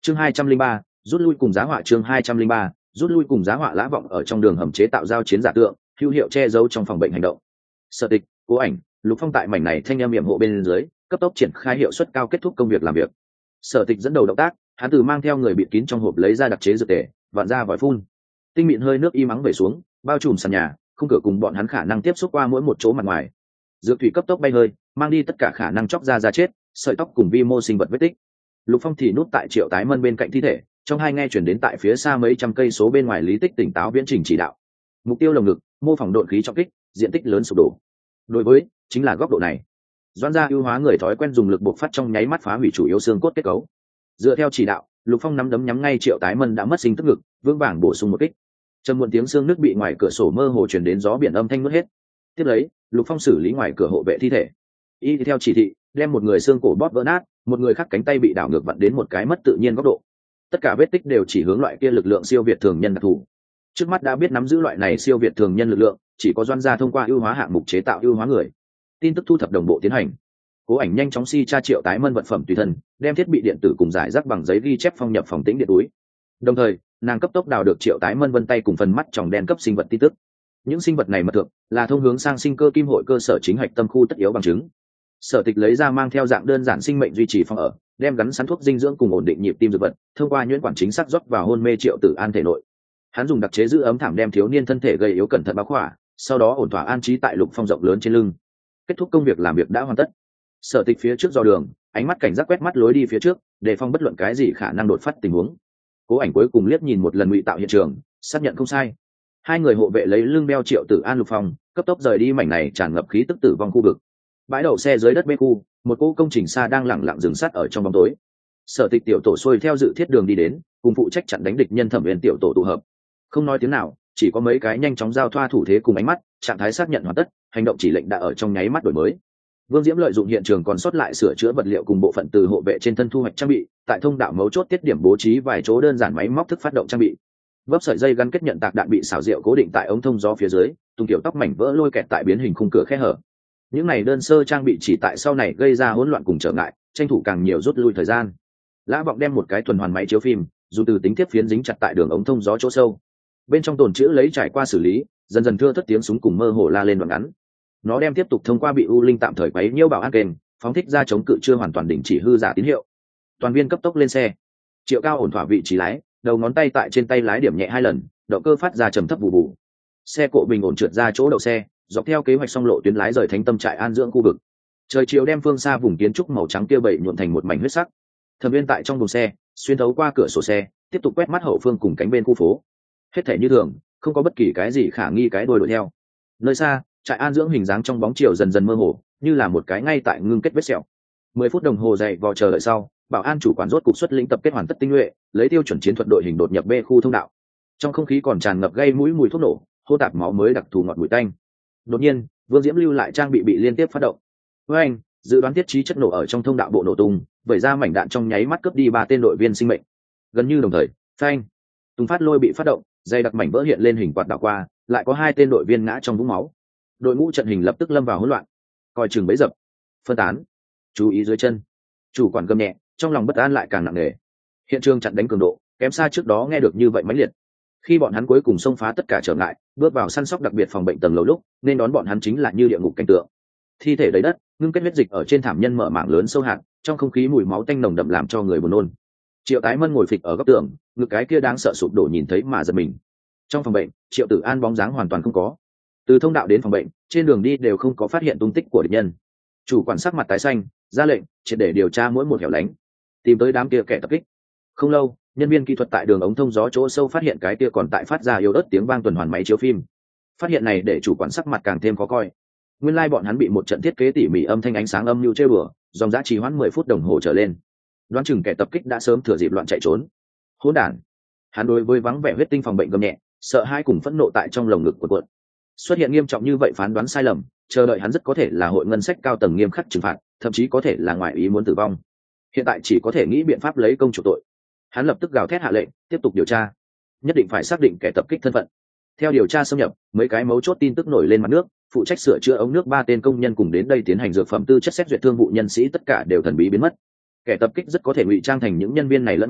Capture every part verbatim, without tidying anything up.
chương hai trăm linh ba rút lui cùng giá họa chương hai trăm linh ba rút lui cùng giá họa Lã Vọng ở trong đường hầm chế tạo giao chiến giả tượng hữu hiệu che giấu trong phòng bệnh hành động. Sở Tịch, Cố Ảnh, Lục Phong tại mảnh này thanh âm yểm hộ bên dưới cấp tốc triển khai hiệu suất cao kết thúc công việc làm việc. Sở Tịch dẫn đầu động tác, hắn từ mang theo người bịt kín trong hộp lấy ra đặc chế dược tề, vặn ra vòi phun, tinh mịn hơi nước y mắng về xuống, bao trùm sàn nhà, không cửa cùng bọn hắn khả năng tiếp xúc qua mỗi một chỗ mặt ngoài. Dược thủy cấp tốc bay hơi, mang đi tất cả khả năng chóc ra ra chết, sợi tóc cùng vi mô sinh vật vết tích. Lục Phong thì núp tại Triệu Tái Mân bên cạnh thi thể, trong hai nghe chuyển đến tại phía xa mấy trăm cây số bên ngoài Lý Tích tỉnh táo viễn trình chỉ đạo. Mục tiêu lồng ngực, mô phỏng độn khí trọng kích, diện tích lớn sụp đổ. Đối với chính là góc độ này, Doãn gia ưu hóa người thói quen dùng lực bộc phát trong nháy mắt phá hủy chủ yếu xương cốt kết cấu. Dựa theo chỉ đạo, Lục Phong nắm đấm nhắm ngay Triệu Tái Mân đã mất sinh tức ngực, vững vàng bổ sung một kích. Trầm muộn tiếng xương nước bị ngoài cửa sổ mơ hồ truyền đến gió biển âm thanh nuốt hết. Tiếp lấy, Lục Phong xử lý ngoài cửa hộ vệ thi thể. Y theo chỉ thị, đem một người xương cổ bóp vỡ nát, một người khác cánh tay bị đảo ngược vặn đến một cái mất tự nhiên góc độ. Tất cả vết tích đều chỉ hướng loại kia lực lượng siêu việt thường nhân đặc thù. Trước mắt đã biết nắm giữ loại này siêu việt thường nhân lực lượng, chỉ có Doãn gia thông qua ưu hóa hạng mục chế tạo ưu hóa người. Tin tức thu thập đồng bộ tiến hành. Cố Ảnh nhanh chóng si tra Triệu Tái Mân vật phẩm tùy thân, đem thiết bị điện tử cùng giải rác bằng giấy ghi chép phong nhập phòng tĩnh điện túi. Đồng thời, nàng cấp tốc đào được Triệu Tái Mân vân tay cùng phần mắt tròng đen cấp sinh vật tin tức. Những sinh vật này mật thượng là thông hướng sang sinh cơ kim hội cơ sở chính hạch tâm khu tất yếu bằng chứng. Sở Tịch lấy ra mang theo dạng đơn giản sinh mệnh duy trì phòng ở, đem gắn sẵn thuốc dinh dưỡng cùng ổn định nhịp tim dược vật, thông qua nhuyễn quản chính xác rót vào hôn mê Triệu Tử An thể nội. Hắn dùng đặc chế giữ ấm thảm đem thiếu niên thân thể gây yếu cẩn thận bao khỏa, sau đó ổn thỏa an trí tại Lục Phong rộng lớn trên lưng. Kết thúc công việc làm việc đã hoàn tất. Sở Tịch phía trước dò đường, ánh mắt cảnh giác quét mắt lối đi phía trước, đề phòng bất luận cái gì khả năng đột phát tình huống. Cố Ảnh cuối cùng liếc nhìn một lần ngụy tạo hiện trường, xác nhận không sai. Hai người hộ vệ lấy lưng đeo Triệu Tử An Lục Phong, cấp tốc rời đi mảnh này tràn ngập khí tức tử vong khu vực. Bãi đậu xe dưới đất bê khu, một cỗ công trình xa đang lẳng lặng dừng sát ở trong bóng tối. Sở Tịch tiểu tổ xuôi theo dự thiết đường đi đến, cùng phụ trách chặn đánh địch nhân Thẩm Uyên tiểu tổ tụ hợp. Không nói tiếng nào, chỉ có mấy cái nhanh chóng giao thoa thủ thế cùng ánh mắt, trạng thái xác nhận hoàn tất, hành động chỉ lệnh đã ở trong nháy mắt đổi mới. Vương Diễm lợi dụng hiện trường còn sót lại sửa chữa vật liệu cùng bộ phận từ hộ vệ trên thân thu hoạch trang bị, tại thông đạo mấu chốt tiết điểm bố trí vài chỗ đơn giản máy móc thức phát động trang bị. Vấp sợi dây gắn kết nhận tạc đạn bị xảo diệu cố định tại ống thông gió phía dưới, tung kiểu tóc mảnh vỡ lôi kẹt tại biến hình khung cửa khe hở. Những này đơn sơ trang bị chỉ tại sau này gây ra hỗn loạn cùng trở ngại, tranh thủ càng nhiều rút lui thời gian. Lã Vọng đem một cái tuần hoàn máy chiếu phim, dùng từ tính tiếp phiến dính chặt tại đường ống thông gió chỗ sâu. Bên trong tồn chữ lấy trải qua xử lý, dần dần thưa thất tiếng súng cùng mơ hồ la lên đoạn ngắn. Nó đem tiếp tục thông qua bị u linh tạm thời quấy nhiễu bảo an kênh, phóng thích ra chống cự chưa hoàn toàn đình chỉ hư giả tín hiệu. Toàn viên cấp tốc lên xe. Triệu Cao ổn thỏa vị trí lái, đầu ngón tay tại trên tay lái điểm nhẹ hai lần, động cơ phát ra trầm thấp vụ vụ. Xe cộ bình ổn trượt ra chỗ đậu xe, dọc theo kế hoạch song lộ tuyến lái rời Thánh Tâm trại an dưỡng khu vực. Trời chiều đem phương xa vùng kiến trúc màu trắng kia bậy nhuộm thành một mảnh huyết sắc. Thẩm Viên tại trong buồng xe, xuyên thấu qua cửa sổ xe, tiếp tục quét mắt hậu phương cùng cánh bên khu phố. Hết thể như thường, không có bất kỳ cái gì khả nghi cái đuôi đuổi theo. Nơi xa, trại an dưỡng hình dáng trong bóng chiều dần dần mơ hồ, như là một cái ngay tại ngưng kết vết sẹo. Mười phút đồng hồ dày vò chờ đợi sau, bảo an chủ quản rốt cục xuất lĩnh tập kết hoàn tất tinh nhuệ, lấy tiêu chuẩn chiến thuật đội hình đột nhập B khu thông đạo. Trong không khí còn tràn ngập gây mũi mùi thuốc nổ, hô tạp máu mới đặc thù ngọt mùi tanh. Đột nhiên, Vương Diễm lưu lại trang bị bị liên tiếp phát động. Với anh, dự đoán tiết trí chất nổ ở trong thông đạo bộ nổ tung, vẩy ra mảnh đạn trong nháy mắt cướp đi ba tên đội viên sinh mệnh. Gần như đồng thời, phanh, tung phát lôi bị phát động, dây đặc mảnh vỡ hiện lên hình quạt đảo qua, lại có hai tên đội viên ngã trong vũng máu. Đội ngũ trận hình lập tức lâm vào hỗn loạn, coi chừng bấy dập, phân tán, chú ý dưới chân. Chủ quản gầm nhẹ, trong lòng bất an lại càng nặng nề. Hiện trường chặn đánh cường độ kém xa trước đó nghe được như vậy mãnh liệt. Khi bọn hắn cuối cùng xông phá tất cả trở ngại, bước vào săn sóc đặc biệt phòng bệnh tầng lầu lúc, nên đón bọn hắn chính là như địa ngục cảnh tượng. Thi thể đầy đất, ngưng kết huyết dịch ở trên thảm nhân mở mảng lớn sâu hạn, trong không khí mùi máu tanh nồng đậm làm cho người buồn nôn. Triệu Tái Mân ngồi phịch ở góc tường, ngực cái kia đáng sợ sụp đổ nhìn thấy mà giật mình. Trong phòng bệnh, Triệu Tử An bóng dáng hoàn toàn không có. Từ thông đạo đến phòng bệnh, trên đường đi đều không có phát hiện tung tích của địch nhân. Chủ quản sắc mặt tái xanh, ra lệnh triệt để điều tra mỗi một hẻo lánh, tìm tới đám kia kẻ tập kích. Không lâu, nhân viên kỹ thuật tại đường ống thông gió chỗ sâu phát hiện cái kia còn tại phát ra yếu ớt tiếng vang tuần hoàn máy chiếu phim. Phát hiện này để chủ quản sắc mặt càng thêm khó coi. Nguyên lai like bọn hắn bị một trận thiết kế tỉ mỉ âm thanh ánh sáng âm mưu chơi bừa, dòng giá trì hoãn mười phút đồng hồ trở lên. Đoán chừng kẻ tập kích đã sớm thừa dịp loạn chạy trốn. Hỗn đản! Hắn đối với vắng vẻ huyết tinh phòng bệnh gầm nhẹ, sợ hãi cùng phẫn nộ tại trong lồng ngực của cuộn. Xuất hiện nghiêm trọng như vậy phán đoán sai lầm, chờ đợi hắn rất có thể là hội ngân sách cao tầng nghiêm khắc trừng phạt, thậm chí có thể là ngoại ý muốn tử vong. Hiện tại chỉ có thể nghĩ biện pháp lấy công chủ tội. Hắn lập tức gào thét hạ lệnh, tiếp tục điều tra, nhất định phải xác định kẻ tập kích thân phận. Theo điều tra xâm nhập, mấy cái mấu chốt tin tức nổi lên mặt nước, phụ trách sửa chữa ống nước ba tên công nhân cùng đến đây tiến hành dược phẩm tư chất xét duyệt thương vụ nhân sĩ tất cả đều thần bí biến mất. Kẻ tập kích rất có thể ngụy trang thành những nhân viên này lẫn vào,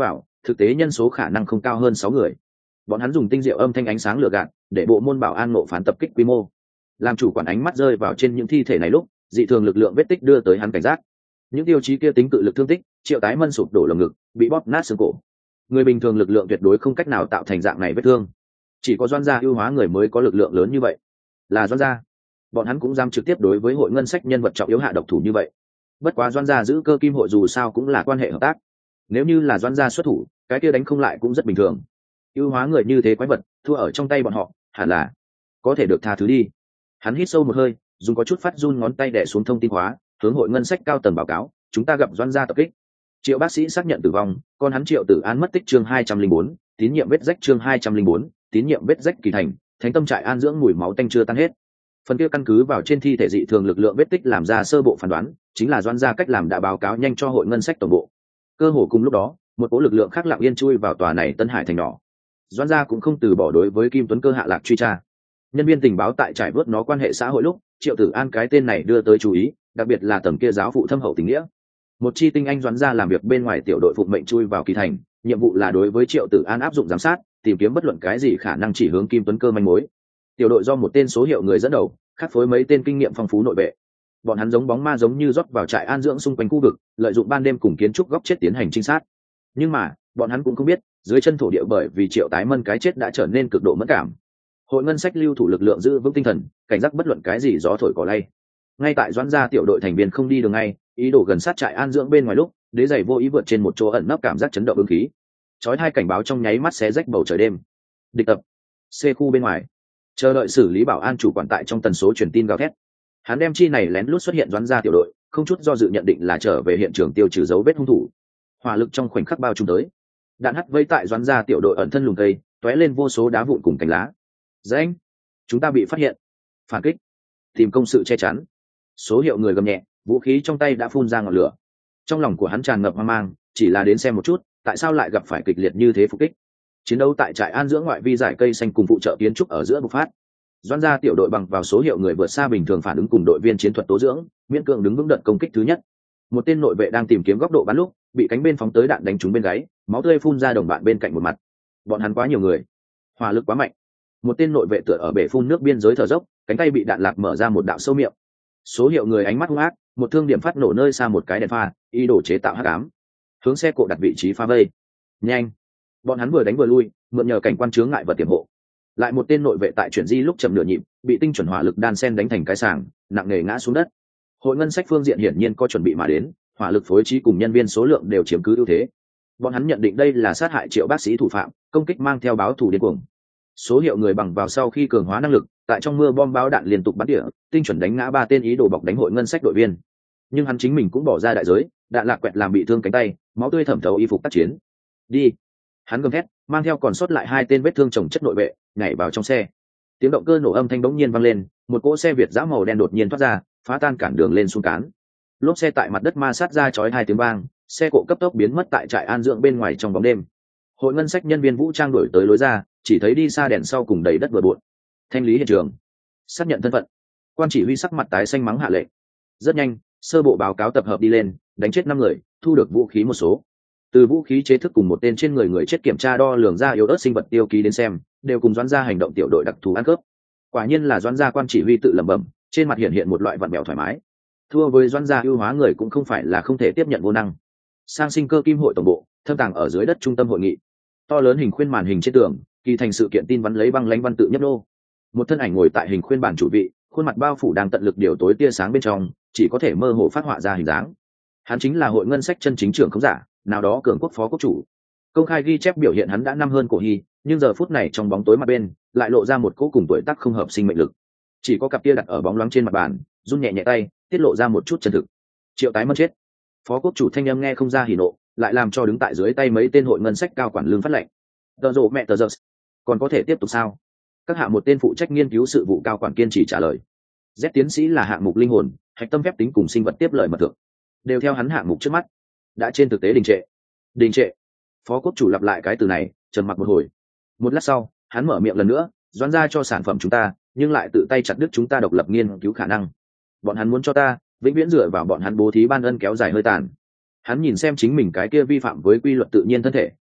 thực tế nhân số khả năng không cao hơn sáu người. Bọn hắn dùng tinh diệu âm thanh ánh sáng lừa gạt để bộ môn bảo an nộ phán tập kích quy mô. Làm chủ quản ánh mắt rơi vào trên những thi thể này lúc, dị thường lực lượng vết tích đưa tới hắn cảnh giác. Những tiêu chí kia tính cự lực thương tích, Triệu Tái Mân sụp đổ lồng ngực, bị bóp nát xương cổ. Người bình thường lực lượng tuyệt đối không cách nào tạo thành dạng này vết thương, chỉ có Doãn gia ưu hóa người mới có lực lượng lớn như vậy. Là Doãn gia, bọn hắn cũng dám trực tiếp đối với hội ngân sách nhân vật trọng yếu hạ độc thủ như vậy. Bất quá Doãn gia giữ cơ kim hội dù sao cũng là quan hệ hợp tác, nếu như là Doãn gia xuất thủ, cái kia đánh không lại cũng rất bình thường. Ưu hóa người như thế quái vật, thua ở trong tay bọn họ, hẳn là có thể được tha thứ đi. Hắn hít sâu một hơi, dùng có chút phát run ngón tay đè xuống thông tin hóa, hướng hội ngân sách cao tầng báo cáo, chúng ta gặp Doãn gia tập kích. Triệu bác sĩ xác nhận tử vong, con hắn Triệu Tử An mất tích chương hai trăm linh bốn, tín nhiệm vết rách chương hai trăm linh bốn, tín nhiệm vết rách kỳ thành, thánh tâm trại an dưỡng mùi máu tanh chưa tan hết. Phần kia căn cứ vào trên thi thể dị thường lực lượng vết tích làm ra sơ bộ phán đoán, chính là Doãn gia cách làm đã báo cáo nhanh cho hội ngân sách tổng bộ. Cơ hồ cùng lúc đó, một cỗ lực lượng khác lặng yên chui vào tòa này Tân Hải thành nhỏ. Doãn gia cũng không từ bỏ đối với Kim Tuấn Cơ hạ lạc truy tra. Nhân viên tình báo tại trải vớt nó quan hệ xã hội lúc, Triệu Tử An cái tên này đưa tới chú ý, đặc biệt là tầng kia giáo phụ thâm hậu tình nghĩa. Một chi tinh anh Doãn gia làm việc bên ngoài tiểu đội phụng mệnh chui vào kỳ thành, nhiệm vụ là đối với Triệu Tử An áp dụng giám sát, tìm kiếm bất luận cái gì khả năng chỉ hướng Kim Tuấn Cơ manh mối. Tiểu đội do một tên số hiệu người dẫn đầu, khác phối mấy tên kinh nghiệm phong phú nội vệ. Bọn hắn giống bóng ma giống như rót vào trại an dưỡng xung quanh khu vực, lợi dụng ban đêm cùng kiến trúc góc chết tiến hành trinh sát. Nhưng mà, bọn hắn cũng không biết, dưới chân thổ địa bởi vì Triệu Tái Mân cái chết đã trở nên cực độ mẫn cảm. Hội ngân sách lưu thủ lực lượng giữ vững tinh thần, cảnh giác bất luận cái gì gió thổi cỏ lay. Ngay tại Doãn gia tiểu đội thành viên không đi đường ngay, ý đồ gần sát trại an dưỡng bên ngoài lúc, đế giày vô ý vượt trên một chỗ ẩn nấp cảm giác chấn động ứng khí. Chói hai cảnh báo trong nháy mắt xé rách bầu trời đêm. Địch tập. C khu bên ngoài. Chờ đợi xử lý bảo an chủ quản tại trong tần số truyền tin gào thét. Hắn đem chi này lén lút xuất hiện Doãn gia tiểu đội, không chút do dự nhận định là trở về hiện trường tiêu trừ dấu vết hung thủ. Hỏa lực trong khoảnh khắc bao trùm tới. Đạn hắt vây tại Doãn gia tiểu đội ẩn thân lùm cây, tóe lên vô số đá vụn cùng cành lá. Danh, chúng ta bị phát hiện. Phản kích. Tìm công sự che chắn. Số hiệu người gầm nhẹ, vũ khí trong tay đã phun ra ngọn lửa. Trong lòng của hắn tràn ngập hoang mang, chỉ là đến xem một chút, tại sao lại gặp phải kịch liệt như thế phục kích. Chiến đấu tại trại an dưỡng ngoại vi giải cây xanh cùng phụ trợ kiến trúc ở giữa bộc phát. Doãn gia tiểu đội bằng vào số hiệu người vượt xa bình thường phản ứng cùng đội viên chiến thuật tố dưỡng, miễn cưỡng đứng vững đợt công kích thứ nhất. Một tên nội vệ đang tìm kiếm góc độ bắn lúc, bị cánh bên phóng tới đạn đánh trúng bên gáy, máu tươi phun ra đồng bạn bên cạnh một mặt. Bọn hắn quá nhiều người, hỏa lực quá mạnh. Một tên nội vệ tựa ở bể phun nước biên giới thở dốc, cánh tay bị đạn lạc mở ra một đạo sâu miệng. Số hiệu người ánh mắt hung ác, một thương điểm phát nổ nơi xa một cái đèn pha, ý đồ chế tạo hắc ám. Hướng xe cộ đặt vị trí phá vây. Nhanh! Bọn hắn vừa đánh vừa lui, mượn nhờ cảnh quan chướng ngại vật tiềm hộ. Lại một tên nội vệ tại chuyển di lúc chậm nửa nhịp, bị tinh chuẩn hỏa lực đan sen đánh thành cái sàng, nặng nề ngã xuống đất. Hội ngân sách phương diện hiển nhiên có chuẩn bị mà đến, hỏa lực phối trí cùng nhân viên số lượng đều chiếm cứ ưu thế. Bọn hắn nhận định đây là sát hại Triệu bác sĩ thủ phạm, công kích mang theo báo thù điên cuồng. Số hiệu người bằng vào sau khi cường hóa năng lực, tại trong mưa bom báo đạn liên tục bắn tỉa, tinh chuẩn đánh ngã ba tên ý đồ bọc đánh hội ngân sách đội viên. Nhưng hắn chính mình cũng bỏ ra đại giới, đạn lạc quẹt làm bị thương cánh tay, máu tươi thẩm thấu y phục tác chiến. Đi! Hắn gầm thét, mang theo còn sót lại hai tên vết thương chồng chất nội vệ, nhảy vào trong xe. Tiếng động cơ nổ âm thanh bỗng nhiên vang lên, một cỗ xe Việt dã màu đen đột nhiên thoát ra, phá tan cản đường lên xuống cán. Lốp xe tại mặt đất ma sát ra chói hai tiếng vang, xe cộ cấp tốc biến mất tại trại an dưỡng bên ngoài trong bóng đêm. Hội ngân sách nhân viên vũ trang đuổi tới lối ra, chỉ thấy đi xa đèn sau cùng đầy đất bừa bộn. Thanh lý hiện trường, xác nhận thân phận. Quan chỉ huy sắc mặt tái xanh mắng hạ lệnh. Rất nhanh, sơ bộ báo cáo tập hợp đi lên, đánh chết năm người, thu được vũ khí một số. Từ vũ khí chế thức cùng một tên trên người người chết kiểm tra đo lường ra yếu ớt sinh vật tiêu ký đến xem, đều cùng Doãn gia hành động tiểu đội đặc thù ăn cướp. Quả nhiên là Doãn gia quan chỉ huy tự lẩm bẩm, trên mặt hiện hiện một loại vặn vẹo thoải mái. Thua với Doãn gia ưu hóa người cũng không phải là không thể tiếp nhận vô năng. Sang sinh cơ kim hội tổng bộ, thâm tàng ở dưới đất trung tâm hội nghị. To lớn hình khuyên màn hình trên tường, kỳ thành sự kiện tin vắn lấy băng lãnh văn tự nhấp nô. Một thân ảnh ngồi tại hình khuyên bàn chủ vị, khuôn mặt bao phủ đang tận lực điều tối tia sáng bên trong, chỉ có thể mơ hồ phát họa ra hình dáng. Hắn chính là hội ngân sách chân chính trưởng không giả, nào đó cường quốc phó quốc chủ. Công khai ghi chép biểu hiện hắn đã năm hơn cổ hy, nhưng giờ phút này trong bóng tối mặt bên lại lộ ra một cỗ cùng tuổi tác không hợp sinh mệnh lực. Chỉ có cặp tia đặt ở bóng loáng trên mặt bàn, run nhẹ nhẹ tay, tiết lộ ra một chút chân thực. Triệu Tái Mân chết. Phó quốc chủ thanh âm nghe không ra hỉ nộ, lại làm cho đứng tại dưới tay mấy tên hội ngân sách cao quản lương phát lệnh. Tờ rộ mẹ tờ giơ, còn có thể tiếp tục sao? Các hạ một tên phụ trách nghiên cứu sự vụ cao quản kiên trì trả lời. Z tiến sĩ là hạng mục linh hồn, hạch tâm phép tính cùng sinh vật tiếp lời mật thượng, đều theo hắn hạng mục trước mắt, đã trên thực tế đình trệ. Đình trệ. Phó quốc chủ lặp lại cái từ này, trầm mặc một hồi. Một lát sau, hắn mở miệng lần nữa, Doãn gia cho sản phẩm chúng ta, nhưng lại tự tay chặt đứt chúng ta độc lập nghiên cứu khả năng. Bọn hắn muốn cho ta, vĩnh viễn dựa vào bọn hắn bố thí ban ân kéo dài hơi tàn. Hắn nhìn xem chính mình cái kia vi phạm với quy luật tự nhiên thân thể,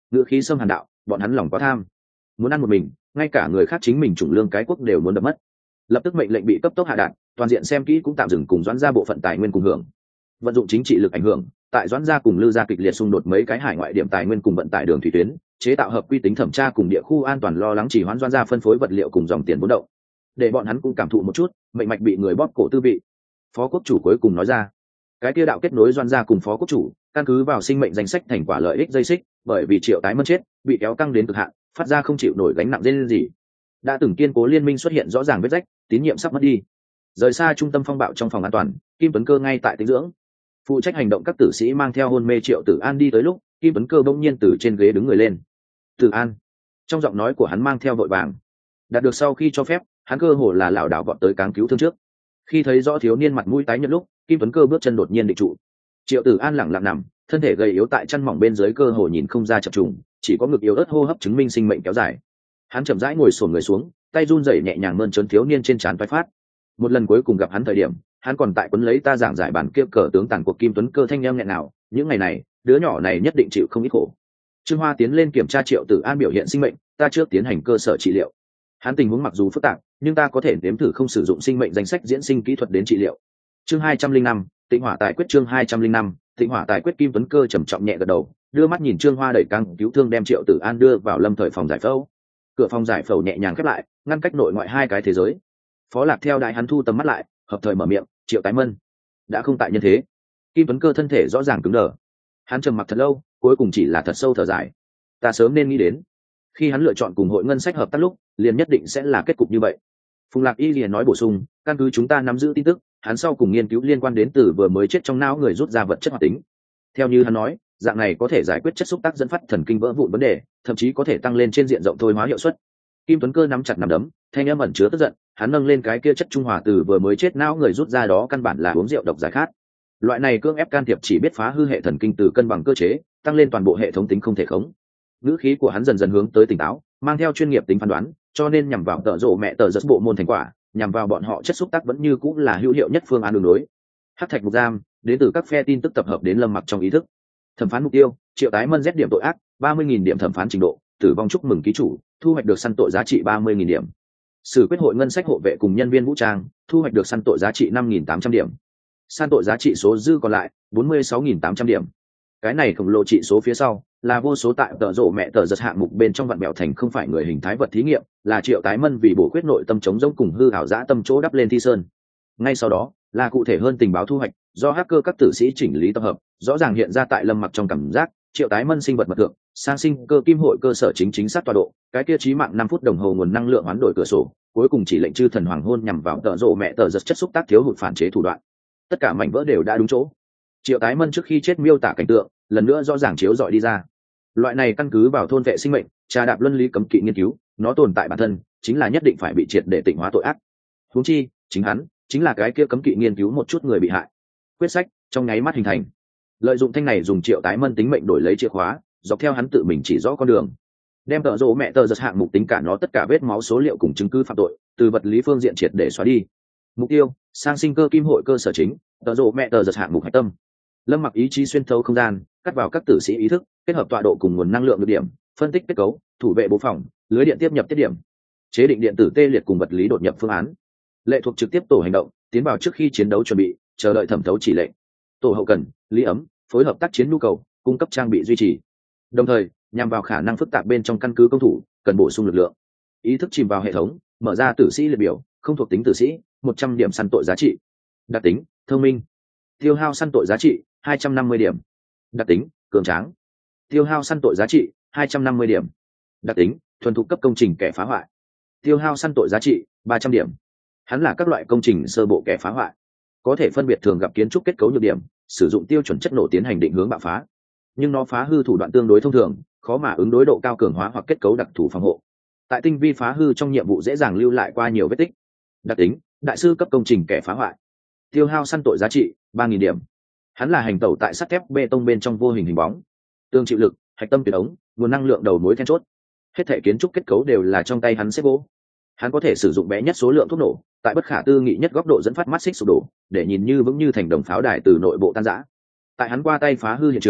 ngữ khí xâm hàn đạo, bọn hắn lòng quá tham, muốn ăn một mình, ngay cả người khác chính mình chủng lương cái quốc đều muốn đập mất. Lập tức mệnh lệnh bị cấp tốc hạ đạn, toàn diện xem kỹ cũng tạm dừng cùng Doãn gia bộ phận tài nguyên cùng hưởng. Vận dụng chính trị lực ảnh hưởng, tại Doãn gia cùng Lư gia kịch liệt xung đột mấy cái hải ngoại điểm tài nguyên cùng vận tải đường thủy tuyến, chế tạo hợp quy tính thẩm tra cùng địa khu an toàn lo lắng chỉ hoãn Doãn gia phân phối vật liệu cùng dòng tiền vốn động, để bọn hắn cũng cảm thụ một chút mệnh mạch bị người bóp cổ tư vị. Phó quốc chủ cuối cùng nói ra, cái kia đạo kết nối Doãn gia cùng phó quốc chủ, căn cứ vào sinh mệnh danh sách thành quả lợi ích dây xích, bởi vì Triệu Tái Mân chết, bị kéo căng đến cực hạn, phát ra không chịu nổi gánh nặng lên gì. Đã từng kiên cố liên minh xuất hiện rõ ràng vết rách, tín nhiệm sắp mất đi. Rời xa trung tâm phong bạo trong phòng an toàn, Kim Tuấn Cơ ngay tại tĩnh dưỡng. Phụ trách hành động các tử sĩ mang theo hôn mê Triệu Tử An đi tới lúc, Kim Tuấn Cơ bỗng nhiên từ trên ghế đứng người lên. Tử An, trong giọng nói của hắn mang theo vội vàng. Đạt được sau khi cho phép, hắn cơ hồ là lảo đảo vọt tới cáng cứu thương trước. Khi thấy rõ thiếu niên mặt mũi tái nhợt lúc, Kim Tuấn Cơ bước chân đột nhiên định trụ. Triệu Tử An lẳng lặng nằm, thân thể gầy yếu tại chân mỏng bên dưới cơ hồ nhìn không ra chập trùng, chỉ có ngực yếu ớt hô hấp chứng minh sinh mệnh kéo dài. Hắn chậm rãi ngồi xổm người xuống, tay run rẩy nhẹ nhàng mơn trớn thiếu niên trên trán toái phát. Một lần cuối cùng gặp hắn thời điểm, hắn còn tại quấn lấy ta giảng giải bản kia cờ tướng tàn cuộc Kim Tuấn Cơ thanh em nghẹn nào, những ngày này, đứa nhỏ này nhất định chịu không ít khổ. Trương Hoa tiến lên kiểm tra Triệu Tử An biểu hiện sinh mệnh, ta trước tiến hành cơ sở trị liệu. Hắn tình huống mặc dù phức tạp, nhưng ta có thể nếm thử không sử dụng sinh mệnh danh sách diễn sinh kỹ thuật đến trị liệu. Chương hai trăm linh năm, Tịnh Hỏa Tài Quyết chương hai trăm linh năm, Tịnh Hỏa Tài Quyết Kim Tuấn Cơ trầm trọng nhẹ gật đầu, đưa mắt nhìn Trương Hoa đẩy căng cứu thương đem Triệu Tử An đưa vào lâm thời phòng giải phẫu. Cửa phòng giải phẫu nhẹ nhàng khép lại, ngăn cách nội ngoại hai cái thế giới. Phó Lạc theo đại hắn thu tầm mắt lại, hợp thời mở miệng, Triệu Tái Mân đã không tại nhân thế. Kim Tuấn Cơ thân thể rõ ràng cứng đờ, hắn trầm mặc thật lâu, cuối cùng chỉ là thật sâu thở dài. Ta sớm nên nghĩ đến, khi hắn lựa chọn cùng hội ngân sách hợp tác lúc, liền nhất định sẽ là kết cục như vậy. Phùng Lạc Y liền nói bổ sung, căn cứ chúng ta nắm giữ tin tức, hắn sau cùng nghiên cứu liên quan đến từ vừa mới chết trong não người rút ra vật chất hoạt tính. Theo như hắn nói, dạng này có thể giải quyết chất xúc tác dẫn phát thần kinh vỡ vụn vấn đề, thậm chí có thể tăng lên trên diện rộng thôi hóa hiệu suất. Kim Tuấn Cơ nắm chặt nắm đấm, thanh âm ẩn chứa tức giận, hắn nâng lên cái kia chất trung hòa từ vừa mới chết não người rút ra đó căn bản là uống rượu độc giải khát. Loại này cưỡng ép can thiệp chỉ biết phá hư hệ thần kinh từ cân bằng cơ chế, tăng lên toàn bộ hệ thống tính không thể khống. Ngữ khí của hắn dần dần hướng tới tỉnh táo, mang theo chuyên nghiệp tính phán đoán, cho nên nhằm vào tợ rộ mẹ tờ rất bộ môn thành quả, nhằm vào bọn họ chất xúc tác vẫn như cũng là hữu hiệu nhất phương án đường đối. Hắc thạch mục giam, đến từ các phe tin tức tập hợp đến Lâm Mặc trong ý thức. Thẩm phán mục tiêu, Triệu Tái Mân Z điểm tội ác, ba mươi nghìn điểm thẩm phán trình độ, tử vong chúc mừng ký chủ, thu hoạch được săn tội giá trị ba mươi nghìn điểm. Xử quyết hội ngân sách hộ vệ cùng nhân viên vũ trang, thu hoạch được săn tội giá trị năm nghìn tám trăm điểm. Săn tội giá trị số dư còn lại, bốn mươi sáu nghìn tám trăm điểm. Cái này khổng lồ trị số phía sau, là vô số tại tợ rộ mẹ tờ giật hạng mục bên trong vạn bèo thành không phải người hình thái vật thí nghiệm, là Triệu Tái Mân vì bổ khuyết nội tâm chống rỗng cùng hư ảo dã tâm chỗ đắp lên thi sơn. Ngay sau đó, là cụ thể hơn tình báo thu hoạch, do hacker các tử sĩ chỉnh lý tập hợp, rõ ràng hiện ra tại Lâm Mặc trong cảm giác, Triệu Tái Mân sinh vật mật thượng, sang sinh cơ kim hội cơ sở chính chính xác tọa độ, cái kia chí mạng năm phút đồng hồ nguồn năng lượng hoán đổi cửa sổ, cuối cùng chỉ lệnh chư thần hoàng hôn nhằm vào tợ rộ mẹ tờ giật chất xúc tác thiếu hụt phản chế thủ đoạn. Tất cả mảnh vỡ đều đã đúng chỗ. Triệu Tái Mân trước khi chết miêu tả cảnh tượng, lần nữa rõ ràng chiếu rọi đi ra. Loại này căn cứ vào thôn vệ sinh mệnh, trà đạp luân lý cấm kỵ nghiên cứu, nó tồn tại bản thân, chính là nhất định phải bị triệt để tịnh hóa tội ác. Huống chi, chính hắn, chính là cái kia cấm kỵ nghiên cứu một chút người bị hại. Quyết sách trong nháy mắt hình thành. Lợi dụng thanh này dùng Triệu Tái Mân tính mệnh đổi lấy chìa khóa, dọc theo hắn tự mình chỉ rõ con đường. Đem tợ rộ mẹ tờ giật hạng mục tính cả nó tất cả vết máu số liệu cùng chứng cứ phạm tội, từ vật lý phương diện triệt để xóa đi. Mục tiêu, sang sinh cơ kim hội cơ sở chính, tợ rộ mẹ tờ giật hạng mục hạch tâm. Lâm Mặc ý chí xuyên thấu không gian, cắt vào các tử sĩ ý thức, kết hợp tọa độ cùng nguồn năng lượng được điểm, phân tích kết cấu, thủ vệ bố phòng, lưới điện tiếp nhập tiết điểm, chế định điện tử tê liệt cùng vật lý đột nhập phương án. Lệ thuộc trực tiếp tổ hành động, tiến vào trước khi chiến đấu chuẩn bị, chờ đợi thẩm thấu chỉ lệnh. Tổ hậu cần, lý ấm, phối hợp tác chiến nhu cầu, cung cấp trang bị duy trì. Đồng thời, nhằm vào khả năng phức tạp bên trong căn cứ công thủ, cần bổ sung lực lượng. Ý thức chìm vào hệ thống, mở ra tử sĩ liệt biểu, không thuộc tính tử sĩ, một trăm điểm săn tội giá trị. Đặc tính, thông minh. Tiêu hao săn tội giá trị, hai trăm năm mươi điểm. Đặc tính, cường tráng. Tiêu hao săn tội giá trị, hai trăm năm mươi điểm. Đặc tính, thuần thục cấp công trình kẻ phá hoại. Tiêu hao săn tội giá trị, ba trăm điểm. Hắn là các loại công trình sơ bộ kẻ phá hoại, có thể phân biệt thường gặp kiến trúc kết cấu nhược điểm, sử dụng tiêu chuẩn chất nổ tiến hành định hướng bạo phá, nhưng nó phá hư thủ đoạn tương đối thông thường, khó mà ứng đối độ cao cường hóa hoặc kết cấu đặc thù phòng hộ. Tại tinh vi phá hư trong nhiệm vụ dễ dàng lưu lại qua nhiều vết tích. Đặc tính, đại sư cấp công trình kẻ phá hoại. Tiêu hao săn tội giá trị, ba nghìn điểm. Hắn là hành tẩu tại sắt thép bê tông bên trong vô hình hình bóng, tương chịu lực, hạch tâm tuyệt ống, nguồn năng lượng đầu mối then chốt. Hết thể kiến trúc kết cấu đều là trong tay hắn xếp gỗ. Hắn có thể sử dụng bé nhất số lượng thuốc nổ, tại bất khả tư nghị nhất góc độ dẫn phát mắt xích sụp đổ, để nhìn như vững như thành đồng pháo đài từ nội bộ tan rã. Tại hắn qua tay phá hư hiện trường,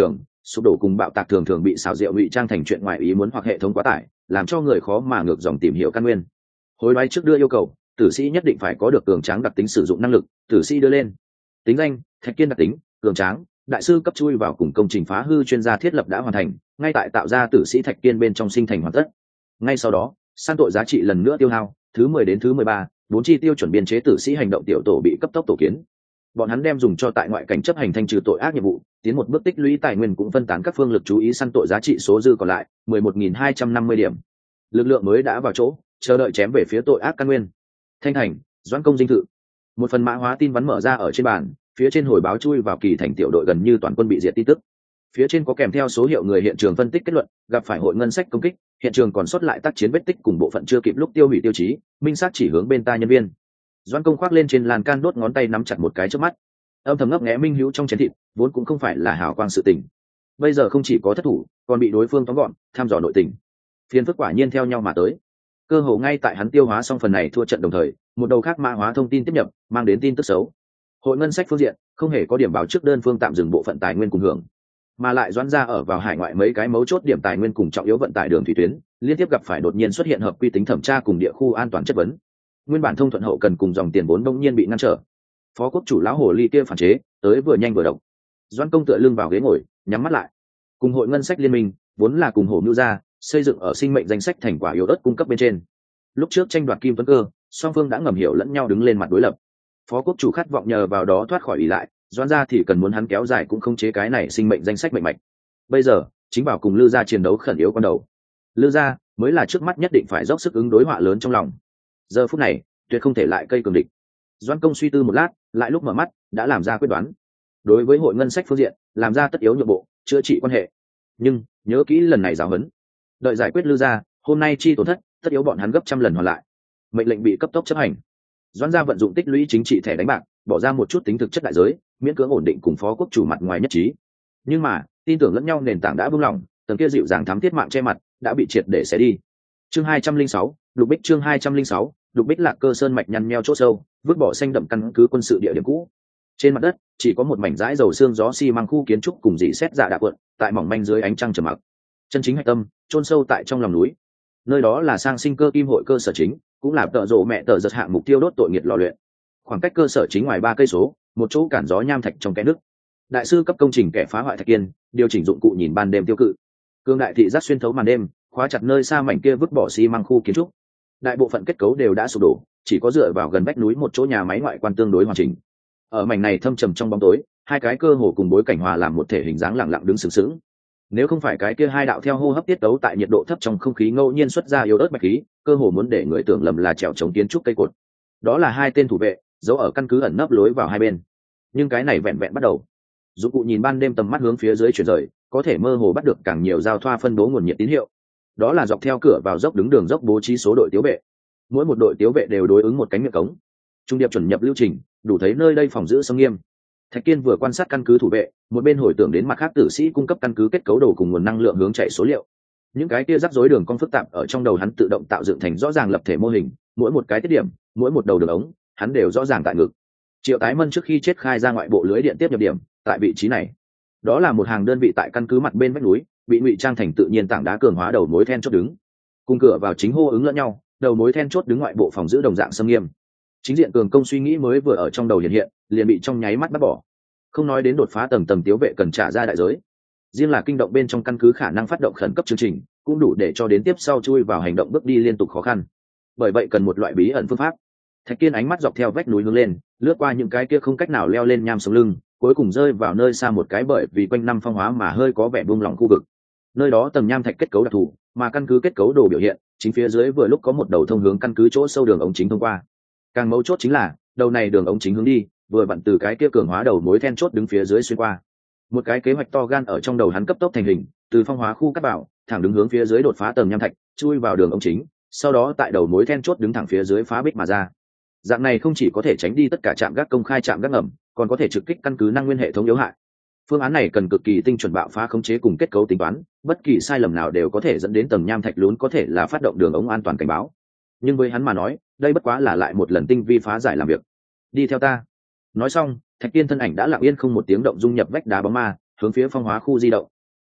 sụp đổ cùng bạo tạc thường thường bị xảo diệu ngụy trang thành chuyện ngoài ý muốn hoặc hệ thống quá tải, làm cho người khó mà ngược dòng tìm hiểu căn nguyên. Hối đoái trước đưa yêu cầu, tử sĩ nhất định phải có được cường tráng đặc tính sử dụng năng lực, tử sĩ đưa lên. Tính danh: Thạch Kiên. Đặc tính: cường tráng, đại sư cấp chui vào cùng công trình phá hư chuyên gia thiết lập đã hoàn thành, ngay tại tạo ra tử sĩ Thạch Kiên bên trong sinh thành hoàn tất. Ngay sau đó, san tội giá trị lần nữa tiêu hao, thứ mười đến thứ mười ba, bốn chi tiêu chuẩn biên chế tử sĩ hành động tiểu tổ bị cấp tốc tổ kiến. Bọn hắn đem dùng cho tại ngoại cảnh chấp hành thanh trừ tội ác nhiệm vụ, tiến một bước tích lũy tài nguyên cũng phân tán các phương lực chú ý săn tội giá trị số dư còn lại mười một nghìn hai trăm năm mươi điểm. Lực lượng mới đã vào chỗ, chờ đợi chém về phía tội ác căn nguyên. Thanh thành, Doãn Công dinh thự. Một phần mã hóa tin vắn mở ra ở trên bàn, phía trên hồi báo chui vào kỳ thành tiểu đội gần như toàn quân bị diệt tin tức. Phía trên có kèm theo số hiệu người hiện trường phân tích kết luận, gặp phải hội ngân sách công kích, hiện trường còn sót lại tác chiến vết tích cùng bộ phận chưa kịp lúc tiêu hủy tiêu chí, minh xác chỉ hướng bên ta nhân viên. Doãn Công khoác lên trên lan can đốt ngón tay nắm chặt một cái trước mắt, âm thầm ngấp nghé minh hữu trong chén thịt, vốn cũng không phải là hào quang sự tình. Bây giờ không chỉ có thất thủ, còn bị đối phương tóm gọn, tham dò nội tình. Phiền phức quả nhiên theo nhau mà tới. Cơ hồ ngay tại hắn tiêu hóa xong phần này thua trận đồng thời, một đầu khác mã hóa thông tin tiếp nhập, mang đến tin tức xấu. Hội ngân sách phương diện không hề có điểm báo trước đơn phương tạm dừng bộ phận tài nguyên cùng hưởng, mà lại doãn ra ở vào hải ngoại mấy cái mấu chốt điểm tài nguyên cùng trọng yếu vận tải đường thủy tuyến, liên tiếp gặp phải đột nhiên xuất hiện hợp quy tính thẩm tra cùng địa khu an toàn chất vấn. Nguyên bản thông thuận hậu cần cùng dòng tiền vốn đông nhiên bị ngăn trở. Phó quốc chủ lão hồ ly kia phản chế, tới vừa nhanh vừa độc. Doãn Công tựa lưng vào ghế ngồi, nhắm mắt lại. Cùng hội ngân sách liên minh, vốn là cùng hổ mưu ra, xây dựng ở sinh mệnh danh sách thành quả yếu ớt cung cấp bên trên. Lúc trước tranh đoạt kim tuấn cơ, song phương đã ngầm hiểu lẫn nhau đứng lên mặt đối lập. Phó quốc chủ khát vọng nhờ vào đó thoát khỏi ỷ lại, doãn ra thì cần muốn hắn kéo dài cũng không chế cái này sinh mệnh danh sách mạnh mạch. Bây giờ chính bảo cùng lư gia chiến đấu khẩn yếu con đầu. Lư gia mới là trước mắt nhất định phải dốc sức ứng đối họa lớn trong lòng. Giờ phút này tuyệt không thể lại cây cường địch. Doãn Công suy tư một lát, lại lúc mở mắt đã làm ra quyết đoán. Đối với hội ngân sách phương diện, làm ra tất yếu nhượng bộ, chữa trị quan hệ. Nhưng nhớ kỹ lần này giáo huấn, đợi giải quyết lư gia, hôm nay chi tổn thất, tất yếu bọn hắn gấp trăm lần hoàn lại. Mệnh lệnh bị cấp tốc chấp hành. Doãn gia vận dụng tích lũy chính trị thẻ đánh bạc, bỏ ra một chút tính thực chất đại giới, miễn cưỡng ổn định cùng phó quốc chủ mặt ngoài nhất trí. Nhưng mà tin tưởng lẫn nhau nền tảng đã buông lỏng, tầng kia dịu dàng thắm thiết mạng che mặt đã bị triệt để xé đi. Chương hai trăm linh sáu, Lục Bích. Chương hai trăm linh sáu, Lục Bích. Lạc Cơ Sơn mạch nhăn nheo chỗ sâu, vứt bỏ xanh đậm căn cứ quân sự địa điểm cũ. Trên mặt đất chỉ có một mảnh rãi dầu xương gió xi măng khu kiến trúc cùng dị xét dạ đạ cuộn, tại mỏng manh dưới ánh trăng trầm mặc. Chân chính hạch tâm chôn sâu tại trong lòng núi. Nơi đó là sang sinh cơ kim hội cơ sở chính, cũng là tợ rộ mẹ tợ giật hạng mục tiêu đốt tội nghiệt lò luyện. Khoảng cách cơ sở chính ngoài ba cây số, một chỗ cản gió nham thạch trong kẽ nước. Đại sư cấp công trình kẻ phá hoại Thạch Kiên, điều chỉnh dụng cụ nhìn ban đêm tiêu cự. Cương đại thị giác xuyên thấu màn đêm, khóa chặt nơi xa mảnh kia vứt bỏ xi măng khu kiến trúc. Đại bộ phận kết cấu đều đã sụp đổ, chỉ có dựa vào gần vách núi một chỗ nhà máy ngoại quan tương đối hoàn chỉnh. Ở mảnh này thâm trầm trong bóng tối, hai cái cơ hồ cùng bối cảnh hòa làm một thể hình dáng lặng lặng đứng sừng sững. Nếu không phải cái kia hai đạo theo hô hấp tiết tấu tại nhiệt độ thấp trong không khí ngẫu nhiên xuất ra yếu ớt bạch khí, cơ hồ muốn để người tưởng lầm là trèo chống kiến trúc cây cột. Đó là hai tên thủ vệ, giấu ở căn cứ ẩn nấp lối vào hai bên. Nhưng cái này vẹn vẹn bắt đầu. Dụng cụ nhìn ban đêm tầm mắt hướng phía dưới chuyển rời, có thể mơ hồ bắt được càng nhiều giao thoa phân bố nguồn nhiệt tín hiệu. Đó là dọc theo cửa vào dốc đứng đường dốc bố trí số đội tiếu vệ. Mỗi một đội tiếu vệ đều đối ứng một cánh miệng cống. Trung điệp chuẩn nhập lưu trình, đủ thấy nơi đây phòng giữ sông nghiêm. Thạch Kiên vừa quan sát căn cứ thủ vệ, một bên hồi tưởng đến mặt khác tử sĩ cung cấp căn cứ kết cấu đồ cùng nguồn năng lượng hướng chạy số liệu. Những cái kia rắc rối đường cong phức tạp ở trong đầu hắn tự động tạo dựng thành rõ ràng lập thể mô hình, mỗi một cái tiết điểm, mỗi một đầu đường ống, hắn đều rõ ràng tại ngực. Triệu Tái Mân trước khi chết khai ra ngoại bộ lưới điện tiếp nhập điểm, tại vị trí này. Đó là một hàng đơn vị tại căn cứ mặt bên vách núi, bị ngụy trang thành tự nhiên tảng đá cường hóa đầu mối then chốt đứng. Cùng cửa vào chính hô ứng lẫn nhau, đầu mối then chốt đứng ngoại bộ phòng giữ đồng dạng xâm nghiêm. Chính diện cường công suy nghĩ mới vừa ở trong đầu hiện hiện, liền bị trong nháy mắt bắt bỏ. Không nói đến đột phá tầng tầng tiếu vệ cần trả ra đại giới, riêng là kinh động bên trong căn cứ khả năng phát động khẩn cấp chương trình cũng đủ để cho đến tiếp sau chui vào hành động bước đi liên tục khó khăn. Bởi vậy cần một loại bí ẩn phương pháp. Thạch Kiên ánh mắt dọc theo vách núi hướng lên, lướt qua những cái kia không cách nào leo lên nham sống lưng, cuối cùng rơi vào nơi xa một cái bởi vì quanh năm phong hóa mà hơi có vẻ buông lỏng khu vực. Nơi đó tầng nham thạch kết cấu đặc thù, mà căn cứ kết cấu đồ biểu hiện, chính phía dưới vừa lúc có một đầu thông hướng căn cứ chỗ sâu đường ống chính thông qua. Càng mấu chốt chính là, đầu này đường ống chính hướng đi, vừa vặn từ cái kia cường hóa đầu mối then chốt đứng phía dưới xuyên qua. Một cái kế hoạch to gan ở trong đầu hắn cấp tốc thành hình, từ phong hóa khu cắt bảo, thẳng đứng hướng phía dưới đột phá tầng nham thạch, chui vào đường ống chính, sau đó tại đầu mối then chốt đứng thẳng phía dưới phá bích mà ra. Dạng này không chỉ có thể tránh đi tất cả trạm gác công khai trạm gác ngầm, còn có thể trực kích căn cứ năng nguyên hệ thống yếu hại. Phương án này cần cực kỳ tinh chuẩn bạo phá khống chế cùng kết cấu tính toán, bất kỳ sai lầm nào đều có thể dẫn đến tầng nham thạch lún có thể là phát động đường ống an toàn cảnh báo. Nhưng với hắn mà nói, đây bất quá là lại một lần tinh vi phá giải làm việc. Đi theo ta. Nói xong, Thạch Kiên thân ảnh đã lặng yên không một tiếng động dung nhập vách đá bóng ma, hướng phía phong hóa khu di động.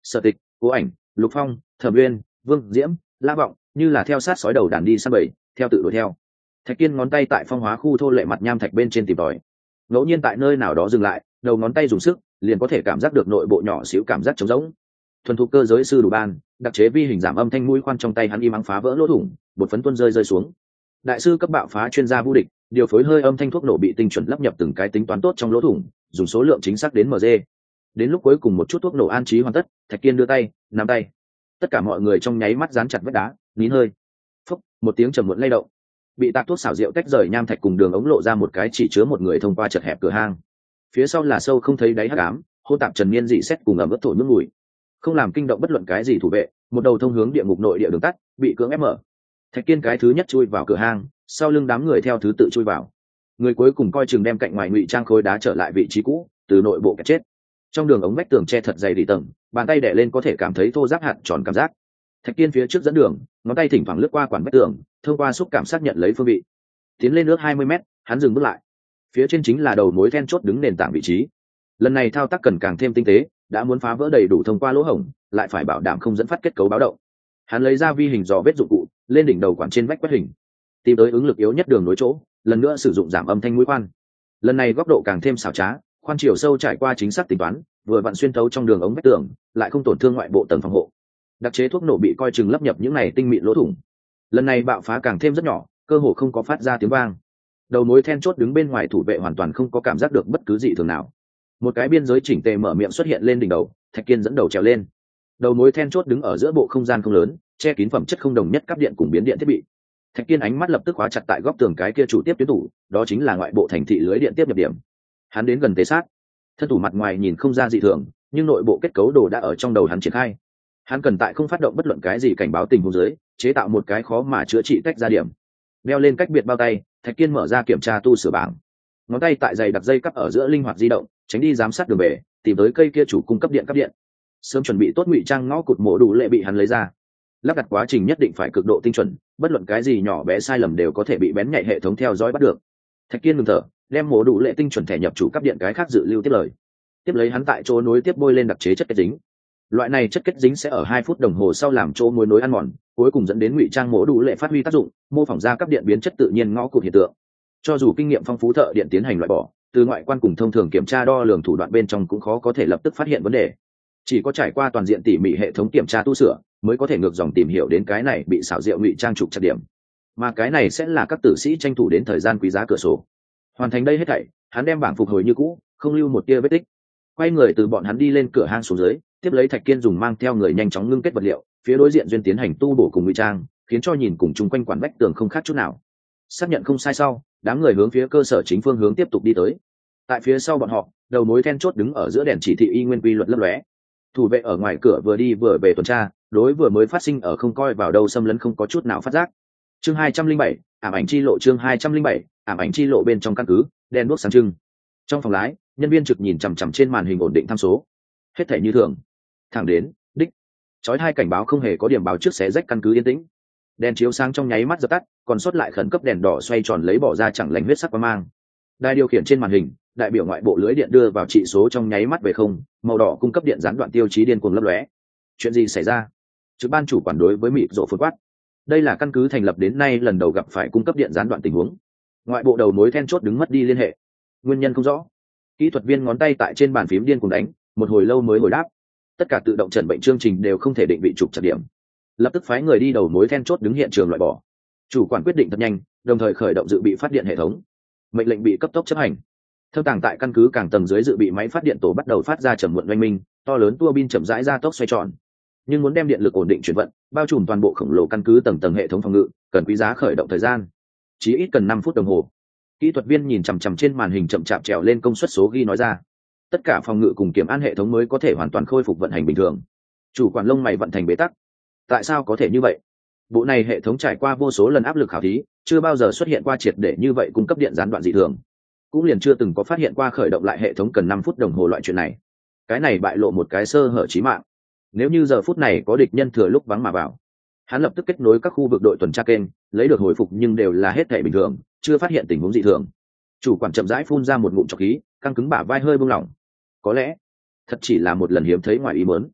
Sở Tịch, Cố Ảnh, Lục Phong, Thẩm Uyên, Vương Diễm, La Vọng như là theo sát sói đầu đàn đi săn bầy, theo tự đuổi theo. Thạch Kiên ngón tay tại phong hóa khu thô lệ mặt nham thạch bên trên tìm tòi, ngẫu nhiên tại nơi nào đó dừng lại, đầu ngón tay dùng sức, liền có thể cảm giác được nội bộ nhỏ xíu cảm giác trống rỗng. Thuần thục cơ giới sư đủ ban, đặc chế vi hình giảm âm thanh mũi khoan trong tay hắn im ắng phá vỡ lỗ thủng, bột phấn tuôn rơi rơi xuống. Đại sư cấp bạo phá chuyên gia vô địch, điều phối hơi âm thanh thuốc nổ bị tinh chuẩn lắp nhập từng cái tính toán tốt trong lỗ thủng, dùng số lượng chính xác đến em giê. Đến lúc cuối cùng một chút thuốc nổ an trí hoàn tất, Thạch Kiên đưa tay, nắm tay. Tất cả mọi người trong nháy mắt dán chặt vách đá, nín hơi. Phốc, một tiếng trầm muộn lay động. Bị tạc thuốc xảo diệu tách rời nham thạch cùng đường ống lộ ra một cái chỉ chứa một người thông qua chật hẹp cửa hang. Phía sau là sâu không thấy đáy hắc ám, hỗn tạp trần niên dị xét cùng ẩm ướt thổ nước mùi. Không làm kinh động bất luận cái gì thủ vệ, một đầu thông hướng địa ngục nội địa đường tắt, bị cưỡng ép mở. Thạch Kiên cái thứ nhất chui vào cửa hang, sau lưng đám người theo thứ tự chui vào. Người cuối cùng coi chừng đem cạnh ngoài ngụy trang khối đá trở lại vị trí cũ, từ nội bộ kẹt chết. Trong đường ống vách tường che thật dày đỉ tầng, bàn tay đè lên có thể cảm thấy thô ráp hạt tròn cảm giác. Thạch Kiên phía trước dẫn đường, ngón tay thỉnh thoảng lướt qua quản vách tường, thông qua xúc cảm xác nhận lấy phương vị. Tiến lên nước hai mươi mét, hắn dừng bước lại. Phía trên chính là đầu mối then chốt đứng nền tảng vị trí. Lần này thao tác cần càng thêm tinh tế, đã muốn phá vỡ đầy đủ thông qua lỗ hổng, lại phải bảo đảm không dẫn phát kết cấu báo động. Hắn lấy ra vi hình dò vết dụng cụ, lên đỉnh đầu quản trên vách quét hình, tìm tới ứng lực yếu nhất đường nối chỗ, lần nữa sử dụng giảm âm thanh mũi khoan. Lần này góc độ càng thêm xảo trá, khoan chiều sâu trải qua chính xác tính toán, vừa vặn xuyên thấu trong đường ống vách tường, lại không tổn thương ngoại bộ tầng phòng hộ. Đặc chế thuốc nổ bị coi chừng lấp nhập những này tinh mịn lỗ thủng. Lần này bạo phá càng thêm rất nhỏ, cơ hồ không có phát ra tiếng vang. Đầu mối then chốt đứng bên ngoài thủ vệ hoàn toàn không có cảm giác được bất cứ gì thường nào. Một cái biên giới chỉnh tề mở miệng xuất hiện lên đỉnh đầu, Thạch Kiên dẫn đầu trèo lên. Đầu mối then chốt đứng ở giữa bộ không gian không lớn, che kín phẩm chất không đồng nhất cáp điện cùng biến điện thiết bị. Thạch Kiên ánh mắt lập tức khóa chặt tại góc tường cái kia chủ tiếp tuyến tủ, đó chính là ngoại bộ thành thị lưới điện tiếp nhập điểm. Hắn đến gần tế sát, thân tủ mặt ngoài nhìn không ra dị thường, nhưng nội bộ kết cấu đồ đã ở trong đầu hắn triển khai. Hắn cần tại không phát động bất luận cái gì cảnh báo tình huống dưới, chế tạo một cái khó mà chữa trị tách ra điểm. Đeo lên cách biệt bao tay, Thạch Kiên mở ra kiểm tra tu sửa bảng. Ngón tay tại dày đặc dây cắp ở giữa linh hoạt di động, tránh đi giám sát đường bể, tìm tới cây kia chủ cung cấp điện cấp điện. Sớm chuẩn bị tốt ngụy trang ngõ cụt mổ đủ lệ bị hắn lấy ra. Lắp đặt quá trình nhất định phải cực độ tinh chuẩn, bất luận cái gì nhỏ bé sai lầm đều có thể bị bén nhạy hệ thống theo dõi bắt được. Thạch Kiên ngừng thở, đem mổ đủ lệ tinh chuẩn thẻ nhập chủ cấp điện cái khác dự lưu tiếp lời. Tiếp lấy hắn tại chỗ nối tiếp bôi lên đặc chế chất kết dính. Loại này chất kết dính sẽ ở hai phút đồng hồ sau làm chỗ mối nối ăn mòn, cuối cùng dẫn đến ngụy trang mổ đủ lệ phát huy tác dụng, mô phỏng ra cấp điện biến chất tự nhiên ngõ cụt hiện tượng. Cho dù kinh nghiệm phong phú thợ điện tiến hành loại bỏ, từ ngoại quan cùng thông thường kiểm tra đo lường thủ đoạn bên trong cũng khó có thể lập tức phát hiện vấn đề. Chỉ có trải qua toàn diện tỉ mỉ hệ thống kiểm tra tu sửa, mới có thể ngược dòng tìm hiểu đến cái này bị xảo diệu ngụy trang trục chặt điểm. Mà cái này sẽ là các tử sĩ tranh thủ đến thời gian quý giá cửa sổ. Hoàn thành đây hết thảy, hắn đem bảng phục hồi như cũ, không lưu một tia vết tích. Quay người từ bọn hắn đi lên cửa hang xuống dưới, tiếp lấy Thạch Kiên dùng mang theo người nhanh chóng ngưng kết vật liệu, phía đối diện duyên tiến hành tu bổ cùng ngụy trang, khiến cho nhìn cùng chung quanh quản vách tường không khác chút nào. Xác nhận không sai sau, đám người hướng phía cơ sở chính phương hướng tiếp tục đi tới. Tại phía sau bọn họ, đầu mối then chốt đứng ở giữa đèn chỉ thị y nguyên quy luật lấp lóe. Thủ vệ ở ngoài cửa vừa đi vừa về tuần tra, đối vừa mới phát sinh ở không coi vào đâu xâm lấn không có chút nào phát giác. Chương hai trăm linh bảy, ảm ảnh chi lộ chương hai trăm linh bảy, ảm ảnh chi lộ bên trong căn cứ, đèn đuốc sáng trưng. Trong phòng lái, nhân viên trực nhìn chằm chằm trên màn hình ổn định tham số. Hết thảy như thường. Thẳng đến, đích. Chói hai cảnh báo không hề có điểm báo trước xé rách căn cứ yên tĩnh. Đèn chiếu sáng trong nháy mắt dập tắt, còn sót lại khẩn cấp đèn đỏ xoay tròn lấy bỏ ra chẳng lành huyết sắc quang mang. Đài điều khiển trên màn hình, đại biểu ngoại bộ lưới điện đưa vào trị số trong nháy mắt về không, màu đỏ cung cấp điện gián đoạn tiêu chí điên cuồng lấp lóe. Chuyện gì xảy ra? Trực ban chủ quản đối với mịt rộ phun quát. Đây là căn cứ thành lập đến nay lần đầu gặp phải cung cấp điện gián đoạn tình huống. Ngoại bộ đầu mối then chốt đứng mất đi liên hệ. Nguyên nhân không rõ. Kỹ thuật viên ngón tay tại trên bàn phím điên cuồng đánh, một hồi lâu mới hồi đáp. Tất cả tự động trần bệnh chương trình đều không thể định vị trục chặt điểm. Lập tức phái người đi đầu mối then chốt đứng hiện trường loại bỏ. Chủ quản quyết định thật nhanh, đồng thời khởi động dự bị phát điện hệ thống. Mệnh lệnh bị cấp tốc chấp hành. Thâm tàng tại căn cứ càng tầng dưới dự bị máy phát điện tổ bắt đầu phát ra trầm muộn oanh minh, to lớn tua bin chậm rãi ra tốc xoay tròn. Nhưng muốn đem điện lực ổn định chuyển vận, bao trùm toàn bộ khổng lồ căn cứ tầng tầng hệ thống phòng ngự, cần quý giá khởi động thời gian, chỉ ít cần năm phút đồng hồ. Kỹ thuật viên nhìn chằm chằm trên màn hình chậm chạp trèo lên công suất số ghi nói ra. Tất cả phòng ngự cùng kiểm an hệ thống mới có thể hoàn toàn khôi phục vận hành bình thường. Chủ quản lông mày vận thành bế tắc. Tại sao có thể như vậy? Bộ này hệ thống trải qua vô số lần áp lực khảo thí, chưa bao giờ xuất hiện qua triệt để như vậy cung cấp điện gián đoạn dị thường. Cũng liền chưa từng có phát hiện qua khởi động lại hệ thống cần năm phút đồng hồ loại chuyện này. Cái này bại lộ một cái sơ hở chí mạng. Nếu như giờ phút này có địch nhân thừa lúc vắng mà vào, hắn lập tức kết nối các khu vực đội tuần tra kênh, lấy được hồi phục nhưng đều là hết thảy bình thường, chưa phát hiện tình huống dị thường. Chủ quản chậm rãi phun ra một ngụm trọc khí, căng cứng bả vai hơi buông lỏng. Có lẽ thật chỉ là một lần hiếm thấy ngoài ý muốn.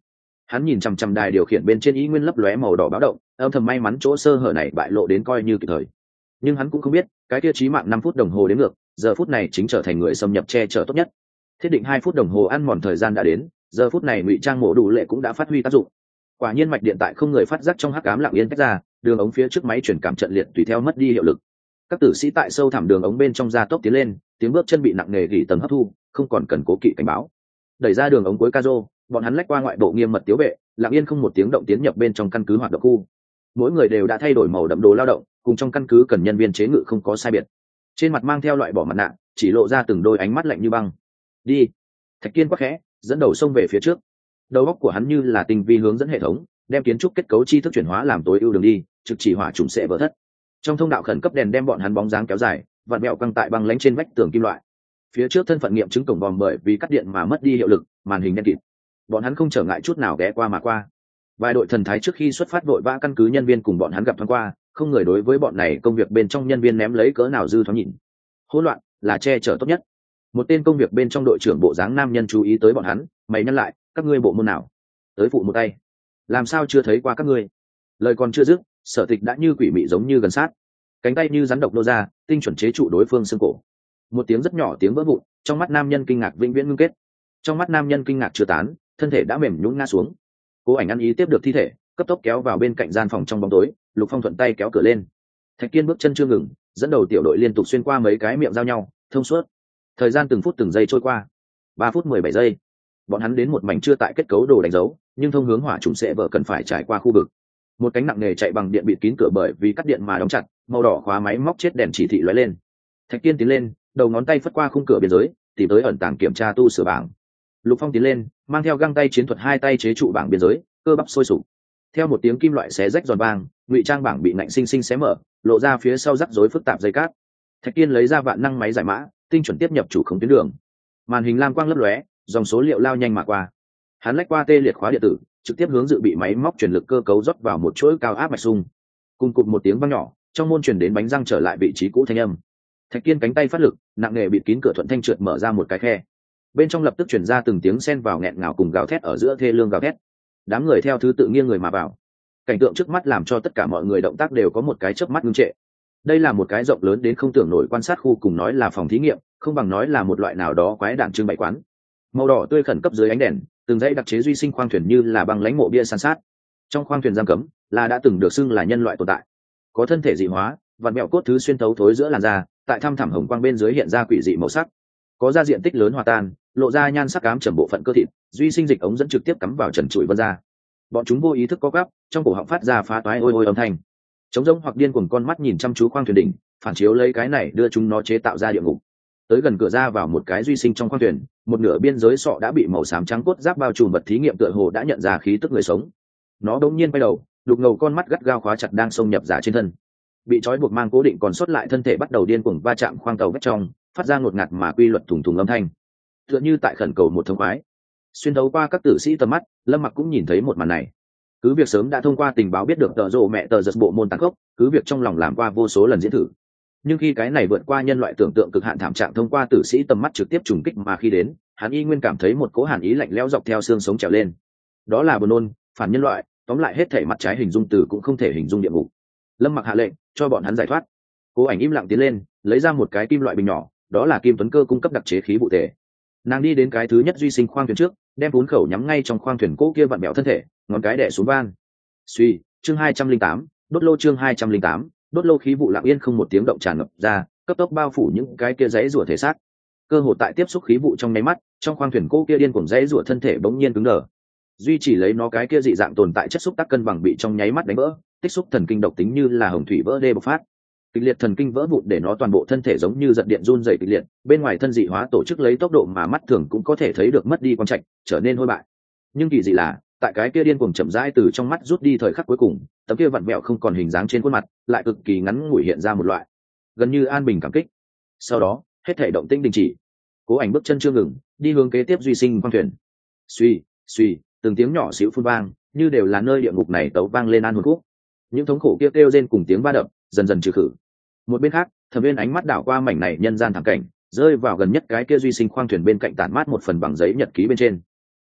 Hắn nhìn chằm chằm đài điều khiển bên trên ý nguyên lấp lóe màu đỏ báo động, âm thầm may mắn chỗ sơ hở này bại lộ đến coi như kịp thời. Nhưng hắn cũng không biết cái kia chí mạng năm phút đồng hồ đến ngược, giờ phút này chính trở thành người xâm nhập che chở tốt nhất. Thiết định hai phút đồng hồ ăn mòn thời gian đã đến, giờ phút này ngụy trang mổ đủ lệ cũng đã phát huy tác dụng. Quả nhiên mạch điện tại không người phát giác trong hắc ám lặng yên tách ra, đường ống phía trước máy chuyển cảm trận liệt tùy theo mất đi hiệu lực. Các tử sĩ tại sâu thẳm đường ống bên trong gia tốc tiến lên, tiếng bước chân bị nặng nề gỉ tầng hấp thu, không còn cần cố kỵ cảnh báo. Đẩy ra đường ống cuối Cazo, bọn hắn lách qua ngoại bộ nghiêm mật tiếu vệ, lặng yên không một tiếng động tiến nhập bên trong căn cứ hoạt động khu. Mỗi người đều đã thay đổi màu đậm đồ lao động, cùng trong căn cứ cần nhân viên chế ngự không có sai biệt. Trên mặt mang theo loại bỏ mặt nạ, chỉ lộ ra từng đôi ánh mắt lạnh như băng. Đi. Thạch Kiên quắc khẽ, dẫn đầu xông về phía trước. Đầu óc của hắn như là tinh vi hướng dẫn hệ thống, đem kiến trúc kết cấu tri thức chuyển hóa làm tối ưu đường đi, trực chỉ hỏa trùng sẽ vỡ thất. Trong thông đạo khẩn cấp đèn đem bọn hắn bóng dáng kéo dài, vặn mẹo căng tại băng lánh trên vách tường kim loại. Phía trước thân phận nghiệm chứng cổng vòm bởi vì cắt điện mà mất đi hiệu lực, màn hình đen kịt. Bọn hắn không trở ngại chút nào ghé qua mà qua. Vài đội thần thái trước khi xuất phát vội vã căn cứ nhân viên cùng bọn hắn gặp thoáng qua, không người đối với bọn này công việc bên trong nhân viên ném lấy cỡ nào dư thoáng nhìn. Hỗn loạn là che chở tốt nhất. Một tên công việc bên trong đội trưởng bộ dáng nam nhân chú ý tới bọn hắn, mày nhăn lại, các ngươi bộ môn nào? Tới phụ một tay. Làm sao chưa thấy qua các ngươi? Lời còn chưa dứt, Sở Tịch đã như quỷ mị giống như gần sát, cánh tay như rắn độc nô ra, tinh chuẩn chế trụ đối phương xương cổ. Một tiếng rất nhỏ tiếng vỡ vụn, trong mắt nam nhân kinh ngạc vĩnh viễn ngưng kết. Trong mắt nam nhân kinh ngạc chưa tán, thân thể đã mềm nhũn ngã xuống. Cố Ảnh ăn ý tiếp được thi thể, cấp tốc kéo vào bên cạnh gian phòng trong bóng tối. Lục Phong thuận tay kéo cửa lên. Thạch Kiên bước chân chưa ngừng, dẫn đầu tiểu đội liên tục xuyên qua mấy cái miệng giao nhau, thông suốt. Thời gian từng phút từng giây trôi qua, ba phút mười bảy giây. Bọn hắn đến một mảnh chưa tại kết cấu đồ đánh dấu, nhưng thông hướng hỏa trùng sẽ vỡ cần phải trải qua khu vực. Một cánh nặng nề chạy bằng điện bịt kín cửa bởi vì cắt điện mà đóng chặt, màu đỏ khóa máy móc chết đèn chỉ thị lóe lên. Thạch Kiên tiến lên, đầu ngón tay phất qua khung cửa biên giới, tìm tới ẩn tàng kiểm tra tu sửa bảng. Lục Phong tiến lên, mang theo găng tay chiến thuật hai tay chế trụ bảng biên giới, cơ bắp sôi sục. Theo một tiếng kim loại xé rách giòn vang, ngụy trang bảng bị nạnh sinh sinh xé mở, lộ ra phía sau rắc rối phức tạp dây cát. Thạch Kiên lấy ra vạn năng máy giải mã, tinh chuẩn tiếp nhập chủ khống tuyến đường. Màn hình lam quang lấp lóe, dòng số liệu lao nhanh mà qua. Hắn lách qua tê liệt khóa điện tử, trực tiếp hướng dự bị máy móc truyền lực cơ cấu rót vào một chuỗi cao áp mạch sung. Cùng cụt một tiếng vang nhỏ, trong môn truyền đến bánh răng trở lại vị trí cũ thanh âm. Thạch Kiên cánh tay phát lực, nặng nề bịt kín cửa thuận thanh trượt mở ra một cái khe. Bên trong lập tức truyền ra từng tiếng xen vào nghẹn ngào cùng gào thét ở giữa thê lương gào thét. Đám người theo thứ tự nghiêng người mà vào. Cảnh tượng trước mắt làm cho tất cả mọi người động tác đều có một cái chớp mắt ngưng trệ. Đây là một cái rộng lớn đến không tưởng nổi quan sát khu, cùng nói là phòng thí nghiệm, không bằng nói là một loại nào đó quái đản trưng bày quán. Màu đỏ tươi khẩn cấp dưới ánh đèn, từng dãy đặc chế duy sinh khoang thuyền như là băng lãnh mộ bia san sát. Trong khoang thuyền giam cấm là đã từng được xưng là nhân loại tồn tại, có thân thể dị hóa, vặn mẹo cốt thứ xuyên thấu thối giữa làn da, tại thăm thẳm hồng quang bên dưới hiện ra quỷ dị màu sắc, có da diện tích lớn hòa tan, lộ ra nhan sắc ám trầm bộ phận cơ thịt, duy sinh dịch ống dẫn trực tiếp cắm vào trần trụi vân ra. Bọn chúng vô ý thức co quắp, trong cổ họng phát ra phá toái ôi ôi âm thanh. Trống rỗng hoặc điên cuồng con mắt nhìn chăm chú khoang thuyền đỉnh, phản chiếu lấy cái này đưa chúng nó chế tạo ra địa ngục. Tới gần cửa ra vào một cái duy sinh trong khoang thuyền, một nửa biên giới sọ đã bị màu xám trắng cốt giáp bao trùm vật thí nghiệm tựa hồ đã nhận ra khí tức người sống. Nó đống nhiên quay đầu, đục ngầu con mắt gắt gao khóa chặt đang xông nhập giả trên thân. Bị trói buộc mang cố định còn sót lại thân thể bắt đầu điên cuồng va chạm khoang tàu vách trong, phát ra ngột ngạt mà quy luật thùng thùng âm thanh, tựa như tại khẩn cầu một thông khoái. Xuyên thấu qua các tử sĩ tầm mắt, Lâm Mặc cũng nhìn thấy một màn này. Cứ việc sớm đã thông qua tình báo biết được tờ rồ mẹ tờ giật bộ môn tàn khốc, cứ việc trong lòng làm qua vô số lần diễn thử, nhưng khi cái này vượt qua nhân loại tưởng tượng cực hạn thảm trạng thông qua tử sĩ tầm mắt trực tiếp trùng kích mà khi đến, hắn y nguyên cảm thấy một cỗ hàn ý lạnh lẽo dọc theo xương sống trèo lên. Đó là buồn nôn, phản nhân loại, tóm lại hết thể mặt trái hình dung từ cũng không thể hình dung địa ngục. Lâm Mặc hạ lệnh cho bọn hắn giải thoát. Cố Ảnh im lặng tiến lên, lấy ra một cái kim loại bình nhỏ, đó là kim tuấn cơ cung cấp đặc chế khí vụ thể. Nàng đi đến cái thứ nhất duy sinh khoang thuyền trước, đem bốn khẩu nhắm ngay trong khoang thuyền cố kia vặn bẹo thân thể, ngón cái đè xuống van. Suy, chương hai trăm linh tám, đốt lô chương hai trăm linh tám, đốt lô khí vụ lặng yên không một tiếng động tràn ngập ra, cấp tốc bao phủ những cái kia giấy rủa thể xác. Cơ hội tại tiếp xúc khí vụ trong nháy mắt, trong khoang thuyền cố kia điên cuồng giấy rủa thân thể bỗng nhiên cứng đờ. Duy chỉ lấy nó cái kia dị dạng tồn tại chất xúc tác cân bằng bị trong nháy mắt đánh vỡ, tích xúc thần kinh độc tính như là hồng thủy vỡ đê bộc phát. Kịch liệt thần kinh vỡ vụn để nó toàn bộ thân thể giống như giật điện run rẩy kịch liệt, bên ngoài thân dị hóa tổ chức lấy tốc độ mà mắt thường cũng có thể thấy được mất đi quang trạch, trở nên hôi bại. Nhưng kỳ dị là, tại cái kia điên cuồng chậm rãi từ trong mắt rút đi thời khắc cuối cùng, tấm kia vặn vẹo không còn hình dáng trên khuôn mặt, lại cực kỳ ngắn ngủi hiện ra một loại gần như an bình cảm kích. Sau đó, hết thể động tĩnh đình chỉ. Cố Ảnh bước chân chưa ngừng, đi hướng kế tiếp duy sinh khoang thuyền. Suy, suy, từng tiếng nhỏ xíu phun vang, như đều là nơi địa ngục này tấu vang lên an hồn khúc. Những thống khổ kia kêu, kêu rên cùng tiếng va đập, dần dần trừ khử. Một bên khác, Thẩm Viên ánh mắt đảo qua mảnh này nhân gian thảm cảnh, rơi vào gần nhất cái kia duy sinh khoang thuyền bên cạnh tản mát một phần bằng giấy nhật ký bên trên.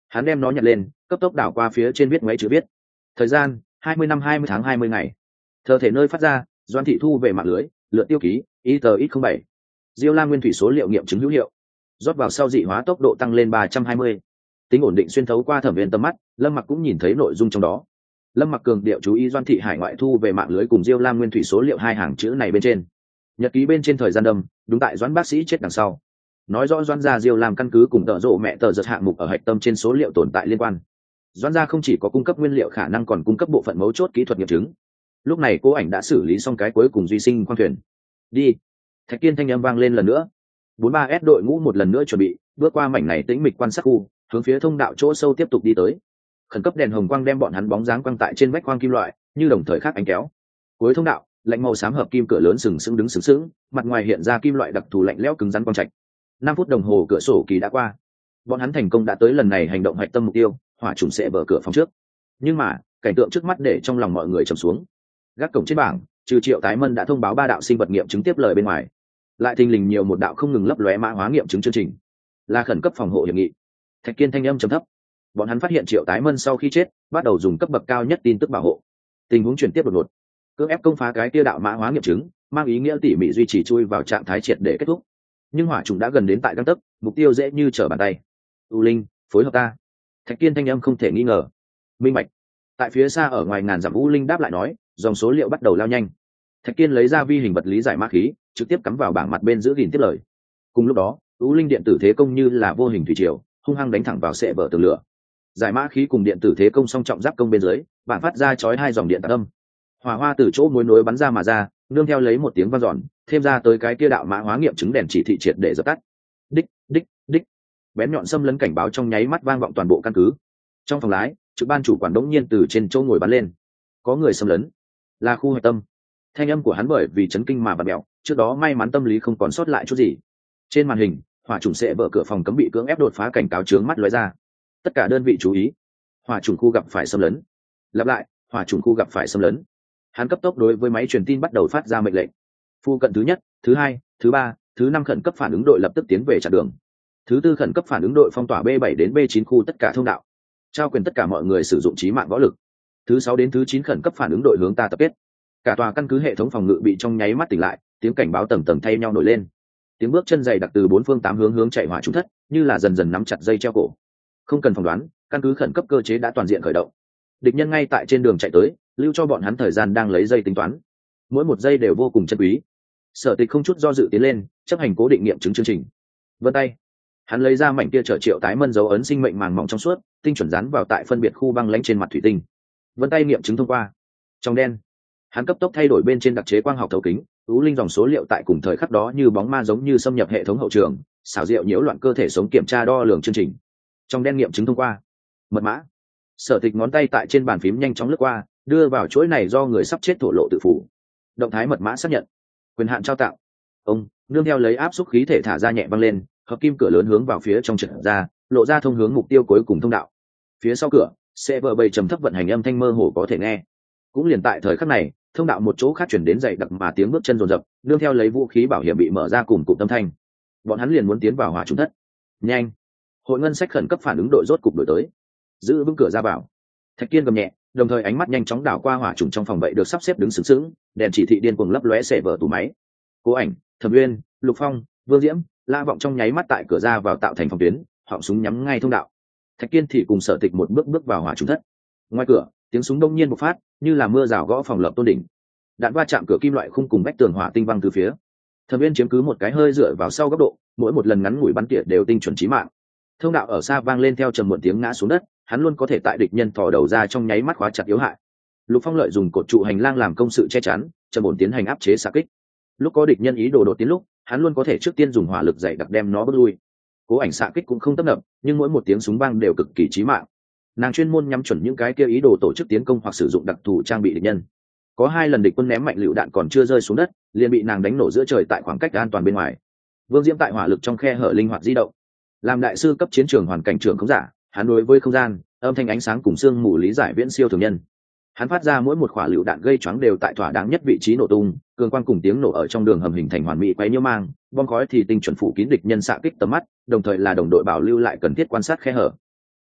Hắn đem nó nhặt lên, cấp tốc đảo qua phía trên viết ngoáy chữ viết. Thời gian: hai mươi năm hai mươi tháng hai mươi ngày. Thờ thể nơi phát ra: Doan Thị thu về mạng lưới, lượt tiêu ký i tờ ít không bảy. Diêu Lam nguyên thủy số liệu nghiệm chứng hữu hiệu. Rót vào sau dị hóa tốc độ tăng lên ba trăm hai mươi. Tính ổn định xuyên thấu qua Thẩm Viên tầm mắt, Lâm Mặc cũng nhìn thấy nội dung trong đó. Lâm Mặc cường điệu chú ý Doan Thị hải ngoại thu về mạng lưới cùng Diêu Lam nguyên thủy số liệu hai hàng chữ này bên trên. Nhật ký bên trên thời gian đâm, đúng tại Doãn bác sĩ chết đằng sau. Nói rõ Doãn gia Diêu Lam căn cứ cùng tợ rộ mẹ tờ giật hạng mục ở hạch tâm trên số liệu tồn tại liên quan. Doãn gia không chỉ có cung cấp nguyên liệu khả năng còn cung cấp bộ phận mấu chốt kỹ thuật nghiệm chứng. Lúc này Cố Ảnh đã xử lý xong cái cuối cùng duy sinh khoang thuyền. Đi. Thạch Kiên thanh âm vang lên lần nữa. bốn ba S đội ngũ một lần nữa chuẩn bị, bước qua mảnh này tĩnh mịch quan sát khu, hướng phía thông đạo chỗ sâu tiếp tục đi tới. Khẩn cấp đèn hồng quang đem bọn hắn bóng dáng quang tại trên vách khoang kim loại, như đồng thời khác ánh kéo. Cuối thông đạo, lạnh màu xám hợp kim cửa lớn sừng sững đứng sừng sững, mặt ngoài hiện ra kim loại đặc thù lạnh lẽo cứng rắn quang trạch. Năm phút đồng hồ cửa sổ kỳ đã qua. Bọn hắn thành công đã tới lần này hành động hạch tâm mục tiêu, hỏa trùng sẽ vỡ cửa phòng trước. Nhưng mà, cảnh tượng trước mắt để trong lòng mọi người trầm xuống. Gác cổng trên bảng, trừ Triệu Tái Mân đã thông báo ba đạo sinh vật nghiệm chứng tiếp lời bên ngoài, lại thình lình nhiều một đạo không ngừng lấp lóe mã hóa nghiệm chứng chương trình, là khẩn cấp phòng hộ hiệp nghị. Thạch Kiên thanh âm trầm thấp. Bọn hắn phát hiện Triệu Tái Mân sau khi chết, bắt đầu dùng cấp bậc cao nhất tin tức bảo hộ. Tình huống chuyển tiếp đột ngột, cưỡng ép công phá cái kia đạo mã hóa nghiệm chứng, mang ý nghĩa tỉ mỉ duy trì chui vào trạng thái triệt để kết thúc. Nhưng hỏa trùng đã gần đến tại gang tấc, mục tiêu dễ như trở bàn tay. U Linh, phối hợp ta. Thạch Kiên thanh âm không thể nghi ngờ. Minh bạch. Tại phía xa ở ngoài ngàn dặm U Linh đáp lại nói, dòng số liệu bắt đầu lao nhanh. Thạch Kiên lấy ra vi hình vật lý giải mã khí, trực tiếp cắm vào bảng mặt bên giữ gìn tiếp lời. Cùng lúc đó, U Linh điện tử thế công như là vô hình thủy triều, hung hăng đánh thẳng vào sệ vở tường lửa. Giải mã khí cùng điện tử thế công song trọng giáp công bên dưới, bảng phát ra chói hai dòng điện tạc âm. Hỏa hoa từ chỗ mối nối bắn ra mà ra, nương theo lấy một tiếng vang dọn, thêm ra tới cái kia đạo mã hóa nghiệm chứng đèn chỉ thị triệt để dập tắt. Đích, đích, đích. Bén nhọn xâm lấn cảnh báo trong nháy mắt vang vọng toàn bộ căn cứ. Trong phòng lái, trực ban chủ quản đống nhiên từ trên chỗ ngồi bắn lên. Có người xâm lấn, là khu hạch tâm. Thanh âm của hắn bởi vì chấn kinh mà bật mèo, trước đó may mắn tâm lý không còn sót lại chút gì. Trên màn hình, hỏa trùng sẽ vỡ cửa phòng cấm bị cưỡng ép đột phá cảnh cáo chướng mắt lóe ra. Tất cả đơn vị chú ý, hỏa trùng khu gặp phải xâm lấn. Lặp lại, hỏa trùng khu gặp phải xâm lấn. Hắn cấp tốc đối với máy truyền tin bắt đầu phát ra mệnh lệnh. Phu cận thứ nhất, thứ hai, thứ ba, thứ năm khẩn cấp phản ứng đội lập tức tiến về chặn đường. Thứ tư khẩn cấp phản ứng đội phong tỏa B bảy đến B chín khu tất cả thông đạo. Trao quyền tất cả mọi người sử dụng chí mạng võ lực. Thứ sáu đến thứ chín khẩn cấp phản ứng đội hướng ta tập kết. Cả tòa căn cứ hệ thống phòng ngự bị trong nháy mắt tỉnh lại, tiếng cảnh báo tầng tầng thay nhau nổi lên. Tiếng bước chân dày đặc từ bốn phương tám hướng hướng chạy hỏa trùng thất, như là dần dần nắm chặt dây treo cổ. Không cần phỏng đoán, căn cứ khẩn cấp cơ chế đã toàn diện khởi động. Địch nhân ngay tại trên đường chạy tới, lưu cho bọn hắn thời gian đang lấy dây tính toán. Mỗi một giây đều vô cùng chân quý. Sở Tịch không chút do dự tiến lên, chấp hành cố định nghiệm chứng chương trình. Vân tay, hắn lấy ra mảnh kia trở Triệu Tái Mân dấu ấn sinh mệnh màng mỏng trong suốt, tinh chuẩn dán vào tại phân biệt khu băng lãnh trên mặt thủy tinh. Vân tay nghiệm chứng thông qua. Trong đen, hắn cấp tốc thay đổi bên trên đặc chế quang học thấu kính, ú linh dòng số liệu tại cùng thời khắc đó như bóng ma giống như xâm nhập hệ thống hậu trường, xảo diệu nhiễu loạn cơ thể sống kiểm tra đo lường chương trình. Trong đen nghiệm chứng thông qua. Mật mã. Sở Tịch ngón tay tại trên bàn phím nhanh chóng lướt qua, đưa vào chuỗi này do người sắp chết thổ lộ tự phủ. Động thái mật mã xác nhận. Quyền hạn trao tặng. Ông nương theo lấy áp xúc khí thể thả ra nhẹ băng lên, hợp kim cửa lớn hướng vào phía trong trượt ra, lộ ra thông hướng mục tiêu cuối cùng thông đạo. Phía sau cửa, xe vợ bầy trầm thấp vận hành âm thanh mơ hồ có thể nghe. Cũng liền tại thời khắc này, thông đạo một chỗ khác chuyển đến dậy đặc mà tiếng bước chân rồn rập, nương theo lấy vũ khí bảo hiểm bị mở ra cùng cụm âm thanh. Bọn hắn liền muốn tiến vào hỏa trùng thất. Nhanh! Hội ngân sách khẩn cấp phản ứng đội rốt cục đổi tới. Giữ vững cửa ra vào. Thạch Kiên gầm nhẹ, đồng thời ánh mắt nhanh chóng đảo qua hỏa trùng trong phòng bậy được sắp xếp đứng sướng sướng, đèn chỉ thị điên cuồng lấp lóe xẻ vỡ tủ máy. Cố Ảnh, Thẩm Uyên, Lục Phong, Vương Diễm, La Vọng trong nháy mắt tại cửa ra vào tạo thành phòng tuyến, họng súng nhắm ngay thông đạo. Thạch Kiên thì cùng Sở Tịch một bước bước vào hỏa trùng thất. Ngoài cửa, tiếng súng đông nhiên bộc phát, như là mưa rào gõ phòng lập tôn đỉnh. Đạn va chạm cửa kim loại khung cùng vách tường hỏa tinh văng từ phía. Thẩm Uyên chiếm cứ một cái hơi dựa vào sau góc độ, mỗi một lần ngắn ngủi bắn tỉa đều tinh chuẩn chí mạng. Thông đạo ở xa vang lên theo trầm muộn tiếng ngã xuống đất, hắn luôn có thể tại địch nhân thò đầu ra trong nháy mắt khóa chặt yếu hại. Lục Phong lợi dùng cột trụ hành lang làm công sự che chắn, trầm ổn tiến hành áp chế xạ kích. Lúc có địch nhân ý đồ đột tiến lúc, hắn luôn có thể trước tiên dùng hỏa lực dày đặc đem nó bước lui. Cố Ảnh xạ kích cũng không tấp nập, nhưng mỗi một tiếng súng vang đều cực kỳ chí mạng. Nàng chuyên môn nhắm chuẩn những cái kia ý đồ tổ chức tiến công hoặc sử dụng đặc thù trang bị địch nhân. Có hai lần địch quân ném mạnh lựu đạn còn chưa rơi xuống đất, liền bị nàng đánh nổ giữa trời tại khoảng cách an toàn bên ngoài. Vương Diễm tại hỏa lực trong khe hở linh hoạt di động. Làm đại sư cấp chiến trường hoàn cảnh trưởng không giả, hắn đối với không gian, âm thanh ánh sáng cùng xương mù lý giải viễn siêu thường nhân. Hắn phát ra mỗi một quả lựu đạn gây choáng đều tại thỏa đáng nhất vị trí nổ tung, cường quang cùng tiếng nổ ở trong đường hầm hình thành hoàn mỹ quấy nhiễu mang, bom khói thì tinh chuẩn phủ kín địch nhân xạ kích tầm mắt, đồng thời là đồng đội bảo lưu lại cần thiết quan sát khe hở.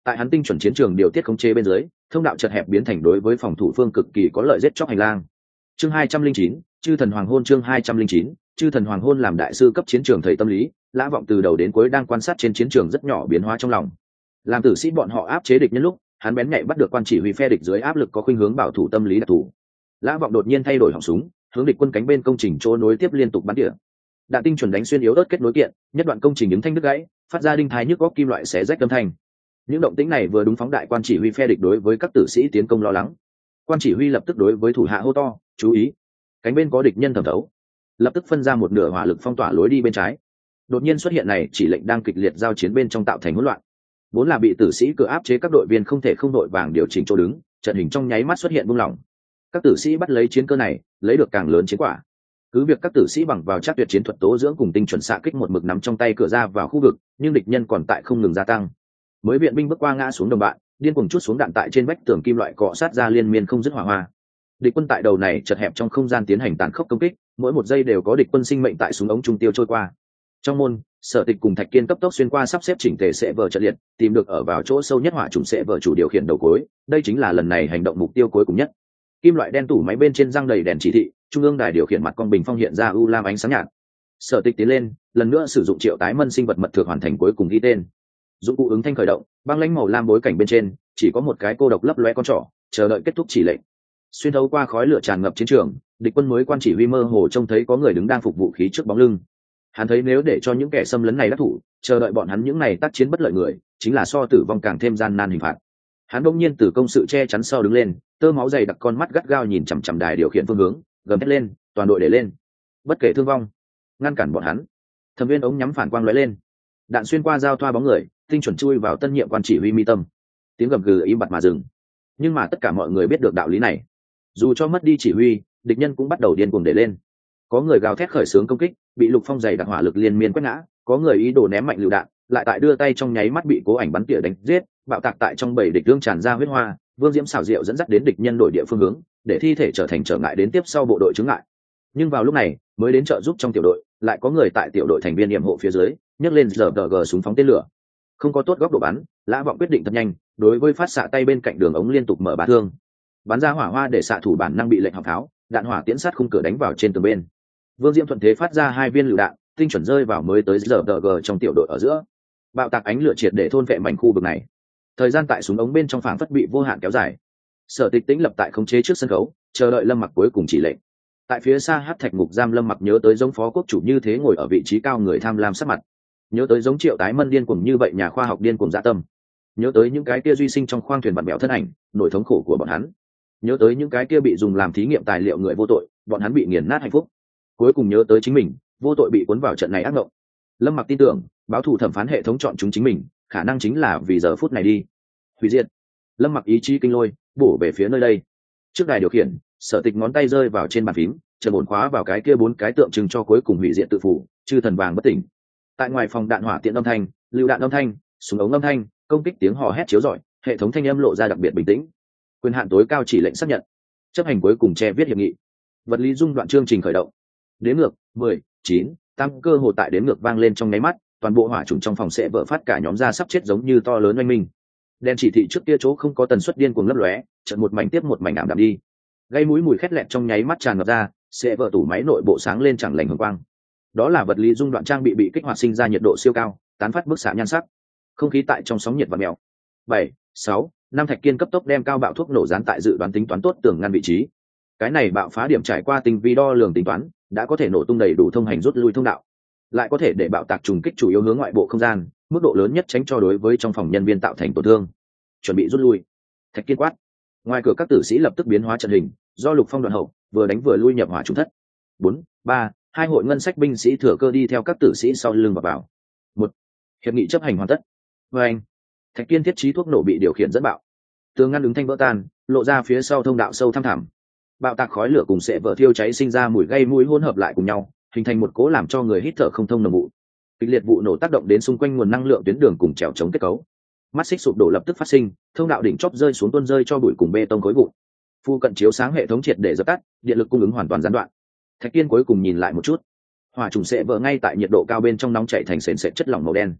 Tại hắn tinh chuẩn chiến trường điều tiết khống chế bên dưới, thông đạo chật hẹp biến thành đối với phòng thủ phương cực kỳ có lợi giết chóc hành lang. Chương hai trăm linh chín, chư thần hoàng hôn. Chương hai trăm linh chín, chư thần hoàng hôn. Làm đại sư cấp chiến trường thầy tâm lý, Lã Vọng từ đầu đến cuối đang quan sát trên chiến trường rất nhỏ biến hóa trong lòng. Làm tử sĩ bọn họ áp chế địch nhân lúc, hắn bén nhạy bắt được quan chỉ huy phe địch dưới áp lực có khuynh hướng bảo thủ tâm lý đặc thù. Lã Vọng đột nhiên thay đổi họng súng, hướng địch quân cánh bên công trình chỗ nối tiếp liên tục bắn tỉa. Đạn tinh chuẩn đánh xuyên yếu ớt kết nối kiện, nhất đoạn công trình những thanh đứt gãy, phát ra đinh thái nhức góc kim loại xé rách âm thanh. Những động tĩnh này vừa đúng phóng đại quan chỉ huy phe địch đối với các tử sĩ tiến công lo lắng. Quan chỉ huy lập tức đối với thủ hạ hô to, chú ý, cánh bên có địch nhân thẩm thấu, lập tức phân ra một nửa hỏa lực phong tỏa lối đi bên trái. Đột nhiên xuất hiện này chỉ lệnh đang kịch liệt giao chiến bên trong tạo thành hỗn loạn. Vốn là bị tử sĩ cửa áp chế các đội viên không thể không đội vàng điều chỉnh chỗ đứng, trận hình trong nháy mắt xuất hiện buông lỏng. Các tử sĩ bắt lấy chiến cơ này, lấy được càng lớn chiến quả. Cứ việc các tử sĩ bằng vào chắc tuyệt chiến thuật tố dưỡng cùng tinh chuẩn xạ kích một mực nắm trong tay cửa ra vào khu vực, nhưng địch nhân còn tại không ngừng gia tăng. Mới viện binh bước qua ngã xuống đồng bạn, điên cuồng chút xuống đạn tại trên vách tường kim loại cọ sát ra liên miên không dứt hỏa hoa. Địch quân tại đầu này chật hẹp trong không gian tiến hành tàn khốc công kích, mỗi một giây đều có địch quân sinh mệnh tại súng ống trung tiêu trôi qua. Trong môn, Sở Tịch cùng Thạch Kiên cấp tốc xuyên qua sắp xếp chỉnh tề sẽ vở trận liệt, tìm được ở vào chỗ sâu nhất hỏa trùng sẽ vở chủ điều khiển đầu cuối, đây chính là lần này hành động mục tiêu cuối cùng nhất. Kim loại đen tủ máy bên trên răng đầy đèn chỉ thị, trung ương đài điều khiển mặt con bình phong hiện ra u lam ánh sáng nhạt. Sở Tịch tiến lên, lần nữa sử dụng triệu tái mân sinh vật mật thực hoàn thành cuối cùng ghi tên. Dụng cụ ứng thanh khởi động, băng lãnh màu lam bối cảnh bên trên chỉ có một cái cô độc lấp lóe con trỏ, chờ đợi kết thúc chỉ lệnh. Xuyên thấu qua khói lửa tràn ngập chiến trường, địch quân mới quan chỉ huy mơ hồ trông thấy có người đứng đang phục vũ khí trước bóng lưng. Hắn thấy nếu để cho những kẻ xâm lấn này đắc thủ, chờ đợi bọn hắn những này tác chiến bất lợi người, chính là so tử vong càng thêm gian nan hình phạt. Hắn bỗng nhiên từ công sự che chắn sau đứng lên, tơ máu dày đặc con mắt gắt gao nhìn chằm chằm đài điều khiển phương hướng, gầm thét lên, toàn đội để lên, bất kể thương vong, ngăn cản bọn hắn. Thẩm Viên ống nhắm phản quang lóe lên, đạn xuyên qua giao thoa bóng người, tinh chuẩn chui vào tân nhiệm quan chỉ huy mi tâm. Tiếng gầm gừ im bặt mà dừng. Nhưng mà tất cả mọi người biết được đạo lý này, dù cho mất đi chỉ huy, địch nhân cũng bắt đầu điên cuồng để lên. Có người gào thét khởi xướng công kích, bị lục phong dày đặc hỏa lực liên miên quét ngã, có người ý đồ ném mạnh lựu đạn, lại tại đưa tay trong nháy mắt bị cố ảnh bắn tỉa đánh giết, bạo tạc tại trong bầy địch đương tràn ra huyết hoa. Vương Diễm xảo diệu dẫn dắt đến địch nhân đổi địa phương hướng, để thi thể trở thành trở ngại đến tiếp sau bộ đội chứng ngại. Nhưng vào lúc này, mới đến trợ giúp trong tiểu đội, lại có người tại tiểu đội thành viên yểm hộ phía dưới, nhấc lên giở tờ gờ súng phóng tên lửa. Không có tốt góc độ bắn, Lã Vọng quyết định thật nhanh, đối với phát xạ tay bên cạnh đường ống liên tục mở bá thương, bắn ra hỏa hoa để xạ thủ bản năng bị lệnh học tháo, đạn hỏa tiễn sát khung cửa đánh vào trên tường bên. Vương Diễm thuận thế phát ra hai viên lựu đạn, tinh chuẩn rơi vào mới tới giờ tờ gờ trong tiểu đội ở giữa, bạo tạc ánh lửa triệt để thôn vệ mảnh khu vực này. Thời gian tại súng ống bên trong phảng phất bị vô hạn kéo dài. Sở Tịch tĩnh lập tại khống chế trước sân khấu, chờ đợi Lâm Mặc cuối cùng chỉ lệnh. Tại phía xa hắc thạch ngục giam, Lâm Mặc nhớ tới giống phó quốc chủ như thế ngồi ở vị trí cao người tham lam sắc mặt, nhớ tới giống Triệu Tái Mân điên cuồng như vậy nhà khoa học điên cuồng dạ tâm, nhớ tới những cái kia duy sinh trong khoang thuyền bạt bèo thân ảnh, nỗi thống khổ của bọn hắn, nhớ tới những cái kia bị dùng làm thí nghiệm tài liệu người vô tội, bọn hắn bị nghiền nát hạnh phúc, cuối cùng nhớ tới chính mình vô tội bị cuốn vào trận này ác mộng. Lâm Mặc tin tưởng báo thù thẩm phán hệ thống chọn chúng chính mình, khả năng chính là vì giờ phút này đi hủy diệt. Lâm Mặc ý chí kinh lôi bổ về phía nơi đây. Trước đài điều khiển, Sở Tịch ngón tay rơi vào trên bàn phím, chân ổn khóa vào cái kia bốn cái tượng trưng cho cuối cùng hủy diệt tự phủ, chư thần vàng bất tỉnh. Tại ngoài phòng, đạn hỏa tiện âm thanh, lựu đạn âm thanh, súng ống âm thanh, công kích tiếng hò hét chiếu rọi, hệ thống thanh âm lộ ra đặc biệt bình tĩnh. Quyền hạn tối cao chỉ lệnh xác nhận, chấp hành cuối cùng che viết hiệp nghị, vật lý dung đoạn chương trình khởi động. Đếm ngược mười, chín, tám, cơ hồ tại đếm ngược vang lên trong nháy mắt, toàn bộ hỏa trùng trong phòng sẽ vỡ phát, cả nhóm ra sắp chết giống như to lớn oanh minh. Đèn chỉ thị trước kia chỗ không có tần suất điên cuồng lấp lóe, trận một mảnh tiếp một mảnh ảm đạm đi. Gây mũi mùi khét lẹt trong nháy mắt tràn ngập ra, sẽ vỡ tủ máy nội bộ sáng lên chẳng lành hồng quang. Đó là vật lý dung đoạn trang bị bị kích hoạt sinh ra nhiệt độ siêu cao, tán phát bức xạ nhan sắc. Không khí tại trong sóng nhiệt và mèo. bảy, sáu, năm Thạch Kiên cấp tốc đem cao bạo thuốc nổ dán tại dự đoán tính toán tốt tường ngăn vị trí. Cái này bạo phá điểm trải qua tinh vi đo lường tính toán, đã có thể nổ tung đầy đủ thông hành rút lui thông đạo, lại có thể để bạo tạc trùng kích chủ yếu hướng ngoại bộ không gian, mức độ lớn nhất tránh cho đối với trong phòng nhân viên tạo thành tổn thương. Chuẩn bị rút lui. Thạch Kiên quát. Ngoài cửa các tử sĩ lập tức biến hóa trận hình, do Lục Phong đoạn hậu, vừa đánh vừa lui nhập hỏa trung thất. Bốn, ba, hai hội ngân sách binh sĩ thừa cơ đi theo các tử sĩ sau lưng vào vào. Một, hiệp nghị chấp hành hoàn tất. Và anh, Thạch Kiên thiết trí thuốc nổ bị điều khiển dẫn bạo, tường ngăn ứng thanh vỡ tan, lộ ra phía sau thông đạo sâu thăm thẳm. Bạo tạc khói lửa cùng sẽ vỡ thiêu cháy sinh ra mùi gây mũi hỗn hợp lại cùng nhau, hình thành một cỗ làm cho người hít thở không thông nồng vụ. Kịch liệt vụ nổ tác động đến xung quanh nguồn năng lượng tuyến đường cùng trèo chống kết cấu. Mắt xích sụp đổ lập tức phát sinh, thông đạo đỉnh chóp rơi xuống tuôn rơi cho bụi cùng bê tông khối vụn. Phu cận chiếu sáng hệ thống triệt để dập tắt, điện lực cung ứng hoàn toàn gián đoạn. Thạch Kiên cuối cùng nhìn lại một chút, hỏa trùng sẽ vỡ ngay tại nhiệt độ cao bên trong nóng chảy thành sền sệt chất lỏng màu đen.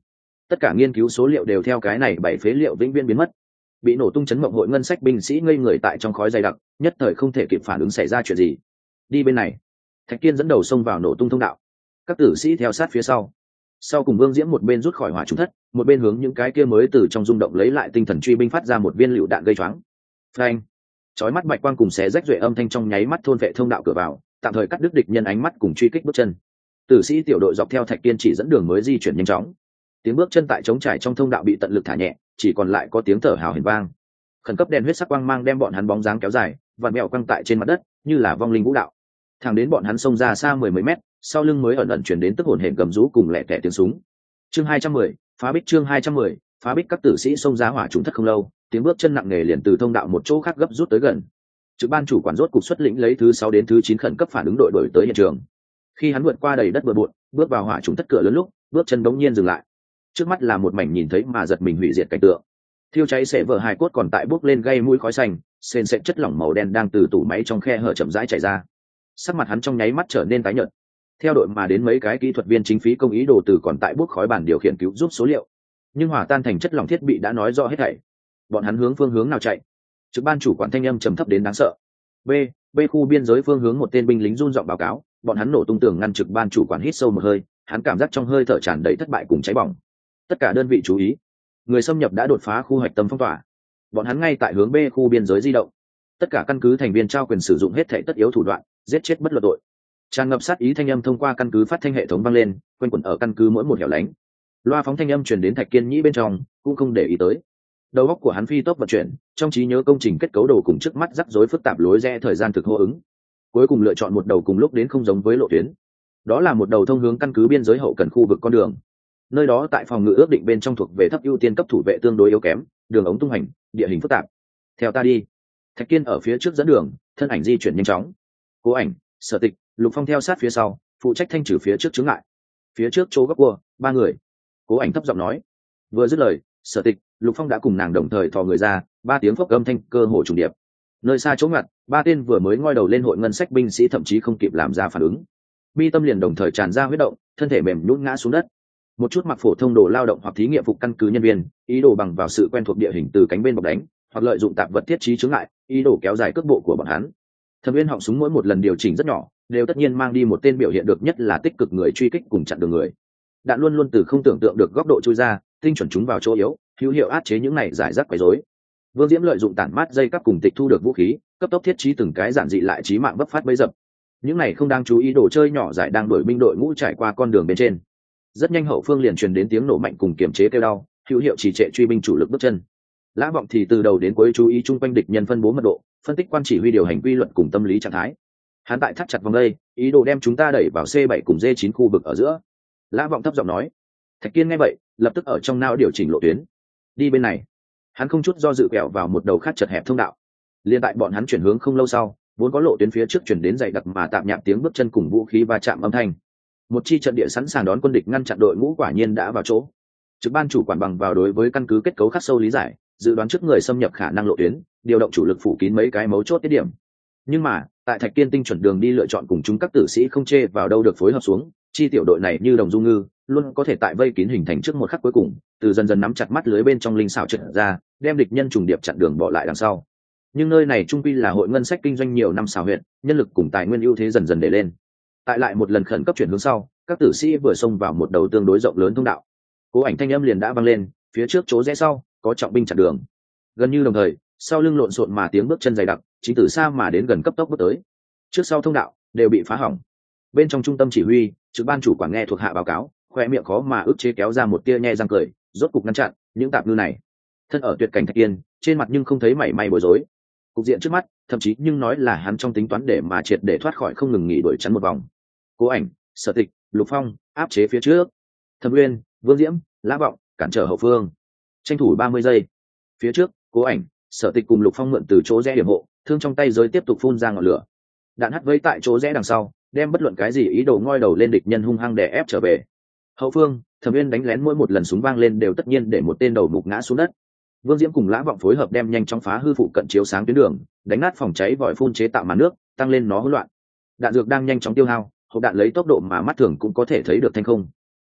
tất cả nghiên cứu số liệu đều theo cái này bảy phế liệu vĩnh viễn biến mất. Bị nổ tung chấn mộng hội ngân sách binh sĩ ngây người tại trong khói dày đặc, nhất thời không thể kịp phản ứng xảy ra chuyện gì. Đi bên này. Thạch Kiên dẫn đầu xông vào nổ tung thông đạo, các tử sĩ theo sát phía sau. Sau cùng Vương Diễm một bên rút khỏi hỏa trùng thất, một bên hướng những cái kia mới từ trong rung động lấy lại tinh thần truy binh phát ra một viên lựu đạn gây choáng. Phanh! Chói mắt bạch quang cùng xé rách duệ âm thanh trong nháy mắt thôn vệ thông đạo cửa vào, tạm thời cắt đứt địch nhân ánh mắt cùng truy kích bước chân. Tử sĩ tiểu đội dọc theo Thạch Kiên chỉ dẫn đường mới di chuyển nhanh chóng. Tiếng bước chân tại trống trải trong thông đạo bị tận lực thả nhẹ, chỉ còn lại có tiếng thở hào hển vang. Khẩn cấp đèn huyết sắc quang mang đem bọn hắn bóng dáng kéo dài, vặn mèo quăng tại trên mặt đất, như là vong linh vũ đạo. Thẳng đến bọn hắn xông ra xa mười mấy mét, sau lưng mới ẩn ẩn truyền đến tức hồn hển gầm rú cùng lẻ tẻ tiếng súng. Chương hai trăm mười, phá bích chương hai trăm mười, phá bích các tử sĩ xông ra hỏa trùng thất không lâu, tiếng bước chân nặng nề liền từ thông đạo một chỗ khác gấp rút tới gần. Trực ban chủ quản rốt cục xuất lĩnh lấy thứ sáu đến thứ chín khẩn cấp phản ứng đội đuổi tới hiện trường. Khi hắn vượt qua đầy đất bừa bộn, bước vào hỏa trùng thất cửa lớn lúc, bước chân bỗng nhiên dừng lại. Trước mắt là một mảnh nhìn thấy mà giật mình hủy diệt cảnh tượng. Thiêu cháy xẻ vỡ hài cốt còn tại bốc lên gây mũi khói xanh, sền sệt chất lỏng màu đen đang từ tủ máy trong khe hở chậm rãi chảy ra. Sắc mặt hắn trong nháy mắt trở nên tái nhợt. Theo đội mà đến mấy cái kỹ thuật viên chính phí công ý đồ từ còn tại bốc khói bản điều khiển cứu giúp số liệu, nhưng hỏa tan thành chất lỏng thiết bị đã nói rõ hết thảy. Bọn hắn hướng phương hướng nào chạy? Trực ban chủ quản thanh âm trầm thấp đến đáng sợ. B, B khu biên giới phương hướng một tên binh lính run giọng báo cáo, bọn hắn nổ tung tường ngăn trực ban chủ quản hít sâu một hơi, hắn cảm giác trong hơi thở tràn đầy thất bại cùng cháy bỏng. Tất cả đơn vị chú ý, người xâm nhập đã đột phá khu hạch tâm phong tỏa, bọn hắn ngay tại hướng B khu biên giới di động. Tất cả căn cứ thành viên trao quyền sử dụng hết thảy tất yếu thủ đoạn, giết chết bất luận tội. Tràn ngập sát ý thanh âm thông qua căn cứ phát thanh hệ thống vang lên, quanh quẩn ở căn cứ mỗi một hẻo lánh. Loa phóng thanh âm truyền đến Thạch Kiên nhĩ bên trong, cũng không để ý tới. Đầu óc của hắn phi tốc vận chuyển, trong trí nhớ công trình kết cấu đồ cùng trước mắt rắc rối phức tạp lối rẽ thời gian thực hô ứng. Cuối cùng lựa chọn một đầu cùng lúc đến không giống với lộ tuyến. Đó là một đầu thông hướng căn cứ biên giới hậu cần khu vực con đường. Nơi đó tại phòng ngự ước định bên trong thuộc về thấp ưu tiên cấp thủ vệ tương đối yếu kém, đường ống tung hành, địa hình phức tạp. Theo ta đi. Thạch Kiên ở phía trước dẫn đường, thân ảnh di chuyển nhanh chóng. Cố Ảnh, Sở Tịch, Lục Phong theo sát phía sau, phụ trách thanh trừ phía trước chướng ngại. Phía trước chỗ góc cua, ba người. Cố Ảnh thấp giọng nói. Vừa dứt lời, Sở Tịch, Lục Phong đã cùng nàng đồng thời thò người ra, ba tiếng phốc âm thanh cơ hồ trùng điệp. Nơi xa chỗ ngặt, ba tên vừa mới ngoi đầu lên hội ngân sách binh sĩ thậm chí không kịp làm ra phản ứng. Mi tâm liền đồng thời tràn ra huyết động, thân thể mềm nhũn ngã xuống đất. Một chút mặc phổ thông đồ lao động hoặc thí nghiệm phục căn cứ nhân viên, ý đồ bằng vào sự quen thuộc địa hình từ cánh bên bọc đánh, hoặc lợi dụng tạp vật thiết trí chướng ngại, ý đồ kéo dài cước bộ của bọn hắn. Thẩm Viên họng súng mỗi một lần điều chỉnh rất nhỏ, đều tất nhiên mang đi một tên biểu hiện được nhất là tích cực người truy kích cùng chặn đường người. Đạn luôn luôn từ không tưởng tượng được góc độ chui ra, tinh chuẩn chúng vào chỗ yếu, hữu hiệu áp chế những này giải rác quấy rối. Vương Diễm lợi dụng tản mát dây cáp cùng tịch thu được vũ khí, cấp tốc thiết trí từng cái giản dị lại chí mạng vấp phát bấy dập. Những này không đang chú ý đồ chơi nhỏ giải đang đuổi binh đội ngũ trải qua con đường bên trên. Rất nhanh hậu phương liền truyền đến tiếng nổ mạnh cùng kiềm chế kêu đau, hữu hiệu trì trệ truy binh chủ lực bước chân. Lã Vọng thì từ đầu đến cuối chú ý chung quanh địch nhân phân bố mật độ, phân tích quan chỉ huy điều hành quy luật cùng tâm lý trạng thái. Hắn tại thắt chặt vòng đây, ý đồ đem chúng ta đẩy vào C bảy cùng D chín khu vực ở giữa. Lã Vọng thấp giọng nói. Thạch Kiên nghe vậy, lập tức ở trong não điều chỉnh lộ tuyến. Đi bên này. Hắn không chút do dự quẹo vào một đầu khác chật hẹp thông đạo. Liên tại bọn hắn chuyển hướng không lâu sau, vốn có lộ tuyến phía trước chuyển đến dày đặc mà tạm nhạp tiếng bước chân cùng vũ khí va chạm âm thanh. Một chi trận địa sẵn sàng đón quân địch ngăn chặn đội ngũ quả nhiên đã vào chỗ. Trực ban chủ quản bằng vào đối với căn cứ kết cấu khắc sâu lý giải, dự đoán trước người xâm nhập khả năng lộ tuyến, điều động chủ lực phủ kín mấy cái mấu chốt tiết điểm. Nhưng mà, tại Thạch Kiên tinh chuẩn đường đi lựa chọn cùng chúng các tử sĩ không chê vào đâu được phối hợp xuống, chi tiểu đội này như đồng du ngư, luôn có thể tại vây kín hình thành trước một khắc cuối cùng, từ dần dần nắm chặt mắt lưới bên trong linh xảo trượt ra, đem địch nhân trùng điệp chặn đường bỏ lại đằng sau. Nhưng nơi này trung quy là hội ngân sách kinh doanh nhiều năm xảo huyện, nhân lực cùng tài nguyên ưu thế dần dần để lên. Tại lại một lần khẩn cấp chuyển hướng sau, các tử sĩ vừa xông vào một đầu tương đối rộng lớn thông đạo. Cố Ảnh thanh âm liền đã vang lên, phía trước chỗ rẽ sau, có trọng binh chặn đường. Gần như đồng thời, sau lưng lộn xộn mà tiếng bước chân dày đặc, chính từ xa mà đến gần cấp tốc bước tới. Trước sau thông đạo đều bị phá hỏng. Bên trong trung tâm chỉ huy, trực ban chủ quản nghe thuộc hạ báo cáo, khoe miệng khó mà ức chế kéo ra một tia nhe răng cười, rốt cục ngăn chặn những tạp ngư này. Thân ở tuyệt cảnh Thạch Kiên, trên mặt nhưng không thấy mảy may bối rối. Cục diện trước mắt, thậm chí nhưng nói là hắn trong tính toán để mà triệt để thoát khỏi không ngừng nghỉ đuổi chắn một vòng. Cố Ảnh, Sở Tịch, Lục Phong áp chế phía trước. Thẩm Uyên, Vương Diễm, Lã Vọng cản trở hậu phương. Tranh thủ ba mươi giây. Phía trước, Cố Ảnh, Sở Tịch cùng Lục Phong mượn từ chỗ rẽ điểm hộ, thương trong tay giới tiếp tục phun ra ngọn lửa. Đạn hắt vây tại chỗ rẽ đằng sau, đem bất luận cái gì ý đồ ngoi đầu lên địch nhân hung hăng đè ép trở về. Hậu phương, Thẩm Uyên đánh lén mỗi một lần súng vang lên đều tất nhiên để một tên đầu mục ngã xuống đất. Vương Diễm cùng Lã Vọng phối hợp đem nhanh chóng phá hư phụ cận chiếu sáng tuyến đường, đánh nát phòng cháy vòi phun chế tạo màn nước, tăng lên nó hỗn loạn. Đạn dược đang nhanh chóng tiêu hao, hộp đạn lấy tốc độ mà mắt thường cũng có thể thấy được thanh không.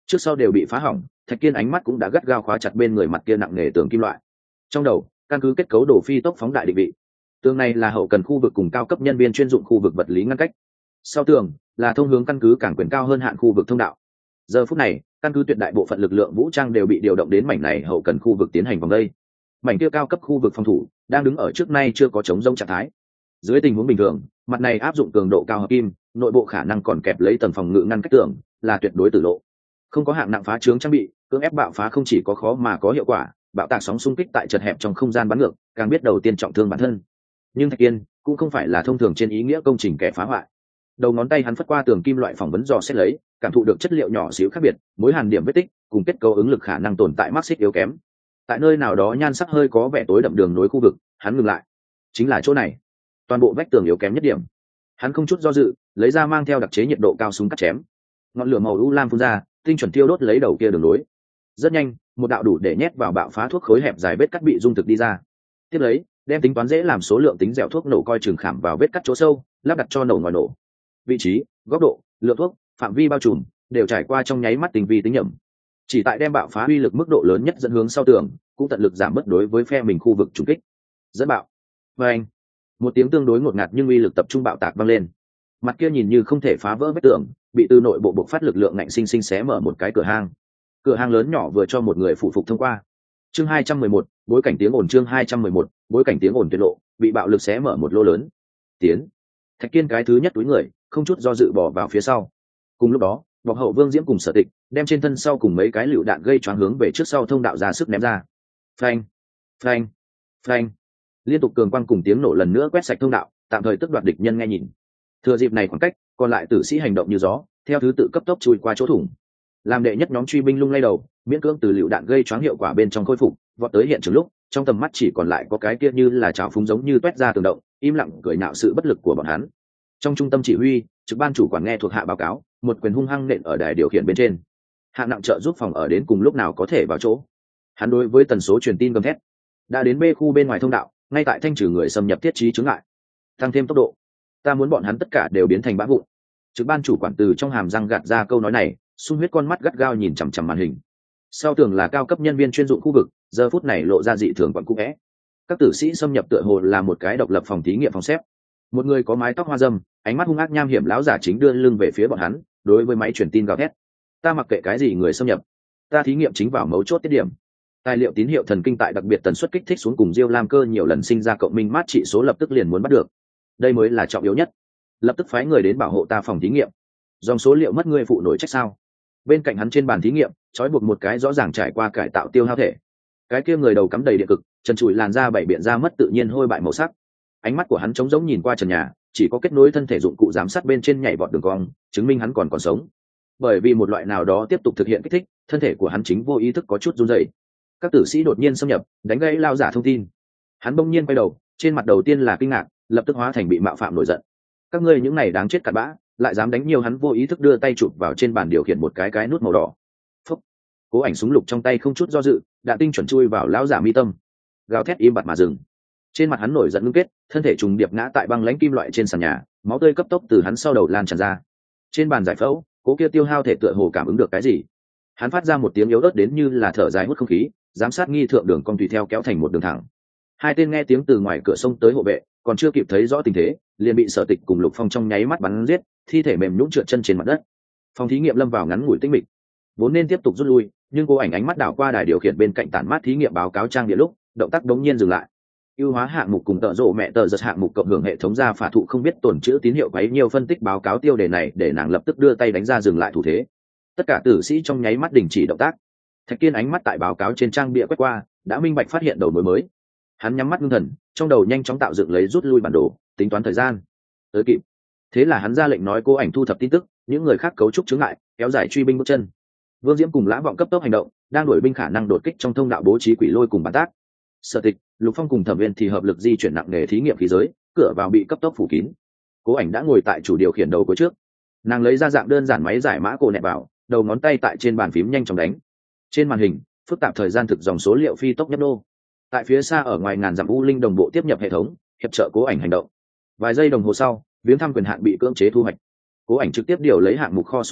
trước sau đều bị phá hỏng. Thạch Kiên ánh mắt cũng đã gắt gao khóa chặt bên người mặt kia nặng nề tường kim loại. Trong đầu căn cứ kết cấu đồ phi tốc phóng đại định vị, tường này là hậu cần khu vực cùng cao cấp nhân viên chuyên dụng khu vực vật lý ngăn cách, sau tường là thông hướng căn cứ cảng quyền cao hơn hạn khu vực thông đạo. Giờ phút này căn cứ tuyệt đại bộ phận lực lượng vũ trang đều bị điều động đến mảnh này hậu cần khu vực tiến hành vòng đây. Mảnh kia cao cấp khu vực phòng thủ đang đứng ở trước nay chưa có chống rông trạng thái. Dưới tình huống bình thường, mặt này áp dụng cường độ cao hợp kim, nội bộ khả năng còn kẹp lấy tầng phòng ngự ngăn cách tường, là tuyệt đối tử lộ. Không có hạng nặng phá trướng trang bị, cưỡng ép bạo phá không chỉ có khó mà có hiệu quả, bạo tạc sóng xung kích tại chật hẹp trong không gian bắn ngược, càng biết đầu tiên trọng thương bản thân. Nhưng Thạch Kiên cũng không phải là thông thường trên ý nghĩa công trình kẻ phá hoại. Đầu ngón tay hắn phất qua tường kim loại phỏng vấn dò xét lấy, cảm thụ được chất liệu nhỏ xíu khác biệt, mối hàn điểm vết tích cùng kết cấu ứng lực khả năng tồn tại mắc xích yếu kém. Tại nơi nào đó nhan sắc hơi có vẻ tối đậm đường nối khu vực, hắn ngừng lại. Chính là chỗ này. Toàn bộ vách tường yếu kém nhất điểm. Hắn không chút do dự, lấy ra mang theo đặc chế nhiệt độ cao súng cắt chém. Ngọn lửa màu u lam phun ra, tinh chuẩn tiêu đốt lấy đầu kia đường nối. Rất nhanh, một đạo đủ để nhét vào bạo phá thuốc khối hẹp dài vết cắt bị dung thực đi ra. Tiếp lấy, đem tính toán dễ làm số lượng tính dẻo thuốc nổ coi chừng khảm vào vết cắt chỗ sâu, lắp đặt cho nổ ngoài nổ. Vị trí, góc độ, lượng thuốc, phạm vi bao trùm đều trải qua trong nháy mắt tinh vi tính nhẩm. Chỉ tại đem bạo phá uy lực mức độ lớn nhất dẫn hướng sau tường, cũng tận lực giảm bớt đối với phe mình khu vực trùng kích. Dẫn bạo. Và anh, một tiếng tương đối ngột ngạt nhưng uy lực tập trung bạo tạc vang lên. Mặt kia nhìn như không thể phá vỡ vết tường, bị từ nội bộ bộc phát lực lượng ngạnh sinh sinh xé mở một cái cửa hang. Cửa hang lớn nhỏ vừa cho một người phụ phục thông qua. Chương hai trăm mười một, bối cảnh tiếng ồn chương hai trăm mười một, bối cảnh tiếng ồn tuyệt lộ, bị bạo lực xé mở một lỗ lớn. Tiến. Thạch Kiên cái thứ nhất túi người, không chút do dự bỏ vào phía sau. Cùng lúc đó, Bọc Hậu Vương Diễm cùng Sở Tịch đem trên thân sau cùng mấy cái lựu đạn gây choáng hướng về trước sau thông đạo ra sức ném ra. Phanh, phanh, phanh. Liên tục cường quang cùng tiếng nổ lần nữa quét sạch thông đạo, tạm thời tức đoạt địch nhân nghe nhìn. Thừa dịp này khoảng cách, còn lại tử sĩ hành động như gió, theo thứ tự cấp tốc chui qua chỗ thủng. Làm đệ nhất nhóm truy binh lung lay đầu, miễn cưỡng từ lựu đạn gây choáng hiệu quả bên trong khôi phục, vọt tới hiện trường lúc, trong tầm mắt chỉ còn lại có cái kia như là trào phúng giống như toét ra tường động, im lặng cười nhạo sự bất lực của bọn hắn. Trong trung tâm chỉ huy, trực ban chủ quản nghe thuộc hạ báo cáo, một quyền hung hăng nện ở đài điều khiển bên trên. Hạng nặng trợ giúp phòng ở đến cùng lúc nào có thể vào chỗ. Hắn đối với tần số truyền tin gầm thét. Đã đến B khu bên ngoài thông đạo, ngay tại thanh trừ người xâm nhập thiết trí chứng ngại. Tăng thêm tốc độ. Ta muốn bọn hắn tất cả đều biến thành bã vụn. Trực ban chủ quản từ trong hàm răng gạt ra câu nói này, xung huyết con mắt gắt gao nhìn chằm chằm màn hình. Sau tường là cao cấp nhân viên chuyên dụng khu vực, giờ phút này lộ ra dị thường quặn cũ vẽ. Các tử sĩ xâm nhập tựa hồ là một cái độc lập phòng thí nghiệm phòng xếp. Một người có mái tóc hoa râm, ánh mắt hung ác nham hiểm lão giả chính đưa lưng về phía bọn hắn, đối với máy truyền tin gào thét. Ta mặc kệ cái gì người xâm nhập, ta thí nghiệm chính vào mấu chốt tiết điểm. Tài liệu tín hiệu thần kinh tại đặc biệt tần suất kích thích xuống cùng Diêu Lam Cơ nhiều lần sinh ra cộng minh mát trị số lập tức liền muốn bắt được. Đây mới là trọng yếu nhất. Lập tức phái người đến bảo hộ ta phòng thí nghiệm. Dòng số liệu mất người phụ nổi trách sao? Bên cạnh hắn trên bàn thí nghiệm, trói buộc một cái rõ ràng trải qua cải tạo tiêu hao thể. Cái kia người đầu cắm đầy điện cực, trần trụi làn da bảy biện ra mất tự nhiên hôi bại màu sắc. Ánh mắt của hắn trống rỗng nhìn qua trần nhà, chỉ có kết nối thân thể dụng cụ giám sát bên trên nhảy vọt đường cong, chứng minh hắn còn còn sống. Bởi vì một loại nào đó tiếp tục thực hiện kích thích, thân thể của hắn chính vô ý thức có chút run rẩy. Các tử sĩ đột nhiên xâm nhập, đánh gãy lao giả thông tin. Hắn bỗng nhiên quay đầu, trên mặt đầu tiên là kinh ngạc, lập tức hóa thành bị mạo phạm nổi giận. Các ngươi những này đáng chết cặn bã, lại dám đánh nhiều. Hắn vô ý thức đưa tay chụp vào trên bàn điều khiển một cái cái nút màu đỏ. Phúc. Cố Ảnh súng lục trong tay không chút do dự, đạn tinh chuẩn chui vào lão giả mi tâm. Gào thét im bặt mà dừng. Trên mặt hắn nổi giận ngưng kết, thân thể trùng điệp ngã tại băng lãnh kim loại trên sàn nhà, máu tươi cấp tốc từ hắn sau đầu lan tràn ra. Trên bàn giải phẫu, cố kia tiêu hao thể tựa hồ cảm ứng được cái gì, hắn phát ra một tiếng yếu ớt đến như là thở dài hút không khí, giám sát nghi thượng đường cong tùy theo kéo thành một đường thẳng. Hai tên nghe tiếng từ ngoài cửa sông tới hộ vệ, còn chưa kịp thấy rõ tình thế, liền bị Sở Tịch cùng Lục Phong trong nháy mắt bắn giết, thi thể mềm nhũn trượt chân trên mặt đất. Phòng thí nghiệm lâm vào ngắn ngủi tĩnh mịch, vốn nên tiếp tục rút lui, nhưng Cố Ảnh ánh mắt đảo qua đài điều khiển bên cạnh tản mát thí nghiệm báo cáo trang địa lúc, động tác đống nhiên dừng lại. Ưu hóa hạng mục cùng tợ rộ mẹ tờ giật hạng mục cộng hưởng hệ thống ra phả thụ không biết tổn chữ tín hiệu bấy nhiều phân tích báo cáo tiêu đề này để nàng lập tức đưa tay đánh ra dừng lại thủ thế. Tất cả tử sĩ trong nháy mắt đình chỉ động tác. Thạch Kiên ánh mắt tại báo cáo trên trang bìa quét qua, đã minh bạch phát hiện đầu mối mới. Hắn nhắm mắt ngưng thần, trong đầu nhanh chóng tạo dựng lấy rút lui bản đồ, tính toán thời gian. Tới kịp. Thế là hắn ra lệnh nói Cố Ảnh thu thập tin tức, những người khác cấu trúc chướng ngại, kéo dài truy binh bước chân. Vương Diễm cùng Lã Vọng cấp tốc hành động, đang đuổi binh khả năng đột kích trong thông đạo bố trí quỷ lôi cùng bản tác. Sở Tịch, Lục Phong cùng Thẩm Viên thì hợp lực di chuyển nặng nề thí nghiệm khí giới, cửa vào bị cấp tốc phủ kín. Cố Ảnh đã ngồi tại chủ điều khiển đầu cuối trước, nàng lấy ra dạng đơn giản máy giải mã cổ nẹp vào, đầu ngón tay tại trên bàn phím nhanh chóng đánh. Trên màn hình, phức tạp thời gian thực dòng số liệu phi tốc nhấp nô. Tại phía xa ở ngoài ngàn dặm u linh đồng bộ tiếp nhập hệ thống, hiệp trợ Cố Ảnh hành động. Vài giây đồng hồ sau, viếng thăm quyền hạn bị cưỡng chế thu hoạch. Cố Ảnh trực tiếp điều lấy hạng mục kho số liệu,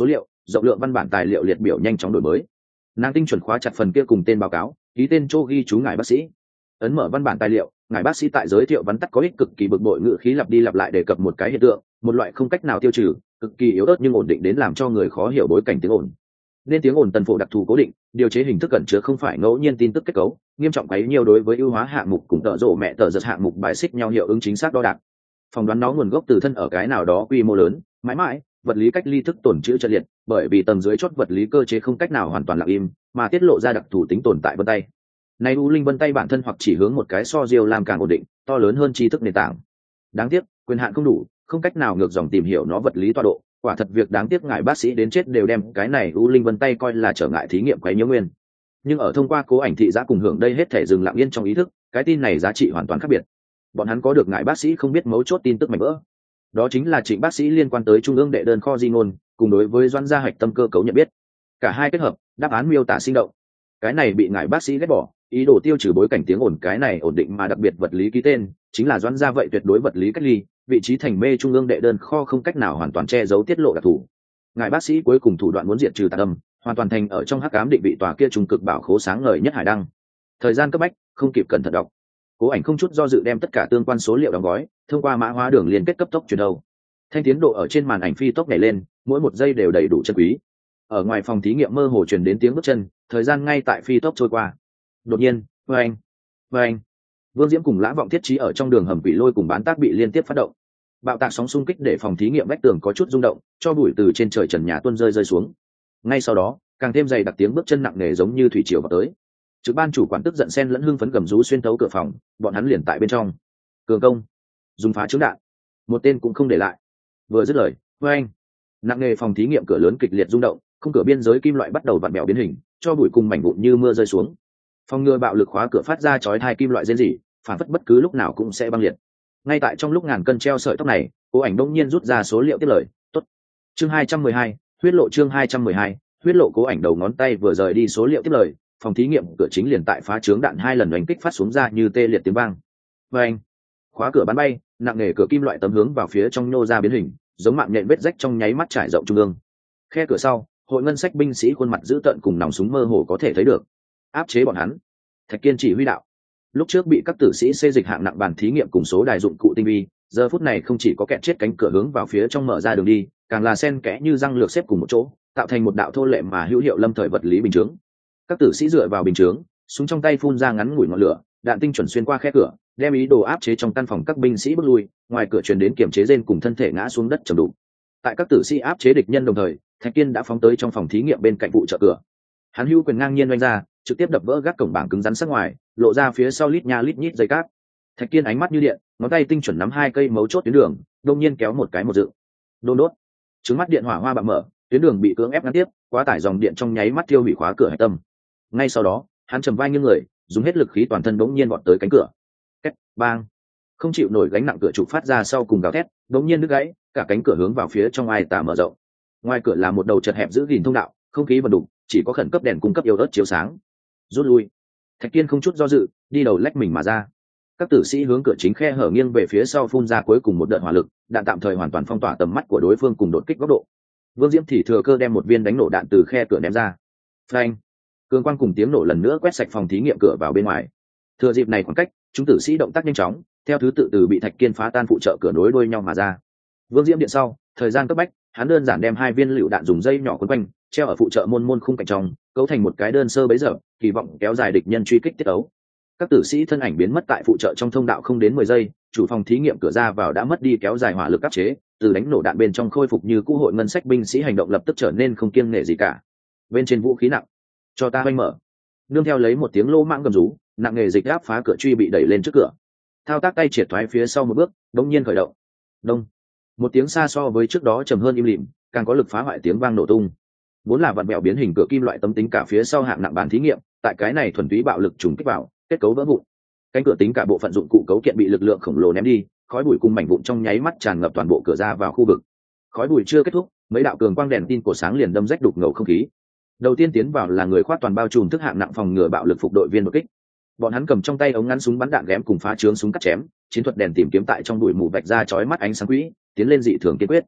rộng lượng văn bản tài liệu liệt biểu nhanh chóng đổi mới. Nàng tinh chuẩn khóa chặt phần kia cùng tên báo cáo, ký tên chỗ ghi chú ngài bác sĩ. Ấn mở văn bản tài liệu, ngài bác sĩ tại giới thiệu vắn tắt có ích cực kỳ bực bội ngữ khí lặp đi lặp lại đề cập một cái hiện tượng, một loại không cách nào tiêu trừ, cực kỳ yếu ớt nhưng ổn định đến làm cho người khó hiểu bối cảnh tiếng ồn. Nên tiếng ồn tần phổ đặc thù cố định, điều chế hình thức cẩn chứa không phải ngẫu nhiên tin tức kết cấu, nghiêm trọng quấy nhiều đối với ưu hóa hạng mục cùng tợ rộ mẹ tợ giật hạng mục bài xích nhau hiệu ứng chính xác đo đạc. Phỏng đoán nó nguồn gốc từ thân ở cái nào đó quy mô lớn, mãi mãi vật lý cách ly thức tồn trữ trận liệt, bởi vì tầng dưới chốt vật lý cơ chế không cách nào hoàn toàn lặng im, mà tiết lộ ra đặc thù tính tồn tại vân tay. Này u linh vân tay bản thân hoặc chỉ hướng một cái so diêu làm càng ổn định, to lớn hơn tri thức nền tảng. Đáng tiếc, quyền hạn không đủ, không cách nào ngược dòng tìm hiểu nó vật lý tọa độ, quả thật việc đáng tiếc ngài bác sĩ đến chết đều đem cái này u linh vân tay coi là trở ngại thí nghiệm quấy nhiễu nguyên. Nhưng ở thông qua cố ảnh thị giá cùng hưởng đây hết thể dừng lặng yên trong ý thức, cái tin này giá trị hoàn toàn khác biệt. Bọn hắn có được ngài bác sĩ không biết mấu chốt tin tức mảnh vỡ. Đó chính là Trịnh bác sĩ liên quan tới trung ương đệ đơn kho di ngôn, cùng đối với Doãn gia hạch tâm cơ cấu nhận biết. Cả hai kết hợp, đáp án miêu tả sinh động. Cái này bị ngài bác sĩ ghét bỏ, ý đồ tiêu trừ bối cảnh tiếng ồn cái này ổn định mà đặc biệt vật lý ký tên, chính là Doãn gia vậy tuyệt đối vật lý cách ly, vị trí thành mê trung ương đệ đơn kho không cách nào hoàn toàn che giấu tiết lộ đặc thù. Ngài bác sĩ cuối cùng thủ đoạn muốn diệt trừ tà âm, hoàn toàn thành ở trong hắc ám định vị tòa kia trung cực bảo khố sáng ngời nhất hải đăng. Thời gian cấp bách, không kịp cẩn thận đọc. Cố ảnh không chút do dự đem tất cả tương quan số liệu đóng gói, thông qua mã hóa đường liên kết cấp tốc truyền đâu. Thanh tiến độ ở trên màn ảnh phi tốc nhảy lên, mỗi một giây đều đầy đủ chân quý. Ở ngoài phòng thí nghiệm mơ hồ truyền đến tiếng bước chân, thời gian ngay tại phi tốc trôi qua. Đột nhiên, vâng, vâng, Vương Diễm cùng Lã Vọng thiết trí ở trong đường hầm quỷ lôi cùng bán tác bị liên tiếp phát động. Bạo tạc sóng xung kích để phòng thí nghiệm vách tường có chút rung động, cho bụi từ trên trời trần nhà tuôn rơi rơi xuống. Ngay sau đó, càng thêm dày đặc tiếng bước chân nặng nề giống như thủy triều vào tới. Trực ban chủ quản tức giận xen lẫn hưng phấn gầm rú xuyên thấu cửa phòng, bọn hắn liền tại bên trong. Cường công, dùng phá trứng đạn, một tên cũng không để lại. Vừa dứt lời, vâng, nặng nề phòng thí nghiệm cửa lớn kịch liệt rung động, khung cửa biên giới kim loại bắt đầu vặn bèo biến hình, cho bụi cùng mảnh vụn như mưa rơi xuống. Phòng ngừa bạo lực khóa cửa phát ra chói tai kim loại rên rỉ, phản phất bất cứ lúc nào cũng sẽ băng liệt. Ngay tại trong lúc ngàn cân treo sợi tóc này, Cố ảnh đông nhiên rút ra số liệu tiếp lời. Tốt. Chương hai trăm mười hai, huyết lộ chương hai trăm mười hai, huyết lộ. Cố ảnh đầu ngón tay vừa rời đi số liệu tiếp lời, phòng thí nghiệm cửa chính liền tại phá trướng đạn hai lần đánh kích phát xuống ra như tê liệt tiếng vang. Và anh, khóa cửa bắn bay, nặng nề cửa kim loại tấm hướng vào phía trong nhô ra biến hình, giống mạng nhện vết rách trong nháy mắt trải rộng trung ương. Khe cửa sau, hội ngân sách binh sĩ khuôn mặt dữ tợn cùng nòng súng mơ hồ có thể thấy được. Áp chế bọn hắn. Thạch Kiên chỉ huy đạo. Lúc trước bị các tử sĩ xê dịch hạng nặng bàn thí nghiệm cùng số đài dụng cụ tinh vi, giờ phút này không chỉ có kẹt chết cánh cửa hướng vào phía trong mở ra đường đi, càng là xen kẽ như răng lược xếp cùng một chỗ, tạo thành một đạo thô lệ mà hữu hiệu lâm thời vật lý bình chướng. Các tử sĩ dựa vào bình chướng, súng trong tay phun ra ngắn ngủi ngọn lửa, đạn tinh chuẩn xuyên qua khe cửa, đem ý đồ áp chế trong căn phòng các binh sĩ bước lui, ngoài cửa truyền đến kiểm chế rên cùng thân thể ngã xuống đất trầm đục. Tại các tử sĩ áp chế địch nhân đồng thời, Thạch Kiên đã phóng tới trong phòng thí nghiệm bên cạnh vụ trợ cửa. Hắn hữu quyền ngang nhiên oanh ra, trực tiếp đập vỡ gác cổng bảng cứng rắn sắc ngoài, lộ ra phía sau lít nha lít nhít dây cáp. Thạch Kiên ánh mắt như điện, ngón tay tinh chuẩn nắm hai cây mấu chốt tuyến đường, đông nhiên kéo một cái một dự. Đôn đốt. Trứng mắt điện hỏa hoa bạo mở, tuyến đường bị cưỡng ép ngăn tiếp, quá tải dòng điện trong nháy mắt tiêu hủy khóa cửa hạch tâm. Ngay sau đó, hắn trầm vai nghiêng người, dùng hết lực khí toàn thân bỗng nhiên vọt tới cánh cửa. Két, bang. Không chịu nổi gánh nặng cửa trụ phát ra sau cùng gào thét, bỗng nhiên đứt gãy, cả cánh cửa hướng vào phía trong ai tả mở rộng. Ngoài cửa là một đầu chật hẹp giữ gìn thông đạo, không khí vần đục, chỉ có khẩn cấp đèn cung cấp yếu ớt chiếu sáng. Rút lui. Thạch Kiên không chút do dự, đi đầu lách mình mà ra. Các tử sĩ hướng cửa chính khe hở nghiêng về phía sau phun ra cuối cùng một đợt hỏa lực, đạn tạm thời hoàn toàn phong tỏa tầm mắt của đối phương cùng đột kích góc độ. Vương Diễm thì thừa cơ đem một viên đánh nổ đạn từ khe cửa ném ra. Phanh. Cường quang cùng tiếng nổ lần nữa quét sạch phòng thí nghiệm cửa vào bên ngoài. Thừa dịp này khoảng cách, chúng tử sĩ động tác nhanh chóng, theo thứ tự từ bị Thạch Kiên phá tan phụ trợ cửa nối đuôi nhau mà ra. Vương Diễm điện sau, thời gian cấp bách, hắn đơn giản đem hai viên lựu đạn dùng dây nhỏ quấn quanh, treo ở phụ trợ môn môn khung cạnh trong, cấu thành một cái đơn sơ bấy giờ, kỳ vọng kéo dài địch nhân truy kích tiết ấu. Các tử sĩ thân ảnh biến mất tại phụ trợ trong thông đạo không đến mười giây, chủ phòng thí nghiệm cửa ra vào đã mất đi kéo dài hỏa lực áp chế, từ đánh nổ đạn bên trong khôi phục như cũ hội ngân sách binh sĩ hành động lập tức trở nên không kiêng nể gì cả. Bên trên vũ khí nặng, cho ta oanh mở. Nương theo lấy một tiếng lô mãng gầm rú, nặng nghề dịch áp phá cửa truy bị đẩy lên trước cửa. Thao tác tay triệt thoái phía sau một bước, đống nhiên khởi động. Đông. Một tiếng xa so với trước đó trầm hơn im lìm, càng có lực phá hoại tiếng vang nổ tung. Vốn là vặn bẹo biến hình cửa kim loại tấm tính cả phía sau hạng nặng bàn thí nghiệm, tại cái này thuần túy bạo lực trùng kích vào, kết cấu vỡ vụn. Cánh cửa tính cả bộ phận dụng cụ cấu kiện bị lực lượng khổng lồ ném đi, khói bụi cùng mảnh vụn trong nháy mắt tràn ngập toàn bộ cửa ra vào khu vực. Khói bụi chưa kết thúc, mấy đạo cường quang đèn tin cổ sáng liền đâm rách đục ngầu không khí. Đầu tiên tiến vào là người khoác toàn bao trùm thức hạng nặng phòng ngừa bạo lực phục đội viên đột kích. Bọn hắn cầm trong tay ống ngắn súng bắn đạn ghém cùng phá trướng súng cắt chém, chiến thuật đèn tìm kiếm tại trong bụi mù vạch ra chói mắt ánh sáng quỹ, tiến lên dị thường kiên quyết.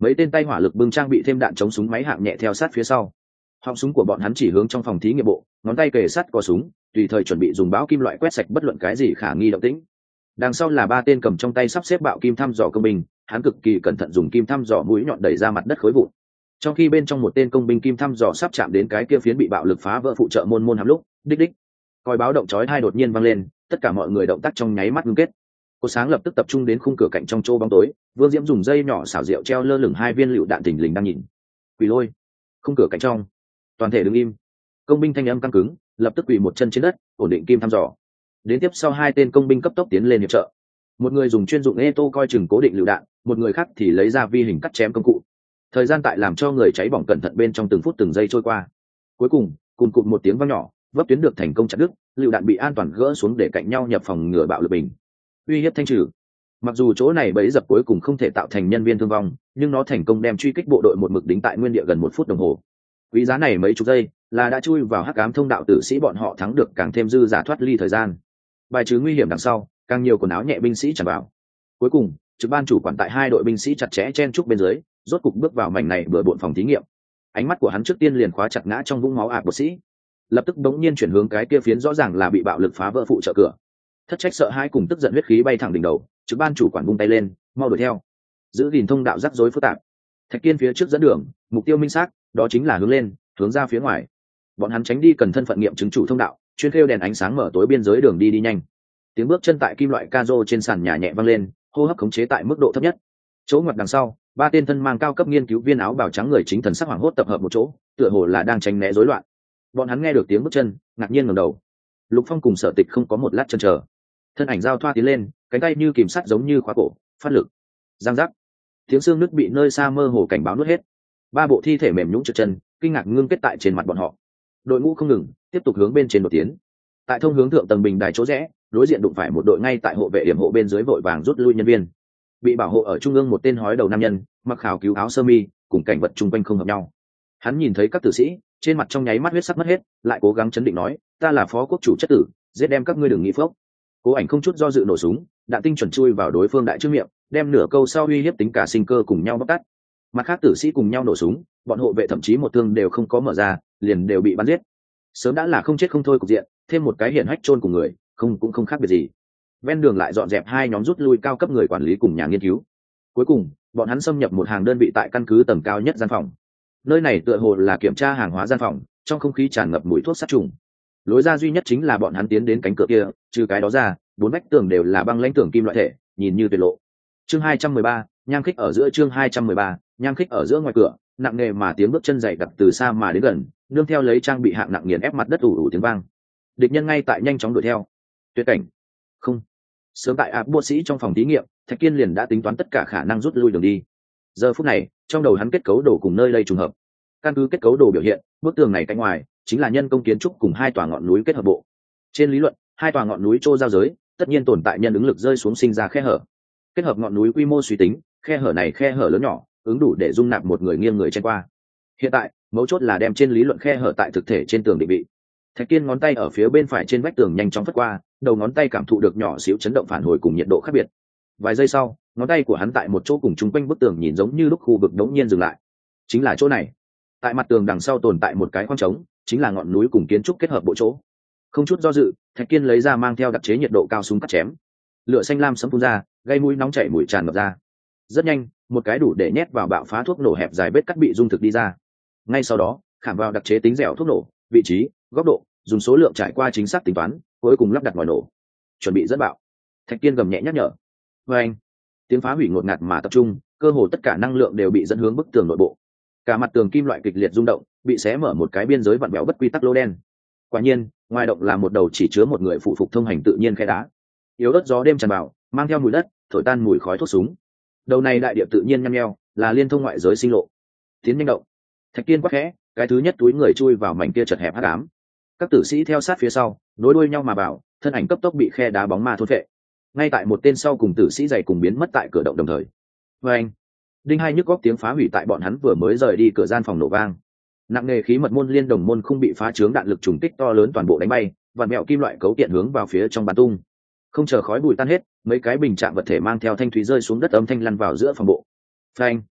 mấy tên tay hỏa lực bưng trang bị thêm đạn chống súng máy hạng nhẹ theo sát phía sau. Họng súng của bọn hắn chỉ hướng trong phòng thí nghiệm bộ, ngón tay kề sát cò súng, tùy thời chuẩn bị dùng bão kim loại quét sạch bất luận cái gì khả nghi động tĩnh. Đằng sau là ba tên cầm trong tay sắp xếp bạo kim thăm dò công binh, hắn cực kỳ cẩn thận dùng kim thăm dò mũi nhọn đẩy ra mặt đất khối vụn. Trong khi bên trong một tên công binh kim thăm dò sắp chạm đến cái kia phiến bị bạo lực phá vỡ phụ trợ môn môn hàm lúc, đích đích, còi báo động chói tai đột nhiên vang lên, tất cả mọi người động tác trong nháy mắt ngưng kết. Cô sáng lập tức tập trung đến khung cửa cạnh trong chỗ bóng tối, Vương Diễm dùng dây nhỏ xảo diệu treo lơ lửng hai viên lựu đạn thình lình đang nhìn. Quỷ lôi, khung cửa cạnh trong, toàn thể đứng im. Công binh thanh âm căng cứng, lập tức quỳ một chân trên đất, ổn định kim thăm dò. Đến tiếp sau hai tên công binh cấp tốc tiến lên hiệp trợ. Một người dùng chuyên dụng ê tô coi chừng cố định lựu đạn, một người khác thì lấy ra vi hình cắt chém công cụ. Thời gian tại làm cho người cháy bỏng cẩn thận bên trong từng phút từng giây trôi qua. Cuối cùng, cùng cụt một tiếng vang nhỏ, vấp tuyến được thành công chặt đứt, lựu đạn bị an toàn gỡ xuống để cạnh nhau nhập phòng ngừa bạo lực bình. Uy hiếp thanh trừ. Mặc dù chỗ này bẫy dập cuối cùng không thể tạo thành nhân viên thương vong, nhưng nó thành công đem truy kích bộ đội một mực đính tại nguyên địa gần một phút đồng hồ. Quý giá này mấy chục giây là đã chui vào hắc ám thông đạo tử sĩ bọn họ thắng được càng thêm dư giả thoát ly thời gian. Bài trừ nguy hiểm đằng sau, càng nhiều quần áo nhẹ binh sĩ tràn vào. Cuối cùng, trực ban chủ quản tại hai đội binh sĩ chặt chẽ chen trúc bên dưới, rốt cục bước vào mảnh này bừa bộn phòng thí nghiệm. Ánh mắt của hắn trước tiên liền khóa chặt ngã trong vũng máu ạt bột sĩ, lập tức bỗng nhiên chuyển hướng cái kia phiến rõ ràng là bị bạo lực phá vỡ phụ trợ cửa. Thất trách sợ hãi cùng tức giận huyết khí bay thẳng đỉnh đầu, trực ban chủ quản vung tay lên, mau đuổi theo, giữ gìn thông đạo rắc rối phức tạp. Thạch Kiên phía trước dẫn đường, mục tiêu minh xác, đó chính là hướng lên, hướng ra phía ngoài. Bọn hắn tránh đi cần thân phận nghiệm chứng chủ thông đạo, chuyên khêu đèn ánh sáng mở tối biên giới đường đi đi nhanh. Tiếng bước chân tại kim loại ca rô trên sàn nhà nhẹ vang lên, hô hấp khống chế tại mức độ thấp nhất. Chỗ ngoặt đằng sau, ba tên thân mang cao cấp nghiên cứu viên áo bào trắng người chính thần sắc hoảng hốt tập hợp một chỗ, tựa hồ là đang tránh né rối loạn. Bọn hắn nghe được tiếng bước chân, ngạc nhiên ngẩng đầu. Lục Phong cùng Sở Tịch không có một lát chần chờ, thân ảnh giao thoa tiến lên, cánh tay như kìm sắt giống như khóa cổ, phát lực. Giang giác, tiếng xương nứt bị nơi xa mơ hồ cảnh báo nuốt hết. Ba bộ thi thể mềm nhũn trượt chân, kinh ngạc ngưng kết tại trên mặt bọn họ. Đội ngũ không ngừng tiếp tục hướng bên trên một tiến. Tại thông hướng thượng tầng bình đài chỗ rẽ, đối diện đụng phải một đội ngay tại hộ vệ điểm hộ bên dưới vội vàng rút lui nhân viên. Bị bảo hộ ở trung ương một tên hói đầu nam nhân, mặc khảo cứu áo sơ mi, cùng cảnh vật chung quanh không hợp nhau. Hắn nhìn thấy các tử sĩ, trên mặt trong nháy mắt huyết sắc mất hết, lại cố gắng chấn định nói, ta là phó quốc chủ chất tử, giết đem các ngươi đừng nghĩ phốc. Cố Ảnh không chút do dự nổ súng, đạn tinh chuẩn chui vào đối phương đại trước miệng, đem nửa câu sau uy hiếp tính cả sinh cơ cùng nhau bóc tát. Mặt khác tử sĩ cùng nhau nổ súng, bọn hộ vệ thậm chí một thương đều không có mở ra, liền đều bị bắn giết. Sớm đã là không chết không thôi cục diện, thêm một cái hiển hách chôn cùng người, không cũng không khác biệt gì. Ven đường lại dọn dẹp hai nhóm rút lui cao cấp người quản lý cùng nhà nghiên cứu. Cuối cùng, bọn hắn xâm nhập một hàng đơn vị tại căn cứ tầng cao nhất gian phòng. Nơi này tựa hồ là kiểm tra hàng hóa gian phòng, trong không khí tràn ngập mùi thuốc sát trùng. Lối ra duy nhất chính là bọn hắn tiến đến cánh cửa kia, trừ cái đó ra, bốn vách tường đều là băng lãnh tường kim loại thể, nhìn như tuyệt lộ. Chương hai trăm mười ba, nham khích ở giữa chương hai trăm mười ba, nham khích ở giữa ngoài cửa, nặng nề mà tiếng bước chân dày đặc từ xa mà đến gần, nương theo lấy trang bị hạng nặng nghiền ép mặt đất ủ ủ tiếng vang. Địch nhân ngay tại nhanh chóng đuổi theo. Tuyệt cảnh. Không. Sớm tại áp bộ sĩ trong phòng thí nghiệm, Thạch Kiên liền đã tính toán tất cả khả năng rút lui đường đi. Giờ phút này, trong đầu hắn kết cấu đồ cùng nơi đây trùng hợp. Căn cứ kết cấu đồ biểu hiện, bức tường này cạnh ngoài chính là nhân công kiến trúc cùng hai tòa ngọn núi kết hợp bộ. Trên lý luận, hai tòa ngọn núi trô giao giới, tất nhiên tồn tại nhân ứng lực rơi xuống sinh ra khe hở. Kết hợp ngọn núi quy mô suy tính, khe hở này khe hở lớn nhỏ, ứng đủ để dung nạp một người nghiêng người chen qua. Hiện tại, mấu chốt là đem trên lý luận khe hở tại thực thể trên tường định vị. Thạch Kiên ngón tay ở phía bên phải trên vách tường nhanh chóng phất qua, đầu ngón tay cảm thụ được nhỏ xíu chấn động phản hồi cùng nhiệt độ khác biệt. Vài giây sau, ngón tay của hắn tại một chỗ cùng chung quanh bức tường nhìn giống như lúc khu vực đống nhiên dừng lại. Chính là chỗ này. Tại mặt tường đằng sau tồn tại một cái khoang trống, chính là ngọn núi cùng kiến trúc kết hợp bộ chỗ. Không chút do dự, Thạch Kiên lấy ra mang theo đặc chế nhiệt độ cao súng cắt chém. Lửa xanh lam sấm phun ra, gây mũi nóng chảy mùi tràn ngập ra. Rất nhanh, một cái đủ để nhét vào bạo phá thuốc nổ hẹp dài vết cắt bị dung thực đi ra. Ngay sau đó, khảm vào đặc chế tính dẻo thuốc nổ, vị trí, góc độ, dùng số lượng trải qua chính xác tính toán, cuối cùng lắp đặt ngòi nổ. Chuẩn bị dẫn bạo. Thạch Kiên gầm nhẹ nhắc nhở. Và anh, tiếng phá hủy ngột ngạt mà tập trung, cơ hồ tất cả năng lượng đều bị dẫn hướng bức tường nội bộ. Cả mặt tường kim loại kịch liệt rung động, bị xé mở một cái biên giới vặn vẹo bất quy tắc lỗ đen. Quả nhiên, ngoài động là một đầu chỉ chứa một người phụ phục thông hành tự nhiên khe đá. Yếu ớt gió đêm tràn vào, mang theo mùi đất, thổi tan mùi khói thuốc súng. Đầu này đại địa tự nhiên nhăm nheo, là liên thông ngoại giới sinh lộ. Tiến nhanh động. Thạch Kiên quát khẽ, cái thứ nhất túi người chui vào mảnh kia chật hẹp hắc ám. Các tử sĩ theo sát phía sau, nối đuôi nhau mà vào, thân ảnh cấp tốc bị khe đá bóng ma thôn phệ. Ngay tại một tên sau cùng tử sĩ dày cùng biến mất tại cửa động đồng thời. Và anh, đinh hai nhức góc tiếng phá hủy tại bọn hắn vừa mới rời đi cửa gian phòng nổ vang. Nặng nề khí mật môn liên đồng môn không bị phá trướng đạn lực trùng kích to lớn toàn bộ đánh bay, vặn mẹo kim loại cấu kiện hướng vào phía trong bắn tung. Không chờ khói bụi tan hết, mấy cái bình chạm vật thể mang theo thanh thúy rơi xuống đất âm thanh lăn vào giữa phòng bộ. Phanh,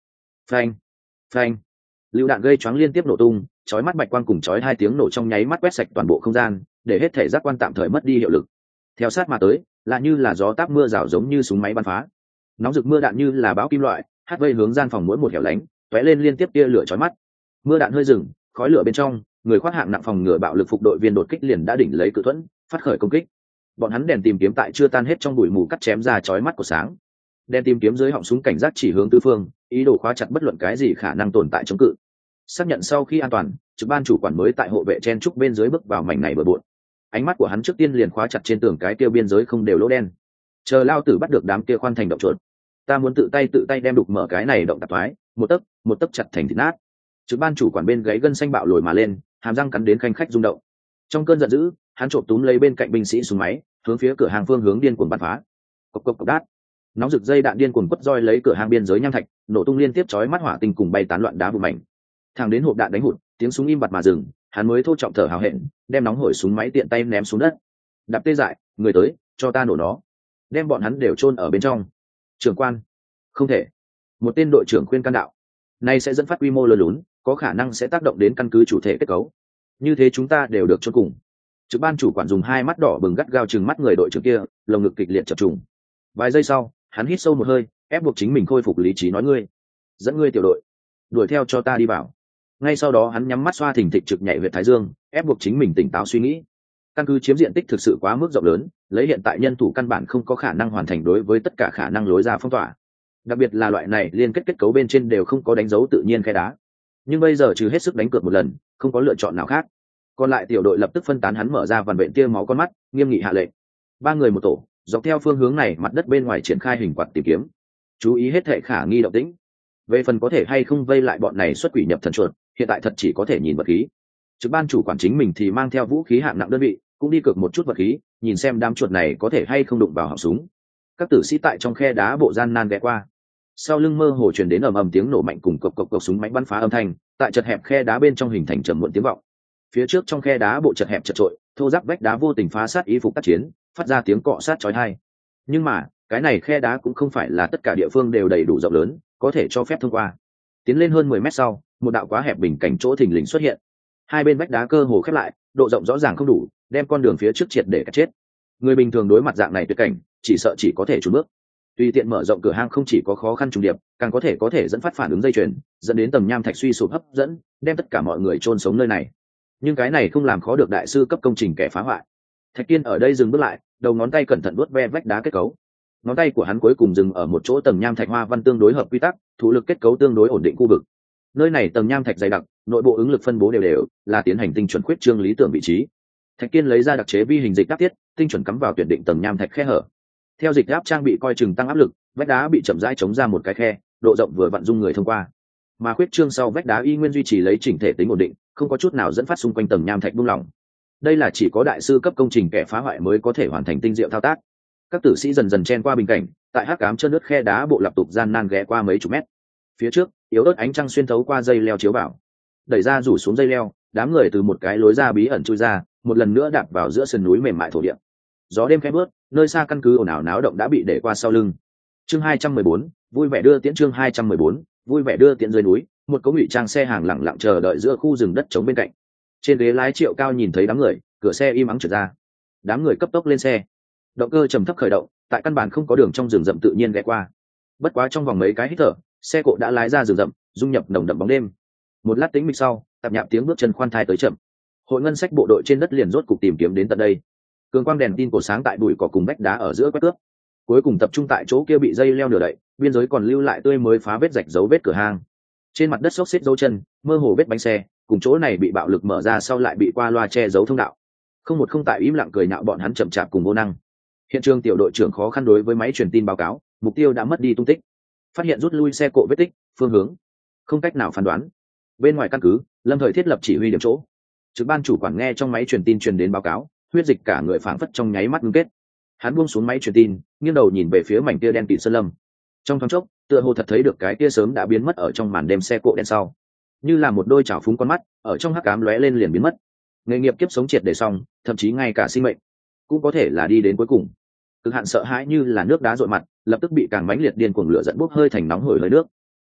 Phanh, phanh, lựu đạn gây choáng liên tiếp nổ tung, chói mắt bạch quang cùng chói hai tiếng nổ trong nháy mắt quét sạch toàn bộ không gian, để hết thể giác quan tạm thời mất đi hiệu lực. Theo sát mà tới, là như là gió táp mưa rào giống như súng máy bắn phá. Nóng rực mưa đạn như là bão kim loại, hát vây hướng gian phòng mỗi một hẻo lánh, tóe lên liên tiếp tia lửa chói mắt. Mưa đạn hơi dừng, khói lửa bên trong, người khoác hạng nặng phòng ngừa bạo lực phục đội viên đột kích liền đã đỉnh lấy cự thuẫn, phát khởi công kích. Bọn hắn đèn tìm kiếm tại chưa tan hết trong bụi mù cắt chém ra chói mắt của sáng. Đèn tìm kiếm dưới họng súng cảnh giác chỉ hướng tứ phương, ý đồ khóa chặt bất luận cái gì khả năng tồn tại chống cự. Xác nhận sau khi an toàn, trực ban chủ quản mới tại hộ vệ chen trúc bên dưới bước vào mảnh này bừa bộn. Ánh mắt của hắn trước tiên liền khóa chặt trên tường cái kia biên giới không đều lỗ đen. Chờ lao tử bắt được đám kia khoan thành động chuột, ta muốn tự tay tự tay đem đục mở cái này động tạp thoái, một tấc một tấc chặt thành thịt nát. Trực ban chủ quản bên gáy gân xanh bạo lồi mà lên, hàm răng cắn đến khanh khách rung động. Trong cơn giận dữ, hắn trộm túm lấy bên cạnh binh sĩ súng máy, hướng phía cửa hàng phương hướng điên cuồng bắn phá. Cộc cộc cộc đát, nóng rực dây đạn điên cuồng quất roi lấy cửa hàng biên giới nham thạch, nổ tung liên tiếp chói mắt hỏa tinh cùng bay tán loạn đá vụn mảnh. Thằng đến hộp đạn đánh hụt, tiếng súng im bặt mà dừng, hắn mới thô trọng thở hào hẹn, đem nóng hổi súng máy tiện tay ném xuống đất. Đạp tê dại, người tới, cho ta nổ nó, đem bọn hắn đều chôn ở bên trong. Trưởng quan, không thể. Một tên đội trưởng khuyên can đạo, nay sẽ dẫn phát quy mô lớn lún, có khả năng sẽ tác động đến căn cứ chủ thể kết cấu. Như thế chúng ta đều được chôn cùng. Trực ban chủ quản dùng hai mắt đỏ bừng gắt gao chừng mắt người đội trưởng kia, lồng ngực kịch liệt chập trùng. Vài giây sau, hắn hít sâu một hơi, ép buộc chính mình khôi phục lý trí nói ngươi, dẫn ngươi tiểu đội, đuổi theo cho ta đi vào. Ngay sau đó hắn nhắm mắt xoa thình thịch trực nhảy huyệt thái dương, ép buộc chính mình tỉnh táo suy nghĩ. Căn cứ chiếm diện tích thực sự quá mức rộng lớn, lấy hiện tại nhân thủ căn bản không có khả năng hoàn thành đối với tất cả khả năng lối ra phong tỏa. Đặc biệt là loại này liên kết kết cấu bên trên đều không có đánh dấu tự nhiên khe đá. Nhưng bây giờ trừ hết sức đánh cược một lần, không có lựa chọn nào khác. Còn lại tiểu đội lập tức phân tán, hắn mở ra vằn vện tia máu con mắt, nghiêm nghị hạ lệnh. Ba người một tổ, dọc theo phương hướng này mặt đất bên ngoài triển khai hình quạt tìm kiếm. Chú ý hết thảy khả nghi động tĩnh. Về phần có thể hay không vây lại bọn này xuất quỷ nhập thần chuột, hiện tại thật chỉ có thể nhìn vật khí. Trực ban chủ quản chính mình thì mang theo vũ khí hạng nặng đơn vị, cũng đi cược một chút vật khí, nhìn xem đám chuột này có thể hay không đụng vào họng súng. Các tử sĩ tại trong khe đá bộ gian nan ghé qua. Sau lưng mơ hồ truyền đến ầm ầm tiếng nổ mạnh cùng cộc cộc cộc súng máy bắn phá âm thanh, tại chật hẹp khe đá bên trong hình thành trầm muộn tiếng vọng. Phía trước trong khe đá bộ chật hẹp chật trội, thô ráp vách đá vô tình phá sát y phục tác chiến, phát ra tiếng cọ sát chói tai. Nhưng mà, cái này khe đá cũng không phải là tất cả địa phương đều đầy đủ rộng lớn, có thể cho phép thông qua. Tiến lên hơn mười mét sau, một đạo quá hẹp bình cảnh chỗ thình lình xuất hiện. Hai bên vách đá cơ hồ khép lại, độ rộng rõ ràng không đủ, đem con đường phía trước triệt để cắt chết. Người bình thường đối mặt dạng này tuyệt cảnh, chỉ sợ chỉ có thể trốn bước. Tùy tiện mở rộng cửa hang không chỉ có khó khăn trùng điệp, càng có thể có thể dẫn phát phản ứng dây chuyền, dẫn đến tầng nham thạch suy sụp hấp dẫn, đem tất cả mọi người chôn sống nơi này. Nhưng cái này không làm khó được đại sư cấp công trình kẻ phá hoại. Thạch Kiên ở đây dừng bước lại, đầu ngón tay cẩn thận vuốt ve vách đá kết cấu. Ngón tay của hắn cuối cùng dừng ở một chỗ tầng nham thạch hoa văn tương đối hợp quy tắc, thủ lực kết cấu tương đối ổn định khu vực. Nơi này tầng nham thạch dày đặc, nội bộ ứng lực phân bố đều đều, là tiến hành tinh chuẩn khuyết trương lý tưởng vị trí. Thạch Kiên lấy ra đặc chế vi hình dịch áp tiết, tinh chuẩn cắm vào tuyển định tầng nham thạch khe hở. Theo dịch áp trang bị coi chừng tăng áp lực, vách đá bị chậm rãi chống ra một cái khe, độ rộng vừa vặn dung người thông qua. Mà khuyết trương sau vách đá y nguyên duy trì lấy chỉnh thể tính ổn định, không có chút nào dẫn phát xung quanh tầng nham thạch buông lỏng. Đây là chỉ có đại sư cấp công trình kẻ phá hoại mới có thể hoàn thành tinh diệu thao tác. Các tử sĩ dần dần chen qua bình cảnh, tại hắc ám trơn nước khe đá bộ lập tục gian nan ghé qua mấy chục mét. Phía trước, yếu ớt ánh trăng xuyên thấu qua dây leo chiếu vào, đẩy ra rủ xuống dây leo, đám người từ một cái lối ra bí ẩn chui ra, một lần nữa đạp vào giữa sườn núi mềm mại thổ địa. Gió đêm khẽ bước, nơi xa căn cứ ồn ào náo động đã bị để qua sau lưng. Chương hai trăm mười bốn, vui vẻ đưa tiễn chương hai trăm mười bốn, vui vẻ đưa tiễn dưới núi, một cỗ ngụy trang xe hàng lẳng lặng chờ đợi giữa khu rừng đất trống bên cạnh. Trên ghế lái Triệu Cao nhìn thấy đám người, cửa xe im ắng trượt ra. Đám người cấp tốc lên xe. Động cơ trầm thấp khởi động, tại căn bản không có đường trong rừng rậm tự nhiên ghé qua. Bất quá trong vòng mấy cái hít thở, xe cộ đã lái ra rừng rậm, dung nhập nồng đậm bóng đêm. Một lát tĩnh mịch sau, tạp nhạp tiếng bước chân khoan thai tới chậm. Hội ngân sách bộ đội trên đất liền rốt cục tìm kiếm đến tận đây. Cường quang đèn tin cổ sáng tại bụi cỏ cùng vách đá ở giữa quét cướp. Cuối cùng tập trung tại chỗ kia bị dây leo nửa đậy, biên giới còn lưu lại tươi mới phá vết rạch dấu vết cửa hang. Trên mặt đất xốc xếp dấu chân, mơ hồ vết bánh xe, cùng chỗ này bị bạo lực mở ra sau lại bị qua loa che giấu thông đạo. Không một không tại im lặng cười nhạo bọn hắn chậm chạp cùng vô năng. Hiện trường tiểu đội trưởng khó khăn đối với máy truyền tin báo cáo, mục tiêu đã mất đi tung tích. Phát hiện rút lui xe cộ vết tích, phương hướng không cách nào phán đoán. Bên ngoài căn cứ, Lâm Thời thiết lập chỉ huy điểm chỗ. Trực ban chủ quản nghe trong máy truyền tin truyền đến báo cáo, huyết dịch cả người phảng phất trong nháy mắt ngưng kết. Hắn buông xuống máy truyền tin, nghiêng đầu nhìn về phía mảnh kia đen kịt sơn lâm. Trong thoáng chốc, tựa hồ thật thấy được cái kia sớm đã biến mất ở trong màn đêm xe cộ đen sau, như là một đôi chảo phúng con mắt, ở trong hắc ám lóe lên liền biến mất. Nghề nghiệp kiếp sống triệt để xong, thậm chí ngay cả sinh mệnh cũng có thể là đi đến cuối cùng. Cực hạn sợ hãi như là nước đá dội mặt, lập tức bị càng mãnh liệt điên cuồng lửa dẫn bốc hơi thành nóng hổi hơi nước.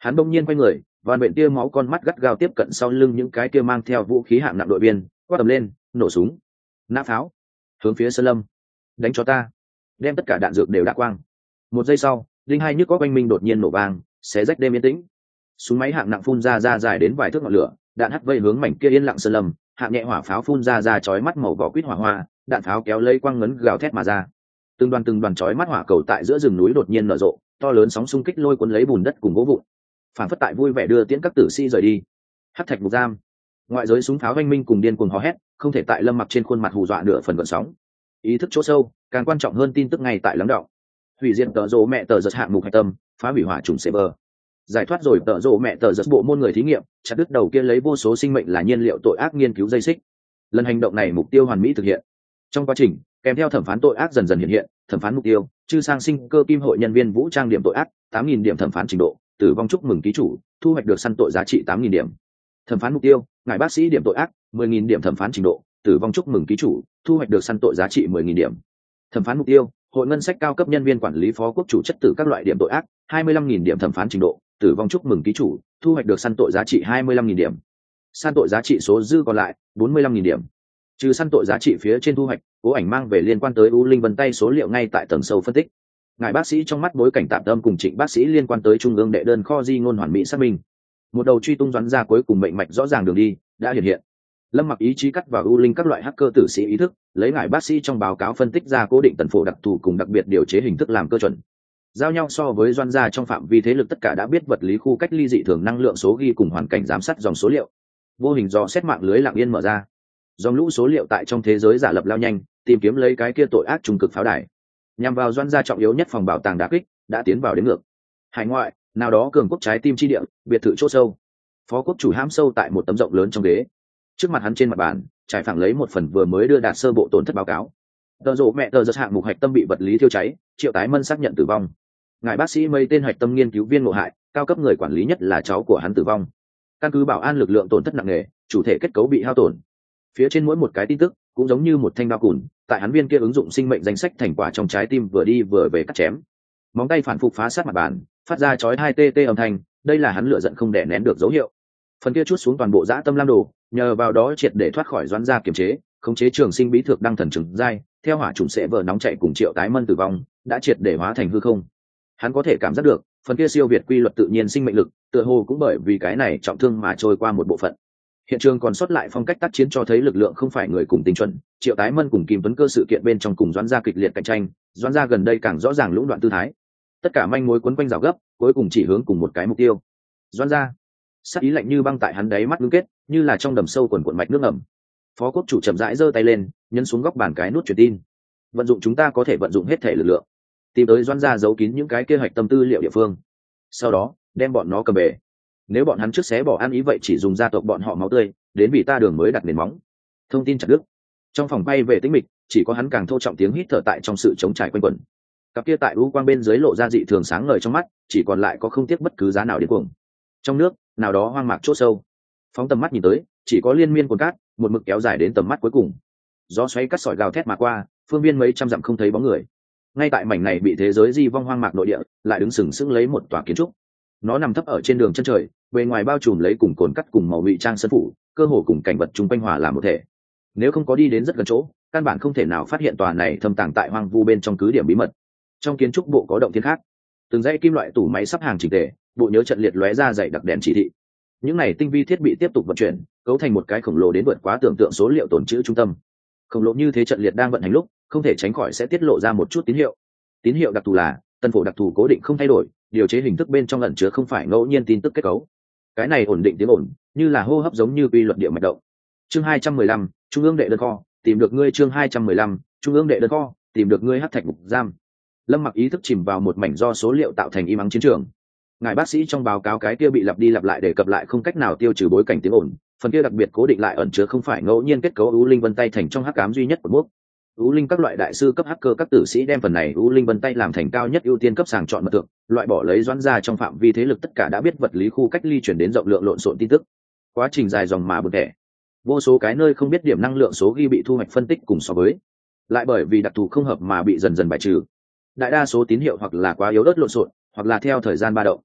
Hắn bỗng nhiên quay người, vằn vện tia máu con mắt gắt gao tiếp cận sau lưng những cái kia mang theo vũ khí hạng nặng đội viên, quát tầm lên, nổ súng, nã pháo, hướng phía sơn lâm, đánh cho ta, đem tất cả đạn dược đều đạ quang. Một giây sau, linh hai nhức có quanh minh đột nhiên nổ vang, xé rách đêm yên tĩnh. Súng máy hạng nặng phun ra ra dài đến vài thước ngọn lửa, đạn hắt vây hướng mảnh kia yên lặng sơn lâm, hạng nhẹ hỏa pháo phun ra ra chói mắt màu vỏ quýt hỏa hoa, đạn pháo kéo lấy quang ngấn gào thét mà ra. Từng đoàn từng đoàn chói mắt hỏa cầu tại giữa rừng núi đột nhiên nở rộ, to lớn sóng xung kích lôi cuốn lấy bùn đất cùng gỗ vụn. Phản phất tại vui vẻ đưa tiễn các tử sĩ rời đi. Hắc thạch ngục giam, ngoại giới súng pháo oanh minh cùng điên cuồng hò hét, không thể tại Lâm Mặc trên khuôn mặt hù dọa nửa phần gợn sóng. Ý thức chỗ sâu, càng quan trọng hơn tin tức ngay tại lắng đọng. Hủy diệt tợ rộ mẹ tờ giật hạng mục hạch tâm, phá hủy hỏa trùng server. Giải thoát rồi tợ rộ mẹ tờ giật bộ môn người thí nghiệm, chặt đứt đầu kia lấy vô số sinh mệnh là nhiên liệu tội ác nghiên cứu dây xích. Lần hành động này mục tiêu hoàn mỹ thực hiện. Trong quá trình, kèm theo thẩm phán tội ác dần dần hiện hiện, thẩm phán mục tiêu, chư sang sinh cơ kim hội nhân viên vũ trang điểm tội ác, tám nghìn điểm thẩm phán trình độ, tử vong chúc mừng ký chủ, thu hoạch được săn tội giá trị tám nghìn điểm. Thẩm phán mục tiêu, ngài bác sĩ điểm tội ác, mười nghìn điểm thẩm phán trình độ, tử vong chúc mừng ký chủ, thu hoạch được săn tội giá trị mười nghìn điểm. Thẩm phán mục tiêu, hội ngân sách cao cấp nhân viên quản lý phó quốc chủ chất tử các loại điểm tội ác, hai mươi lăm nghìn điểm thẩm phán trình độ, tử vong chúc mừng ký chủ, thu hoạch được săn tội giá trị hai mươi lăm nghìn điểm. Săn tội giá trị số dư còn lại, bốn mươi lăm nghìn điểm. Trừ săn tội giá trị phía trên thu hoạch, Cố Ảnh mang về liên quan tới U Linh Vân tay số liệu ngay tại tầng sâu phân tích. Ngài bác sĩ trong mắt bối cảnh tạm tâm cùng Trịnh bác sĩ liên quan tới trung ương đệ đơn kho di ngôn hoàn mỹ xác minh. Một đầu truy tung doán ra cuối cùng mệnh mạch rõ ràng đường đi đã hiện hiện. Lâm Mặc ý chí cắt vào U Linh các loại hacker tử sĩ ý thức, lấy ngài bác sĩ trong báo cáo phân tích ra cố định tần phổ đặc thù cùng đặc biệt điều chế hình thức làm cơ chuẩn. Giao nhau so với doan gia trong phạm vi thế lực tất cả đã biết vật lý khu cách ly dị thường năng lượng số ghi cùng hoàn cảnh giám sát dòng số liệu. Vô hình do xét mạng lưới lặng yên mở ra. Dòng lũ số liệu tại trong thế giới giả lập lao nhanh, tìm kiếm lấy cái kia tội ác trung cực pháo đài. Nhằm vào doan gia trọng yếu nhất phòng bảo tàng đá kích, đã tiến vào đến ngược. Hải ngoại, nào đó cường quốc trái tim chi địa, biệt thự chỗ sâu. Phó quốc chủ hãm sâu tại một tấm rộng lớn trong ghế. Trước mặt hắn trên mặt bàn, trải phẳng lấy một phần vừa mới đưa đạt sơ bộ tổn thất báo cáo. Tờ rộ mẹ tờ giật hạng mục hạch tâm bị vật lý thiêu cháy, Triệu Tái Mân xác nhận tử vong. Ngài bác sĩ mấy tên hạch tâm nghiên cứu viên ngộ hại, cao cấp người quản lý nhất là cháu của hắn tử vong. Căn cứ bảo an lực lượng tổn thất nặng nề, chủ thể kết cấu bị hao tổn. Phía trên mỗi một cái tin tức cũng giống như một thanh đao cùn, tại hắn viên kia ứng dụng sinh mệnh danh sách thành quả trong trái tim vừa đi vừa về cắt chém. Móng tay phản phục phá sát mặt bàn, phát ra chói hai tê tê âm thanh, đây là hắn lửa giận không đè nén được dấu hiệu. Phần kia chút xuống toàn bộ dã tâm lam đồ, nhờ vào đó triệt để thoát khỏi doãn gia kiềm chế, khống chế trường sinh bí thực đăng thần trừng giai, theo hỏa trùng sẽ vỡ nóng chạy cùng Triệu Tái Mân tử vong, đã triệt để hóa thành hư không. Hắn có thể cảm giác được, phần kia siêu việt quy luật tự nhiên sinh mệnh lực, tựa hồ cũng bởi vì cái này trọng thương mà trôi qua một bộ phận. Hiện trường còn sót lại phong cách tác chiến cho thấy lực lượng không phải người cùng tình chuẩn, Triệu Tái Mân cùng Kim Tuấn Cơ sự kiện bên trong cùng doãn gia kịch liệt cạnh tranh, doãn gia gần đây càng rõ ràng lũng đoạn tư thái. Tất cả manh mối quấn quanh rào gấp, cuối cùng chỉ hướng cùng một cái mục tiêu. Doãn gia. Sắc ý lạnh như băng tại hắn đáy mắt ngưng kết, như là trong đầm sâu quần cuộn mạch nước ngầm. Phó quốc chủ chậm rãi giơ tay lên, nhấn xuống góc bàn cái nút truyền tin. Vận dụng chúng ta có thể vận dụng hết thể lực lượng, tìm tới doãn gia giấu kín những cái kế hoạch tâm tư liệu địa phương. Sau đó, đem bọn nó cầm bể. Nếu bọn hắn trước xé bỏ ăn ý vậy chỉ dùng gia tộc bọn họ máu tươi, đến vì ta đường mới đặt nền móng. Thông tin chặt đứt. Trong phòng bay về tĩnh mịch, chỉ có hắn càng thô trọng tiếng hít thở tại trong sự chống trải quanh quẩn. Cặp kia tại u quang bên dưới lộ ra dị thường sáng ngời trong mắt, chỉ còn lại có không tiếc bất cứ giá nào điên cuồng. Trong nước, nào đó hoang mạc chỗ sâu, phóng tầm mắt nhìn tới, chỉ có liên miên cồn cát, một mực kéo dài đến tầm mắt cuối cùng. Gió xoáy cắt sỏi gào thét mà qua, phương viên mấy trăm dặm không thấy bóng người. Ngay tại mảnh này bị thế giới di vong hoang mạc nội địa, lại đứng sừng sững lấy một tòa kiến trúc. Nó nằm thấp ở trên đường chân trời, bề ngoài bao trùm lấy cùng cồn cắt cùng màu ngụy trang sân phủ, cơ hồ cùng cảnh vật chung quanh hòa làm một thể. Nếu không có đi đến rất gần chỗ, căn bản không thể nào phát hiện tòa này thâm tàng tại hoang vu bên trong cứ điểm bí mật. Trong kiến trúc bộ có động thiên khác, từng dãy kim loại tủ máy sắp hàng chỉnh tề, bộ nhớ trận liệt lóe ra dày đặc đèn chỉ thị. Những này tinh vi thiết bị tiếp tục vận chuyển, cấu thành một cái khổng lồ đến vượt quá tưởng tượng số liệu tồn trữ trung tâm. Khổng lồ như thế trận liệt đang vận hành lúc, không thể tránh khỏi sẽ tiết lộ ra một chút tín hiệu. Tín hiệu đặc thù là tân phổ đặc thù cố định không thay đổi, điều chế hình thức bên trong ẩn chứa không phải ngẫu nhiên tin tức kết cấu. Cái này ổn định tiếng ổn, như là hô hấp giống như quy luật địa mạch động. Chương hai trăm mười lăm, Trung ương đệ đơn kho, tìm được ngươi. Chương hai trăm mười lăm, Trung ương đệ đơn kho, tìm được ngươi. Hắc thạch ngục giam. Lâm Mặc ý thức chìm vào một mảnh do số liệu tạo thành im ắng chiến trường. Ngài bác sĩ trong báo cáo cái kia bị lặp đi lặp lại đề cập lại không cách nào tiêu trừ bối cảnh tiếng ồn, phần kia đặc biệt cố định lại ẩn chứa không phải ngẫu nhiên kết cấu U Linh Vân tay thành trong hắc ám duy nhất của mốc. U Linh các loại đại sư cấp hacker các tử sĩ đem phần này U Linh Vân tay làm thành cao nhất ưu tiên cấp sàng chọn mật tượng, loại bỏ lấy doãn ra trong phạm vi thế lực tất cả đã biết vật lý khu cách ly chuyển đến rộng lượng lộn xộn tin tức. Quá trình dài dòng mà bực thẻ. Vô số cái nơi không biết điểm năng lượng số ghi bị thu hoạch phân tích cùng so với, lại bởi vì đặc thù không hợp mà bị dần dần bài trừ. Đại đa số tín hiệu hoặc là quá yếu ớt lộn xộn, hoặc là theo thời gian ba động.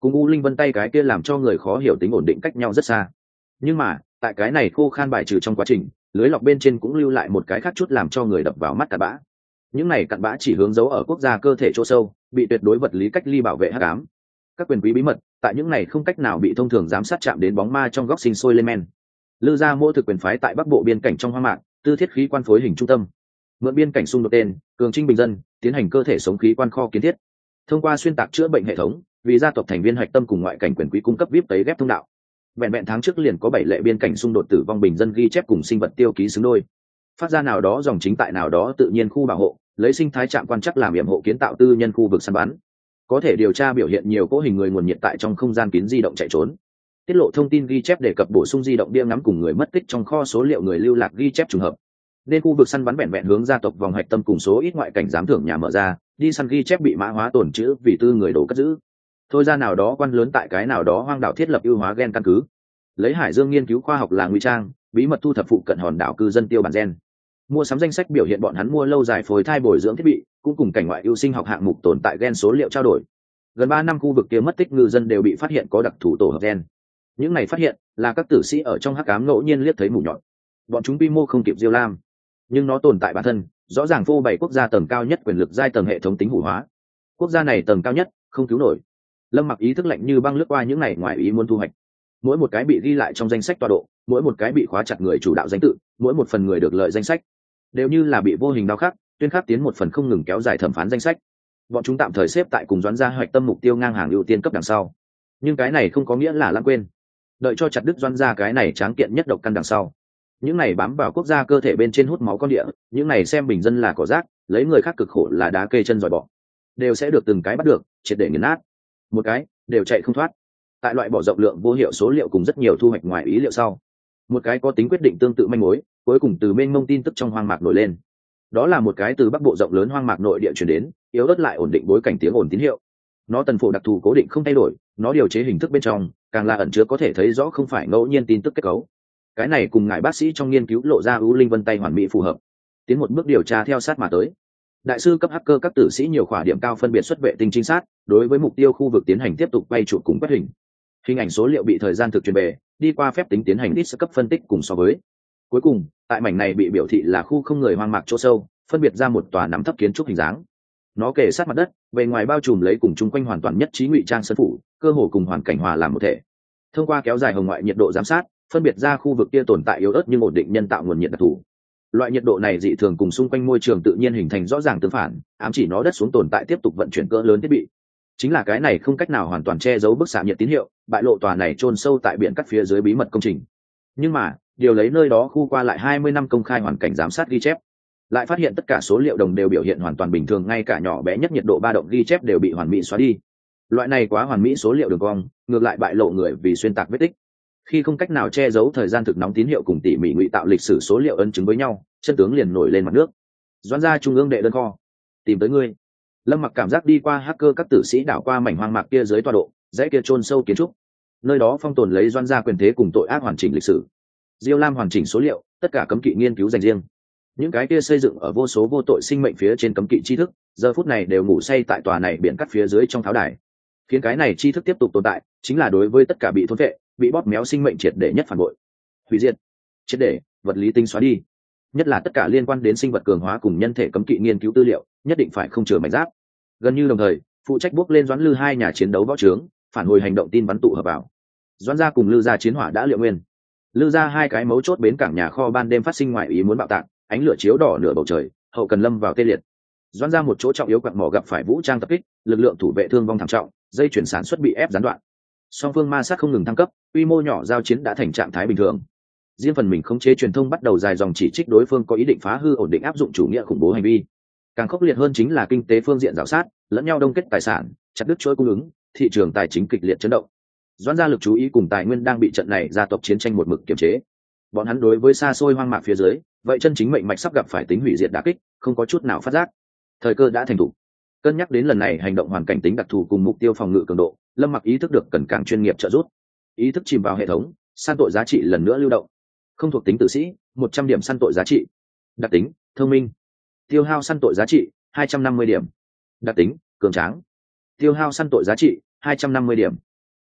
cùng u linh vân tay cái kia làm cho người khó hiểu tính ổn định cách nhau rất xa. Nhưng mà tại cái này khô khan bài trừ trong quá trình, lưới lọc bên trên cũng lưu lại một cái khác chút làm cho người đập vào mắt cặn bã. Những này cặn bã chỉ hướng dấu ở quốc gia cơ thể chỗ sâu, bị tuyệt đối vật lý cách ly bảo vệ hắc ám. Các quyền quý bí mật tại những này không cách nào bị thông thường giám sát chạm đến bóng ma trong góc sinh sôi lên men. Lư gia mô thực quyền phái tại bắc bộ biên cảnh trong hoang mạc, tư thiết khí quan phối hình trung tâm, mượn biên cảnh xung đột tên cường trinh bình dân, tiến hành cơ thể sống khí quan kho kiến thiết. Thông qua xuyên tạc chữa bệnh hệ thống, vì gia tộc thành viên hạch tâm cùng ngoại cảnh quyền quý cung cấp vip tấy ghép thông đạo. Vẹn vẹn tháng trước liền có bảy lệ biên cảnh xung đột tử vong bình dân ghi chép cùng sinh vật tiêu ký xứng đôi. Phát ra nào đó dòng chính tại nào đó tự nhiên khu bảo hộ, lấy sinh thái trạm quan chắc làm yểm hộ kiến tạo tư nhân khu vực săn bắn. Có thể điều tra biểu hiện nhiều cỗ hình người nguồn nhiệt tại trong không gian kín di động chạy trốn. Tiết lộ thông tin ghi chép đề cập bổ sung di động bia ngắm cùng người mất tích trong kho số liệu người lưu lạc ghi chép trùng hợp. Nên khu vực săn bắn vẹn vẹn hướng gia tộc vòng hạch tâm cùng số ít ngoại cảnh giám thưởng nhà mở ra, đi săn ghi chép bị mã hóa tổn chữ vì tư người đổ cất giữ. Thôi ra nào đó quan lớn tại cái nào đó hoang đảo thiết lập ưu hóa gen căn cứ. Lấy Hải Dương nghiên cứu khoa học là ngụy trang, bí mật thu thập phụ cận hòn đảo cư dân tiêu bản gen. Mua sắm danh sách biểu hiện bọn hắn mua lâu dài phôi thai bồi dưỡng thiết bị, cũng cùng cảnh ngoại ưu sinh học hạng mục tồn tại gen số liệu trao đổi. Gần ba năm khu vực kia mất tích ngư dân đều bị phát hiện có đặc thù tổ hợp gen. Những này phát hiện là các tử sĩ ở trong hắc ám ngẫu nhiên liếc thấy mù nhọn. Bọn chúng quy mô không kịp Diêu Lam, nhưng nó tồn tại bản thân, rõ ràng phô bày quốc gia tầng cao nhất quyền lực giai tầng hệ thống tính hủ hóa. Quốc gia này tầng cao nhất, không cứu nổi. Lâm Mặc ý thức lạnh như băng lướt qua những này ngoài ý muốn thu hoạch. Mỗi một cái bị ghi lại trong danh sách tọa độ, mỗi một cái bị khóa chặt người chủ đạo danh tự, mỗi một phần người được lợi danh sách, đều như là bị vô hình đao khắc, tuyên khắc tiến một phần không ngừng kéo dài thẩm phán danh sách. Bọn chúng tạm thời xếp tại cùng Doãn gia hoạch tâm mục tiêu ngang hàng ưu tiên cấp đằng sau. Nhưng cái này không có nghĩa là lãng quên. Đợi cho chặt đứt Doãn gia cái này tráng kiện nhất độc căn đằng sau. Những này bám vào quốc gia cơ thể bên trên hút máu con địa, những này xem bình dân là cỏ rác, lấy người khác cực khổ là đá kê chân giỏi bỏ, đều sẽ được từng cái bắt được, triệt để nghiền nát. Một cái, đều chạy không thoát. Tại loại bỏ rộng lượng vô hiệu số liệu cùng rất nhiều thu hoạch ngoài ý liệu sau, một cái có tính quyết định tương tự manh mối, cuối cùng từ mênh mông tin tức trong hoang mạc nổi lên. Đó là một cái từ bắc bộ rộng lớn hoang mạc nội địa chuyển đến, yếu ớt lại ổn định bối cảnh tiếng ồn tín hiệu. Nó tần phổ đặc thù cố định không thay đổi, nó điều chế hình thức bên trong, càng là ẩn chứa có thể thấy rõ không phải ngẫu nhiên tin tức kết cấu. Cái này cùng ngài bác sĩ trong nghiên cứu lộ ra ưu linh vân tay hoàn mỹ phù hợp. Tiến một bước điều tra theo sát mà tới. Đại sư cấp hacker các tử sĩ nhiều khỏa điểm cao phân biệt xuất vệ tinh trinh sát, đối với mục tiêu khu vực tiến hành tiếp tục quay chụp cùng quét hình. Hình ảnh số liệu bị thời gian thực truyền về, đi qua phép tính tiến hành ít cấp phân tích cùng so với. Cuối cùng, tại mảnh này bị biểu thị là khu không người hoang mạc chỗ sâu, phân biệt ra một tòa nắm thấp kiến trúc hình dáng. Nó kề sát mặt đất, bề ngoài bao trùm lấy cùng chung quanh hoàn toàn nhất trí ngụy trang sân phủ, cơ hồ cùng hoàn cảnh hòa làm một thể. Thông qua kéo dài hồng ngoại nhiệt độ giám sát, phân biệt ra khu vực kia tồn tại yếu ớt nhưng ổn định nhân tạo nguồn nhiệt đặc thù. Loại nhiệt độ này dị thường cùng xung quanh môi trường tự nhiên hình thành rõ ràng tương phản, ám chỉ nó đất xuống tồn tại tiếp tục vận chuyển cỡ lớn thiết bị. Chính là cái này không cách nào hoàn toàn che giấu bức xạ nhiệt tín hiệu, bại lộ tòa này chôn sâu tại biển cắt phía dưới bí mật công trình. Nhưng mà, điều lấy nơi đó khu qua lại hai mươi năm công khai hoàn cảnh giám sát ghi chép, lại phát hiện tất cả số liệu đồng đều biểu hiện hoàn toàn bình thường, ngay cả nhỏ bé nhất nhiệt độ ba động ghi chép đều bị hoàn mỹ xóa đi. Loại này quá hoàn mỹ số liệu đường cong, ngược lại bại lộ người vì xuyên tạc vết tích. Khi không cách nào che giấu thời gian thực nóng tín hiệu cùng tỉ mỉ ngụy tạo lịch sử số liệu ấn chứng với nhau, chân tướng liền nổi lên mặt nước. Doãn gia trung ương đệ đơn kho, tìm tới ngươi. Lâm Mặc cảm giác đi qua hacker các tử sĩ đảo qua mảnh hoang mạc kia dưới tọa độ, dãy kia chôn sâu kiến trúc. Nơi đó phong tồn lấy Doãn gia quyền thế cùng tội ác hoàn chỉnh lịch sử. Diêu Lam hoàn chỉnh số liệu, tất cả cấm kỵ nghiên cứu dành riêng. Những cái kia xây dựng ở vô số vô tội sinh mệnh phía trên cấm kỵ tri thức, giờ phút này đều ngủ say tại tòa này biển cắt phía dưới trong tháo đài. Khiến cái này tri thức tiếp tục tồn tại, chính là đối với tất cả bị thôn phệ, bị bóp méo sinh mệnh triệt để nhất phản bội, hủy diệt, triệt để vật lý tinh xóa đi. Nhất là tất cả liên quan đến sinh vật cường hóa cùng nhân thể cấm kỵ nghiên cứu tư liệu, nhất định phải không chừa mảnh giáp. Gần như đồng thời, phụ trách bước lên Doãn Lư hai nhà chiến đấu võ trướng, phản hồi hành động tin bắn tụ hợp vào. Doãn gia cùng Lư gia chiến hỏa đã liệu nguyên. Lư gia hai cái mấu chốt bến cảng nhà kho ban đêm phát sinh ngoại ý muốn bạo tạc, ánh lửa chiếu đỏ nửa bầu trời, hậu cần lâm vào tê liệt. Doãn gia một chỗ trọng yếu quặng mỏ gặp phải vũ trang tập kích, lực lượng thủ vệ thương vong thảm trọng, dây chuyển sản xuất bị ép gián đoạn. Song phương ma sát không ngừng thăng cấp, quy mô nhỏ giao chiến đã thành trạng thái bình thường. Riêng phần mình khống chế truyền thông bắt đầu dài dòng chỉ trích đối phương có ý định phá hư ổn định áp dụng chủ nghĩa khủng bố hành vi. Càng khốc liệt hơn chính là kinh tế phương diện rào sát, lẫn nhau đông kết tài sản, chặt đứt chuỗi cung ứng, thị trường tài chính kịch liệt chấn động. Doãn gia lực chú ý cùng tài nguyên đang bị trận này gia tộc chiến tranh một mực kiềm chế. Bọn hắn đối với xa xôi hoang mạc phía dưới, vậy chân chính mệnh mạch sắp gặp phải tính hủy diệt đả kích, không có chút nào phát giác. Thời cơ đã thành thủ. Cân nhắc đến lần này hành động hoàn cảnh tính đặc thù cùng mục tiêu phòng ngự cường độ, Lâm Mặc ý thức được cần càng chuyên nghiệp trợ giúp. Ý thức chìm vào hệ thống, săn tội giá trị lần nữa lưu động. Không thuộc tính tử sĩ, một trăm điểm săn tội giá trị. Đặc tính, thông minh. Tiêu hao săn tội giá trị, hai trăm năm mươi điểm. Đặc tính, cường tráng. Tiêu hao săn tội giá trị, hai trăm năm mươi điểm.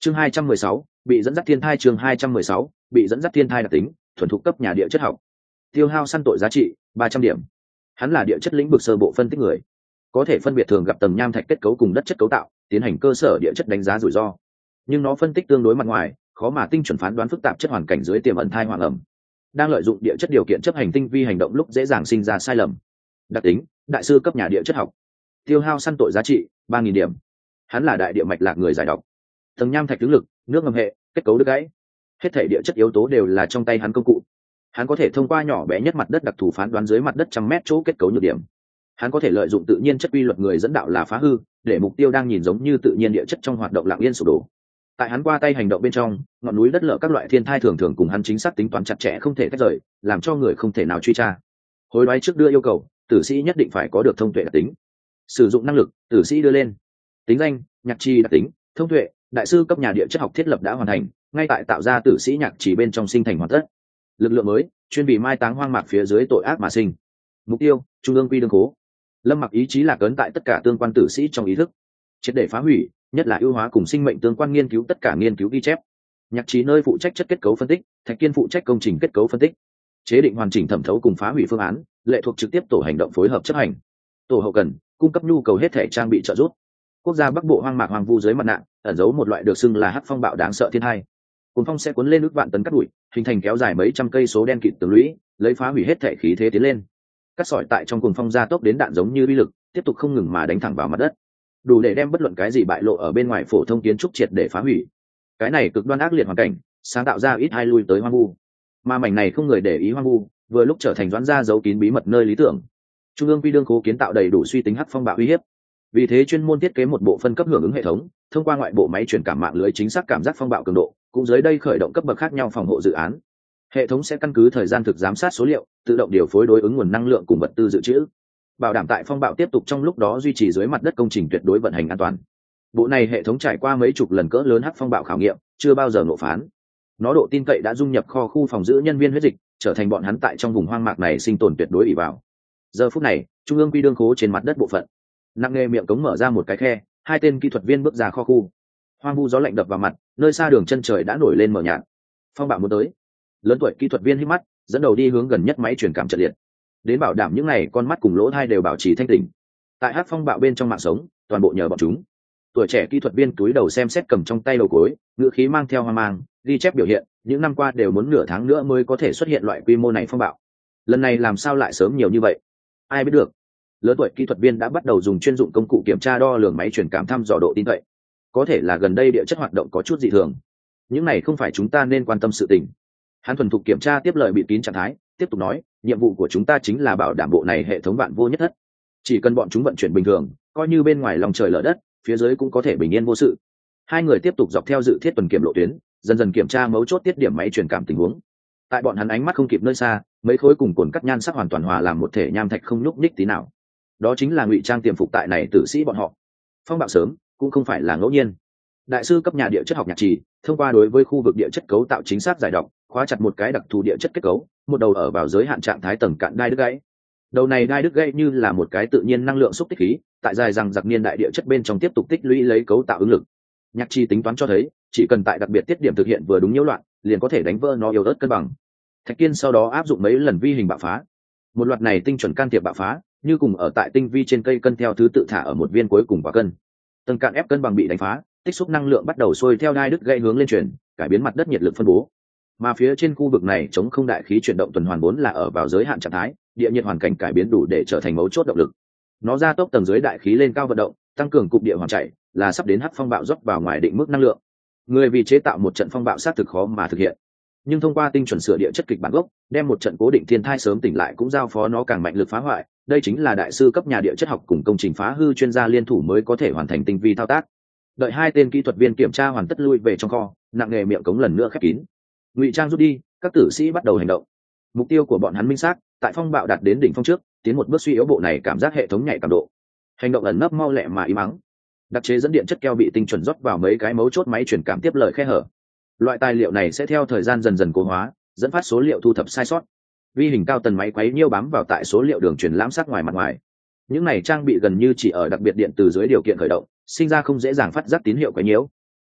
chương hai trăm mười sáu bị dẫn dắt thiên thai chương hai trăm mười sáu bị dẫn dắt thiên thai đặc tính thuần thục cấp nhà địa chất học. Tiêu hao săn tội giá trị ba trăm điểm. Hắn là địa chất lĩnh vực sơ bộ phân tích người, có thể phân biệt thường gặp tầng nham thạch kết cấu cùng đất chất cấu tạo, tiến hành cơ sở địa chất đánh giá rủi ro, nhưng nó phân tích tương đối mặt ngoài, khó mà tinh chuẩn phán đoán phức tạp chất hoàn cảnh dưới tiềm ẩn thai hoàng ẩm, đang lợi dụng địa chất điều kiện chấp hành tinh vi hành động lúc dễ dàng sinh ra sai lầm. Đặc tính đại sư cấp nhà địa chất học. Tiêu hao săn tội giá trị ba nghìn điểm. Hắn là đại địa mạch lạc người giải độc, tầng nham thạch tướng lực, nước ngầm hệ, kết cấu đứt gãy, hết thể địa chất yếu tố đều là trong tay hắn công cụ. Hắn có thể thông qua nhỏ bé nhất mặt đất đặc thù phán đoán dưới mặt đất trăm mét chỗ kết cấu nhược điểm. Hắn có thể lợi dụng tự nhiên chất quy luật người dẫn đạo là phá hư, để mục tiêu đang nhìn giống như tự nhiên địa chất trong hoạt động lặng yên sụp đổ. Tại hắn qua tay hành động bên trong, ngọn núi đất lở các loại thiên thai thường thường cùng hắn chính xác tính toán chặt chẽ không thể tách rời, làm cho người không thể nào truy tra. Hối đoái trước đưa yêu cầu, tử sĩ nhất định phải có được thông tuệ đặc tính. Sử dụng năng lực, tử sĩ đưa lên. Tính danh, nhạc trì đặc tính, thông tuệ, đại sư cấp nhà địa chất học thiết lập đã hoàn thành, ngay tại tạo ra tử sĩ nhạc trì bên trong sinh thành hoàn tất. Lực lượng mới, chuyên bị mai táng hoang mạc phía dưới tội ác mà sinh. Mục tiêu, trung ương quy đương cố. Lâm Mặc ý chí là cấn tại tất cả tương quan tử sĩ trong ý thức, triệt để phá hủy, nhất là ưu hóa cùng sinh mệnh tương quan nghiên cứu tất cả nghiên cứu ghi chép. Nhạc trí nơi phụ trách chất kết cấu phân tích, Thạch Kiên phụ trách công trình kết cấu phân tích, chế định hoàn chỉnh thẩm thấu cùng phá hủy phương án, lệ thuộc trực tiếp tổ hành động phối hợp chấp hành. Tổ hậu cần cung cấp nhu cầu hết thể trang bị trợ giúp. Quốc gia Bắc Bộ hoang mạc hoang vu dưới mặt nạ ẩn giấu một loại được xưng là hắc phong bạo đáng sợ thiên hai. Cuồng phong sẽ cuốn lên ước vạn tấn cát bụi, hình thành kéo dài mấy trăm cây số đen kịt tường lũy, lấy phá hủy hết thể khí thế tiến lên. Cát sỏi tại trong cuồng phong gia tốc đến đạn giống như uy lực, tiếp tục không ngừng mà đánh thẳng vào mặt đất, đủ để đem bất luận cái gì bại lộ ở bên ngoài phổ thông kiến trúc triệt để phá hủy. Cái này cực đoan ác liệt hoàn cảnh, sáng tạo ra ít hai lui tới hoang vu, mà mảnh này không người để ý hoang vu, vừa lúc trở thành doãn gia giấu kín bí mật nơi lý tưởng. Trung ương quy đương cố kiến tạo đầy đủ suy tính hắc phong bạo uy hiếp, vì thế chuyên môn thiết kế một bộ phân cấp hưởng ứng hệ thống, thông qua ngoại bộ máy truyền cảm mạng lưới chính xác cảm giác phong bạo cường độ, cũng dưới đây khởi động cấp bậc khác nhau phòng hộ dự án. Hệ thống sẽ căn cứ thời gian thực giám sát số liệu, tự động điều phối đối ứng nguồn năng lượng cùng vật tư dự trữ, bảo đảm tại phong bạo tiếp tục trong lúc đó duy trì dưới mặt đất công trình tuyệt đối vận hành an toàn. Bộ này hệ thống trải qua mấy chục lần cỡ lớn hắc phong bạo khảo nghiệm, chưa bao giờ nổ phán. Nó độ tin cậy đã dung nhập kho khu phòng giữ nhân viên huyết dịch, trở thành bọn hắn tại trong vùng hoang mạc này sinh tồn tuyệt đối ỷ vào. Giờ phút này, trung ương quy đương khố trên mặt đất bộ phận, nặng nề miệng cống mở ra một cái khe, hai tên kỹ thuật viên bước ra kho khu. Hoang vu gió lạnh đập vào mặt, nơi xa đường chân trời đã nổi lên mờ nhạt. Phong bạo muốn tới. Lớn tuổi kỹ thuật viên hít mắt, dẫn đầu đi hướng gần nhất máy truyền cảm trận liệt, đến bảo đảm những này con mắt cùng lỗ tai đều bảo trì thanh tỉnh. Tại hắc phong bạo bên trong mạng sống, toàn bộ nhờ bọn chúng. Tuổi trẻ kỹ thuật viên túi đầu xem xét cầm trong tay đầu cối, ngữ khí mang theo hoang mang, ghi chép biểu hiện, những năm qua đều muốn nửa tháng nữa mới có thể xuất hiện loại quy mô này phong bạo. Lần này làm sao lại sớm nhiều như vậy? Ai biết được. Lớn tuổi kỹ thuật viên đã bắt đầu dùng chuyên dụng công cụ kiểm tra đo lường máy truyền cảm thăm dò độ tin cậy. Có thể là gần đây địa chất hoạt động có chút dị thường. Những này không phải chúng ta nên quan tâm sự tình. Hắn thuần thục kiểm tra tiếp lời bị kín trạng thái, tiếp tục nói, nhiệm vụ của chúng ta chính là bảo đảm bộ này hệ thống vạn vô nhất thất. Chỉ cần bọn chúng vận chuyển bình thường, coi như bên ngoài lòng trời lở đất, phía dưới cũng có thể bình yên vô sự. Hai người tiếp tục dọc theo dự thiết tuần kiểm lộ tuyến, dần dần kiểm tra mấu chốt tiết điểm máy truyền cảm tình huống. Tại bọn hắn ánh mắt không kịp nơi xa, mấy khối cùng cồn cắt nhan sắc hoàn toàn hòa làm một thể nham thạch không nhúc nhích tí nào. Đó chính là ngụy trang tiềm phục tại này tử sĩ bọn họ. Phong bạo sớm cũng không phải là ngẫu nhiên. Đại sư cấp nhà địa chất học nhạc trì, thông qua đối với khu vực địa chất cấu tạo chính xác giải độc, khóa chặt một cái đặc thù địa chất kết cấu, một đầu ở vào giới hạn trạng thái tầng cạn đai đứt gãy. Đầu này đai đứt gãy như là một cái tự nhiên năng lượng xúc tích khí, tại dài rằng giặc niên đại địa chất bên trong tiếp tục tích lũy lấy cấu tạo ứng lực. Nhạc trì tính toán cho thấy, chỉ cần tại đặc biệt tiết điểm thực hiện vừa đúng nhiễu loạn, liền có thể đánh vỡ nó yếu ớt cân bằng. Thạch Kiên sau đó áp dụng mấy lần vi hình bạo phá. Một loạt này tinh chuẩn can thiệp bạo phá, như cùng ở tại tinh vi trên cây cân theo thứ tự thả ở một viên cuối cùng quả cân. Tầng cạn ép cân bằng bị đánh phá, tích xúc năng lượng bắt đầu xuôi theo đai đứt gãy hướng lên chuyển, cải biến mặt đất nhiệt lực phân bố. Mà phía trên khu vực này chống không đại khí chuyển động tuần hoàn vốn là ở vào giới hạn trạng thái, địa nhiệt hoàn cảnh cải biến đủ để trở thành mấu chốt động lực. Nó gia tốc tầng dưới đại khí lên cao vận động, tăng cường cục địa hoàn chạy, là sắp đến hắc phong bạo rót vào ngoài định mức năng lượng. Người vì chế tạo một trận phong bạo sát thực khó mà thực hiện, nhưng thông qua tinh chuẩn sửa địa chất kịch bản gốc, đem một trận cố định thiên thai sớm tỉnh lại cũng giao phó nó càng mạnh lực phá hoại. Đây chính là đại sư cấp nhà địa chất học cùng công trình phá hư chuyên gia liên thủ mới có thể hoàn thành tinh vi thao tác. Đợi hai tên kỹ thuật viên kiểm tra hoàn tất lui về trong kho, nặng nghề miệng cống lần nữa khép kín. Ngụy trang rút đi, các tử sĩ bắt đầu hành động. Mục tiêu của bọn hắn minh xác, tại phong bạo đạt đến đỉnh phong trước, tiến một bước suy yếu bộ này cảm giác hệ thống nhạy cảm độ. Hành động ẩn nấp mau lẹ mà im ắng. Đặc chế dẫn điện chất keo bị tinh chuẩn rót vào mấy cái mấu chốt máy truyền cảm tiếp lời khe hở. Loại tài liệu này sẽ theo thời gian dần dần cố hóa, dẫn phát số liệu thu thập sai sót. Vi hình cao tần máy quấy nhiêu bám vào tại số liệu đường truyền lãm sát ngoài mặt ngoài. Những này trang bị gần như chỉ ở đặc biệt điện từ dưới điều kiện khởi động, sinh ra không dễ dàng phát giác tín hiệu quấy nhiễu.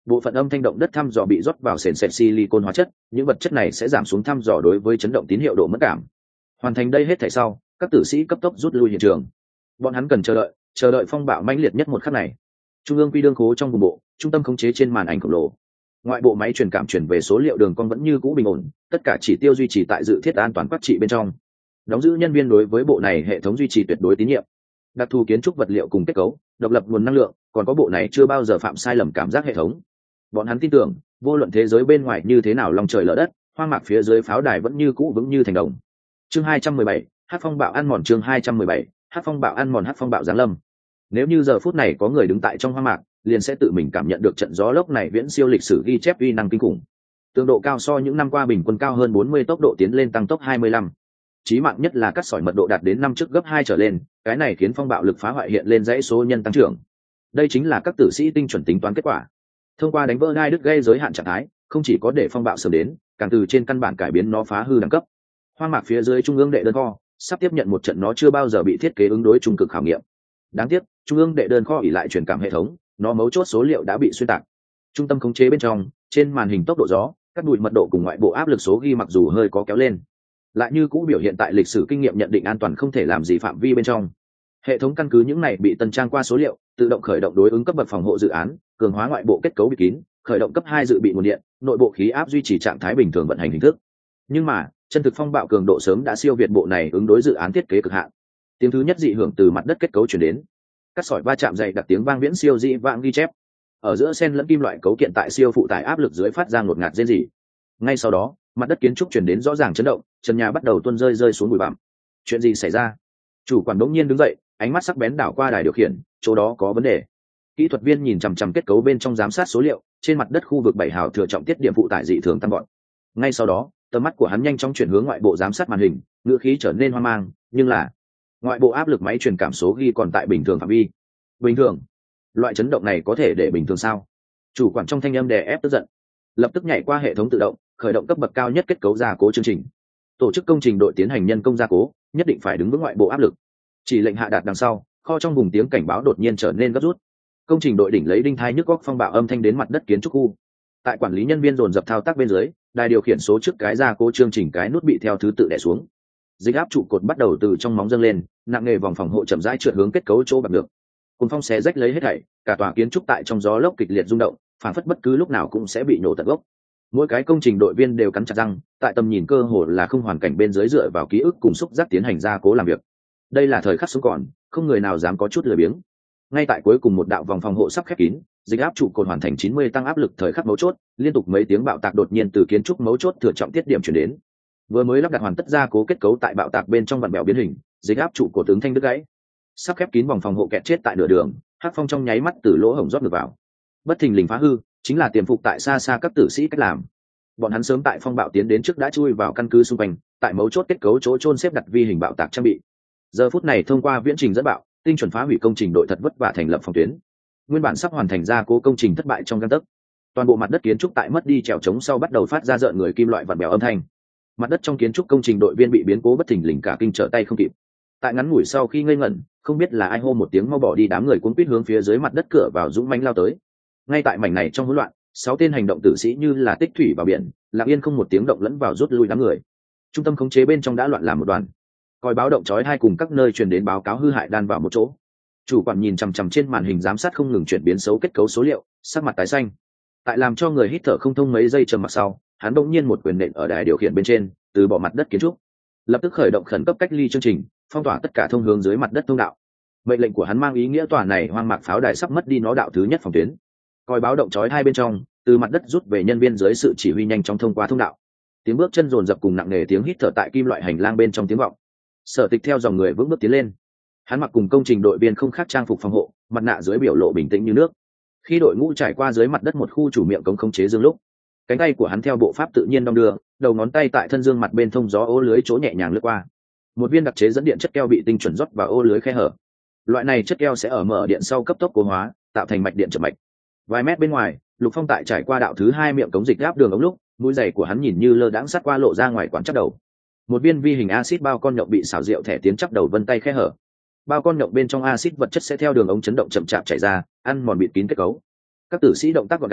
bộ phận âm thanh động đất thăm dò bị rót vào sền sệt silicon hóa chất, những vật chất này sẽ giảm xuống thăm dò đối với chấn động tín hiệu độ mất cảm. Hoàn thành đây hết thảy sau, các tử sĩ cấp tốc rút lui hiện trường. Bọn hắn cần chờ đợi, chờ đợi phong bạo mãnh liệt nhất một khắc này. Trung ương quy đương khố trong vùng bộ, trung tâm khống chế trên màn ảnh khổng lồ. Ngoại bộ máy truyền cảm truyền về số liệu đường cong vẫn như cũ bình ổn, tất cả chỉ tiêu duy trì tại dự thiết an toàn quát trị bên trong. Đóng giữ nhân viên đối với bộ này hệ thống duy trì tuyệt đối tín nhiệm. Đặc thù kiến trúc vật liệu cùng kết cấu, độc lập nguồn năng lượng, còn có bộ này chưa bao giờ phạm sai lầm cảm giác hệ thống. Bọn hắn tin tưởng, vô luận thế giới bên ngoài như thế nào lòng trời lở đất, hoang mạc phía dưới pháo đài vẫn như cũ vững như thành đồng. Chương hai trăm mười bảy, Hắc phong bạo ăn mòn chương hai trăm mười bảy, Hắc phong bạo ăn mòn Hắc phong bạo giáng lâm. Nếu như giờ phút này có người đứng tại trong hoang mạc, liền sẽ tự mình cảm nhận được trận gió lốc này viễn siêu lịch sử ghi chép uy năng kinh khủng. Tương độ cao so những năm qua bình quân cao hơn bốn mươi, tốc độ tiến lên tăng tốc hai mươi lăm. Chí mạng nhất là cắt sỏi mật độ đạt đến năm trước gấp hai trở lên, cái này khiến phong bạo lực phá hoại hiện lên dãy số nhân tăng trưởng. Đây chính là các tử sĩ tinh chuẩn tính toán kết quả. Thông qua đánh vỡ gai đứt gây giới hạn trạng thái, không chỉ có để phong bạo sớm đến, càng từ trên căn bản cải biến nó phá hư đẳng cấp. Hoang mạc phía dưới trung ương đệ đơn kho sắp tiếp nhận một trận nó chưa bao giờ bị thiết kế ứng đối trung cực khảo nghiệm. Đáng tiếc, trung ương đệ đơn kho ỉ lại truyền cảm hệ thống, nó mấu chốt số liệu đã bị xuyên tạc. Trung tâm khống chế bên trong, trên màn hình tốc độ gió, các bụi mật độ cùng ngoại bộ áp lực số ghi mặc dù hơi có kéo lên, lại như cũ biểu hiện tại lịch sử kinh nghiệm nhận định an toàn không thể làm gì phạm vi bên trong. Hệ thống căn cứ những này bị tân trang qua số liệu, tự động khởi động đối ứng cấp bậc phòng hộ dự án, cường hóa ngoại bộ kết cấu bị kín, khởi động cấp hai dự bị nguồn điện, nội bộ khí áp duy trì trạng thái bình thường vận hành hình thức. Nhưng mà, chân thực phong bạo cường độ sớm đã siêu việt bộ này ứng đối dự án thiết kế cực hạn. Tiếng thứ nhất dị hưởng từ mặt đất kết cấu truyền đến. Các sỏi va chạm dày đặc tiếng vang viễn siêu dị vãng ghi chép. Ở giữa sen lẫn kim loại cấu kiện tại siêu phụ tải áp lực dưới phát ra ngột ngạt rên rỉ. Ngay sau đó, mặt đất kiến trúc truyền đến rõ ràng chấn động, trần nhà bắt đầu tuôn rơi rơi xuống bụi bặm. Chuyện gì xảy ra? Chủ quản đống nhiên đứng dậy, ánh mắt sắc bén đảo qua đài điều khiển, chỗ đó có vấn đề. Kỹ thuật viên nhìn chằm chằm kết cấu bên trong giám sát số liệu, trên mặt đất khu vực bảy hào thừa trọng tiết điểm phụ tải dị thường tăng gọn. Ngay sau đó, tầm mắt của hắn nhanh chóng chuyển hướng ngoại bộ giám sát màn hình, ngữ khí trở nên hoang mang, nhưng là ngoại bộ áp lực máy truyền cảm số ghi còn tại bình thường phạm vi. Bình thường? Loại chấn động này có thể để bình thường sao? Chủ quản trong thanh âm đè ép tức giận, lập tức nhảy qua hệ thống tự động, khởi động cấp bậc cao nhất kết cấu gia cố chương trình. Tổ chức công trình đội tiến hành nhân công gia cố, nhất định phải đứng vững ngoại bộ áp lực. Chỉ lệnh hạ đạt đằng sau, kho trong vùng tiếng cảnh báo đột nhiên trở nên gấp rút. Công trình đội đỉnh lấy đinh thai nhức góc phong bạo âm thanh đến mặt đất kiến trúc khu. Tại quản lý nhân viên dồn dập thao tác bên dưới, đài điều khiển số trước cái gia cố chương trình cái nút bị theo thứ tự đè xuống. Dịch áp trụ cột bắt đầu từ trong móng dâng lên, nặng nghề vòng phòng hộ chậm rãi trượt hướng kết cấu chỗ bạc được. Cuốn phong xé rách lấy hết thảy, cả tòa kiến trúc tại trong gió lốc kịch liệt rung động, phản phất bất cứ lúc nào cũng sẽ bị nổ tận gốc. Mỗi cái công trình đội viên đều cắn chặt răng, tại tầm nhìn cơ hồ là không hoàn cảnh bên dưới dựa vào ký ức cùng xúc giác tiến hành gia cố làm việc. Đây là thời khắc sống còn, không người nào dám có chút lười biếng. Ngay tại cuối cùng một đạo vòng phòng hộ sắp khép kín, dịch áp trụ cột hoàn thành chín mươi tăng áp lực thời khắc mấu chốt, liên tục mấy tiếng bạo tạc đột nhiên từ kiến trúc mấu chốt thừa trọng tiết điểm chuyển đến. Vừa mới lắp đặt hoàn tất gia cố kết cấu tại bạo tạc bên trong vặn bèo biến hình, dịch áp trụ cột tướng thanh đứt gãy. Sắp khép kín vòng phòng hộ kẹt chết tại nửa đường, hắc phong trong nháy mắt từ lỗ hổng rót ngược vào. Bất thình lình phá hư, chính là tiềm phục tại xa xa các tử sĩ cách làm. Bọn hắn sớm tại phong bạo tiến đến trước đã chui vào căn cứ xung quanh, tại mấu chốt kết cấu chỗ chôn xếp đặt vi hình bạo tạc trang bị. Giờ phút này thông qua viễn trình dẫn bạo, tinh chuẩn phá hủy công trình đội thật vất vả thành lập phòng tuyến. Nguyên bản sắp hoàn thành gia cố công trình thất bại trong gang tấc. Toàn bộ mặt đất kiến trúc tại mất đi trèo trống sau bắt đầu phát ra rợn người kim loại vặn bèo âm thanh. Mặt đất trong kiến trúc công trình đội viên bị biến cố bất thình lình cả kinh trở tay không kịp. Tại ngắn ngủi sau khi ngây ngẩn, không biết là ai hô một tiếng mau bỏ đi, đám người cuống quýt hướng phía dưới mặt đất cửa vào dũng mãnh lao tới. Ngay tại mảnh này trong hỗn loạn, sáu tên hành động tử sĩ như là tích thủy vào biển, lặng yên không một tiếng động lẫn vào rút lui đám người. Trung tâm khống chế bên trong đã loạn làm một đoàn. Còi báo động chói tai cùng các nơi truyền đến báo cáo hư hại đan vào một chỗ. Chủ quản nhìn chằm chằm trên màn hình giám sát không ngừng chuyển biến xấu kết cấu số liệu, sắc mặt tái xanh. Tại làm cho người hít thở không thông mấy giây trầm mặc sau, hắn bỗng nhiên một quyền nện ở đài điều khiển bên trên, từ bỏ mặt đất kiến trúc, lập tức khởi động khẩn cấp cách ly chương trình, phong tỏa tất cả thông hướng dưới mặt đất thông đạo. Mệnh lệnh của hắn mang ý nghĩa tòa này hoang mạc pháo đài sắp mất đi nó đạo thứ nhất phòng tuyến. Còi báo động chói tai bên trong, từ mặt đất rút về nhân viên dưới sự chỉ huy nhanh chóng thông qua thông đạo. Tiếng bước chân dồn dập cùng nặng nề tiếng hít thở tại kim loại hành lang bên trong tiếng vọng. Sở Tịch theo dòng người vững bước tiến lên. Hắn mặc cùng công trình đội viên không khác trang phục phòng hộ, mặt nạ dưới biểu lộ bình tĩnh như nước. Khi đội ngũ trải qua dưới mặt đất một khu chủ miệng cống khống chế dương lúc, cánh tay của hắn theo bộ pháp tự nhiên đong đưa, đầu ngón tay tại thân dương mặt bên thông gió ô lưới chỗ nhẹ nhàng lướt qua. Một viên đặc chế dẫn điện chất keo bị tinh chuẩn rót vào ô lưới khe hở. Loại này chất keo sẽ ở mở điện sau cấp tốc cố hóa, tạo thành mạch điện chậm mạch. Vài mét bên ngoài, Lục Phong tại trải qua đạo thứ hai miệng cống dịch áp đường ống lúc, mũi giày của hắn nhìn như lơ đãng sát qua lộ ra ngoài quản chắp đầu. Một viên vi hình axit bao con nhộng bị xảo diệu thẻ tiến chắp đầu vân tay khe hở. Bao con nhộng bên trong axit vật chất sẽ theo đường ống chấn động chậm chạp chảy ra, ăn mòn bịt kín kết cấu. Các tử sĩ động tác gọn gàng,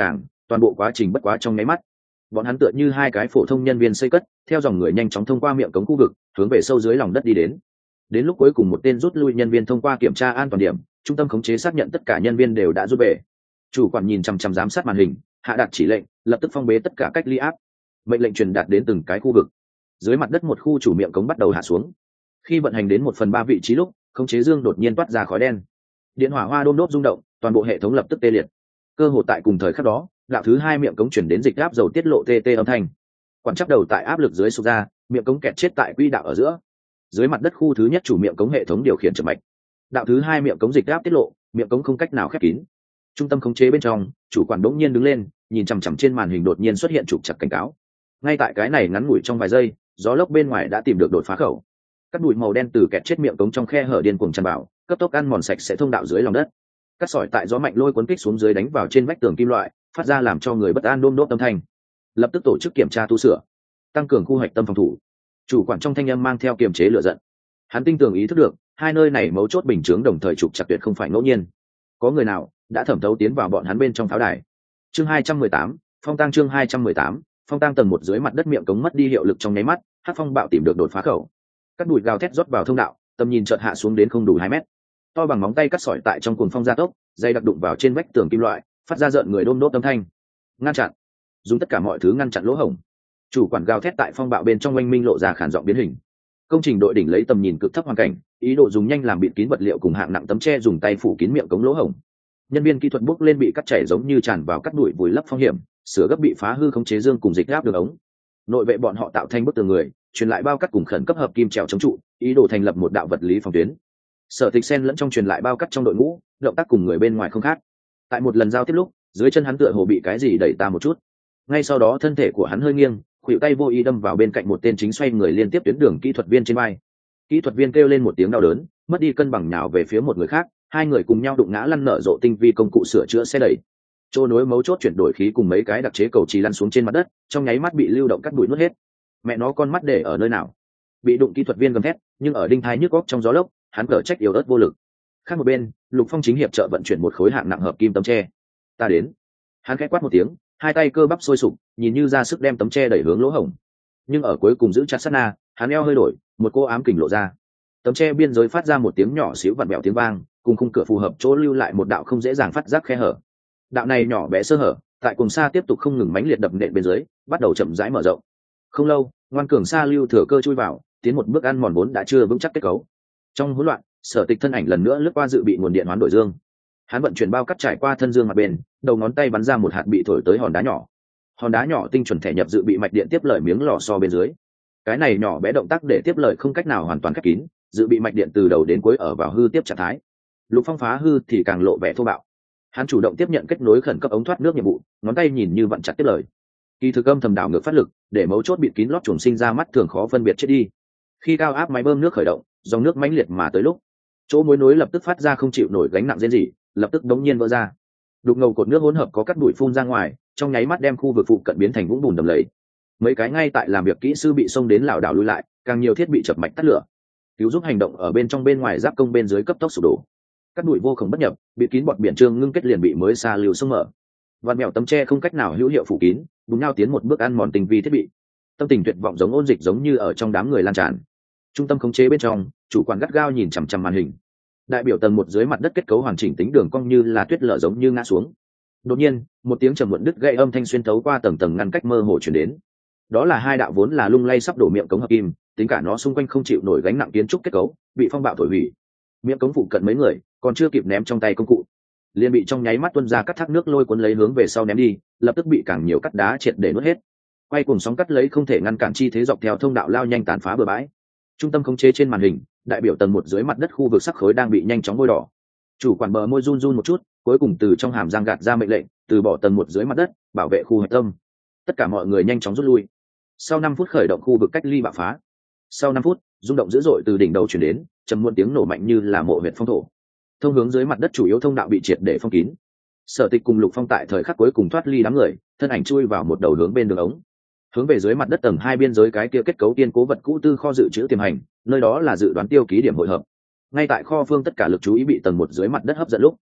toàn bộ quá trình bất quá trong nháy mắt. Bọn hắn tựa như hai cái phổ thông nhân viên xây cất, theo dòng người nhanh chóng thông qua miệng cống khu vực, hướng về sâu dưới lòng đất đi đến. Đến lúc cuối cùng một tên rút lui nhân viên thông qua kiểm tra an toàn điểm, trung tâm khống chế xác nhận tất cả nhân viên đều đã rút về. Chủ quản nhìn chằm chằm giám sát màn hình, hạ đạt chỉ lệnh, lập tức phong bế tất cả cách ly áp. Mệnh lệnh truyền đạt đến từng cái khu vực. Dưới mặt đất một khu chủ miệng cống bắt đầu hạ xuống. Khi vận hành đến một phần ba vị trí lúc, khống chế dương đột nhiên toát ra khói đen. Điện hỏa hoa đôm đốp rung động, toàn bộ hệ thống lập tức tê liệt. Cơ hồ tại cùng thời khắc đó, đạo thứ hai miệng cống chuyển đến dịch áp dầu tiết lộ tê tê âm thanh. Quản chấp đầu tại áp lực dưới sụp ra, miệng cống kẹt chết tại quỹ đạo ở giữa. Dưới mặt đất khu thứ nhất chủ miệng cống hệ thống điều khiển chậm mạch. Đạo thứ hai miệng cống dịch áp tiết lộ, miệng cống không cách nào khép kín. Trung tâm khống chế bên trong, chủ quản đống nhiên đứng lên, nhìn chằm chằm trên màn hình đột nhiên xuất hiện trục chặt cảnh cáo. Ngay tại cái này ngắn ngủi trong vài giây, gió lốc bên ngoài đã tìm được đột phá khẩu. Các bụi màu đen từ kẹt chết miệng cống trong khe hở điên cuồng tràn vào, cấp tốc ăn mòn sạch sẽ thông đạo dưới lòng đất. Cát sỏi tại gió mạnh lôi cuốn kích xuống dưới đánh vào trên vách tường kim loại, phát ra làm cho người bất an đôm đốp âm thanh. Lập tức tổ chức kiểm tra tu sửa, tăng cường khu hoạch tâm phòng thủ. Chủ quản trong thanh âm mang theo kiềm chế lửa giận. Hắn tinh tường ý thức được, hai nơi này mấu chốt bình chướng đồng thời trục chặt tuyệt không phải ngẫu nhiên. Có người nào đã thẩm thấu tiến vào bọn hắn bên trong pháo đài. Chương hai trăm mười tám, phong tang chương hai trăm mười tám, phong tang tầng một dưới mặt đất miệng cống mất đi hiệu lực trong nháy mắt, Hắc Phong bạo tìm được đột phá khẩu. Các bụi gào thét rót vào thông đạo, tầm nhìn chợt hạ xuống đến không đủ hai mét. To bằng móng tay cắt sỏi tại trong cuồng phong gia tốc, dây đặc đụng vào trên vách tường kim loại, phát ra rợn người đôm đốp âm thanh. Ngăn chặn, dùng tất cả mọi thứ ngăn chặn lỗ hổng. Chủ quản gào thét tại phong bạo bên trong oanh minh lộ ra khản giọng biến hình. Công trình đội đỉnh lấy tầm nhìn cực thấp hoàn cảnh, ý đồ dùng nhanh làm bịt kín vật liệu cùng hạng nặng tấm tre dùng tay phủ kín miệng cống lỗ hổng. Nhân viên kỹ thuật bước lên bị cắt chảy giống như tràn vào cắt đuổi vùi lấp phong hiểm, sửa gấp bị phá hư khống chế dương cùng dịch áp đường ống. Nội vệ bọn họ tạo thành bức tường người, truyền lại bao cắt cùng khẩn cấp hợp kim trèo chống trụ, ý đồ thành lập một đạo vật lý phòng tuyến. Sở Tịch Sen lẫn trong truyền lại bao cắt trong đội ngũ, động tác cùng người bên ngoài không khác. Tại một lần giao tiếp lúc, dưới chân hắn tựa hồ bị cái gì đẩy ta một chút. Ngay sau đó thân thể của hắn hơi nghiêng, khuỷu tay vô ý đâm vào bên cạnh một tên chính xoay người liên tiếp tuyến đường kỹ thuật viên trên vai. Kỹ thuật viên kêu lên một tiếng đau đớn, mất đi cân bằng nhào về phía một người khác, hai người cùng nhau đụng ngã lăn nở rộ tinh vi công cụ sửa chữa xe đẩy. Chỗ nối mấu chốt chuyển đổi khí cùng mấy cái đặc chế cầu trì lăn xuống trên mặt đất, trong nháy mắt bị lưu động cắt bụi nuốt hết. Mẹ nó con mắt để ở nơi nào? Bị đụng kỹ thuật viên gầm thét, nhưng ở đinh thái nhức góc trong gió lốc, hắn cở trách yếu ớt vô lực. Khác một bên, Lục Phong chính hiệp trợ vận chuyển một khối hạng nặng hợp kim tấm tre. Ta đến. Hắn khẽ quát một tiếng, hai tay cơ bắp sôi sục, nhìn như ra sức đem tấm tre đẩy hướng lỗ hổng. Nhưng ở cuối cùng giữ chặt sát na, hắn eo hơi đổi, một cô ám kình lộ ra. Tấm tre biên giới phát ra một tiếng nhỏ xíu vặn vẹo tiếng vang, cùng khung cửa phù hợp chỗ lưu lại một đạo không dễ dàng phát giác khe hở. Đạo này nhỏ bé sơ hở, tại cùng xa tiếp tục không ngừng mãnh liệt đập nện bên dưới, bắt đầu chậm rãi mở rộng. Không lâu, ngoan cường xa lưu thừa cơ chui vào, tiến một bước ăn mòn vốn đã chưa vững chắc kết cấu. Trong hỗn loạn, Sở Tịch thân ảnh lần nữa lướt qua dự bị nguồn điện hoán đổi dương. Hắn vận chuyển bao cắt trải qua thân dương mặt bên, đầu ngón tay bắn ra một hạt bị thổi tới hòn đá nhỏ. Hòn đá nhỏ tinh chuẩn thẻ nhập dự bị mạch điện tiếp lời miếng lò xo bên dưới. Cái này nhỏ bé động tác để tiếp lời không cách nào hoàn toàn khép kín, dự bị mạch điện từ đầu đến cuối ở vào hư tiếp trạng thái. Lục Phong phá hư thì càng lộ vẻ thô bạo. Hắn chủ động tiếp nhận kết nối khẩn cấp ống thoát nước nhiệm vụ, ngón tay nhìn như vặn chặt tiếp lời. Kỳ thực âm thầm đảo ngược phát lực, để mấu chốt bịt kín lót chuồng sinh ra mắt thường khó phân biệt chết đi. Khi cao áp máy bơm nước khởi động, dòng nước mãnh liệt mà tới lúc, chỗ mối nối lập tức phát ra không chịu nổi gánh nặng rên rỉ, lập tức đống nhiên vỡ ra. Đục ngầu cột nước hỗn hợp có cắt bụi phun ra ngoài, trong nháy mắt đem khu vực phụ cận biến thành vũng bùn đầm lầy. Mấy cái ngay tại làm việc kỹ sư bị xông đến lảo đảo lùi lại, càng nhiều thiết bị chập mạch tắt lửa. Cứu giúp hành động ở bên trong bên ngoài giáp công bên dưới cấp tốc sụp đổ. Cắt bụi vô cùng bất nhập, bị kín bọt biển trương ngưng kết liền bị mới xa lưu sông mở. Vạn mèo tấm tre không cách nào hữu hiệu phủ kín, đúng nhau tiến một bước ăn mòn tình vi thiết bị. Tâm tình tuyệt vọng giống ôn dịch giống như ở trong đám người lan tràn. Trung tâm khống chế bên trong, chủ quản gắt gao nhìn chằm chằm màn hình. Đại biểu tầng một dưới mặt đất kết cấu hoàn chỉnh tính đường cong như là tuyết lở giống như ngã xuống. Đột nhiên, một tiếng trầm muộn đứt gãy âm thanh xuyên thấu qua tầng tầng ngăn cách mơ hồ truyền đến. Đó là hai đạo vốn là lung lay sắp đổ miệng cống hợp kim, tính cả nó xung quanh không chịu nổi gánh nặng kiến trúc kết cấu, bị phong bạo thổi hủy. Miệng cống phụ cận mấy người, còn chưa kịp ném trong tay công cụ, liền bị trong nháy mắt tuôn ra cắt thác nước lôi cuốn lấy hướng về sau ném đi, lập tức bị càng nhiều cắt đá triệt để nuốt hết. Quay cùng sóng cắt lấy không thể ngăn cản chi thế dọc theo thông đạo lao nhanh tàn phá bừa bãi. Trung tâm khống chế trên màn hình, đại biểu tầng một dưới mặt đất khu vực sắc khối đang bị nhanh chóng bôi đỏ. Chủ quản bờ môi run run một chút, cuối cùng từ trong hàm răng gạt ra mệnh lệnh, từ bỏ tầng một dưới mặt đất, bảo vệ khu hạch tâm. Tất cả mọi người nhanh chóng rút lui. Sau năm phút khởi động khu vực cách ly bạo phá. Sau năm phút, rung động dữ dội từ đỉnh đầu truyền đến, trầm muộn tiếng nổ mạnh như là mộ huyệt phong thổ. Thông hướng dưới mặt đất chủ yếu thông đạo bị triệt để phong kín. Sở Tịch cùng Lục Phong tại thời khắc cuối cùng thoát ly đám người, thân ảnh chui vào một đầu hướng bên đường ống. Hướng về dưới mặt đất tầng hai biên giới cái kia kết cấu tiên cố vật cũ tư kho dự trữ tiềm hành, nơi đó là dự đoán tiêu ký điểm hội hợp. Ngay tại kho phương tất cả lực chú ý bị tầng một dưới mặt đất hấp dẫn lúc,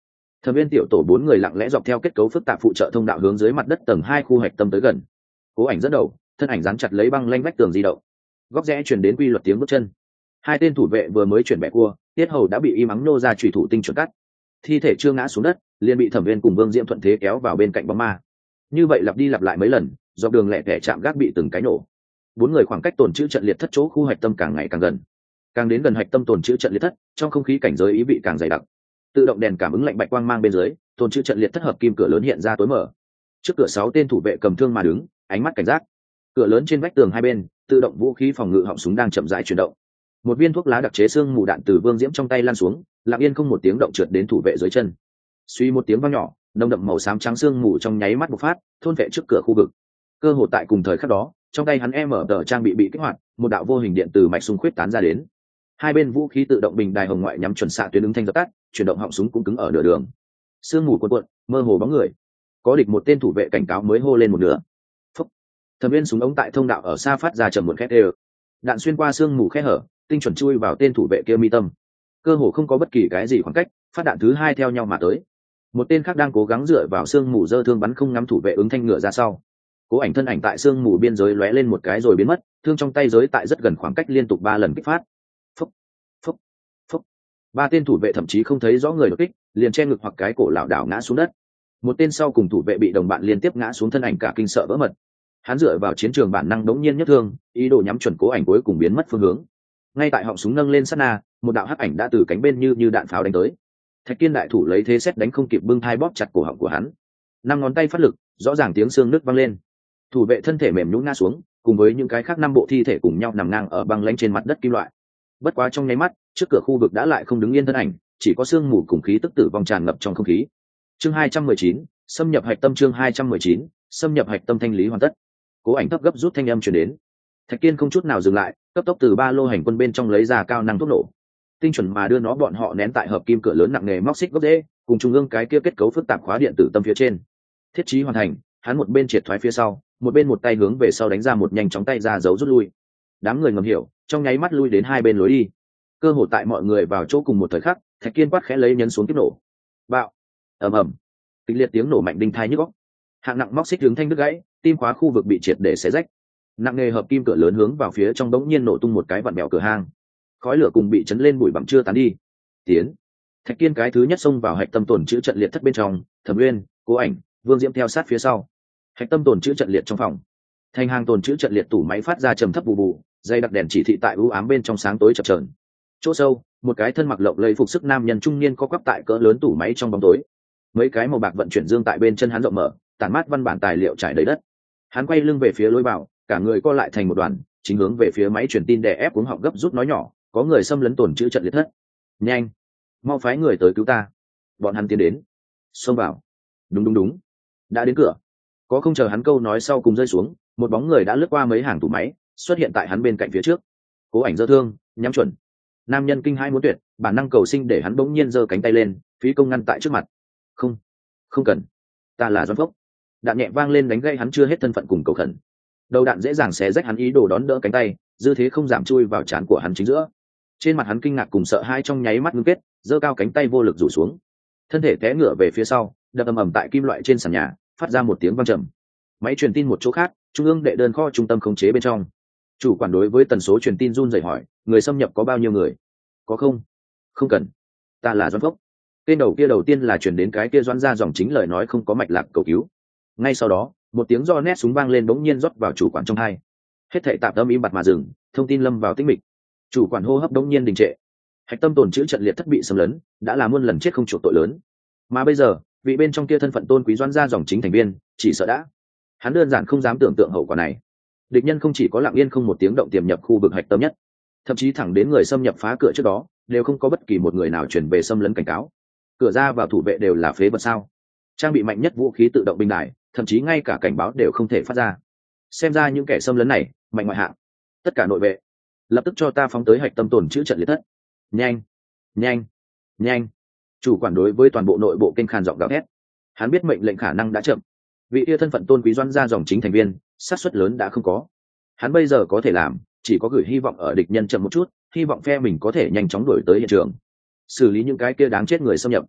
Thẩm viên tiểu tổ bốn người lặng lẽ dọc theo kết cấu phức tạp phụ trợ thông đạo hướng dưới mặt đất tầng hai khu hạch tâm tới gần. Cố Ảnh dẫn đầu, thân ảnh dán chặt lấy băng lanh vách tường di động. Góc rẽ truyền đến quy luật tiếng bước chân. Hai tên thủ vệ vừa mới chuyển bẻ cua, tiết hầu đã bị im ắng nô ra chủy thủ tinh chuẩn cắt. Thi thể chưa ngã xuống đất, liền bị Thẩm viên cùng Vương Diễm thuận thế kéo vào bên cạnh bóng ma. Như vậy lặp đi lặp lại mấy lần, dọc đường lẻ tẻ chạm gác bị từng cái nổ. Bốn người khoảng cách tồn trữ trận liệt thất chỗ khu hạch tâm càng ngày càng gần. Càng đến gần hạch tâm tồn trữ trận liệt thất, trong không khí cảnh giới ý vị càng dày đặc. Tự động đèn cảm ứng lạnh bạch quang mang bên dưới, tồn trữ trận liệt thất hợp kim cửa lớn hiện ra tối mở. Trước cửa sáu tên thủ vệ cầm thương mà đứng, ánh mắt cảnh giác. Cửa lớn trên vách tường hai bên, tự động vũ khí phòng ngự họng súng đang chậm rãi chuyển động. Một viên thuốc lá đặc chế xương mù đạn từ Vương Diễm trong tay lan xuống, lặng yên không một tiếng động trượt đến thủ vệ dưới chân. Suy một tiếng vang nhỏ, nồng đậm màu xám trắng xương mù trong nháy mắt bộc phát, thôn vệ trước cửa khu vực. Cơ hội tại cùng thời khắc đó, trong tay hắn em mở tờ trang bị bị kích hoạt, một đạo vô hình điện từ mạch súng khuyết tán ra đến. Hai bên vũ khí tự động bình đài hồng ngoại nhắm chuẩn xạ tuyến ứng thanh dập tắt, chuyển động họng súng cũng cứng ở nửa đường. Sương mù cuộn cuộn, mơ hồ bóng người. Có địch một tên thủ vệ cảnh cáo mới hô lên một nửa. Phúc. Thẩm viên súng ống tại thông đạo ở xa phát ra trầm một khét đều. Đạn xuyên qua sương mù khe hở, tinh chuẩn chui vào tên thủ vệ kia mi tâm. Cơ hồ không có bất kỳ cái gì khoảng cách, phát đạn thứ hai theo nhau mà tới. Một tên khác đang cố gắng dựa vào sương mù dơ thương bắn không ngắm thủ vệ ứng thanh ngựa ra sau. Cố Ảnh thân ảnh tại sương mù biên giới lóe lên một cái rồi biến mất, thương trong tay giới tại rất gần khoảng cách liên tục ba lần kích phát. Phúc, phúc, phúc. Ba tên thủ vệ thậm chí không thấy rõ người đột kích, liền che ngực hoặc cái cổ lảo đảo ngã xuống đất. Một tên sau cùng thủ vệ bị đồng bạn liên tiếp ngã xuống, thân ảnh cả kinh sợ vỡ mật. Hắn dựa vào chiến trường bản năng đống nhiên nhất thương, ý đồ nhắm chuẩn Cố Ảnh cuối cùng biến mất phương hướng. Ngay tại họng súng nâng lên sát na, một đạo hắc ảnh đã từ cánh bên như như đạn pháo đánh tới. Thạch Kiên đại thủ lấy thế xét đánh không kịp bưng thai bóp chặt cổ họng của hắn. Năm ngón tay phát lực, rõ ràng tiếng xương nứt vang lên. Thủ vệ thân thể mềm nhũn ngã xuống, cùng với những cái khác năm bộ thi thể cùng nhau nằm ngang ở băng lãnh trên mặt đất kim loại. Bất quá trong nháy mắt, trước cửa khu vực đã lại không đứng yên thân ảnh, chỉ có sương mù cùng khí tức tử vong tràn ngập trong không khí. Chương hai trăm mười chín, xâm nhập hạch tâm. Chương hai trăm mười chín, xâm nhập hạch tâm. Thanh lý hoàn tất. Cố Ảnh thấp gấp rút thanh âm truyền đến. Thạch Kiên không chút nào dừng lại, cấp tốc từ ba lô hành quân bên trong lấy ra cao năng thuốc nổ, tinh chuẩn mà đưa nó bọn họ nén tại hợp kim cửa lớn nặng nề móc xích gốc rễ, cùng trung ương cái kia kết cấu phức tạp khóa điện tử tâm phía trên. Thiết trí hoàn thành, hắn một bên triệt thoái phía sau, một bên một tay hướng về sau đánh ra một nhanh chóng tay ra dấu rút lui. Đám người ngầm hiểu, trong nháy mắt lui đến hai bên lối đi. Cơ hội tại mọi người vào chỗ cùng một thời khắc, Thạch Kiên quát khẽ lấy nhấn xuống tiếp nổ. Bạo, ầm ầm, kịch liệt tiếng nổ mạnh đinh tai nhức óc. Hạng nặng móc xích hướng thanh đứt gãy, tim khóa khu vực bị triệt để xé rách. Nặng nề hợp kim cửa lớn hướng vào phía trong đống nhiên nổ tung một cái vặn bèo cửa hang. Khói lửa cùng bị chấn lên bụi bặm chưa tán đi. Tiến. Thạch Kiên cái thứ nhất xông vào hạch tâm tồn trữ trận liệt thất bên trong, Thẩm Uyên, Cố Ảnh, Vương Diễm theo sát phía sau. Hạch tâm tồn trữ trận liệt trong phòng. Thành hàng tồn trữ trận liệt tủ máy phát ra trầm thấp bù bù, dây đặc đèn chỉ thị tại u ám bên trong sáng tối chập chờn. Chỗ sâu, một cái thân mặc lộng lẫy phục sức nam nhân trung niên co quắp tại cỡ lớn tủ máy trong bóng tối. Mấy cái màu bạc vận chuyển dương tại bên chân hắn rộng mở, tản mát văn bản tài liệu trải đầy đất. Hắn quay lưng về phía lối vào, cả người co lại thành một đoàn, chính hướng về phía máy truyền tin đè ép cuống họng gấp rút nói nhỏ, có người xâm lấn tồn trữ trận liệt thất. Nhanh, mau phái người tới cứu ta. Bọn hắn tiến đến. Xông vào. Đúng đúng đúng. Đã đến cửa. Có không chờ hắn câu nói sau cùng rơi xuống, một bóng người đã lướt qua mấy hàng tủ máy, xuất hiện tại hắn bên cạnh phía trước. Cố Ảnh giơ thương, nhắm chuẩn. Nam nhân kinh hãi muốn tuyệt, bản năng cầu sinh để hắn bỗng nhiên giơ cánh tay lên, phí công ngăn tại trước mặt. Không, không cần. Ta là Doãn Phốc. Đạn nhẹ vang lên đánh gây hắn chưa hết thân phận cùng cầu khẩn. Đầu đạn dễ dàng xé rách hắn ý đồ đón đỡ cánh tay, dư thế không giảm chui vào trán của hắn chính giữa. Trên mặt hắn kinh ngạc cùng sợ hãi trong nháy mắt ngưng kết, giơ cao cánh tay vô lực rủ xuống. Thân thể té ngửa về phía sau, đập ầm ầm tại kim loại trên sàn nhà, phát ra một tiếng vang trầm. Máy truyền tin một chỗ khác, trung ương đệ đơn kho trung tâm khống chế bên trong. Chủ quản đối với tần số truyền tin run rẩy hỏi, người xâm nhập có bao nhiêu người? Có không? Không cần. Ta là Doãn Phốc. Tên đầu kia đầu tiên là truyền đến cái kia Doãn ra dòng chính lời nói không có mạch lạc cầu cứu. Ngay sau đó, một tiếng do nét súng vang lên bỗng nhiên rót vào chủ quản trong hai. Hết thảy tạm tâm im bặt mà dừng, thông tin lâm vào tĩnh mịch. Chủ quản hô hấp bỗng nhiên đình trệ. Hạch tâm tồn trữ trận liệt thất bị xâm lấn, đã là muôn lần chết không chuộc tội lớn. Mà bây giờ, vị bên trong kia thân phận tôn quý Doãn ra dòng chính thành viên, chỉ sợ đã. Hắn đơn giản không dám tưởng tượng hậu quả này. Địch nhân không chỉ có lặng yên không một tiếng động tiềm nhập khu vực hạch tâm nhất, thậm chí thẳng đến người xâm nhập phá cửa trước đó, đều không có bất kỳ một người nào truyền về xâm lấn cảnh cáo. Cửa ra vào thủ vệ đều là phế vật sao? Trang bị mạnh nhất vũ khí tự động binh đài, thậm chí ngay cả cảnh báo đều không thể phát ra. Xem ra những kẻ xâm lấn này mạnh ngoại hạng. Tất cả nội vệ, lập tức cho ta phóng tới hạch tâm tồn trữ trận liệt thất. Nhanh, nhanh, nhanh! Chủ quản đối với toàn bộ nội bộ kênh khàn giọng gào thét. Hắn biết mệnh lệnh khả năng đã chậm. Vị kia thân phận tôn quý Doãn ra dòng chính thành viên, xác suất lớn đã không có. Hắn bây giờ có thể làm, chỉ có gửi hy vọng ở địch nhân chậm một chút, hy vọng phe mình có thể nhanh chóng đuổi tới hiện trường, xử lý những cái kia đáng chết người xâm nhập.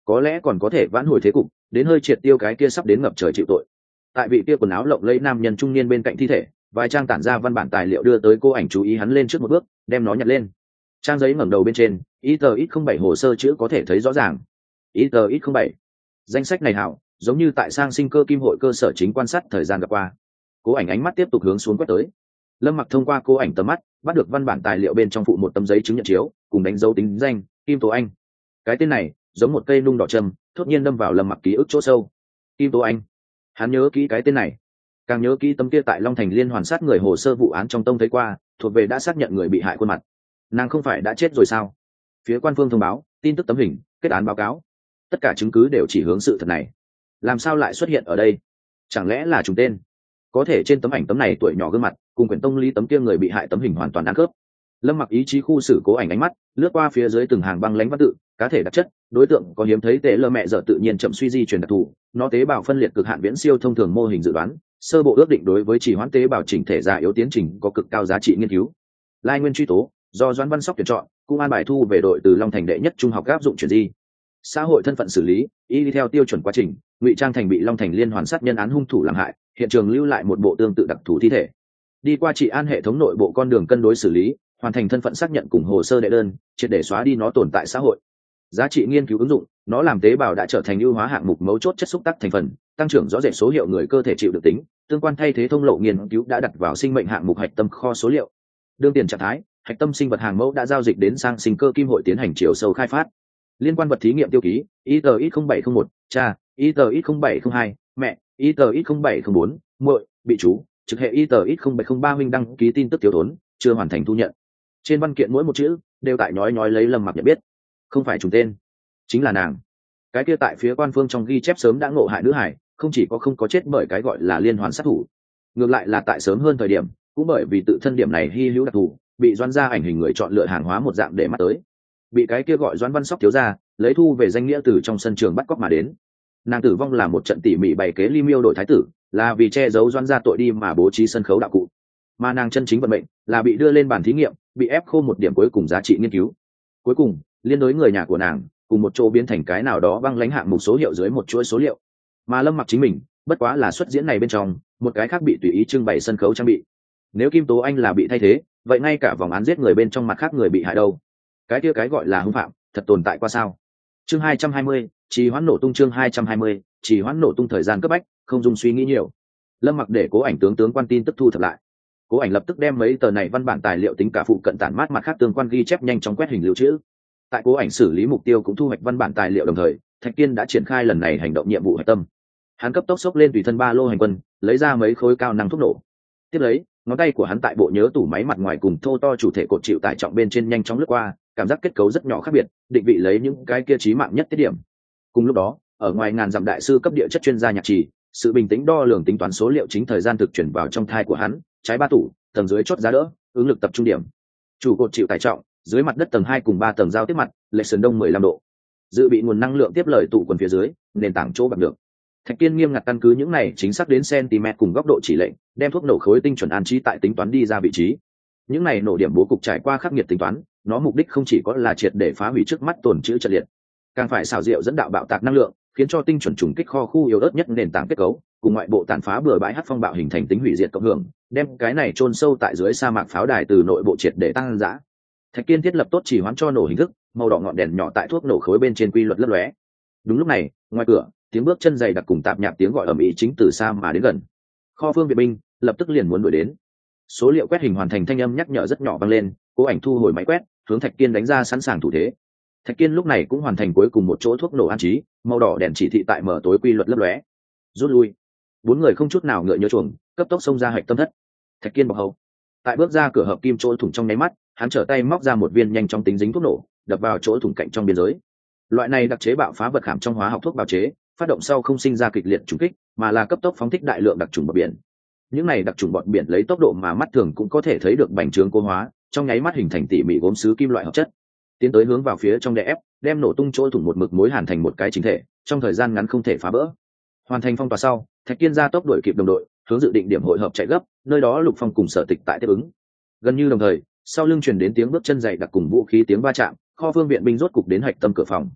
có lẽ còn có thể vãn hồi thế cục, đến hơi triệt tiêu cái kia sắp đến ngập trời chịu tội. Tại vị kia quần áo lộng lẫy nam nhân trung niên bên cạnh thi thể, vài trang tản ra văn bản tài liệu đưa tới cô ảnh chú ý hắn lên trước một bước, đem nó nhặt lên. Trang giấy ngẩng đầu bên trên, i tờ ít không bảy hồ sơ chữ có thể thấy rõ ràng. i tờ ít không bảy danh sách này hảo, giống như tại sang sinh cơ kim hội cơ sở chính quan sát thời gian gặp qua. Cố ảnh ánh mắt tiếp tục hướng xuống quét tới. Lâm Mặc thông qua cô ảnh tầm mắt, bắt được văn bản tài liệu bên trong phụ một tấm giấy chứng nhận chiếu, cùng đánh dấu tính danh Kim Tố Anh. Cái tên này giống một cây nung đỏ châm, thốt nhiên đâm vào Lâm Mặc ký ức chỗ sâu. Kim Tố Anh, hắn nhớ kỹ cái tên này, càng nhớ kỹ tấm kia tại Long Thành liên hoàn sát người hồ sơ vụ án trong tông thấy qua, thuộc về đã xác nhận người bị hại khuôn mặt. Nàng không phải đã chết rồi sao? Phía quan phương thông báo, tin tức tấm hình, kết án báo cáo, tất cả chứng cứ đều chỉ hướng sự thật này. Làm sao lại xuất hiện ở đây? Chẳng lẽ là trùng tên? Có thể trên tấm ảnh tấm này tuổi nhỏ gương mặt, cùng quyển tông lý tấm kia người bị hại tấm hình hoàn toàn ăn khớp. Lâm Mặc ý chí khu xử cố ảnh ánh mắt lướt qua phía dưới từng hàng băng lãnh văn tự, cá thể đặc chất, đối tượng có hiếm thấy tệ lơ mẹ dở tự nhiên chậm suy di truyền đặc thù, nó tế bào phân liệt cực hạn viễn siêu thông thường mô hình dự đoán, sơ bộ ước định đối với chỉ hoãn tế bào chỉnh thể già yếu tiến trình có cực cao giá trị nghiên cứu. Lai nguyên truy tố, do Doãn Văn Sóc tuyển chọn, cũng an bài thu về đội từ Long Thành đệ nhất trung học áp dụng chuyển di. Xã hội thân phận xử lý, y theo tiêu chuẩn quá trình, ngụy trang thành bị Long Thành liên hoàn sát nhân án hung thủ làm hại, hiện trường lưu lại một bộ tương tự đặc thù thi thể. Đi qua trị an hệ thống nội bộ con đường cân đối xử lý, hoàn thành thân phận xác nhận cùng hồ sơ đệ đơn, triệt để xóa đi nó tồn tại xã hội. Giá trị nghiên cứu ứng dụng, nó làm tế bào đã trở thành ưu hóa hạng mục mấu chốt chất xúc tác thành phần, tăng trưởng rõ rệt số hiệu người cơ thể chịu được tính, tương quan thay thế thông lộ nghiên cứu đã đặt vào sinh mệnh hạng mục hạch tâm kho số liệu. Đương tiền trạng thái, hạch tâm sinh vật hàng mẫu đã giao dịch đến sang sinh cơ kim hội tiến hành chiều sâu khai phát. Liên quan vật thí nghiệm tiêu ký, i tờ ít không bảy không một, cha, i tờ ít không bảy không hai, mẹ, i tờ ít không bảy không bốn, muội, bị chú, trực hệ i tờ ít không bảy không ba huynh đăng ký tin tức thiếu thốn, chưa hoàn thành thu nhận. Trên văn kiện mỗi một chữ đều tại nhói nhói lấy Lâm Mặc nhận biết, không phải trùng tên, chính là nàng. Cái kia tại phía quan phương trong ghi chép sớm đã ngộ hại nữ hải, không chỉ có không có chết bởi cái gọi là liên hoàn sát thủ, ngược lại là tại sớm hơn thời điểm, cũng bởi vì tự thân điểm này hy hữu đặc thù, bị Doãn gia ảnh hình người chọn lựa hàng hóa một dạng để mắt tới, bị cái kia gọi Doãn Văn Sóc thiếu gia lấy thu về danh nghĩa từ trong sân trường bắt cóc mà đến. Nàng tử vong là một trận tỉ mỉ bày kế ly miêu đổi thái tử, là vì che giấu Doãn gia tội đi mà bố trí sân khấu đạo cụ, mà nàng chân chính vận mệnh là bị đưa lên bàn thí nghiệm, bị ép khô một điểm cuối cùng giá trị nghiên cứu. Cuối cùng liên đối người nhà của nàng cùng một chỗ biến thành cái nào đó băng lãnh hạng mục số hiệu dưới một chuỗi số liệu, mà Lâm Mặc chính mình bất quá là xuất diễn này bên trong một cái khác bị tùy ý trưng bày sân khấu trang bị. Nếu Kim Tố Anh là bị thay thế, vậy ngay cả vòng án giết người bên trong mặt khác người bị hại đâu? Cái kia cái gọi là hung phạm thật tồn tại qua sao? Chương hai trăm hai mươi, trì hoãn nổ tung. Chương hai trăm hai mươi, trì hoãn nổ tung. Thời gian cấp bách, không dùng suy nghĩ nhiều. Lâm Mặc để Cố Ảnh tướng tướng quan tin tức thu thập lại. Cố Ảnh lập tức đem mấy tờ này văn bản tài liệu tính cả phụ cận tản mát mặt khác tương quan ghi chép nhanh chóng quét hình lưu trữ. Tại Cố Ảnh xử lý mục tiêu cũng thu hoạch văn bản tài liệu đồng thời, Thạch Kiên đã triển khai lần này hành động nhiệm vụ hạch tâm. Hắn cấp tốc xốc lên tùy thân ba lô hành quân, lấy ra mấy khối cao năng thuốc nổ. Tiếp lấy, ngón tay của hắn tại bộ nhớ tủ máy mặt ngoài cùng thô to chủ thể cột chịu tải trọng bên trên nhanh chóng lướt qua, cảm giác kết cấu rất nhỏ khác biệt, định vị lấy những cái kia chí mạng nhất tiết điểm. Cùng lúc đó, ở ngoài ngàn dặm đại sư cấp địa chất chuyên gia nhạc trì, sự bình tĩnh đo lường tính toán số liệu chính thời gian thực chuyển vào trong thai của hắn, trái ba tủ, tầng dưới chốt giá đỡ, ứng lực tập trung điểm. Chủ cột chịu tải trọng, dưới mặt đất tầng hai cùng ba tầng giao tiếp mặt, lệch sườn đông mười lăm độ. Dự bị nguồn năng lượng tiếp lời tụ quần phía dưới, nền tảng chỗ bạc được. Thạch Kiên nghiêm ngặt căn cứ những này chính xác đến cm cùng góc độ chỉ lệnh, đem thuốc nổ khối tinh chuẩn an trí tại tính toán đi ra vị trí. Những này nổ điểm bố cục trải qua khắc nghiệt tính toán, nó mục đích không chỉ có là triệt để phá hủy trước mắt tồn trữ trận liệt, càng phải xảo diệu dẫn đạo bạo tạc năng lượng, khiến cho tinh chuẩn trùng kích kho khu yếu ớt nhất nền tảng kết cấu, cùng ngoại bộ tàn phá bừa bãi hắc phong bạo hình thành tính hủy diệt cộng hưởng, đem cái này chôn sâu tại dưới sa mạc pháo đài từ nội bộ triệt để tăng dã. Thạch Kiên thiết lập tốt chỉ hoán cho nổ hình thức, màu đỏ ngọn đèn nhỏ tại thuốc nổ khối bên trên quy luật lấp lóe. Đúng lúc này, ngoài cửa, tiếng bước chân dày đặc cùng tạp nhạp tiếng gọi ầm ĩ chính từ xa mà đến gần. Kho phương viện binh lập tức liền muốn đuổi đến. Số liệu quét hình hoàn thành thanh âm nhắc nhở rất nhỏ vang lên, Cố Ảnh thu hồi máy quét, hướng Thạch Kiên đánh ra sẵn sàng thủ thế. Thạch Kiên lúc này cũng hoàn thành cuối cùng một chỗ thuốc nổ an trí, màu đỏ đèn chỉ thị tại mở tối quy luật lấp lóe. Rút lui. Bốn người không chút nào ngựa nhớ chuồng, cấp tốc xông ra hạch tâm thất. Thạch Kiên bọc hầu. Tại bước ra cửa hợp kim chỗ thủng trong nháy mắt, hắn trở tay móc ra một viên nhanh chóng tính dính thuốc nổ, đập vào chỗ thủng cạnh trong biên giới. Loại này đặc chế bạo phá vật khảm trong hóa học thuốc bào chế, phát động sau không sinh ra kịch liệt trùng kích, mà là cấp tốc phóng thích đại lượng đặc trùng bọt biển. Những này đặc trùng bọt biển lấy tốc độ mà mắt thường cũng có thể thấy được bành trướng cố hóa, trong nháy mắt hình thành tỉ mỉ gốm sứ kim loại hợp chất, tiến tới hướng vào phía trong đè ép, đem nổ tung chỗ thủng một mực mối hàn thành một cái chính thể, trong thời gian ngắn không thể phá vỡ. Hoàn thành phong tỏa sau, Thạch Kiên ra tốc đuổi kịp đồng đội, hướng dự định điểm hội hợp chạy gấp, nơi đó Lục Phong cùng Sở Tịch tại tiếp ứng. Gần như đồng thời, sau lưng truyền đến tiếng bước chân dày đặc cùng vũ khí tiếng va chạm, kho phương viện binh rốt cục đến hạch tâm cửa phòng.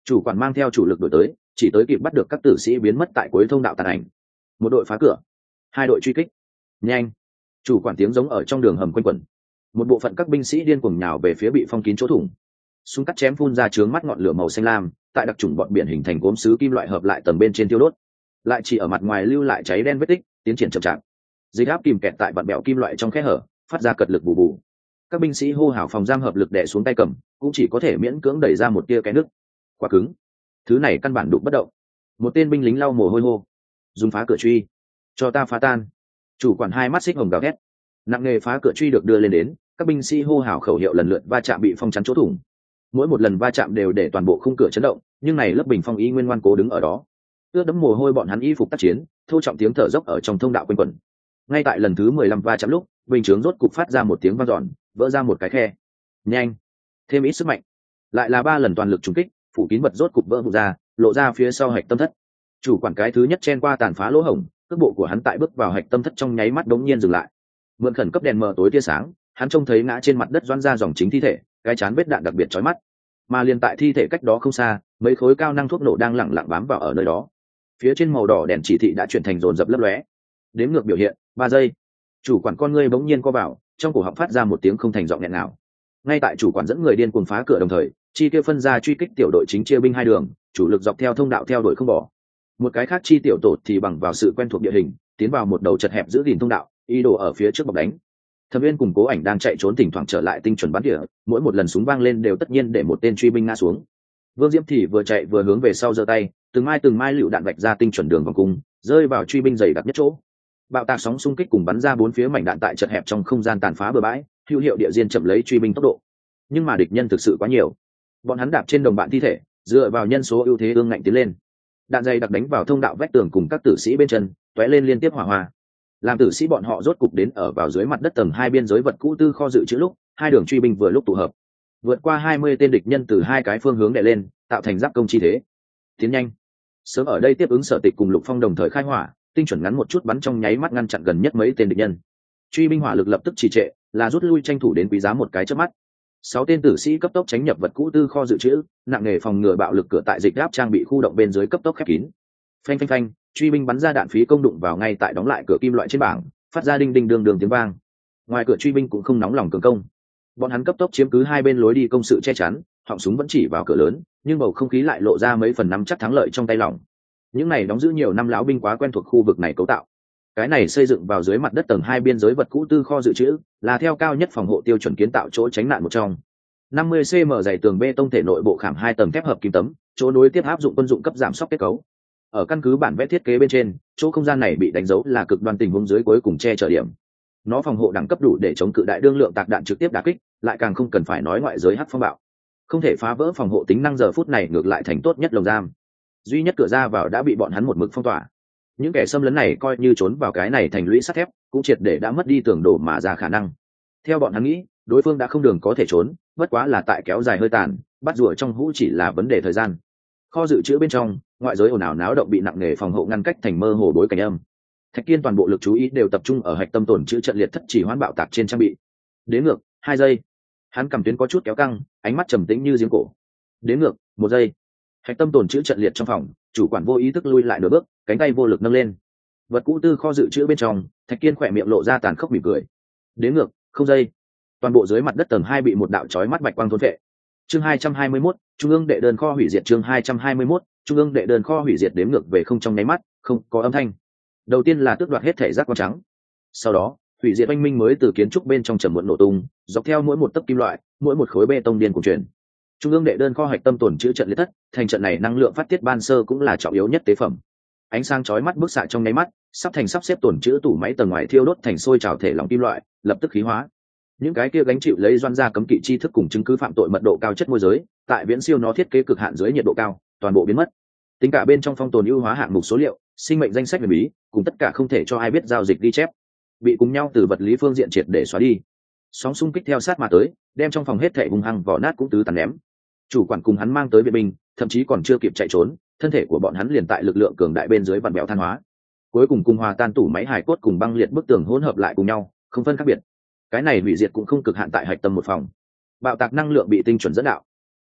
Chủ quản mang theo chủ lực đổi tới, chỉ tới kịp bắt được các tử sĩ biến mất tại cuối thông đạo tàn ảnh. Một đội phá cửa, hai đội truy kích. Nhanh! Chủ quản tiếng giống ở trong đường hầm quanh quẩn. Một bộ phận các binh sĩ điên cuồng nhào về phía bị phong kín chỗ thủng. Súng cắt chém phun ra chướng mắt ngọn lửa màu xanh lam, tại đặc trùng bọn biển hình thành gốm sứ kim loại hợp lại tầng bên trên tiêu đốt. Lại chỉ ở mặt ngoài lưu lại cháy đen vết tích, tiến triển chậm chạp. Dịch áp kìm kẹt tại vặn bẹo kim loại trong khe hở, phát ra cật lực bù bù. Các binh sĩ hô hào phòng giam hợp lực đè xuống tay cầm, cũng chỉ có thể miễn cưỡng đẩy ra một tia cái nước. Quá cứng, thứ này căn bản đụng bất động. Một tên binh lính lau mồ hôi hô, dùng phá cửa truy, cho ta phá tan. Chủ quản hai mắt xích hồng gào thét, nặng nghề phá cửa truy được đưa lên đến, các binh sĩ hô hào khẩu hiệu lần lượt va chạm bị phong chắn chỗ thủng. Mỗi một lần va chạm đều để toàn bộ khung cửa chấn động, nhưng này lớp bình phong y nguyên ngoan cố đứng ở đó. Ướt đẫm mồ hôi bọn hắn y phục tác chiến, thô trọng tiếng thở dốc ở trong thông đạo quanh quẩn. Ngay tại lần thứ mười lăm va chạm lúc, bình chướng rốt cục phát ra một tiếng vang dọn, vỡ ra một cái khe. Nhanh, thêm ít sức mạnh. Lại là ba lần toàn lực trùng kích, phủ kín vật rốt cục vỡ vụn ra, lộ ra phía sau hạch tâm thất. Chủ quản cái thứ nhất chen qua tàn phá lỗ hổng, cước bộ của hắn tại bước vào hạch tâm thất trong nháy mắt đống nhiên dừng lại. Mượn khẩn cấp đèn mờ tối tia sáng, hắn trông thấy ngã trên mặt đất doãn ra dòng chính thi thể, cái chán vết đạn đặc biệt chói mắt. Mà liền tại thi thể cách đó không xa, mấy khối cao năng thuốc nổ đang lẳng lặng bám vào ở nơi đó. Phía trên màu đỏ đèn chỉ thị đã chuyển thành rồn rập lấp lóe. Đếm ngược biểu hiện, ba giây. Chủ quản con ngươi bỗng nhiên co vào, trong cổ họng phát ra một tiếng không thành giọng nghẹn nào. Ngay tại chủ quản dẫn người điên cuồng phá cửa đồng thời, chi kia phân ra truy kích tiểu đội chính chia binh hai đường, chủ lực dọc theo thông đạo theo đuổi không bỏ. Một cái khác chi tiểu tổ thì bằng vào sự quen thuộc địa hình, tiến vào một đầu chật hẹp giữ gìn thông đạo, ý đồ ở phía trước bọc đánh. Thẩm Viên cùng Cố Ảnh đang chạy trốn thỉnh thoảng trở lại tinh chuẩn bắn địa, mỗi một lần súng vang lên đều tất nhiên để một tên truy binh ngã xuống. Vương Diễm thì vừa chạy vừa hướng về sau giơ tay, từng mai từng mai lựu đạn vạch ra tinh chuẩn đường vòng cung, rơi vào truy binh dày đặc nhất chỗ. Bạo tạc sóng xung kích cùng bắn ra bốn phía mảnh đạn tại chật hẹp trong không gian tàn phá bừa bãi, hữu hiệu địa diên chậm lấy truy binh tốc độ. Nhưng mà địch nhân thực sự quá nhiều, bọn hắn đạp trên đồng bạn thi thể, dựa vào nhân số ưu thế ương ngạnh tiến lên. Đạn dày đặc đánh vào thông đạo vách tường cùng các tử sĩ bên chân, tóe lên liên tiếp hỏa hoa. Làm tử sĩ bọn họ rốt cục đến ở vào dưới mặt đất tầng hai biên giới vật cũ tư kho dự trữ lúc, hai đường truy binh vừa lúc tụ hợp. Vượt qua hai mươi tên địch nhân từ hai cái phương hướng đè lên, tạo thành giáp công chi thế. Tiến nhanh. Sớm ở đây tiếp ứng Sở Tịch cùng Lục Phong đồng thời khai hỏa, tinh chuẩn ngắn một chút bắn trong nháy mắt ngăn chặn gần nhất mấy tên địch nhân. Truy binh hỏa lực lập tức trì trệ, là rút lui tranh thủ đến quý giá một cái chớp mắt. Sáu tên tử sĩ cấp tốc tránh nhập vật cũ tư kho dự trữ, nặng nghề phòng ngừa bạo lực cửa tại dịch đáp trang bị khu động bên dưới cấp tốc khép kín. Phanh phanh phanh, truy binh bắn ra đạn phí công đụng vào ngay tại đóng lại cửa kim loại trên bảng, phát ra đinh đinh đường đường tiếng vang. Ngoài cửa truy binh cũng không nóng lòng cường công, bọn hắn cấp tốc chiếm cứ hai bên lối đi công sự che chắn, họng súng vẫn chỉ vào cửa lớn, nhưng bầu không khí lại lộ ra mấy phần nắm chắc thắng lợi trong tay lòng. Những này đóng giữ nhiều năm lão binh quá quen thuộc khu vực này cấu tạo. Cái này xây dựng vào dưới mặt đất tầng hai biên giới vật cũ tư kho dự trữ, là theo cao nhất phòng hộ tiêu chuẩn kiến tạo chỗ tránh nạn một trong. năm mươi xăng-ti-mét dày tường bê tông thể nội bộ khảm hai tầng thép hợp kim tấm, chỗ nối tiếp áp dụng quân dụng cấp giảm sốc kết cấu. Ở căn cứ bản vẽ thiết kế bên trên, chỗ không gian này bị đánh dấu là cực đoan tình huống dưới cuối cùng che chở điểm. Nó phòng hộ đẳng cấp đủ để chống cự đại đương lượng tạc đạn trực tiếp đả kích, lại càng không cần phải nói ngoại giới hắc phong bạo. Không thể phá vỡ phòng hộ tính năng giờ phút này ngược lại thành tốt nhất lồng giam. Duy nhất cửa ra vào đã bị bọn hắn một mực phong tỏa. Những kẻ xâm lấn này coi như trốn vào cái này thành lũy sắt thép, cũng triệt để đã mất đi tường đổ mà ra khả năng. Theo bọn hắn nghĩ, đối phương đã không đường có thể trốn, bất quá là tại kéo dài hơi tàn, bắt rùa trong hũ chỉ là vấn đề thời gian. Kho dự trữ bên trong, ngoại giới ồn ào náo động bị nặng nề phòng hộ ngăn cách thành mơ hồ đối cảnh âm. Thạch Kiên toàn bộ lực chú ý đều tập trung ở hạch tâm tổn chữ trận liệt thất chỉ hoãn bạo tạc trên trang bị. Đến ngược hai giây, hắn cầm tuyến có chút kéo căng, ánh mắt trầm tĩnh như giếng cổ. Đến ngược một giây, hạch tâm tổn chữ trận liệt trong phòng, chủ quản vô ý thức lui lại nửa bước, cánh tay vô lực nâng lên. Vật cũ tư kho dự trữ bên trong, Thạch Kiên khỏe miệng lộ ra tàn khốc mỉm cười. Đến ngược không giây, toàn bộ dưới mặt đất tầng hai bị một đạo chói mắt bạch quang thôn phệ. Chương hai trăm hai mươi mốt, trung ương đệ đơn kho hủy diệt. Chương hai trăm hai mươi mốt, trung ương đệ đơn kho hủy diệt. Đếm ngược về không trong nháy mắt, không có âm thanh. Đầu tiên là tước đoạt hết thể giác quan trắng, sau đó hủy diệt oanh minh mới từ kiến trúc bên trong trầm muộn nổ tung, dọc theo mỗi một tấc kim loại, mỗi một khối bê tông điên cuồng chuyển. Trung ương đệ đơn kho hạch tâm tổn chữ trận liệt thất, thành trận này năng lượng phát tiết ban sơ cũng là trọng yếu nhất tế phẩm. Ánh sáng chói mắt bức xạ trong nháy mắt, sắp thành sắp xếp tổn chữ tủ máy tầng ngoài thiêu đốt thành sôi trào thể lỏng kim loại, lập tức khí hóa. Những cái kia gánh chịu lấy doan ra cấm kỵ tri thức cùng chứng cứ phạm tội mật độ cao chất môi giới, tại viễn siêu nó thiết kế cực hạn dưới nhiệt độ cao, toàn bộ biến mất. Tính cả bên trong phong tồn ưu hóa hạng mục số liệu, sinh mệnh danh sách huyền bí, cùng tất cả không thể cho ai biết giao dịch ghi chép, bị cùng nhau từ vật lý phương diện triệt để xóa đi. Sóng xung kích theo sát mà tới, đem trong phòng hết thảy hung hăng vỏ nát cũng tứ tàn ném. Chủ quản cùng hắn mang tới viện binh, thậm chí còn chưa kịp chạy trốn, thân thể của bọn hắn liền tại lực lượng cường đại bên dưới vặn bẹo than hóa. Cuối cùng cùng hòa tan tủ máy hài cốt cùng băng liệt bức tường hỗn hợp lại cùng nhau, không phân khác biệt. Cái này hủy diệt cũng không cực hạn tại hạch tâm một phòng. Bạo tạc năng lượng bị tinh chuẩn dẫn đạo.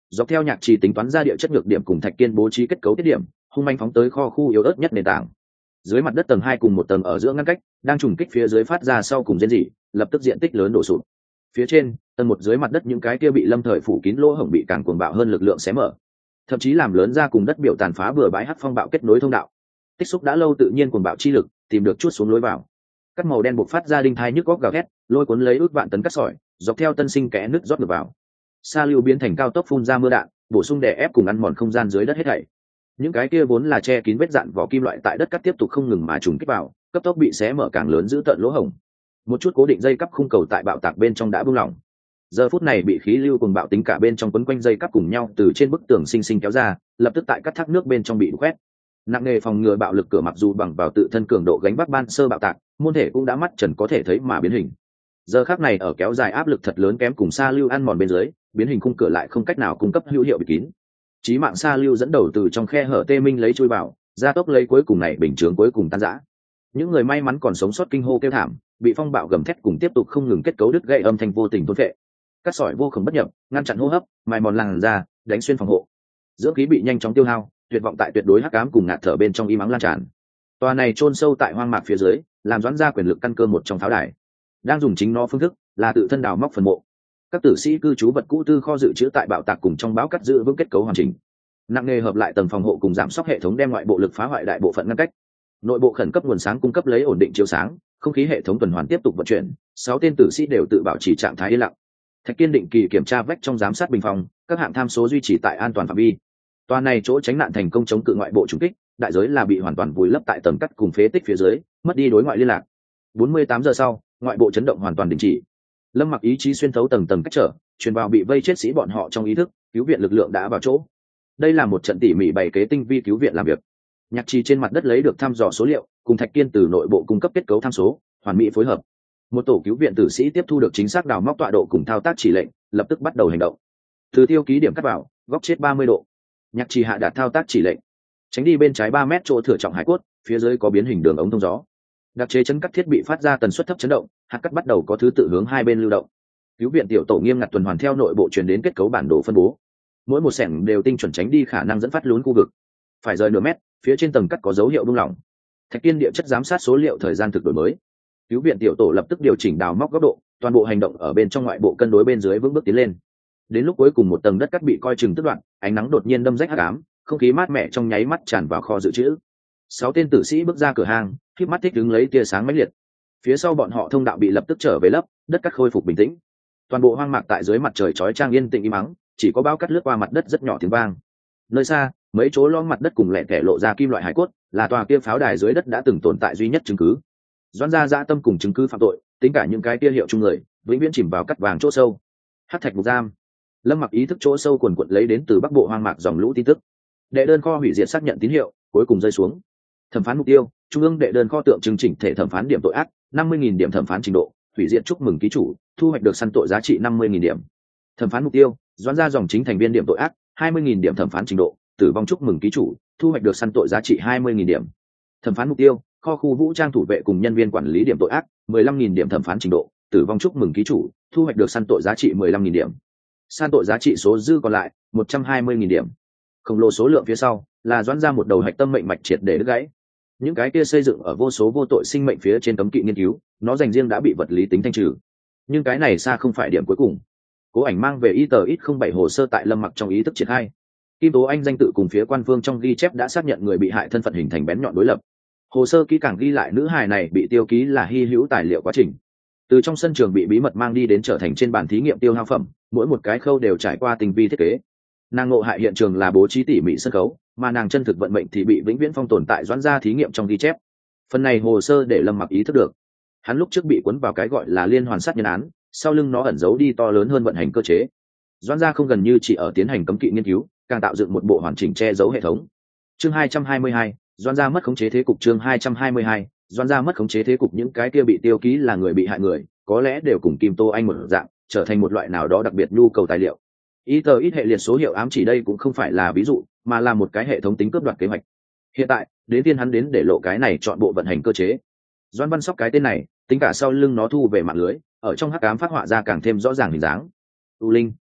dọc theo nhạc trì tính toán ra địa chất nhược điểm cùng thạch kiên bố trí kết cấu tiết điểm, hung manh phóng tới kho khu yếu ớt nhất nền tảng. Dưới mặt đất tầng hai cùng một tầng ở giữa ngăn cách đang trùng kích phía dưới phát ra sau cùng rên rỉ, lập tức diện tích lớn đổ sụp. Phía trên tầng một dưới mặt đất những cái kia bị lâm thời phủ kín lỗ hổng bị càng cuồng bạo hơn lực lượng xé mở, thậm chí làm lớn ra cùng đất biểu tàn phá bừa bãi hắc phong bạo kết nối thông đạo. Tích xúc đã lâu tự nhiên cuồng bạo chi lực tìm được chút xuống lối vào. Cắt màu đen bộc phát ra đinh thai nhức góc gào thét, lôi cuốn lấy ước vạn tấn cát sỏi dọc theo tân sinh kẽ nứt rót ngược vào. Sa lưu biến thành cao tốc phun ra mưa đạn, bổ sung đè ép cùng ăn mòn không gian dưới đất hết thảy. Những cái kia vốn là che kín vết dạn vỏ kim loại tại đất cắt tiếp tục không ngừng mà trùng kích vào, cấp tốc bị xé mở càng lớn giữ tận lỗ hổng. Một chút cố định dây cắp khung cầu tại bạo tạc bên trong đã buông lỏng. Giờ phút này bị khí lưu cùng bạo tính cả bên trong quấn quanh dây cắp cùng nhau từ trên bức tường sinh sinh kéo ra, lập tức tại các thác nước bên trong bị quét. Nặng nghề phòng ngừa bạo lực cửa mặc dù bằng vào tự thân cường độ gánh vác ban sơ bạo tạc, môn thể cũng đã mắt trần có thể thấy mà biến hình. Giờ khắc này ở kéo dài áp lực thật lớn kém cùng sa lưu ăn mòn bên dưới, biến hình khung cửa lại không cách nào cung cấp hữu hiệu bị kín. Chí mạng sa lưu dẫn đầu từ trong khe hở tê minh lấy chui vào, gia tốc lấy cuối cùng này bình chướng cuối cùng tan rã. Những người may mắn còn sống sót kinh hô kêu thảm, bị phong bạo gầm thét cùng tiếp tục không ngừng kết cấu đứt gãy âm thanh vô tình thôn phệ. Cát sỏi vô cùng bất nhập, ngăn chặn hô hấp, mài mòn làn da, đánh xuyên phòng hộ. Dưỡng khí bị nhanh chóng tiêu hao, tuyệt vọng tại tuyệt đối hắc ám cùng ngạt thở bên trong im ắng lan tràn. Tòa này chôn sâu tại hoang mạc phía dưới, làm doãn ra quyền lực căn cơ một trong pháo đài. Đang dùng chính nó phương thức là tự thân đào móc phần mộ. Các tử sĩ cư trú vật cũ tư kho dự trữ tại bạo tạc cùng trong báo cắt giữ vững kết cấu hoàn chỉnh. Nặng nghề hợp lại tầng phòng hộ cùng giảm sóc hệ thống đem ngoại bộ lực phá hoại đại bộ phận ngăn cách. Nội bộ khẩn cấp nguồn sáng cung cấp lấy ổn định chiếu sáng, không khí hệ thống tuần hoàn tiếp tục vận chuyển, sáu tên tử sĩ đều tự bảo trì trạng thái yên lặng. Thạch Kiên định kỳ kiểm tra vách trong giám sát bình phòng, các hạng tham số duy trì tại an toàn phạm vi. Toàn này chỗ tránh nạn thành công chống cự ngoại bộ trùng kích, đại giới là bị hoàn toàn vùi lấp tại tầng cắt cùng phế tích phía dưới, mất đi đối ngoại liên lạc. bốn mươi tám giờ sau, ngoại bộ chấn động hoàn toàn đình chỉ. Lâm Mặc ý chí xuyên thấu tầng tầng cách trở, truyền vào bị vây chết sĩ bọn họ trong ý thức, cứu viện lực lượng đã vào chỗ. Đây là một trận tỉ mỉ bày kế tinh vi cứu viện làm việc. Nhạc Trì trên mặt đất lấy được thăm dò số liệu, cùng Thạch Kiên từ nội bộ cung cấp kết cấu tham số, hoàn mỹ phối hợp. Một tổ cứu viện tử sĩ tiếp thu được chính xác đào móc tọa độ cùng thao tác chỉ lệnh, lập tức bắt đầu hành động. Từ tiêu ký điểm cắt vào, góc chết ba mươi độ. Nhạc Trì hạ đạt thao tác chỉ lệnh. Tránh đi bên trái ba mét chỗ thừa trọng hải cốt, phía dưới có biến hình đường ống thông gió. Đặc chế chấn cắt thiết bị phát ra tần suất thấp chấn động, hạt cắt bắt đầu có thứ tự hướng hai bên lưu động. Cứu viện tiểu tổ nghiêm ngặt tuần hoàn theo nội bộ truyền đến kết cấu bản đồ phân bố. Mỗi một xẻng đều tinh chuẩn tránh đi khả năng dẫn phát lún khu vực. Phải rời nửa mét, phía trên tầng cắt có dấu hiệu buông lỏng. Thạch Kiên địa chất giám sát số liệu thời gian thực đổi mới. Cứu viện tiểu tổ lập tức điều chỉnh đào móc góc độ, toàn bộ hành động ở bên trong ngoại bộ cân đối bên dưới vững bước tiến lên. Đến lúc cuối cùng một tầng đất cắt bị coi chừng tức đoạn, ánh nắng đột nhiên đâm rách hắc ám, không khí mát mẻ trong nháy mắt tràn vào kho dự trữ. Sáu tên tử sĩ bước ra cửa hàng, khép mắt thích đứng lấy tia sáng mãnh liệt. Phía sau bọn họ thông đạo bị lập tức trở về lấp, đất cắt khôi phục bình tĩnh. Toàn bộ hoang mạc tại dưới mặt trời chói chang yên tĩnh im mắng, chỉ có bao cắt lướt qua mặt đất rất nhỏ tiếng vang. Nơi xa, mấy chỗ lõm mặt đất cùng lẻ tẻ lộ ra kim loại hải cốt, là tòa kia pháo đài dưới đất đã từng tồn tại duy nhất chứng cứ. Doãn gia dã tâm cùng chứng cứ phạm tội, tính cả những cái kia hiệu chung người, vĩnh viễn chìm vào cắt vàng chỗ sâu. Hắc thạch ngục giam. Lâm Mặc ý thức chỗ sâu quần quật lấy đến từ bắc bộ hoang mạc dòng lũ tin tức. Đệ đơn kho hủy diệt xác nhận tín hiệu, cuối cùng rơi xuống. Thẩm phán mục tiêu, trung ương đệ đơn kho tượng trưng chỉnh thể thẩm phán điểm tội ác, năm mươi nghìn điểm thẩm phán trình độ, hủy diệt chúc mừng ký chủ, thu hoạch được săn tội giá trị năm mươi nghìn điểm. Thẩm phán mục tiêu, doãn gia dòng chính thành viên điểm tội ác, hai mươi nghìn điểm thẩm phán trình độ, tử vong chúc mừng ký chủ, thu hoạch được săn tội giá trị hai mươi nghìn điểm. Thẩm phán mục tiêu, kho khu vũ trang thủ vệ cùng nhân viên quản lý điểm tội ác, mười lăm nghìn điểm thẩm phán trình độ, tử vong chúc mừng ký chủ, thu hoạch được săn tội giá trị mười lăm nghìn điểm. San tội giá trị số dư còn lại, một trăm hai mươi nghìn điểm. Khổng lồ số lượng phía sau, là doãn ra một đầu hạch tâm mệnh mạch triệt để đứt gãy. Những cái kia xây dựng ở vô số vô tội sinh mệnh phía trên cấm kỵ nghiên cứu, nó dành riêng đã bị vật lý tính thanh trừ. Nhưng cái này xa không phải điểm cuối cùng. Cố Ảnh mang về i tờ ít không bảy hồ sơ tại Lâm Mặc trong ý thức triển khai. Kim Tố Anh danh tự cùng phía quan phương trong ghi chép đã xác nhận người bị hại thân phận hình thành bén nhọn đối lập. Hồ sơ kỹ càng ghi lại nữ hài này bị tiêu ký là hy hữu tài liệu quá trình. Từ trong sân trường bị bí mật mang đi đến trở thành trên bàn thí nghiệm tiêu hao phẩm, mỗi một cái khâu đều trải qua tinh vi thiết kế. Nàng ngộ hại hiện trường là bố trí tỉ mỉ sân khấu, mà nàng chân thực vận mệnh thì bị vĩnh viễn phong tồn tại doãn gia thí nghiệm trong ghi chép. Phần này hồ sơ để Lâm Mặc ý thức được, hắn lúc trước bị cuốn vào cái gọi là liên hoàn sát nhân án, sau lưng nó ẩn giấu đi to lớn hơn vận hành cơ chế. Doãn gia không gần như chỉ ở tiến hành cấm kỵ nghiên cứu, càng tạo dựng một bộ hoàn chỉnh che giấu hệ thống. Chương hai trăm hai mươi hai, doãn gia mất khống chế thế cục. Chương hai trăm hai mươi hai, doãn gia mất khống chế thế cục. Những cái kia bị tiêu ký là người bị hại người, có lẽ đều cùng Kim Tô Anh một dạng, trở thành một loại nào đó đặc biệt nhu cầu tài liệu. Ý tờ ít hệ liệt số hiệu ám chỉ đây cũng không phải là ví dụ, mà là một cái hệ thống tính cướp đoạt kế hoạch. Hiện tại, đến tiên hắn đến để lộ cái này chọn bộ vận hành cơ chế. Doãn Văn Sóc cái tên này, tính cả sau lưng nó thu về mạng lưới, ở trong hắc ám phát họa ra càng thêm rõ ràng hình dáng. U Linh,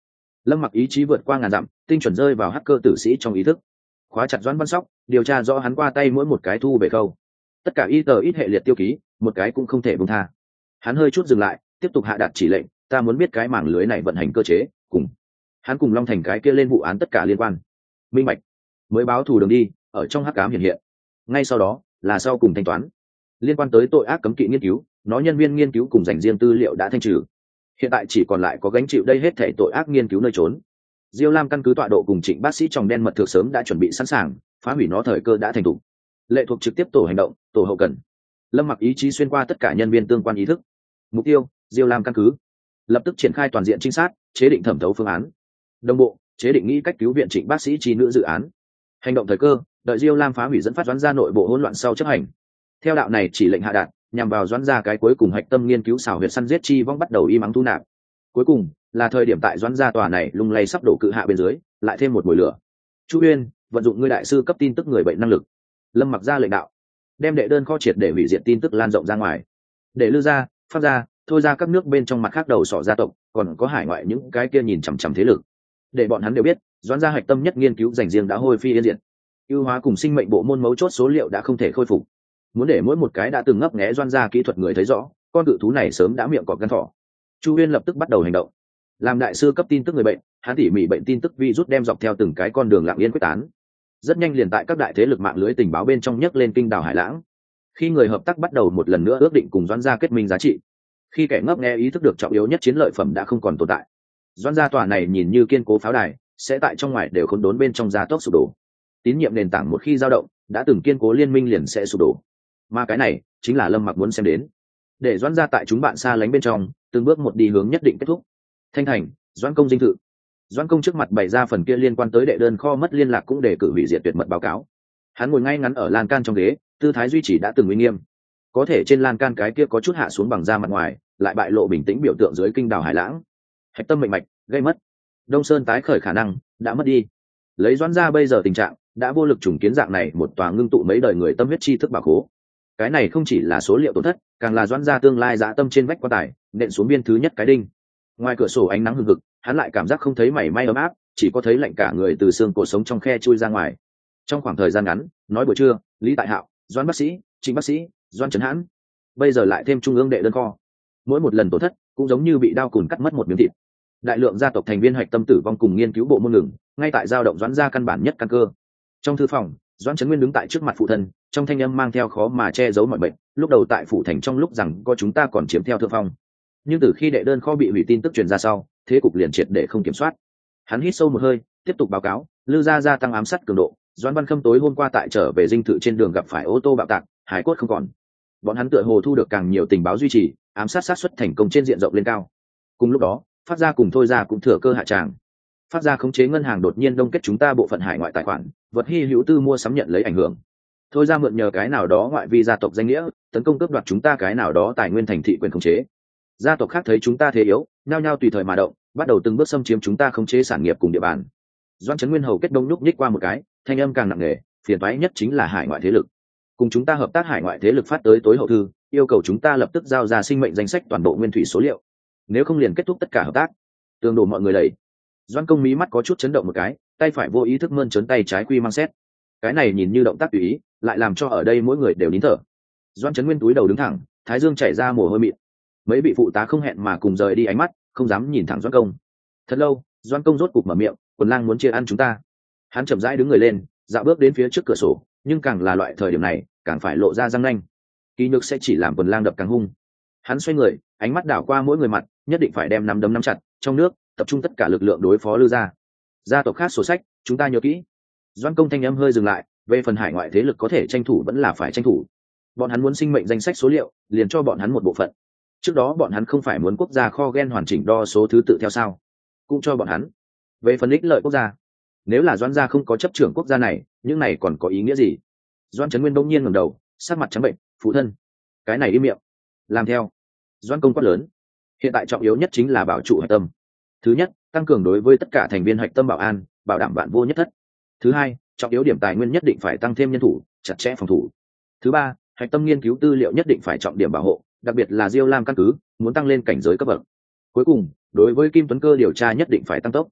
Lâm Mặc ý chí vượt qua ngàn dặm, tinh chuẩn rơi vào hacker tử sĩ trong ý thức, khóa chặt Doãn Văn Sóc, điều tra rõ hắn qua tay mỗi một cái thu về khâu, tất cả y tờ ít hệ liệt tiêu ký, một cái cũng không thể buông tha. Hắn hơi chút dừng lại, tiếp tục hạ đạt chỉ lệnh, ta muốn biết cái mảng lưới này vận hành cơ chế, cùng hắn cùng Long Thành cái kia lên vụ án tất cả liên quan, minh bạch, mới báo thù đường đi ở trong hắc ám hiện hiện. Ngay sau đó là sau cùng thanh toán, liên quan tới tội ác cấm kỵ nghiên cứu, nó nhân viên nghiên cứu cùng dành riêng tư liệu đã thanh trừ, hiện tại chỉ còn lại có gánh chịu đây hết thảy tội ác nghiên cứu nơi trốn. Diêu Lam căn cứ tọa độ cùng Trịnh bác sĩ tròng đen mật thực sớm đã chuẩn bị sẵn sàng, phá hủy nó thời cơ đã thành thủ. Lệ thuộc trực tiếp tổ hành động, tổ hậu cần. Lâm Mặc ý chí xuyên qua tất cả nhân viên tương quan ý thức. Mục tiêu: Diêu Lam căn cứ. Lập tức triển khai toàn diện trinh sát, chế định thẩm thấu phương án. Đồng bộ, chế định nghĩ cách cứu viện Trịnh bác sĩ chi nữ dự án. Hành động thời cơ, đợi Diêu Lam phá hủy dẫn phát Doãn gia nội bộ hỗn loạn sau chấp hành. Theo đạo này chỉ lệnh hạ đạt, nhằm vào Doãn gia cái cuối cùng hạch tâm nghiên cứu xảo huyệt săn giết chi vong bắt đầu im ắng thu nạp. Cuối cùng là thời điểm tại Doãn gia tòa này lung lay sắp đổ cự hạ bên dưới, lại thêm một mùi lửa. Chu Uyên, vận dụng ngươi đại sư cấp tin tức người bệnh năng lực. Lâm Mặc ra lệnh đạo, đem đệ đơn kho triệt để hủy diệt tin tức lan rộng ra ngoài, để Lư gia, Pháp gia, Thôi ra các nước bên trong mặt khác đầu sọ gia tộc, còn có hải ngoại những cái kia nhìn chằm chằm thế lực, để bọn hắn đều biết Doãn gia hạch tâm nhất nghiên cứu dành riêng đã hôi phi yên diệt, ưu hóa cùng sinh mệnh bộ môn mấu chốt số liệu đã không thể khôi phục. Muốn để mỗi một cái đã từng ngấp nghé Doãn gia kỹ thuật người thấy rõ, con cự thú này sớm đã miệng cọp gan thỏ. Chu Uyên lập tức bắt đầu hành động, làm đại sư cấp tin tức người bệnh, hắn tỉ mỉ bệnh tin tức virus đem dọc theo từng cái con đường lặng yên quyết tán, rất nhanh liền tại các đại thế lực mạng lưới tình báo bên trong nhấc lên kinh đảo hải lãng. Khi người hợp tác bắt đầu một lần nữa ước định cùng Doãn gia kết minh giá trị, khi kẻ ngấp nghe ý thức được trọng yếu nhất chiến lợi phẩm đã không còn tồn tại, Doãn gia tòa này nhìn như kiên cố pháo đài sẽ tại trong ngoài đều khốn đốn bên trong gia tốc sụp đổ. Tín nhiệm nền tảng một khi dao động, đã từng kiên cố liên minh liền sẽ sụp đổ. Mà cái này chính là Lâm Mặc muốn xem đến, để Doãn gia tại chúng bạn xa lánh bên trong từng bước một đi hướng nhất định kết thúc. Thanh thành, Doãn công dinh thự. Doãn công trước mặt bày ra phần kia liên quan tới đệ đơn kho mất liên lạc cũng để cử hủy diệt tuyệt mật báo cáo. Hắn ngồi ngay ngắn ở lan can trong ghế, tư thái duy trì đã từng uy nghiêm, có thể trên lan can cái kia có chút hạ xuống bằng da mặt ngoài, lại bại lộ bình tĩnh biểu tượng dưới kinh đảo hải lãng. Hạch tâm mệnh mạch gây mất, Đông Sơn tái khởi khả năng đã mất đi. Lấy Doãn gia bây giờ tình trạng, đã vô lực trùng kiến dạng này một tòa ngưng tụ mấy đời người tâm huyết tri thức bảo khố. Cái này không chỉ là số liệu tổn thất, càng là Doãn gia tương lai dã tâm trên vách quan tài nện xuống biên thứ nhất cái đinh. Ngoài cửa sổ ánh nắng hừng hực, hắn lại cảm giác không thấy mảy may ấm áp, chỉ có thấy lạnh cả người từ xương cổ sống trong khe chui ra ngoài. Trong khoảng thời gian ngắn, nói buổi trưa, Lý Tại Hạo, Doãn bác sĩ, Trịnh bác sĩ, Doãn Trấn Hãn, bây giờ lại thêm trung ương đệ đơn kho, mỗi một lần tổn thất cũng giống như bị đao cùn cắt mất một miếng thịt. Đại lượng gia tộc thành viên hạch tâm tử vong cùng nghiên cứu bộ môn ngừng, ngay tại giao động Doãn gia căn bản nhất căn cơ. Trong thư phòng, Doãn Trấn Nguyên đứng tại trước mặt phụ thân, trong thanh âm mang theo khó mà che giấu mọi bệnh. Lúc đầu tại phủ thành trong lúc rằng có chúng ta còn chiếm theo thượng phong, nhưng từ khi đệ đơn kho bị hủy tin tức truyền ra sau, thế cục liền triệt để không kiểm soát. Hắn hít sâu một hơi, tiếp tục báo cáo, Lư gia gia tăng ám sát cường độ. Doãn Văn Khâm tối hôm qua tại trở về dinh thự trên đường gặp phải ô tô bạo tạc, hải cốt không còn. Bọn hắn tựa hồ thu được càng nhiều tình báo duy trì, ám sát sát suất thành công trên diện rộng lên cao. Cùng lúc đó, Phát gia cùng Thôi gia cũng thừa cơ hạ tràng. Phát gia khống chế ngân hàng đột nhiên đông kết chúng ta bộ phận hải ngoại tài khoản, vật hy hữu tư mua sắm nhận lấy ảnh hưởng. Thôi gia mượn nhờ cái nào đó ngoại vi gia tộc danh nghĩa, tấn công cướp đoạt chúng ta cái nào đó tài nguyên thành thị quyền khống chế. Gia tộc khác thấy chúng ta thế yếu, nhao nhao tùy thời mà động, bắt đầu từng bước xâm chiếm chúng ta khống chế sản nghiệp cùng địa bàn. Doãn Trấn Nguyên hầu kết đông nhúc nhích qua một cái, thanh âm càng nặng nề, phiền toái nhất chính là hải ngoại thế lực. Cùng chúng ta hợp tác hải ngoại thế lực phát tới tối hậu thư, yêu cầu chúng ta lập tức giao ra sinh mệnh danh sách toàn bộ nguyên thủy số liệu, nếu không liền kết thúc tất cả hợp tác. Tương đổ mọi người đẩy. Doãn công mí mắt có chút chấn động một cái, tay phải vô ý thức mơn trớn tay trái quy mang xét. Cái này nhìn như động tác tùy ý, lại làm cho ở đây mỗi người đều nín thở. Doãn Trấn Nguyên túi đầu đứng thẳng, thái dương chảy ra mồ hôi mịn. Mấy vị phụ tá không hẹn mà cùng rời đi ánh mắt, không dám nhìn thẳng Doãn công. Thật lâu, Doãn công rốt cục mở miệng, quần lang muốn chia ăn chúng ta. Hắn chậm rãi đứng người lên, dạo bước đến phía trước cửa sổ, nhưng càng là loại thời điểm này, càng phải lộ ra răng nanh. Ký nhược sẽ chỉ làm quần lang đập càng hung. Hắn xoay người, ánh mắt đảo qua mỗi người mặt, nhất định phải đem nắm đấm nắm chặt, trong nước tập trung tất cả lực lượng đối phó Lư gia. Gia tộc khác sổ sách, chúng ta nhớ kỹ. Doãn công thanh âm hơi dừng lại, về phần hải ngoại thế lực có thể tranh thủ vẫn là phải tranh thủ. Bọn hắn muốn sinh mệnh danh sách số liệu, liền cho bọn hắn một bộ phận. Trước đó bọn hắn không phải muốn quốc gia kho gen hoàn chỉnh đo số thứ tự theo sao? Cũng cho bọn hắn. Về phần ích lợi quốc gia, nếu là Doãn gia không có chấp trưởng quốc gia này, những này còn có ý nghĩa gì? Doãn Trấn Nguyên bỗng nhiên ngẩng đầu, sắc mặt trắng bệnh, phụ thân, cái này im miệng, làm theo. Doãn công quát lớn, hiện tại trọng yếu nhất chính là bảo trụ hạch tâm. Thứ nhất, tăng cường đối với tất cả thành viên hạch tâm bảo an, bảo đảm vạn vô nhất thất. Thứ hai, trọng yếu điểm tài nguyên nhất định phải tăng thêm nhân thủ, chặt chẽ phòng thủ. Thứ ba, hạch tâm nghiên cứu tư liệu nhất định phải trọng điểm bảo hộ, đặc biệt là Diêu Lam căn cứ, muốn tăng lên cảnh giới cấp bậc. Cuối cùng, đối với Kim Tuấn Cơ điều tra nhất định phải tăng tốc.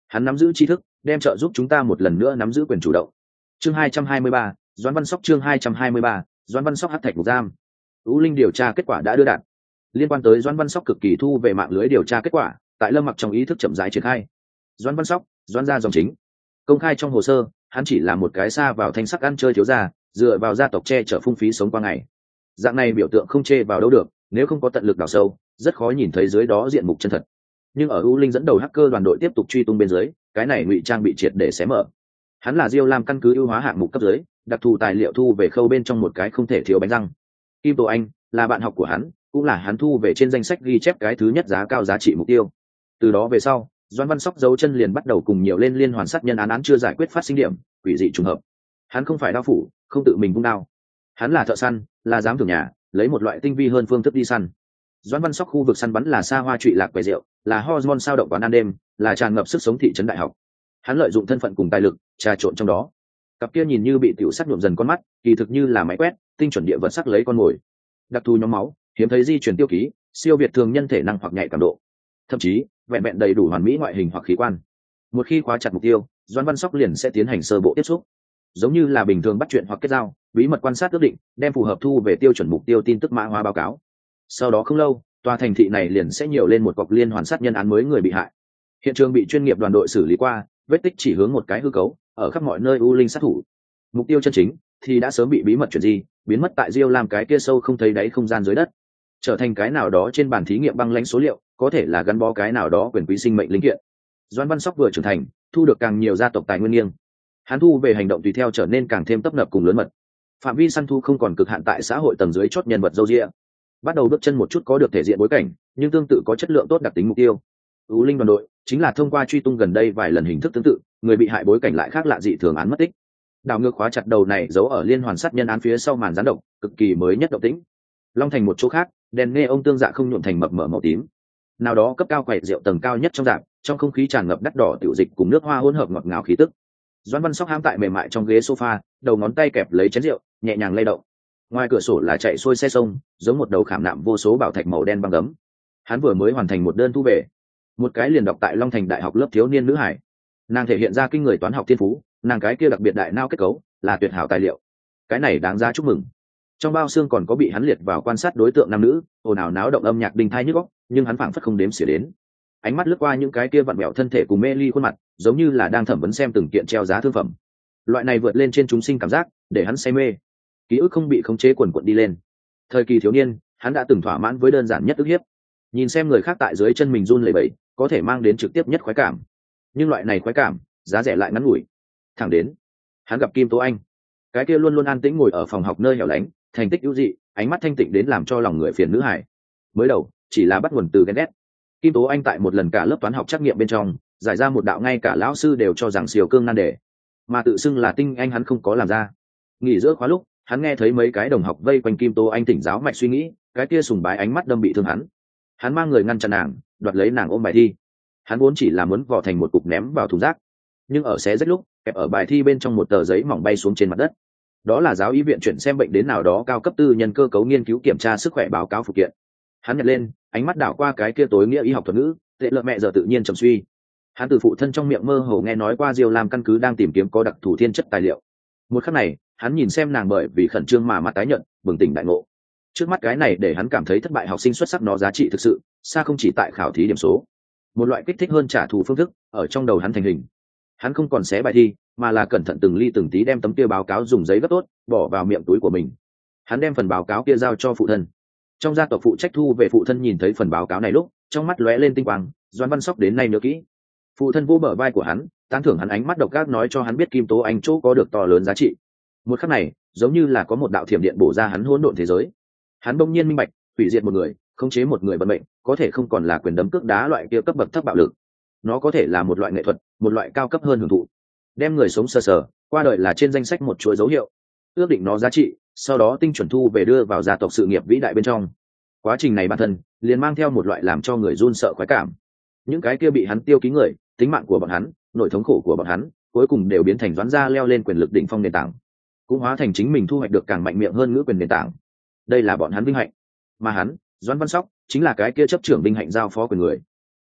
Hắn nắm giữ tri thức, đem trợ giúp chúng ta một lần nữa nắm giữ quyền chủ động. Chương hai trăm hai mươi ba, Doãn Văn Sóc chương hai trăm hai mươi ba, Doãn Văn Sóc hắc thạch ngục giam. U Linh điều tra kết quả đã đưa đạt. Liên quan tới Doãn Văn Sóc cực kỳ thu về mạng lưới điều tra kết quả, tại Lâm Mặc trong ý thức chậm rãi triển khai. Doãn Văn Sóc, Doãn gia dòng chính. Công khai trong hồ sơ, hắn chỉ là một cái xa vào thanh sắc ăn chơi thiếu gia, dựa vào gia tộc che chở phung phí sống qua ngày. Dạng này biểu tượng không chê vào đâu được, nếu không có tận lực đào sâu, rất khó nhìn thấy dưới đó diện mục chân thật. Nhưng ở U Linh dẫn đầu hacker đoàn đội tiếp tục truy tung bên dưới, cái này ngụy trang bị triệt để xé mở. Hắn là Diêu Lam căn cứ ưu hóa hạng mục cấp dưới, đặc thù tài liệu thu về khâu bên trong một cái không thể thiếu bánh răng. Kim Tố Anh là bạn học của hắn, cũng là hắn thu về trên danh sách ghi chép cái thứ nhất giá cao giá trị mục tiêu. Từ đó về sau, Doãn Văn Sóc dấu chân liền bắt đầu cùng nhiều lên liên hoàn sát nhân án án chưa giải quyết phát sinh điểm, quỷ dị trùng hợp. Hắn không phải đao phủ, không tự mình vung đao. Hắn là thợ săn, là giám thưởng nhà, lấy một loại tinh vi hơn phương thức đi săn. Doãn Văn Sóc khu vực săn bắn là xa hoa trụy lạc quầy rượu, là hormone sao động quán ăn đêm, là tràn ngập sức sống thị trấn đại học. Hắn lợi dụng thân phận cùng tài lực trà trộn trong đó. Cặp kia nhìn như bị tiểu sắc nhuộm dần con mắt, kỳ thực như là máy quét, tinh chuẩn địa vật sắc lấy con mồi. Đặc thù nhóm máu, hiếm thấy di chuyển tiêu ký, siêu việt thường nhân thể năng hoặc nhạy cảm độ. Thậm chí, vẹn vẹn đầy đủ hoàn mỹ ngoại hình hoặc khí quan. Một khi khóa chặt mục tiêu, Doãn Văn Sóc liền sẽ tiến hành sơ bộ tiếp xúc, giống như là bình thường bắt chuyện hoặc kết giao, bí mật quan sát ước định, đem phù hợp thu về tiêu chuẩn mục tiêu tin tức mã hóa báo cáo. Sau đó không lâu, tòa thành thị này liền sẽ nhiều lên một cọc liên hoàn sát nhân án mới người bị hại. Hiện trường bị chuyên nghiệp đoàn đội xử lý qua, vết tích chỉ hướng một cái hư cấu, ở khắp mọi nơi U Linh sát thủ. Mục tiêu chân chính thì đã sớm bị bí mật chuyển di, biến mất tại Diêu Lam cái kia sâu không thấy đáy không gian dưới đất, trở thành cái nào đó trên bàn thí nghiệm băng lãnh số liệu, có thể là gắn bó cái nào đó quyền quý sinh mệnh linh kiện. Doãn Văn Sóc vừa trưởng thành, thu được càng nhiều gia tộc tài nguyên nghiêng. Hắn thu về hành động tùy theo trở nên càng thêm tấp nập cùng lớn mật. Phạm vi săn thu không còn cực hạn tại xã hội tầng dưới chót nhân vật dâu dịa, bắt đầu bước chân một chút có được thể diện bối cảnh, nhưng tương tự có chất lượng tốt đặc tính mục tiêu. U Linh đoàn đội chính là thông qua truy tung gần đây vài lần hình thức tương tự, người bị hại bối cảnh lại khác lạ dị thường án mất tích. Đào ngược khóa chặt đầu này giấu ở liên hoàn sát nhân án phía sau màn gián độc, cực kỳ mới nhất động tĩnh. Long Thành một chỗ khác, đèn nghe ông tương dạ không nhuộm thành mập mờ màu tím. Nào đó cấp cao quầy rượu tầng cao nhất trong rạp, trong không khí tràn ngập đắt đỏ tiểu dịch cùng nước hoa hỗn hợp ngọt ngào khí tức. Doãn Văn Sóc hãm tại mềm mại trong ghế sofa, đầu ngón tay kẹp lấy chén rượu, nhẹ nhàng lay động. Ngoài cửa sổ là chạy xuôi xe sông, giống một đầu khảm nạm vô số bảo thạch màu đen băng gấm. Hắn vừa mới hoàn thành một đơn thu về, một cái liền đọc tại Long Thành đại học lớp thiếu niên nữ hải. Nàng thể hiện ra kinh người toán học thiên phú, nàng cái kia đặc biệt đại não kết cấu, là tuyệt hảo tài liệu. Cái này đáng giá chúc mừng. Trong bao xương còn có bị hắn liệt vào quan sát đối tượng nam nữ, ồn ào náo động âm nhạc đinh thai nhức óc, nhưng hắn phảng phất không đếm xỉa đến. Ánh mắt lướt qua những cái kia vặn vẹo thân thể cùng mê ly khuôn mặt, giống như là đang thẩm vấn xem từng kiện treo giá thương phẩm. Loại này vượt lên trên chúng sinh cảm giác, để hắn say mê. Ký ức không bị khống chế quần quật đi lên. Thời kỳ thiếu niên, hắn đã từng thỏa mãn với đơn giản nhất ức hiếp. Nhìn xem người khác tại dưới chân mình run lẩy bẩy, có thể mang đến trực tiếp nhất khoái cảm. Nhưng loại này khoái cảm, giá rẻ lại ngắn ngủi. Thẳng đến, hắn gặp Kim Tố Anh, cái kia luôn luôn an tĩnh ngồi ở phòng học nơi hẻo lánh, thành tích ưu dị, ánh mắt thanh tịnh đến làm cho lòng người phiền nữ hải. Mới đầu chỉ là bắt nguồn từ ghen ghét. Kim Tố Anh tại một lần cả lớp toán học trắc nghiệm bên trong giải ra một đạo ngay cả lão sư đều cho rằng siêu cương nan đề, mà tự xưng là tinh anh hắn không có làm ra. Nghỉ giữa khóa lúc, hắn nghe thấy mấy cái đồng học vây quanh Kim Tố Anh tỉnh giáo mạch suy nghĩ, cái kia sùng bái ánh mắt đâm bị thương hắn. Hắn mang người ngăn chặn nàng, đoạt lấy nàng ôm bài thi. Hắn vốn chỉ là muốn vò thành một cục ném vào thùng rác, nhưng ở xé rách lúc kẹp ở bài thi bên trong một tờ giấy mỏng bay xuống trên mặt đất. Đó là giáo y viện chuyển xem bệnh đến nào đó cao cấp tư nhân cơ cấu nghiên cứu kiểm tra sức khỏe báo cáo phụ kiện. Hắn nhặt lên, ánh mắt đảo qua cái kia tối nghĩa y học thuật ngữ, tệ lợ mẹ giờ tự nhiên trầm suy. Hắn từ phụ thân trong miệng mơ hồ nghe nói qua Diêu Lam căn cứ đang tìm kiếm có đặc thù thiên chất tài liệu. Một khắc này, hắn nhìn xem nàng bởi vì khẩn trương mà mặt tái nhợt, bừng tỉnh đại ngộ. Trước mắt cái này để hắn cảm thấy thất bại học sinh xuất sắc nó giá trị thực sự xa không chỉ tại khảo thí điểm số. Một loại kích thích hơn trả thù phương thức ở trong đầu hắn thành hình. Hắn không còn xé bài thi, mà là cẩn thận từng ly từng tí đem tấm kia báo cáo dùng giấy gấp tốt bỏ vào miệng túi của mình. Hắn đem phần báo cáo kia giao cho phụ thân. Trong gia tộc phụ trách thu về phụ thân nhìn thấy phần báo cáo này lúc, trong mắt lóe lên tinh quang. Doãn Văn Sóc đến nay nhớ kỹ. Phụ thân vô bờ vai của hắn, tán thưởng hắn ánh mắt độc ác nói cho hắn biết Kim Tố Anh chỗ có được to lớn giá trị. Một khắc này, giống như là có một đạo thiểm điện bổ ra hắn hỗn độn thế giới. Hắn bỗng nhiên minh bạch, hủy diệt một người, khống chế một người vận mệnh, có thể không còn là quyền đấm cước đá loại kia cấp bậc thấp bạo lực. Nó có thể là một loại nghệ thuật, một loại cao cấp hơn hưởng thụ. Đem người sống sờ sờ, qua đời là trên danh sách một chuỗi dấu hiệu, ước định nó giá trị, sau đó tinh chuẩn thu về đưa vào gia tộc sự nghiệp vĩ đại bên trong. Quá trình này bản thân liền mang theo một loại làm cho người run sợ khoái cảm. Những cái kia bị hắn tiêu ký người, tính mạng của bọn hắn, nỗi thống khổ của bọn hắn, cuối cùng đều biến thành Doãn gia leo lên quyền lực đỉnh phong nền tảng, cũng hóa thành chính mình thu hoạch được càng mạnh miệng hơn ngữ quyền nền tảng. Đây là bọn hắn vinh hạnh, mà hắn, Doãn Văn Sóc, chính là cái kia chấp trưởng vinh hạnh giao phó quyền người.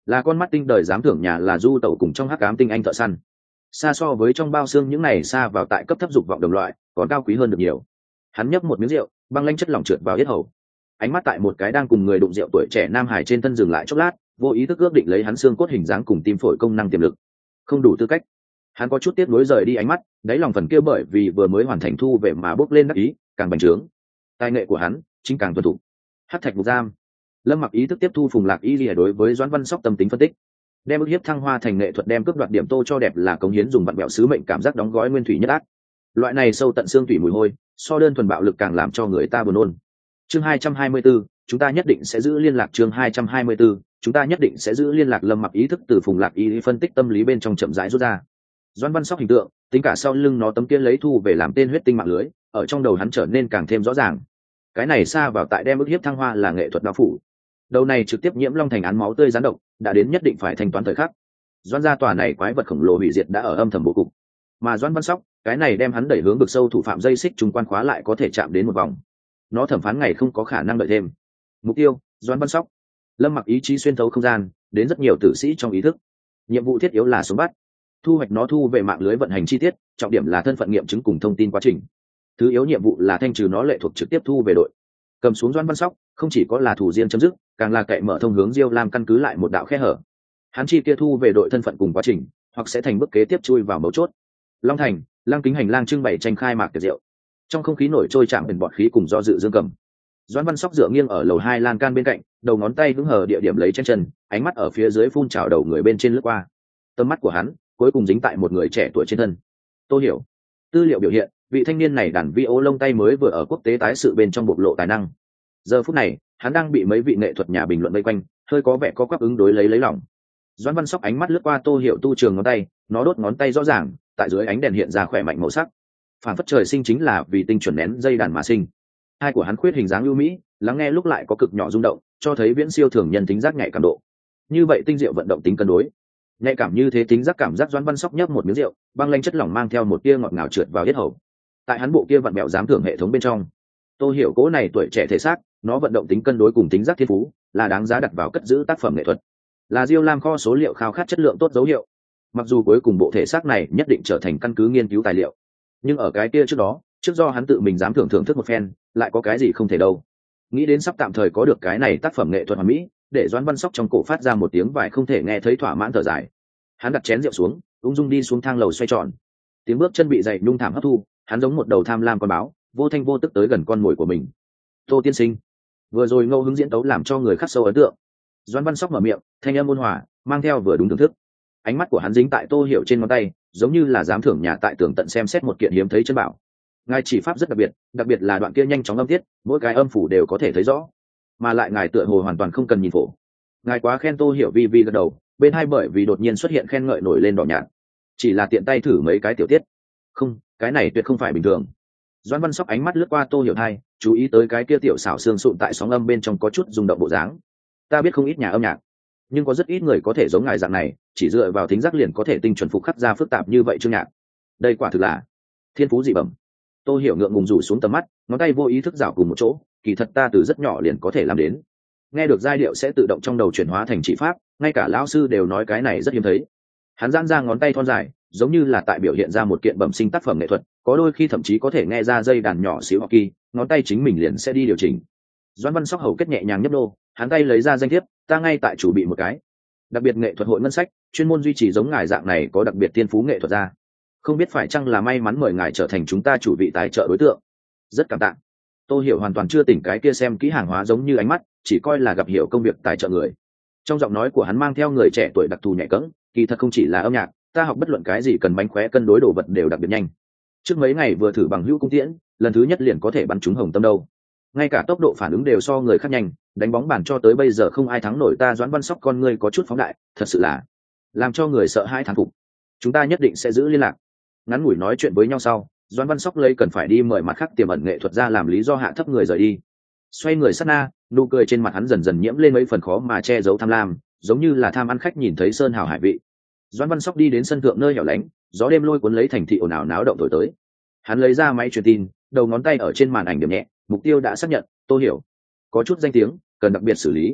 là con mắt tinh đời dám thưởng nhà là du tẩu cùng trong hắc ám tinh anh thợ săn, xa so với trong bao xương những này xa vào tại cấp thấp dục vọng đồng loại còn cao quý hơn được nhiều. Hắn nhấp một miếng rượu, băng lanh chất lỏng trượt vào yết hầu, ánh mắt tại một cái đang cùng người đụng rượu tuổi trẻ nam hải trên thân dừng lại chốc lát, vô ý thức ước định lấy hắn xương cốt hình dáng cùng tim phổi công năng tiềm lực không đủ tư cách. Hắn có chút tiếc nuối rời đi ánh mắt, đáy lòng phần kia bởi vì vừa mới hoàn thành thu về mà bốc lên đắc ý càng bành trướng. Tài nghệ của hắn chính càng tuân thủ. Hắc thạch ngục giam. Lâm Mặc ý thức tiếp thu Phùng Lạc Y lìa đối với Doãn Văn Sóc tâm tính phân tích, đem ức hiếp thăng hoa thành nghệ thuật, đem cướp đoạt điểm tô cho đẹp là cống hiến dùng vặn bẹo sứ mệnh cảm giác đóng gói nguyên thủy nhất ác. Loại này sâu tận xương tủy mùi hôi, so đơn thuần bạo lực càng làm cho người ta buồn nôn. Chương hai trăm hai mươi bốn, chúng ta nhất định sẽ giữ liên lạc. Chương hai trăm hai mươi bốn, chúng ta nhất định sẽ giữ liên lạc. Lâm Mặc ý thức từ Phùng Lạc Y phân tích tâm lý bên trong chậm rãi rút ra. Doãn Văn Sóc hình tượng, tính cả sau lưng nó tấm kia lấy thu về làm tên huyết tinh mạng lưới, ở trong đầu hắn trở nên càng thêm rõ ràng. Cái này xa vào tại đem ức hiếp thăng hoa là nghệ thuật đạo phủ. Đầu này trực tiếp nhiễm long thành án máu tươi gián độc, đã đến nhất định phải thanh toán thời khắc. Doãn gia tòa này quái vật khổng lồ hủy diệt đã ở âm thầm bố cục, mà Doãn Văn Sóc, cái này đem hắn đẩy hướng vực sâu thủ phạm dây xích trung quan khóa lại có thể chạm đến một vòng. Nó thẩm phán ngày không có khả năng đợi thêm. Mục tiêu, Doãn Văn Sóc. Lâm Mặc ý chí xuyên thấu không gian, đến rất nhiều tử sĩ trong ý thức. Nhiệm vụ thiết yếu là sống bắt, thu hoạch nó thu về mạng lưới vận hành chi tiết, trọng điểm là thân phận nghiệm chứng cùng thông tin quá trình. Thứ yếu nhiệm vụ là thanh trừ nó lệ thuộc trực tiếp thu về đội. Cầm xuống Doãn Văn Sóc, không chỉ có là thủ riêng chấm dứt, càng là cậy mở thông hướng Diêu Lam căn cứ lại một đạo khe hở. Hắn chi kia thu về đội thân phận cùng quá trình, hoặc sẽ thành bước kế tiếp chui vào mấu chốt. Long Thành, Lăng Kính hành lang trưng bày tranh khai mạc tiệc rượu. Trong không khí nổi trôi chạm bền bọt khí cùng do dự dương cầm. Doãn Văn Sóc dựa nghiêng ở lầu hai lan can bên cạnh, đầu ngón tay vững hờ địa điểm lấy trên chân, ánh mắt ở phía dưới phun trào đầu người bên trên lướt qua. Tầm mắt của hắn cuối cùng dính tại một người trẻ tuổi trên thân. Tô Hiểu. Tư liệu biểu hiện, vị thanh niên này đàn vi ô lông tay mới vừa ở quốc tế tái sự bên trong bộc lộ tài năng. Giờ phút này, hắn đang bị mấy vị nghệ thuật nhà bình luận vây quanh, hơi có vẻ có quắc ứng đối lấy lấy lòng. Doãn Văn Sóc ánh mắt lướt qua Tô Hiểu tu trường ngón tay, nó đốt ngón tay rõ ràng, tại dưới ánh đèn hiện ra khỏe mạnh màu sắc. Phản phất trời sinh chính là vì tinh chuẩn nén dây đàn mà sinh. Hai của hắn khuyết hình dáng ưu mỹ, lắng nghe lúc lại có cực nhỏ rung động, cho thấy viễn siêu thường nhân tính giác nhạy cảm độ. Như vậy tinh diệu vận động tính cân đối. Nhạy cảm như thế tính giác cảm giác Doãn Văn Sóc nhấp một miếng rượu, băng lanh chất lỏng mang theo một tia ngọt ngào trượt vào yết hầu. Tại hắn bộ kia vận bẹo giám thưởng hệ thống bên trong, Tô Hiểu cố này tuổi trẻ thể xác, nó vận động tính cân đối cùng tính giác thiên phú, là đáng giá đặt vào cất giữ tác phẩm nghệ thuật. Là Diêu Lam kho số liệu khao khát chất lượng tốt dấu hiệu. Mặc dù cuối cùng bộ thể xác này nhất định trở thành căn cứ nghiên cứu tài liệu, nhưng ở cái kia trước đó, trước do hắn tự mình dám thưởng thưởng thức một phen, lại có cái gì không thể đâu. Nghĩ đến sắp tạm thời có được cái này tác phẩm nghệ thuật hoàn mỹ, để Doãn Văn Sóc trong cổ phát ra một tiếng vải không thể nghe thấy thỏa mãn thở dài. Hắn đặt chén rượu xuống, ung dung đi xuống thang lầu xoay tròn. Tiếng bước chân bị dày nhung thảm hấp thu, hắn giống một đầu tham lam con báo, vô thanh vô tức tới gần con mồi của mình. Tô tiên sinh, vừa rồi ngẫu hứng diễn tấu làm cho người khắc sâu ấn tượng. Doãn Văn Sóc mở miệng, thanh âm ôn hòa, mang theo vừa đúng thưởng thức. Ánh mắt của hắn dính tại Tô Hiểu trên ngón tay, giống như là dám thưởng nhà tại tường tận xem xét một kiện hiếm thấy chân bảo. Ngài chỉ pháp rất đặc biệt, đặc biệt là đoạn kia nhanh chóng âm tiết, mỗi cái âm phủ đều có thể thấy rõ, mà lại ngài tựa hồ hoàn toàn không cần nhìn phổ. Ngài quá khen. Tô Hiểu vi vi gật đầu, bên hai bởi vì đột nhiên xuất hiện khen ngợi nổi lên đỏ nhạt. Chỉ là tiện tay thử mấy cái tiểu tiết. Không, cái này tuyệt không phải bình thường. Doãn Văn Sóc ánh mắt lướt qua Tô Hiểu hai, chú ý tới cái kia tiểu xảo xương sụn tại sóng âm bên trong có chút rung động bộ dáng. Ta biết không ít nhà âm nhạc, nhưng có rất ít người có thể giống ngài dạng này, chỉ dựa vào thính giác liền có thể tinh chuẩn phục khắc ra phức tạp như vậy chương nhạc. Đây quả thực là thiên phú dị bẩm. Tô Hiểu ngượng ngùng rủ xuống tầm mắt, ngón tay vô ý thức rảo cùng một chỗ, kỳ thật ta từ rất nhỏ liền có thể làm đến. Nghe được giai điệu sẽ tự động trong đầu chuyển hóa thành chỉ pháp, ngay cả lão sư đều nói cái này rất hiếm thấy. Hắn giãn ra ngón tay thon dài, giống như là tại biểu hiện ra một kiện bẩm sinh tác phẩm nghệ thuật, có đôi khi thậm chí có thể nghe ra dây đàn nhỏ xíu hoặc kỳ, ngón tay chính mình liền sẽ đi điều chỉnh. Doãn Văn Sóc hầu kết nhẹ nhàng nhấp đô, hắn tay lấy ra danh thiếp, ta ngay tại chủ bị một cái đặc biệt nghệ thuật hội ngân sách, chuyên môn duy trì giống ngài dạng này có đặc biệt tiên phú nghệ thuật ra. Không biết phải chăng là may mắn mời ngài trở thành chúng ta chủ vị tài trợ đối tượng. Rất cảm tạ. Tô Hiểu hoàn toàn chưa tỉnh cái kia xem kỹ hàng hóa giống như ánh mắt, chỉ coi là gặp hiểu công việc tài trợ người. Trong giọng nói của hắn mang theo người trẻ tuổi đặc thù nhạy cẫng, kỳ thật không chỉ là âm nhạc, ta học bất luận cái gì cần bánh khóe cân đối đồ vật đều đặc biệt nhanh. Trước mấy ngày vừa thử bằng hữu cung tiễn, lần thứ nhất liền có thể bắn trúng hồng tâm đâu. Ngay cả tốc độ phản ứng đều so người khác nhanh, đánh bóng bàn cho tới bây giờ không ai thắng nổi ta. Doãn Văn Sóc con ngươi có chút phóng đại, thật sự là làm cho người sợ hãi thán phục. Chúng ta nhất định sẽ giữ liên lạc. Ngắn ngủi nói chuyện với nhau sau, Doãn Văn Sóc lấy cần phải đi mời mặt khác tiềm ẩn nghệ thuật ra làm lý do hạ thấp người rời đi. Xoay người sát na, nụ cười trên mặt hắn dần dần nhiễm lên mấy phần khó mà che giấu tham lam, giống như là tham ăn khách nhìn thấy sơn hào hải vị. Doãn Văn Sóc đi đến sân thượng nơi hẻo lánh, gió đêm lôi cuốn lấy thành thị ồn ào náo động thổi tới. Hắn lấy ra máy truyền tin, đầu ngón tay ở trên màn ảnh điểm nhẹ, mục tiêu đã xác nhận. Tô Hiểu, có chút danh tiếng, cần đặc biệt xử lý.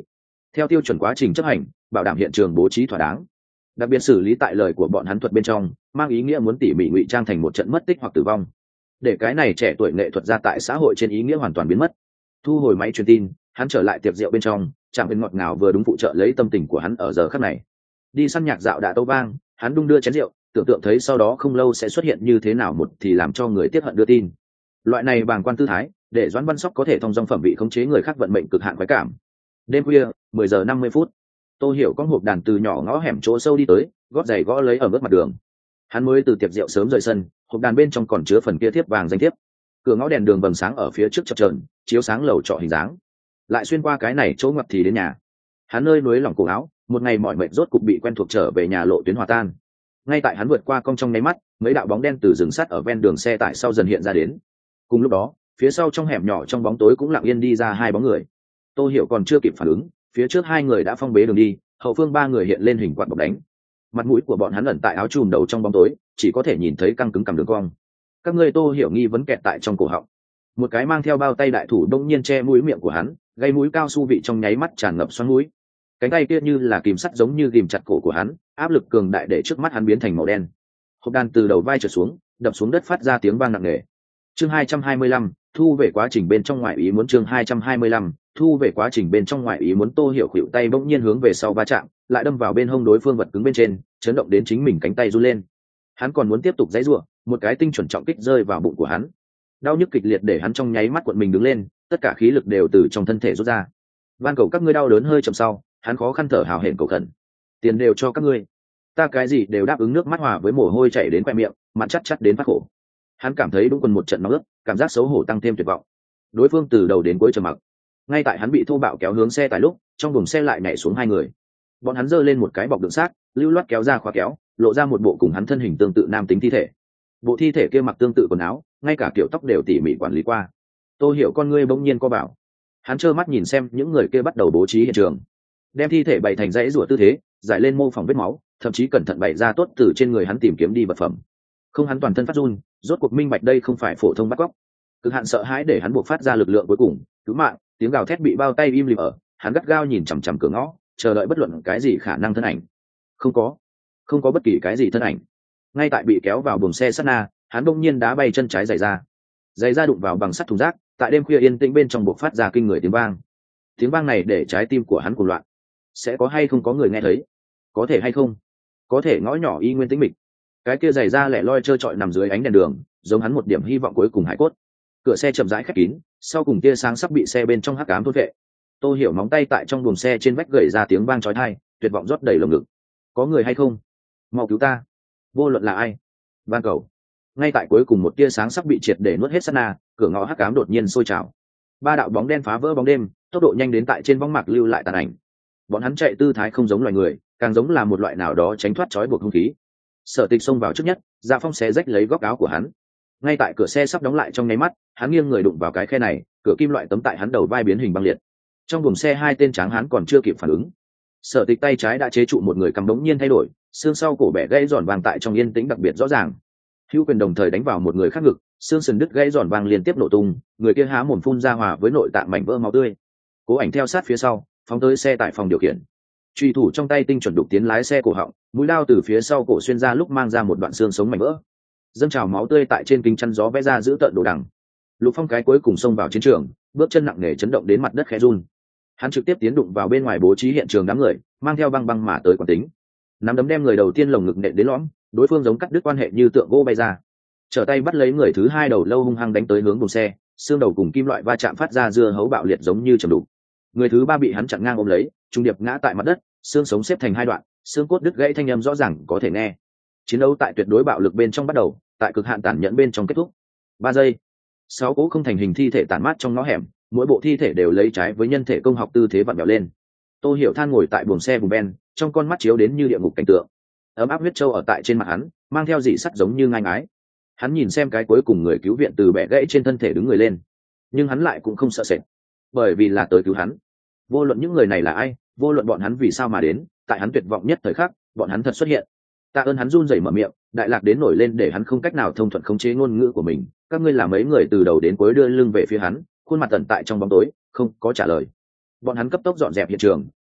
theo tiêu chuẩn quá trình chấp hành, bảo đảm hiện trường bố trí thỏa đáng. Đặc biệt xử lý tại lời của bọn hắn thuật bên trong mang ý nghĩa muốn tỉ mỉ ngụy trang thành một trận mất tích hoặc tử vong, để cái này trẻ tuổi nghệ thuật gia tại xã hội trên ý nghĩa hoàn toàn biến mất. Thu hồi máy truyền tin, hắn trở lại tiệc rượu bên trong, chạm bên ngọt ngào vừa đúng phụ trợ lấy tâm tình của hắn ở giờ khắc này. Đi săn nhạc dạo đã tấu vang, hắn đung đưa chén rượu, tưởng tượng thấy sau đó không lâu sẽ xuất hiện như thế nào một thì làm cho người tiếc hận đưa tin. Loại này bàng quan tư thái, để Doãn Văn Sóc có thể thông dong phẩm vị khống chế người khác vận mệnh cực hạn khoái cảm. Đêm khuya, mười giờ năm mươi phút, Tô Hiểu có hộp đàn từ nhỏ ngõ hẻm chỗ sâu đi tới, gót giày gõ lấy ở bước mặt đường. Hắn mới từ tiệc rượu sớm rời sân, hộp đàn bên trong còn chứa phần kia thiếp vàng danh thiếp. Cửa ngõ đèn đường vầng sáng ở phía trước chập chờn, chiếu sáng lầu trọ hình dáng. Lại xuyên qua cái này chỗ ngoặt thì đến nhà. Hắn nơi núi lỏng cổ áo, một ngày mỏi mệt rốt cục bị quen thuộc trở về nhà lộ tuyến hòa tan. Ngay tại hắn vượt qua cong trong nháy mắt, mấy đạo bóng đen từ rừng sắt ở ven đường xe tải sau dần hiện ra đến. Cùng lúc đó, phía sau trong hẻm nhỏ trong bóng tối cũng lặng yên đi ra hai bóng người. Tô Hiểu còn chưa kịp phản ứng, phía trước hai người đã phong bế đường đi, hậu phương ba người hiện lên hình quạt bọc đánh. Mặt mũi của bọn hắn ẩn tại áo chùm đầu trong bóng tối, chỉ có thể nhìn thấy căng cứng cằm đường cong. Các ngươi Tô Hiểu nghi vấn kẹt tại trong cổ họng. Một cái mang theo bao tay đại thủ đông nhiên che mũi miệng của hắn, gây mũi cao su vị trong nháy mắt tràn ngập xoắn mũi. Cánh tay kia như là kìm sắt giống như kìm chặt cổ của hắn, áp lực cường đại để trước mắt hắn biến thành màu đen. Hộp đàn từ đầu vai trượt xuống, đập xuống đất phát ra tiếng vang nặng nề. Chương hai trăm hai mươi lăm, thu về quá trình bên trong ngoại ý muốn. Chương hai trăm hai mươi lăm, thu về quá trình bên trong ngoại ý muốn. Tô Hiểu khuỵu tay bỗng nhiên hướng về sau va chạm, lại đâm vào bên hông đối phương vật cứng bên trên, chấn động đến chính mình cánh tay run lên. Hắn còn muốn tiếp tục giãy giụa, một cái tinh chuẩn trọng kích rơi vào bụng của hắn. Đau nhức kịch liệt để hắn trong nháy mắt cuộn mình đứng lên, tất cả khí lực đều từ trong thân thể rút ra. Van cầu các ngươi đau đớn hơi chậm sau, hắn khó khăn thở hào hển cầu khẩn. Tiền đều cho các ngươi, ta cái gì đều đáp ứng. Nước mắt hòa với mồ hôi chảy đến khoe miệng, mặt chắt chắt đến phát khổ. Hắn cảm thấy đúng quần một trận nóng ướt, cảm giác xấu hổ tăng thêm tuyệt vọng. Đối phương từ đầu đến cuối trầm mặc. Ngay tại hắn bị thô bạo kéo hướng xe tải lúc, trong buồng xe lại nhảy xuống hai người. Bọn hắn giơ lên một cái bọc đựng xác, lưu loát kéo ra khóa kéo, lộ ra một bộ cùng hắn thân hình tương tự nam tính thi thể. Bộ thi thể kia mặc tương tự quần áo, ngay cả kiểu tóc đều tỉ mỉ quản lý qua. Tô Hiểu con ngươi bỗng nhiên co bảo. Hắn trơ mắt nhìn xem những người kia bắt đầu bố trí hiện trường, đem thi thể bày thành dãy rủa tư thế, giải lên mô phỏng vết máu, thậm chí cẩn thận bày ra tốt từ trên người hắn tìm kiếm đi vật phẩm. Không, hắn toàn thân phát run, rốt cuộc minh bạch đây không phải phổ thông bắt cóc. Cực hạn sợ hãi để hắn buộc phát ra lực lượng cuối cùng, cứu mạng, tiếng gào thét bị bao tay im lìm ở. Hắn gắt gao nhìn chằm chằm cửa ngõ, chờ đợi bất luận cái gì khả năng thân ảnh. Không có, không có bất kỳ cái gì thân ảnh. Ngay tại bị kéo vào buồng xe sát na, hắn bỗng nhiên đá bay chân trái giày ra, giày ra đụng vào bằng sắt thùng rác, tại đêm khuya yên tĩnh bên trong buộc phát ra kinh người tiếng vang. Tiếng vang này để trái tim của hắn cuồng loạn. Sẽ có hay không có người nghe thấy? Có thể hay không? Có thể ngõ nhỏ y nguyên tĩnh mịch. Cái kia giày ra lẻ loi trơ trọi nằm dưới ánh đèn đường, giống hắn một điểm hy vọng cuối cùng hải cốt. Cửa xe chậm rãi khép kín, sau cùng tia sáng sắp bị xe bên trong hắc ám thôn vệ. Tô Hiểu móng tay tại trong buồng xe trên vách gậy ra tiếng vang chói tai, tuyệt vọng rót đầy lồng ngực. Có người hay không? Mau cứu ta! Vô luận là ai, van cầu. Ngay tại cuối cùng một tia sáng sắp bị triệt để nuốt hết sát na, cửa ngõ hắc ám đột nhiên sôi trào. Ba đạo bóng đen phá vỡ bóng đêm, tốc độ nhanh đến tại trên võng mạc lưu lại tàn ảnh. Bọn hắn chạy tư thái không giống loài người, càng giống là một loại nào đó tránh thoát trói buộc không khí. Sở Tịch xông vào trước nhất, Dạ Phong xé rách lấy góc áo của hắn. Ngay tại cửa xe sắp đóng lại trong nháy mắt, hắn nghiêng người đụng vào cái khe này, cửa kim loại tấm tại hắn đầu vai biến hình băng liệt. Trong buồng xe hai tên tráng hắn còn chưa kịp phản ứng. Sở Tịch tay trái đã chế trụ một người cầm đống nhiên thay đổi, xương sau cổ bẻ gãy giòn vàng tại trong yên tĩnh đặc biệt rõ ràng. Hữu quyền đồng thời đánh vào một người khác ngực, xương sườn đứt gãy giòn vàng liên tiếp nổ tung, người kia há mồm phun ra hòa với nội tạng mảnh vỡ máu tươi. Cố Ảnh theo sát phía sau, phóng tới xe tại phòng điều khiển. Truy thủ trong tay tinh chuẩn đục tiến lái xe cổ họng, mũi lao từ phía sau cổ xuyên ra lúc mang ra một đoạn xương sống mảnh vỡ. Dâng trào máu tươi tại trên kính chắn gió vẽ ra giữ tợn đồ đằng. Lục Phong cái cuối cùng xông vào chiến trường, bước chân nặng nề chấn động đến mặt đất khẽ run. Hắn trực tiếp tiến đụng vào bên ngoài bố trí hiện trường đám người, mang theo băng băng mà tới quán tính. Nắm đấm đem người đầu tiên lồng ngực nện đến lõm, đối phương giống cắt đứt quan hệ như tượng gỗ bay ra. Trở tay bắt lấy người thứ hai đầu lâu hung hăng đánh tới hướng buồng xe, xương đầu cùng kim loại va chạm phát ra dưa hấu bạo liệt giống như trầm đục. Người thứ ba bị hắn chặn ngang ôm lấy, trung điệp ngã tại mặt đất, xương sống xếp thành hai đoạn, xương cốt đứt gãy thanh âm rõ ràng có thể nghe. Chiến đấu tại tuyệt đối bạo lực bên trong bắt đầu, tại cực hạn tàn nhẫn bên trong kết thúc. Ba giây, sáu cỗ không thành hình thi thể tàn mát trong ngõ hẻm, mỗi bộ thi thể đều lấy trái với nhân thể công học tư thế vặn vẹo lên. Tô Hiểu than ngồi tại buồng xe bùn ben, trong con mắt chiếu đến như địa ngục cảnh tượng. Ấm áp huyết châu ở tại trên mặt hắn, mang theo dị sắt giống như ngai ngái. Hắn nhìn xem cái cuối cùng người cứu viện từ bẻ gãy trên thân thể đứng người lên, nhưng hắn lại cũng không sợ sệt, bởi vì là tới cứu hắn. Vô luận những người này là ai, vô luận bọn hắn vì sao mà đến, tại hắn tuyệt vọng nhất thời khắc, bọn hắn thật xuất hiện. Tạ ơn. Hắn run rẩy mở miệng, đại lạc đến nổi lên để hắn không cách nào thông thuận khống chế ngôn ngữ của mình. Các ngươi là mấy người từ đầu đến cuối đưa lưng về phía hắn, khuôn mặt tận tại trong bóng tối, không có trả lời. Bọn hắn cấp tốc dọn dẹp hiện trường,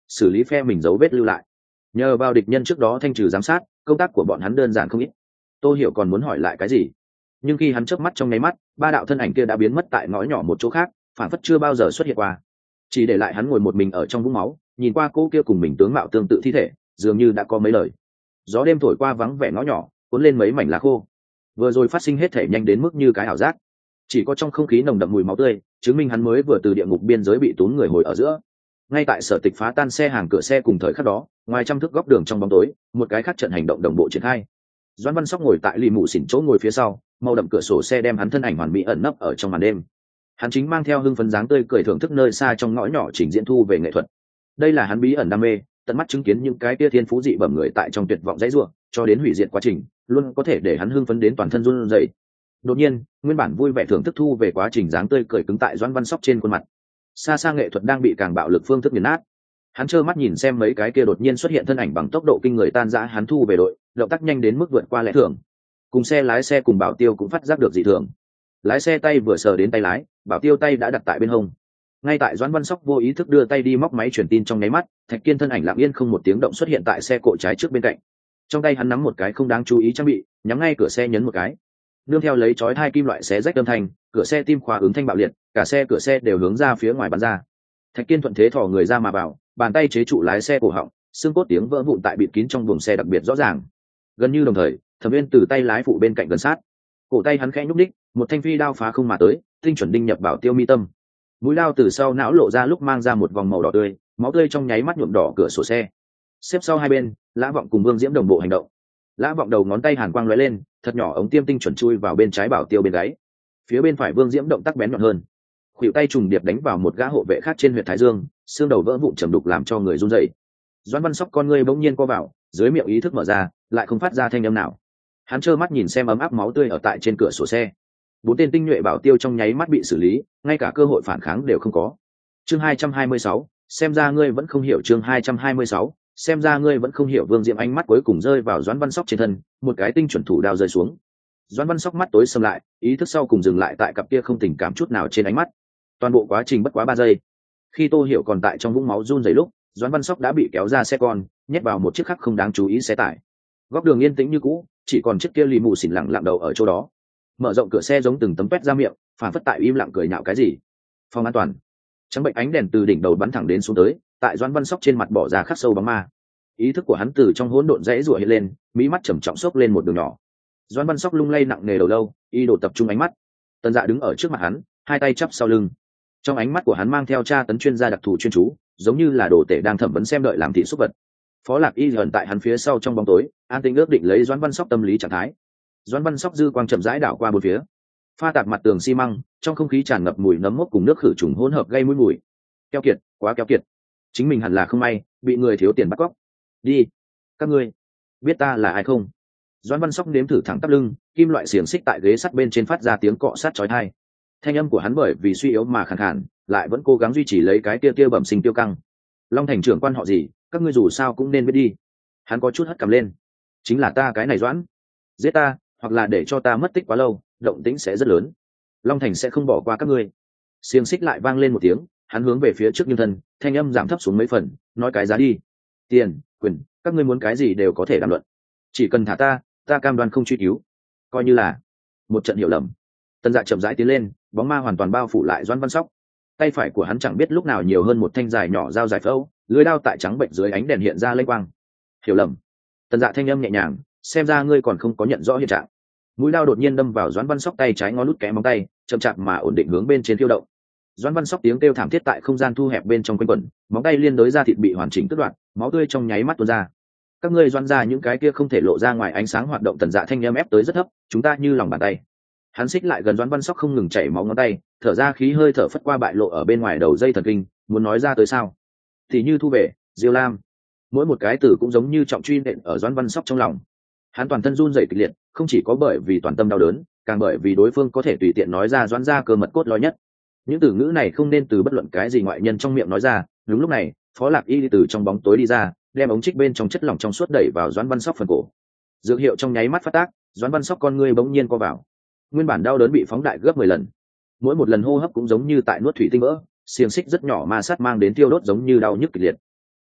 xử lý phe mình dấu vết lưu lại. Nhờ vào địch nhân trước đó thanh trừ giám sát, công tác của bọn hắn đơn giản không ít. Tô Hiểu còn muốn hỏi lại cái gì, nhưng khi hắn chớp mắt trong nháy mắt, ba đạo thân ảnh kia đã biến mất tại ngõ nhỏ một chỗ khác, phản phất chưa bao giờ xuất hiện qua, chỉ để lại hắn ngồi một mình ở trong vũng máu, nhìn qua cô kia cùng mình tướng mạo tương tự thi thể, dường như đã có mấy lời. Gió đêm thổi qua vắng vẻ ngõ nhỏ, cuốn lên mấy mảnh lá khô. Vừa rồi phát sinh hết thể nhanh đến mức như cái ảo giác, chỉ có trong không khí nồng đậm mùi máu tươi chứng minh hắn mới vừa từ địa ngục biên giới bị tốn người hồi ở giữa. Ngay tại Sở Tịch phá tan xe hàng cửa xe cùng thời khắc đó, ngoài trăm thước góc đường trong bóng tối, một cái khác trận hành động đồng bộ triển khai. Doãn Văn Sóc ngồi tại lì mụ xỉn chỗ ngồi phía sau, màu đậm cửa sổ xe đem hắn thân ảnh hoàn mỹ ẩn nấp ở trong màn đêm. Hắn chính mang theo hưng phấn dáng tươi cười thưởng thức nơi xa trong ngõ nhỏ trình diễn thu về nghệ thuật. Đây là hắn bí ẩn đam mê, tận mắt chứng kiến những cái tia thiên phú dị bẩm người tại trong tuyệt vọng dãy rủa, cho đến hủy diệt quá trình, luôn có thể để hắn hưng phấn đến toàn thân run rẩy. Đột nhiên, nguyên bản vui vẻ thưởng thức thu về quá trình dáng tươi cười cứng tại Doãn Văn Sóc trên khuôn mặt. Xa xa nghệ thuật đang bị càng bạo lực phương thức nghiền nát. Hắn trơ mắt nhìn xem mấy cái kia đột nhiên xuất hiện thân ảnh bằng tốc độ kinh người tan rã hắn thu về đội, động tác nhanh đến mức vượt qua lẽ thường. Cùng xe lái xe cùng Bảo Tiêu cũng phát giác được dị thường. Lái xe tay vừa sờ đến tay lái, Bảo Tiêu tay đã đặt tại bên hông. Ngay tại Doãn Văn Sóc vô ý thức đưa tay đi móc máy truyền tin trong nháy mắt, Thạch Kiên thân ảnh lặng yên không một tiếng động xuất hiện tại xe cộ trái trước bên cạnh. Trong tay hắn nắm một cái không đáng chú ý trang bị, nhắm ngay cửa xe nhấn một cái. Nương theo lấy chói hai kim loại xé rách âm thanh, cửa xe tim khóa ứng thanh bạo liệt, cả xe cửa xe đều hướng ra phía ngoài bắn ra. Thạch Kiên thuận thế thò người ra mà vào, bàn tay chế trụ lái xe cổ họng, xương cốt tiếng vỡ vụn tại bịt kín trong buồng xe đặc biệt rõ ràng. Gần như đồng thời, Thẩm Viên từ tay lái phụ bên cạnh gần sát, cổ tay hắn khẽ nhúc đích, một thanh phi đao phá không mà tới, tinh chuẩn đinh nhập Bảo Tiêu mi tâm. Mũi đao từ sau não lộ ra lúc mang ra một vòng màu đỏ tươi, máu tươi trong nháy mắt nhuộm đỏ cửa sổ xe. Xếp sau hai bên, Lã Vọng cùng Vương Diễm đồng bộ hành động. Lã Vọng đầu ngón tay hàn quang lóe lên, thật nhỏ ống tiêm tinh chuẩn chui vào bên trái Bảo Tiêu bên gáy. Phía bên phải Vương Diễm động tác bén nhọn hơn, khuỷu tay trùng điệp đánh vào một gã hộ vệ khác trên huyệt thái dương, xương đầu vỡ vụn trầm đục làm cho người run rẩy. Doãn Văn Sóc con ngươi bỗng nhiên co vào, dưới miệng ý thức mở ra, lại không phát ra thanh âm nào. Hắn trơ mắt nhìn xem ấm áp máu tươi ở tại trên cửa sổ xe. Bốn tên tinh nhuệ Bảo Tiêu trong nháy mắt bị xử lý, ngay cả cơ hội phản kháng đều không có. Chương hai trăm hai mươi sáu, xem ra ngươi vẫn không hiểu. Chương hai trăm hai mươi sáu, xem ra ngươi vẫn không hiểu. Vương Diệm ánh mắt cuối cùng rơi vào Doãn Văn Sóc trên thân, một cái tinh chuẩn thủ đao rơi xuống. Doãn Văn Sóc mắt tối sầm lại, ý thức sau cùng dừng lại tại cặp kia không tình cảm chút nào trên ánh mắt. Toàn bộ quá trình bất quá ba giây. Khi Tô Hiểu còn tại trong vũng máu run rẩy lúc, Doãn Văn Sóc đã bị kéo ra xe con, nhét vào một chiếc khác không đáng chú ý xe tải. Góc đường yên tĩnh như cũ, chỉ còn chiếc kia lì mù xỉn lặng lặng đầu ở chỗ đó. Mở rộng cửa xe giống từng tấm pét ra miệng, phản phất tại im lặng cười nhạo cái gì. Phòng an toàn. Trắng bệnh ánh đèn từ đỉnh đầu bắn thẳng đến xuống tới, tại Doãn Văn Sóc trên mặt bỏ ra khắc sâu bóng ma. Ý thức của hắn từ trong hỗn độn rẽ rủa hiện lên, mí mắt trầm trọng xốc lên một đường nhỏ. Doãn Văn Sóc lung lay nặng nề đầu lâu, y đồ tập trung ánh mắt. Tần Dạ đứng ở trước mặt hắn, hai tay chắp sau lưng. Trong ánh mắt của hắn mang theo tra tấn chuyên gia đặc thù chuyên chú, giống như là đồ tể đang thẩm vấn xem đợi làm thị xúc vật. Phó Lạc Y gần tại hắn phía sau trong bóng tối, an tĩnh ước định lấy Doãn Văn Sóc tâm lý trạng thái. Doãn Văn Sóc dư quang chậm rãi đảo qua bốn phía, pha tạp mặt tường xi măng, trong không khí tràn ngập mùi nấm mốc cùng nước khử trùng hỗn hợp gây mũi mùi. Keo kiệt, quá keo kiệt. Chính mình hẳn là không may, bị người thiếu tiền bắt cóc. Đi, các ngươi biết ta là ai không? Doãn Văn Sóc nếm thử thẳng tắp lưng, kim loại xiềng xích tại ghế sắt bên trên phát ra tiếng cọ sát chói tai. Thanh âm của hắn bởi vì suy yếu mà khàn khàn, lại vẫn cố gắng duy trì lấy cái tia tia bẩm sinh tiêu căng. Long Thành trưởng quan họ gì, các ngươi dù sao cũng nên biết đi. Hắn có chút hất cằm lên. Chính là ta cái này Doãn. Giết ta, hoặc là để cho ta mất tích quá lâu, động tĩnh sẽ rất lớn. Long Thành sẽ không bỏ qua các ngươi. Xiềng xích lại vang lên một tiếng, hắn hướng về phía trước nghiêng thân, thanh âm giảm thấp xuống mấy phần, nói cái giá đi. Tiền, quyền, các ngươi muốn cái gì đều có thể đàm luận. Chỉ cần thả ta, ta cam đoan không truy cứu. Coi như là một trận hiểu lầm. Tần Dạ chậm rãi tiến lên, bóng ma hoàn toàn bao phủ lại Doãn Văn Sóc. Tay phải của hắn chẳng biết lúc nào nhiều hơn một thanh dài nhỏ dao dài phẫu, lưỡi đao tại trắng bệnh dưới ánh đèn hiện ra lênh quang. Hiểu lầm. Tần Dạ thanh âm nhẹ nhàng, xem ra ngươi còn không có nhận rõ hiện trạng. Mũi đao đột nhiên đâm vào Doãn Văn Sóc tay trái ngón nút kẽ móng tay, chậm chạp mà ổn định hướng bên trên phiêu động. Doãn Văn Sóc tiếng kêu thảm thiết tại không gian thu hẹp bên trong quanh quẩn, móng tay liên đối ra thịt bị hoàn chỉnh đứt đoạn, máu tươi trong nháy mắt tuôn ra. Các ngươi Doãn ra những cái kia không thể lộ ra ngoài ánh sáng hoạt động. Tần Dạ thanh âm ép tới rất thấp, chúng ta như lòng bàn tay. Hắn xích lại gần Doãn Văn Sóc không ngừng chảy máu ngón tay, thở ra khí hơi thở phất qua bại lộ ở bên ngoài đầu dây thần kinh, muốn nói ra tới sao? Thì như thu về, Diêu Lam. Mỗi một cái từ cũng giống như trọng truy nện ở Doãn Văn Sóc trong lòng. Hắn toàn thân run rẩy kịch liệt, không chỉ có bởi vì toàn tâm đau đớn, càng bởi vì đối phương có thể tùy tiện nói ra Doãn ra cơ mật cốt lõi nhất. Những từ ngữ này không nên từ bất luận cái gì ngoại nhân trong miệng nói ra. Đúng lúc này, Phó Lạc Y từ trong bóng tối đi ra, đem ống trích bên trong chất lỏng trong suốt đẩy vào Doãn Văn Sóc phần cổ. Dược hiệu trong nháy mắt phát tác, Doãn Văn Sóc con ngươi bỗng nhiên co vào. Nguyên bản đau đớn bị phóng đại gấp mười lần. Mỗi một lần hô hấp cũng giống như tại nuốt thủy tinh vỡ, xiềng xích rất nhỏ ma sát mang đến tiêu đốt giống như đau nhức kịch liệt.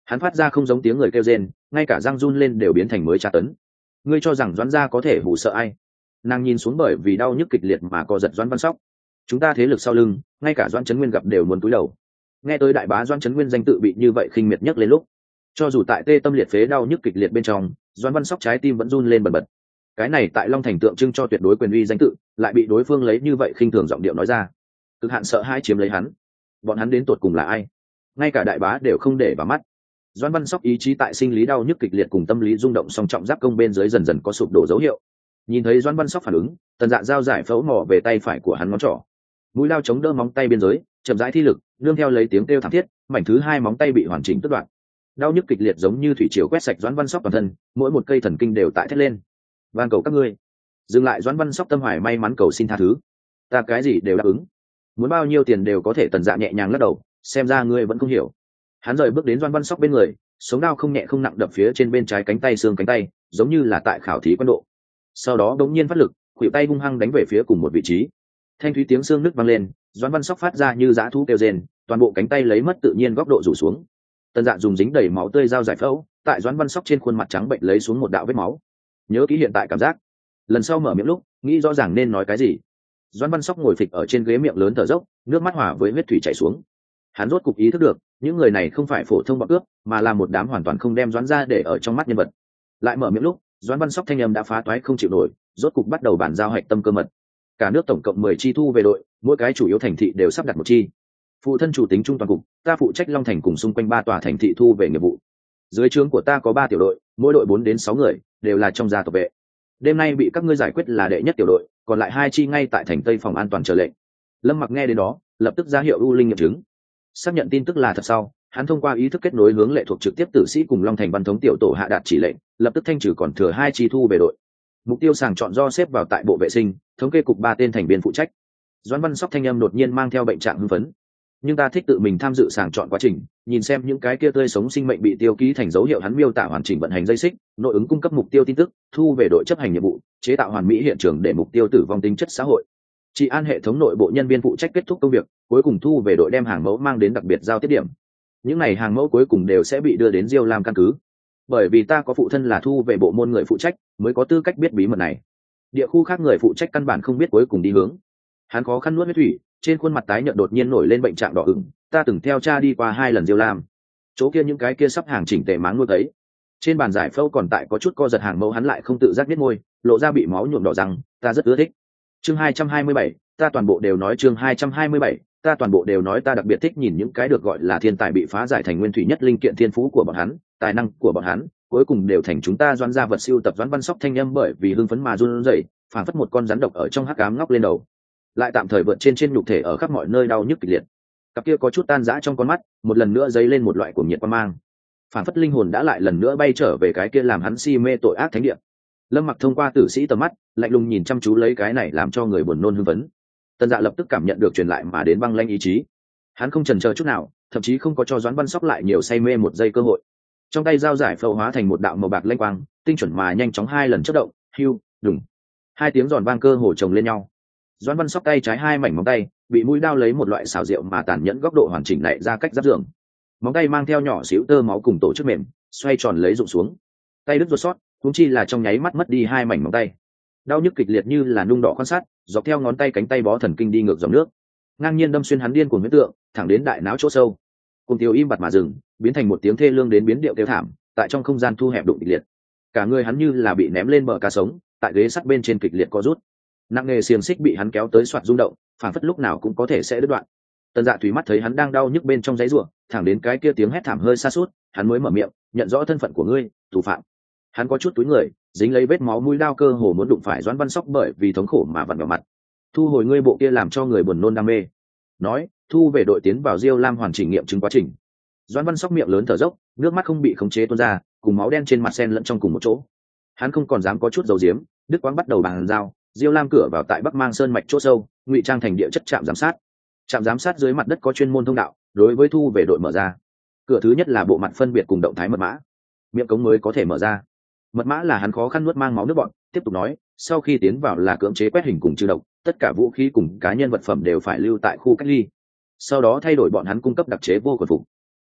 Hắn phát ra không giống tiếng người kêu rên, ngay cả răng run lên đều biến thành mới tra tấn. Ngươi cho rằng Doãn gia có thể hù sợ ai? Nàng nhìn xuống bởi vì đau nhức kịch liệt mà co giật Doãn Văn Sóc. Chúng ta thế lực sau lưng, ngay cả Doãn Chấn Nguyên gặp đều muốn cúi đầu. Nghe tới đại bá Doãn Chấn Nguyên danh tự bị như vậy khinh miệt nhất lên lúc, cho dù tại tê tâm liệt phế đau nhức kịch liệt bên trong, Doãn Văn Sóc trái tim vẫn run lên bần bật. Cái này tại Long Thành tượng trưng cho tuyệt đối quyền uy danh tự, lại bị đối phương lấy như vậy khinh thường giọng điệu nói ra. Cực hạn sợ hãi chiếm lấy hắn. Bọn hắn đến tột cùng là ai? Ngay cả đại bá đều không để vào mắt. Doãn Văn Sóc ý chí tại sinh lý đau nhức kịch liệt cùng tâm lý rung động song trọng giáp công bên dưới dần dần có sụp đổ dấu hiệu. Nhìn thấy Doãn Văn Sóc phản ứng, Tần Dạ dao giải phẫu mỏ về tay phải của hắn ngón trỏ. Mũi lao chống đỡ móng tay biên giới, chậm rãi thi lực, nương theo lấy tiếng kêu thảm thiết, mảnh thứ hai móng tay bị hoàn chỉnh đứt đoạn. Đau nhức kịch liệt giống như thủy triều quét sạch Doãn Văn Sóc toàn thân, mỗi một cây thần kinh đều tại thét lên. Van cầu các ngươi, dừng lại. Doãn Văn Sóc tâm hoài may mắn cầu xin tha thứ. Ta cái gì đều đáp ứng, muốn bao nhiêu tiền đều có thể. Tần Dạ nhẹ nhàng lắc đầu, xem ra ngươi vẫn không hiểu. Hắn rời bước đến Doãn Văn Sóc bên người, sống đao không nhẹ không nặng đập phía trên bên trái cánh tay xương cánh tay, giống như là tại khảo thí quân độ. Sau đó đống nhiên phát lực, khuỷu tay hung hăng đánh về phía cùng một vị trí. Thanh thúy tiếng xương nứt vang lên, Doãn Văn Sóc phát ra như dã thú kêu rên, toàn bộ cánh tay lấy mất tự nhiên góc độ rủ xuống. Tần Dạ dùng dính đầy máu tươi dao giải phẫu, tại Doãn Văn Sóc trên khuôn mặt trắng bệnh lấy xuống một đạo vết máu. Nhớ kỹ hiện tại cảm giác. Lần sau mở miệng lúc, nghĩ rõ ràng nên nói cái gì. Doãn Văn Sóc ngồi phịch ở trên ghế, miệng lớn thở dốc, nước mắt hòa với huyết thủy chảy xuống. Hắn rốt cục ý thức được, những người này không phải phổ thông bọn cướp, mà là một đám hoàn toàn không đem Doãn gia để ở trong mắt nhân vật. Lại mở miệng lúc, Doãn Văn Sóc thanh âm đã phá toái không chịu nổi, rốt cục bắt đầu bàn giao hạch tâm cơ mật. Cả nước tổng cộng mười chi thu về đội, mỗi cái chủ yếu thành thị đều sắp đặt một chi. Phụ thân chủ tính trung toàn cục, ta phụ trách Long Thành cùng xung quanh ba tòa thành thị thu về nghiệp vụ. Dưới trướng của ta có ba tiểu đội, mỗi đội bốn đến sáu người, đều là trong gia tộc vệ. Đêm nay bị các ngươi giải quyết là đệ nhất tiểu đội, còn lại hai chi ngay tại thành Tây phòng an toàn chờ lệnh. Lâm Mặc nghe đến đó, lập tức ra hiệu U Linh nghiệm chứng. Xác nhận tin tức là thật sau, hắn thông qua ý thức kết nối hướng lệ thuộc trực tiếp tử sĩ cùng Long Thành văn thống tiểu tổ hạ đạt chỉ lệnh, lập tức thanh trừ còn thừa hai chi thu về đội. Mục tiêu sàng chọn do xếp vào tại bộ vệ sinh, thống kê cục ba tên thành viên phụ trách. Doãn Văn Sóc thanh âm đột nhiên mang theo bệnh trạng hưng phấn. Nhưng ta thích tự mình tham dự sàng chọn quá trình, nhìn xem những cái kia tươi sống sinh mệnh bị tiêu ký thành dấu hiệu. Hắn miêu tả hoàn chỉnh vận hành dây xích, nội ứng cung cấp mục tiêu tin tức, thu về đội chấp hành nhiệm vụ, chế tạo hoàn mỹ hiện trường để mục tiêu tử vong tính chất xã hội. Trị an hệ thống nội bộ nhân viên phụ trách kết thúc công việc, cuối cùng thu về đội đem hàng mẫu mang đến đặc biệt giao tiếp điểm. Những này hàng mẫu cuối cùng đều sẽ bị đưa đến Diêu Lam căn cứ. Bởi vì ta có phụ thân là thu về bộ môn người phụ trách, mới có tư cách biết bí mật này. Địa khu khác người phụ trách căn bản không biết cuối cùng đi hướng. Hắn khó khăn nuốt huyết thủy, trên khuôn mặt tái nhợt đột nhiên nổi lên bệnh trạng đỏ ửng. Ta từng theo cha đi qua hai lần Diêu Lam, chỗ kia những cái kia sắp hàng chỉnh tề máng nuôi thấy. Trên bàn giải phẫu còn tại có chút co giật hàng mẫu, hắn lại không tự giác biết môi, lộ ra bị máu nhuộm đỏ răng. Ta rất ưa thích. Chương hai trăm hai mươi bảy, ta toàn bộ đều nói. Chương hai trăm hai mươi bảy, ta toàn bộ đều nói. Ta đặc biệt thích nhìn những cái được gọi là thiên tài bị phá giải thành nguyên thủy nhất linh kiện thiên phú của bọn hắn, tài năng của bọn hắn, cuối cùng đều thành chúng ta Doãn gia vật siêu tập. Doãn Văn Sóc thanh âm bởi vì hưng phấn mà run rẩy, phảng phất một con rắn độc ở trong hắc ám ngóc lên đầu, lại tạm thời vượt trên trên nhục thể ở khắp mọi nơi đau nhức kịch liệt. Cặp kia có chút tan rã trong con mắt, một lần nữa dấy lên một loại cuồng nhiệt quan mang, phảng phất linh hồn đã lại lần nữa bay trở về cái kia làm hắn si mê tội ác thánh địa. Lâm Mặc thông qua tử sĩ tầm mắt, lạnh lùng nhìn chăm chú lấy cái này làm cho người buồn nôn hưng phấn. Tần Dạ lập tức cảm nhận được truyền lại mà đến băng lãnh ý chí. Hắn không chần chờ chút nào, thậm chí không có cho Doãn Văn Sóc lại nhiều say mê một giây cơ hội. Trong tay dao giải phẫu hóa thành một đạo màu bạc lanh quang, tinh chuẩn mà nhanh chóng hai lần chớp động, hưu, đùng. Hai tiếng giòn vang cơ hồ chồng lên nhau. Doãn Văn Sóc tay trái hai mảnh móng tay, bị mũi dao lấy một loại xảo diệu mà tàn nhẫn góc độ hoàn chỉnh lại ra cách giáp giường. Móng tay mang theo nhỏ xíu tơ máu cùng tổ chức mềm, xoay tròn lấy rụng xuống. Tay đứt ruột sót, huống chi là trong nháy mắt mất đi hai mảnh móng tay. Đau nhức kịch liệt như là nung đỏ quan sát, dọc theo ngón tay cánh tay bó thần kinh đi ngược dòng nước, ngang nhiên đâm xuyên hắn điên cuồng huyết tượng, thẳng đến đại não chỗ sâu. Cùng tiêu im bặt mà dừng, biến thành một tiếng thê lương đến biến điệu kêu thảm, tại trong không gian thu hẹp đụng kịch liệt. Cả người hắn như là bị ném lên bờ cá sống, tại ghế sắt bên trên kịch liệt co rút. Nặng nghề xiềng xích bị hắn kéo tới soạt rung động, phản phất lúc nào cũng có thể sẽ đứt đoạn. Tần Dạ thủy mắt thấy hắn đang đau nhức bên trong giấy rủa, thẳng đến cái kia tiếng hét thảm hơi xa suốt, hắn mới mở miệng, nhận rõ thân phận của ngươi, thủ phạm. Hắn có chút túi người, dính lấy vết máu mũi đao cơ hồ muốn đụng phải Doãn Văn Sóc bởi vì thống khổ mà vặn vào mặt. Thu hồi ngươi bộ kia làm cho người buồn nôn đam mê. Nói, thu về đội tiến vào Diêu Lam hoàn chỉnh nghiệm chứng quá trình. Doãn Văn Sóc miệng lớn thở dốc, nước mắt không bị khống chế tuôn ra, cùng máu đen trên mặt xen lẫn trong cùng một chỗ. Hắn không còn dám có chút dầu diếm, Đức Quang bắt đầu bàn giao, Diêu Lam cửa vào tại Bắc Mang Sơn mạch chỗ sâu, ngụy trang thành địa chất trạm giám sát. Trạm giám sát dưới mặt đất có chuyên môn thông đạo, đối với thu về đội mở ra. Cửa thứ nhất là bộ mặt phân biệt cùng động thái mật mã, miệng cống mới có thể mở ra. Mật mã là hắn khó khăn nuốt mang máu nước bọn, tiếp tục nói, sau khi tiến vào là cưỡng chế quét hình cùng trừ độc, tất cả vũ khí cùng cá nhân vật phẩm đều phải lưu tại khu cách ly. Sau đó thay đổi bọn hắn cung cấp đặc chế vô quần phục.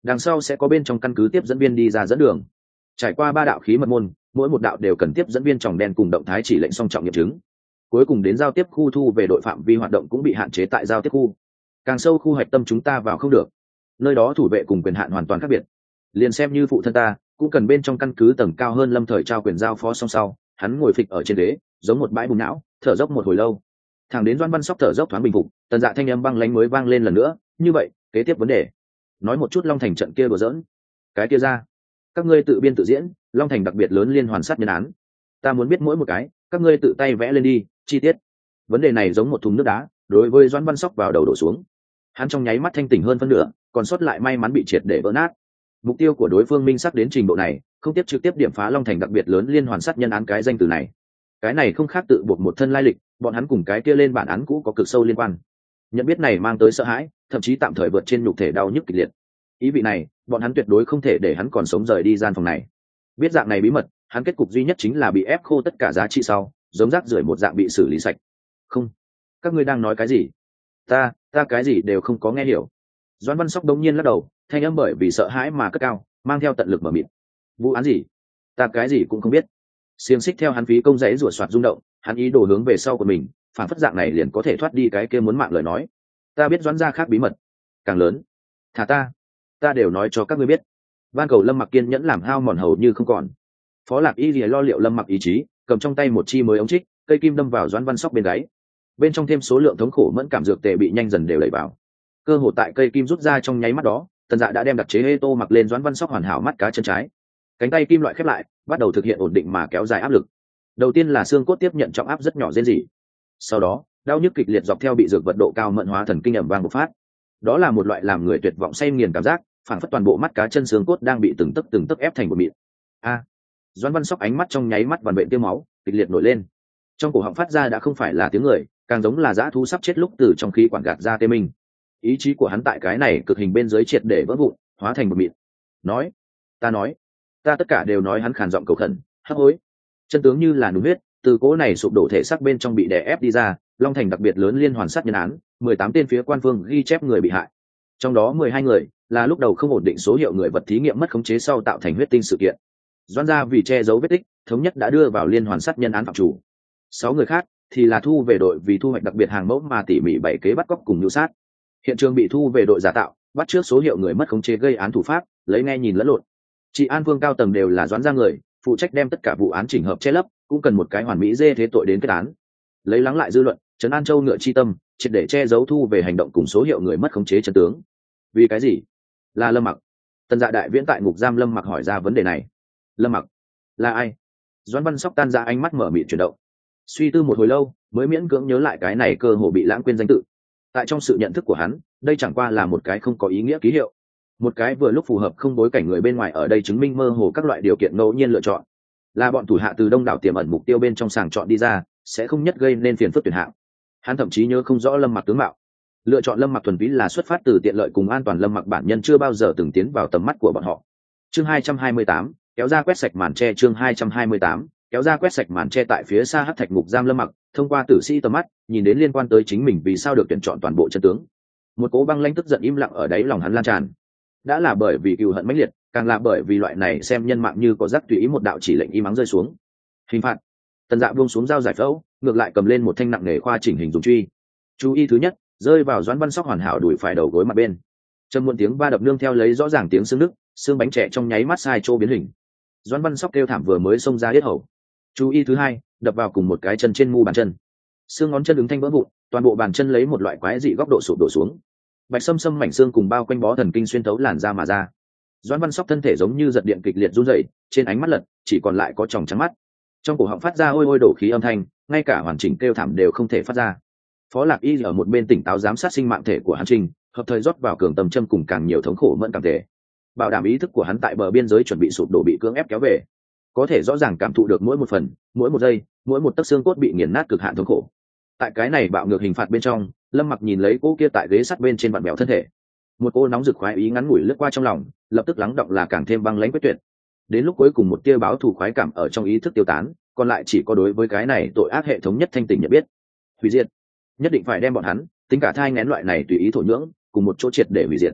đằng sau sẽ có bên trong căn cứ tiếp dẫn viên đi ra dẫn đường. Trải qua ba đạo khí mật môn, mỗi một đạo đều cần tiếp dẫn viên tròng đen cùng động thái chỉ lệnh song trọng nghiệm chứng. Cuối cùng đến giao tiếp khu thu về đội phạm vi hoạt động cũng bị hạn chế tại giao tiếp khu. Càng sâu khu hạch tâm chúng ta vào không được, nơi đó thủ vệ cùng quyền hạn hoàn toàn khác biệt. Liền xem như phụ thân ta cũng cần bên trong căn cứ tầng cao hơn lâm thời trao quyền giao phó song sau, hắn ngồi phịch ở trên ghế giống một bãi bùn não, thở dốc một hồi lâu. Thằng đến Doãn Văn Sóc thở dốc thoáng bình phục, tần dạ thanh âm băng lánh mới vang lên lần nữa. Như vậy kế tiếp vấn đề, nói một chút Long Thành trận kia đùa giỡn. Cái kia ra, các ngươi tự biên tự diễn Long Thành đặc biệt lớn liên hoàn sát nhân án, ta muốn biết mỗi một cái, các ngươi tự tay vẽ lên đi chi tiết. Vấn đề này giống một thùng nước đá đối với Doãn Văn Sóc vào đầu đổ xuống. Hắn trong nháy mắt thanh tỉnh hơn phân nửa, còn sót lại may mắn bị triệt để vỡ nát. Mục tiêu của đối phương minh xác đến trình độ này, không tiếp trực tiếp điểm phá Long Thành đặc biệt lớn liên hoàn sát nhân án cái danh từ này. Cái này không khác tự buộc một thân lai lịch, bọn hắn cùng cái kia lên bản án cũ có cực sâu liên quan. Nhận biết này mang tới sợ hãi, thậm chí tạm thời vượt trên nhục thể đau nhức kịch liệt. Ý vị này, bọn hắn tuyệt đối không thể để hắn còn sống rời đi gian phòng này. Biết dạng này bí mật, hắn kết cục duy nhất chính là bị ép khô tất cả giá trị sau, giống rác rưởi một dạng bị xử lý sạch. Không, các ngươi đang nói cái gì? Ta, ta cái gì đều không có nghe hiểu. Doãn Văn Sóc đống nhiên lắc đầu, thanh âm bởi vì sợ hãi mà cất cao, mang theo tận lực mở miệng. Vụ án gì? Ta cái gì cũng không biết. Xiềng xích theo hắn phí công giấy rủa soạt rung động, hắn ý đồ hướng về sau của mình, phản phất dạng này liền có thể thoát đi cái kia muốn mạng lời nói. Ta biết Doãn gia khác bí mật càng lớn, thả ta, ta đều nói cho các ngươi biết. Van cầu Lâm Mặc kiên nhẫn làm hao mòn hầu như không còn. Phó Lạc Y lìa lo liệu Lâm Mặc ý chí, cầm trong tay một chi mới ống trích, cây kim đâm vào Doãn Văn Sóc bên gáy. Bên trong thêm số lượng thống khổ mẫn cảm dược tệ bị nhanh dần đều đẩy vào. Cơ hồ tại cây kim rút ra trong nháy mắt đó, Tần Dạ đã đem đặc chế hê tô mặc lên Doãn Văn Sóc hoàn hảo mắt cá chân trái. Cánh tay kim loại khép lại, bắt đầu thực hiện ổn định mà kéo dài áp lực. Đầu tiên là xương cốt tiếp nhận trọng áp rất nhỏ rên rỉ. Sau đó, đau nhức kịch liệt dọc theo bị dược vật độ cao mẫn hóa thần kinh ầm vang bộc phát. Đó là một loại làm người tuyệt vọng say nghiền cảm giác, phảng phất toàn bộ mắt cá chân xương cốt đang bị từng tấc từng tấc ép thành bột mịn. A! Doãn Văn Sóc ánh mắt trong nháy mắt vằn vện tiêu máu, kịch liệt nổi lên. Trong cổ họng phát ra đã không phải là tiếng người, càng giống là dã thú sắp chết lúc từ trong khí quản gạt ra tê minh. Ý chí của hắn tại cái này cực hình bên dưới triệt để vỡ vụn, hóa thành bột mịn. Nói, ta nói, ta tất cả đều nói. Hắn khàn giọng cầu khẩn, hấp hối. Chân tướng như là núi huyết, từ cỗ này sụp đổ thể xác bên trong bị đè ép đi ra. Long Thành đặc biệt lớn liên hoàn sát nhân án, mười tám tên phía quan phương ghi chép người bị hại, trong đó mười hai người là lúc đầu không ổn định số hiệu người vật thí nghiệm mất khống chế sau tạo thành huyết tinh sự kiện. Doãn gia vì che giấu vết tích, thống nhất đã đưa vào liên hoàn sát nhân án phạm chủ. Sáu người khác thì là thu về đội vì thu hoạch đặc biệt hàng mẫu mà tỉ mỉ bảy kế bắt cóc cùng mưu sát. Hiện trường bị thu về đội giả tạo, bắt trước số hiệu người mất khống chế gây án thủ pháp, lấy nghe nhìn lẫn lộn. Chị An Vương cao tầng đều là Doãn gia người, phụ trách đem tất cả vụ án chỉnh hợp che lấp, cũng cần một cái hoàn mỹ dê thế tội đến kết án. Lấy lắng lại dư luận, trấn an châu ngựa chi tâm, triệt để che giấu thu về hành động cùng số hiệu người mất khống chế chân tướng. Vì cái gì? Là Lâm Mặc. Tần Dạ đại viễn tại ngục giam Lâm Mặc hỏi ra vấn đề này. Lâm Mặc là ai? Doãn Văn Sóc tan ra ánh mắt mở mịt chuyển động, suy tư một hồi lâu mới miễn cưỡng nhớ lại cái này cơ hồ bị lãng quên danh tự. Tại trong sự nhận thức của hắn, đây chẳng qua là một cái không có ý nghĩa ký hiệu, một cái vừa lúc phù hợp không bối cảnh người bên ngoài ở đây chứng minh mơ hồ các loại điều kiện ngẫu nhiên lựa chọn, là bọn thủ hạ từ đông đảo tiềm ẩn mục tiêu bên trong sàng chọn đi ra, sẽ không nhất gây nên phiền phức tuyển hạng. Hắn thậm chí nhớ không rõ Lâm Mặc tướng mạo, lựa chọn Lâm Mặc thuần túy là xuất phát từ tiện lợi cùng an toàn. Lâm Mặc bản nhân chưa bao giờ từng tiến vào tầm mắt của bọn họ. Chương hai trăm hai mươi tám, kéo ra quét sạch màn tre. Chương hai trăm hai mươi tám, kéo ra quét sạch màn tre. Tại phía xa hắc thạch ngục giam Lâm Mặc thông qua tử sĩ tầm mắt nhìn đến liên quan tới chính mình vì sao được tuyển chọn toàn bộ chân tướng. Một cố băng lãnh tức giận im lặng ở đáy lòng hắn lan tràn, đã là bởi vì cừu hận mãnh liệt, càng là bởi vì loại này xem nhân mạng như có rác tùy ý một đạo chỉ lệnh im ắng rơi xuống. Hình phạt. Tần Dạ buông xuống dao giải phẫu, ngược lại cầm lên một thanh nặng nề khoa chỉnh hình dùng truy. Chú ý thứ nhất rơi vào Doãn Văn Sóc hoàn hảo đùi phải đầu gối mặt bên. Trầm muộn tiếng va đập nương theo lấy rõ ràng tiếng xương nứt, xương bánh trẻ trong nháy mắt sai chỗ biến hình. Doãn Văn Sóc kêu thảm vừa mới xông ra yết hầu. Chú ý thứ hai đập vào cùng một cái chân trên mu bàn chân, xương ngón chân ứng thanh vỡ vụn, toàn bộ bàn chân lấy một loại quái dị góc độ sụp đổ xuống. Bạch sâm sâm mảnh xương cùng bao quanh bó thần kinh xuyên thấu làn da mà ra. Doãn Văn Sóc thân thể giống như giật điện kịch liệt run rẩy, trên ánh mắt lật chỉ còn lại có tròng trắng mắt, trong cổ họng phát ra ôi ôi đổ khí âm thanh, ngay cả hoàn chỉnh kêu thảm đều không thể phát ra. Phó Lạc Y ở một bên tỉnh táo giám sát sinh mạng thể của hắn trình, hợp thời rót vào cường tầm châm cùng càng nhiều thống khổ mẫn cảm thể, bảo đảm ý thức của hắn tại bờ biên giới chuẩn bị sụp đổ bị cưỡng ép kéo về, có thể rõ ràng cảm thụ được mỗi một phần, mỗi một giây, mỗi một tấc xương cốt bị nghiền nát cực hạn thống khổ. Tại cái này bạo ngược hình phạt bên trong, Lâm Mặc nhìn lấy cô kia tại ghế sắt bên trên vặn bèo thân thể, một cô nóng rực khoái ý ngắn ngủi lướt qua trong lòng, lập tức lắng động là càng thêm băng lãnh quyết tuyệt. Đến lúc cuối cùng một tia báo thù khoái cảm ở trong ý thức tiêu tán, còn lại chỉ có đối với cái này tội ác hệ thống nhất thanh tỉnh nhận biết. Hủy diệt, nhất định phải đem bọn hắn tính cả thai nghén loại này tùy ý thổ nhưỡng cùng một chỗ triệt để hủy diệt.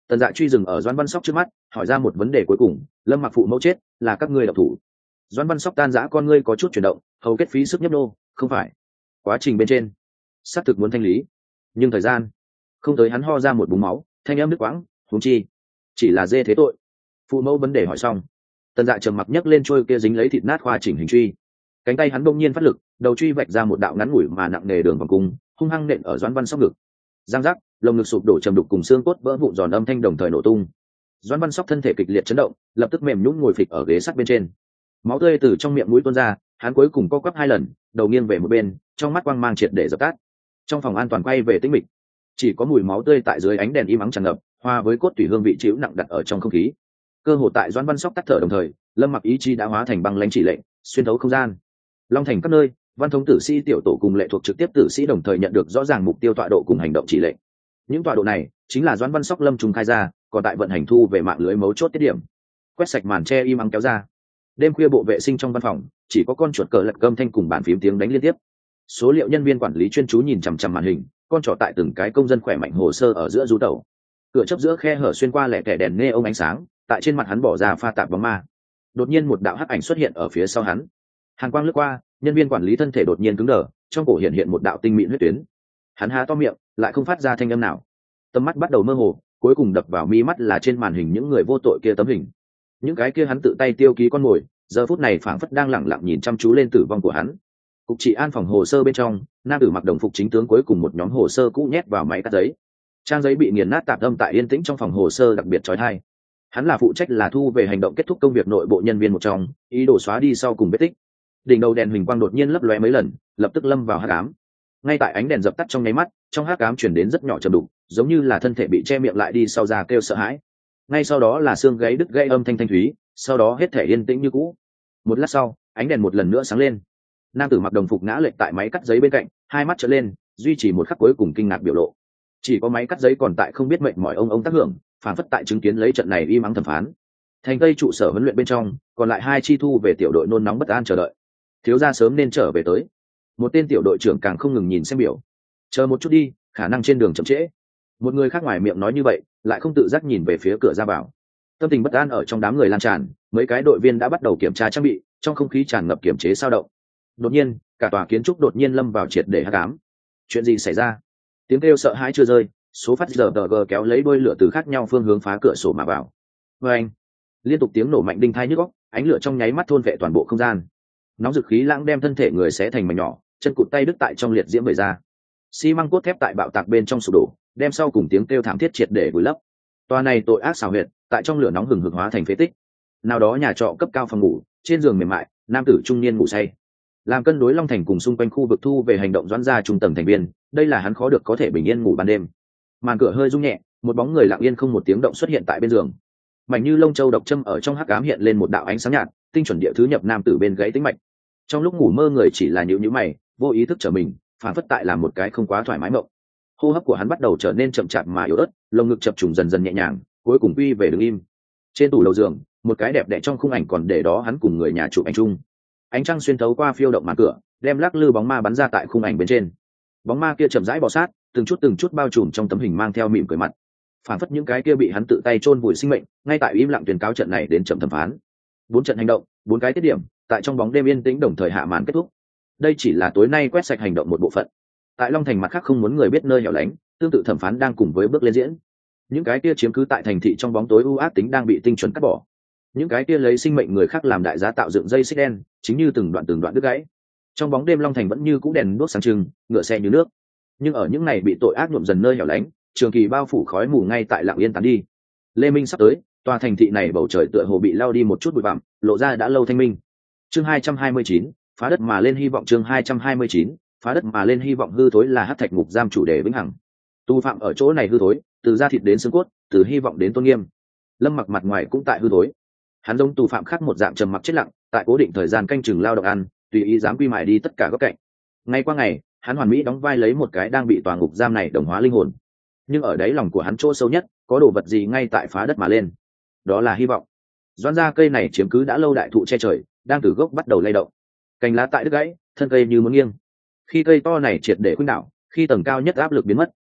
Tần Dạ truy dừng ở Doãn Văn Sóc trước mắt, hỏi ra một vấn đề cuối cùng: Lâm Mặc phụ mẫu chết, là các ngươi độc thủ? Doãn Văn Sóc tan rã con ngươi có chút chuyển động, hầu kết phí sức nhấp nô, không phải. Quá trình bên trên, xác thực muốn thanh lý, nhưng thời gian không tới. Hắn ho ra một búng máu, thanh âm đứt quãng, huống chi chỉ là dê thế tội. Phụ mẫu vấn đề hỏi xong, Tần Dạ trầm mặc nhấc lên trôi kia dính lấy thịt nát khoa chỉnh hình truy, cánh tay hắn bỗng nhiên phát lực, đầu truy vạch ra một đạo ngắn ngủi mà nặng nề đường vòng cung, hung hăng nện ở Doãn Văn Sóc ngực. Giang giác, lồng ngực sụp đổ trầm đục cùng xương cốt vỡ vụn giòn âm thanh đồng thời nổ tung. Doãn Văn Sóc thân thể kịch liệt chấn động, lập tức mềm nhũn ngồi phịch ở ghế sắt bên trên. Máu tươi từ trong miệng mũi tuôn ra, hắn cuối cùng co quắp hai lần, đầu nghiêng về một bên, trong mắt quang mang triệt để dập tắt. Trong phòng an toàn quay về tĩnh mịch, chỉ có mùi máu tươi tại dưới ánh đèn im ắng tràn ngập, hòa với cốt tủy hương vị chịu nặng đặt ở trong không khí. Cơ hồ tại Doãn Văn Sóc tắt thở đồng thời, Lâm Mặc ý chí đã hóa thành băng lãnh chỉ lệnh, xuyên thấu không gian. Long thành các nơi, văn thống tử sĩ tiểu tổ cùng lệ thuộc trực tiếp tử sĩ đồng thời nhận được rõ ràng mục tiêu tọa độ cùng hành động chỉ lệnh. Những tọa độ này chính là Doãn Văn Sóc lâm trùng khai ra, còn tại vận hành thu về mạng lưới mấu chốt tiết điểm. Quét sạch màn che im ắng kéo ra. Đêm khuya bộ vệ sinh trong văn phòng chỉ có con chuột cờ lật cơm thanh cùng bàn phím tiếng đánh liên tiếp. Số liệu nhân viên quản lý chuyên chú nhìn chằm chằm màn hình, con trỏ tại từng cái công dân khỏe mạnh hồ sơ ở giữa du tẩu. Cửa chấp giữa khe hở xuyên qua lẻ tẻ đèn nghe ông ánh sáng, tại trên mặt hắn bỏ ra pha tạp bóng ma. Đột nhiên một đạo hắc ảnh xuất hiện ở phía sau hắn. Hàn quang lướt qua, nhân viên quản lý thân thể đột nhiên cứng đờ, trong cổ hiện hiện một đạo tinh mịn huyết tuyến. Hắn há to miệng, lại không phát ra thanh âm nào. Tầm mắt bắt đầu mơ hồ, cuối cùng đập vào mi mắt là trên màn hình những người vô tội kia tấm hình. Những cái kia hắn tự tay tiêu ký con mồi, giờ phút này phảng phất đang lẳng lặng nhìn chăm chú lên tử vong của hắn. Cục trị an phòng hồ sơ bên trong, nam tử mặc đồng phục chính tướng cuối cùng một nhóm hồ sơ cũ nhét vào máy cắt giấy. Trang giấy bị nghiền nát tạp âm tại yên tĩnh trong phòng hồ sơ đặc biệt chói tai. Hắn là phụ trách là thu về hành động kết thúc công việc nội bộ nhân viên một trong, ý đồ xóa đi sau cùng vết tích. Đỉnh đầu đèn huỳnh quang đột nhiên lấp lóe mấy lần, lập tức lâm vào hắc ám. Ngay tại ánh đèn dập tắt trong nháy mắt, trong hắc ám truyền đến rất nhỏ trầm đục, giống như là thân thể bị che miệng lại đi sau ra kêu sợ hãi. Ngay sau đó là xương gáy đứt gãy âm thanh thanh thúy, sau đó hết thể yên tĩnh như cũ. Một lát sau, ánh đèn một lần nữa sáng lên. Nam tử mặc đồng phục ngã lệch tại máy cắt giấy bên cạnh, hai mắt trợn lên, duy trì một khắc cuối cùng kinh ngạc biểu lộ. Chỉ có máy cắt giấy còn tại không biết mệnh mỏi ông ông tác hưởng, phản phất tại chứng kiến lấy trận này im ắng thẩm phán. Thành tây trụ sở huấn luyện bên trong, còn lại hai chi thu về tiểu đội nôn nóng bất an chờ đợi. Thiếu gia sớm nên trở về tới. Một tên tiểu đội trưởng càng không ngừng nhìn xem biểu. Chờ một chút đi, khả năng trên đường chậm trễ. Một người khác ngoài miệng nói như vậy, lại không tự giác nhìn về phía cửa ra vào. Tâm tình bất an ở trong đám người lan tràn, mấy cái đội viên đã bắt đầu kiểm tra trang bị, trong không khí tràn ngập kiểm chế sao động. Đột nhiên, cả tòa kiến trúc đột nhiên lâm vào triệt để hắc ám. Chuyện gì xảy ra? Tiếng kêu sợ hãi chưa rơi, số phát giờ tờ gờ kéo lấy đôi lửa từ khác nhau phương hướng phá cửa sổ mà vào. Và anh, liên tục tiếng nổ mạnh đinh thai nhức óc, ánh lửa trong nháy mắt thôn vệ toàn bộ không gian. Nóng dực khí lãng đem thân thể người xé thành mảnh nhỏ, chân cụt tay đứt tại trong liệt diễm bể ra. Xi măng cốt thép tại bạo tạc bên trong sụp đổ, đem sau cùng tiếng kêu thảm thiết triệt để vùi lấp. Toa này tội ác xảo huyệt, tại trong lửa nóng hừng hực hóa thành phế tích. Nào đó nhà trọ cấp cao phòng ngủ, trên giường mềm mại, nam tử trung niên ngủ say. Làm cân đối Long Thành cùng xung quanh khu vực thu về hành động doãn ra trung tầng thành viên, đây là hắn khó được có thể bình yên ngủ ban đêm. Màn cửa hơi rung nhẹ, một bóng người lặng yên không một tiếng động xuất hiện tại bên giường. Mảnh như lông châu độc châm ở trong hắc ám hiện lên một đạo ánh sáng nhạt, tinh chuẩn địa thứ nhập nam tử bên gãy tĩnh mạch. Trong lúc ngủ mơ người chỉ là nhíu nhíu mày, vô ý thức trở mình, phản phất tại làm một cái không quá thoải mái mộng. Hô hấp của hắn bắt đầu trở nên chậm chạp mà yếu ớt, lồng ngực chập trùng dần dần nhẹ nhàng, cuối cùng quy về đứng im. Trên tủ đầu giường, một cái đẹp đẽ trong khung ảnh còn để đó hắn cùng người nhà chụp ảnh chung. Ánh trăng xuyên thấu qua phiêu động màn cửa, đem lắc lư bóng ma bắn ra tại khung ảnh bên trên. Bóng ma kia chậm rãi bò sát, từng chút từng chút bao trùm trong tấm hình mang theo mỉm cười mặt. Phản phất những cái kia bị hắn tự tay chôn vùi sinh mệnh, ngay tại im lặng tuyên cáo trận này đến chậm thẩm phán. Bốn trận hành động, bốn cái tiết điểm, tại trong bóng đêm yên tĩnh đồng thời hạ màn kết thúc. Đây chỉ là tối nay quét sạch hành động một bộ phận. Tại Long Thành mặt khác không muốn người biết nơi hẻo lánh, tương tự thẩm phán đang cùng với bước lên diễn. Những cái kia chiếm cứ tại thành thị trong bóng tối u ác tính đang bị tinh chuẩn cắt bỏ. Những cái kia lấy sinh mệnh người khác làm đại giá tạo dựng dây xích đen, chính như từng đoạn từng đoạn đứt gãy. Trong bóng đêm Long Thành vẫn như cũ đèn đuốc sáng trưng, ngựa xe như nước. Nhưng ở những này bị tội ác nhuộm dần nơi hẻo lánh, trường kỳ bao phủ khói mù ngay tại lặng yên tán đi. Lê Minh sắp tới, tòa thành thị này bầu trời tựa hồ bị lao đi một chút bụi bặm, lộ ra đã lâu thanh minh. Chương hai trăm hai mươi chín, phá đất mà lên hy vọng. Chương hai trăm hai mươi chín, phá đất mà lên hy vọng. Hư thối là hắc thạch ngục giam chủ đề vĩnh hằng. Tu phạm ở chỗ này hư thối, từ da thịt đến xương cốt, từ hy vọng đến tôn nghiêm. Lâm Mặc mặt ngoài cũng tại hư thối. Hắn giống tù phạm khác một dạng trầm mặc chết lặng, tại cố định thời gian canh chừng lao động ăn, tùy ý dám quy mại đi tất cả góc cạnh. Ngày qua ngày, hắn hoàn mỹ đóng vai lấy một cái đang bị tòa ngục giam này đồng hóa linh hồn. Nhưng ở đáy lòng của hắn chỗ sâu nhất, có đồ vật gì ngay tại phá đất mà lên. Đó là hy vọng. Doãn ra cây này chiếm cứ đã lâu đại thụ che trời, đang từ gốc bắt đầu lay động. Cành lá tại đứt gãy, thân cây như muốn nghiêng. Khi cây to này triệt để khuynh đảo, khi tầng cao nhất áp lực biến mất,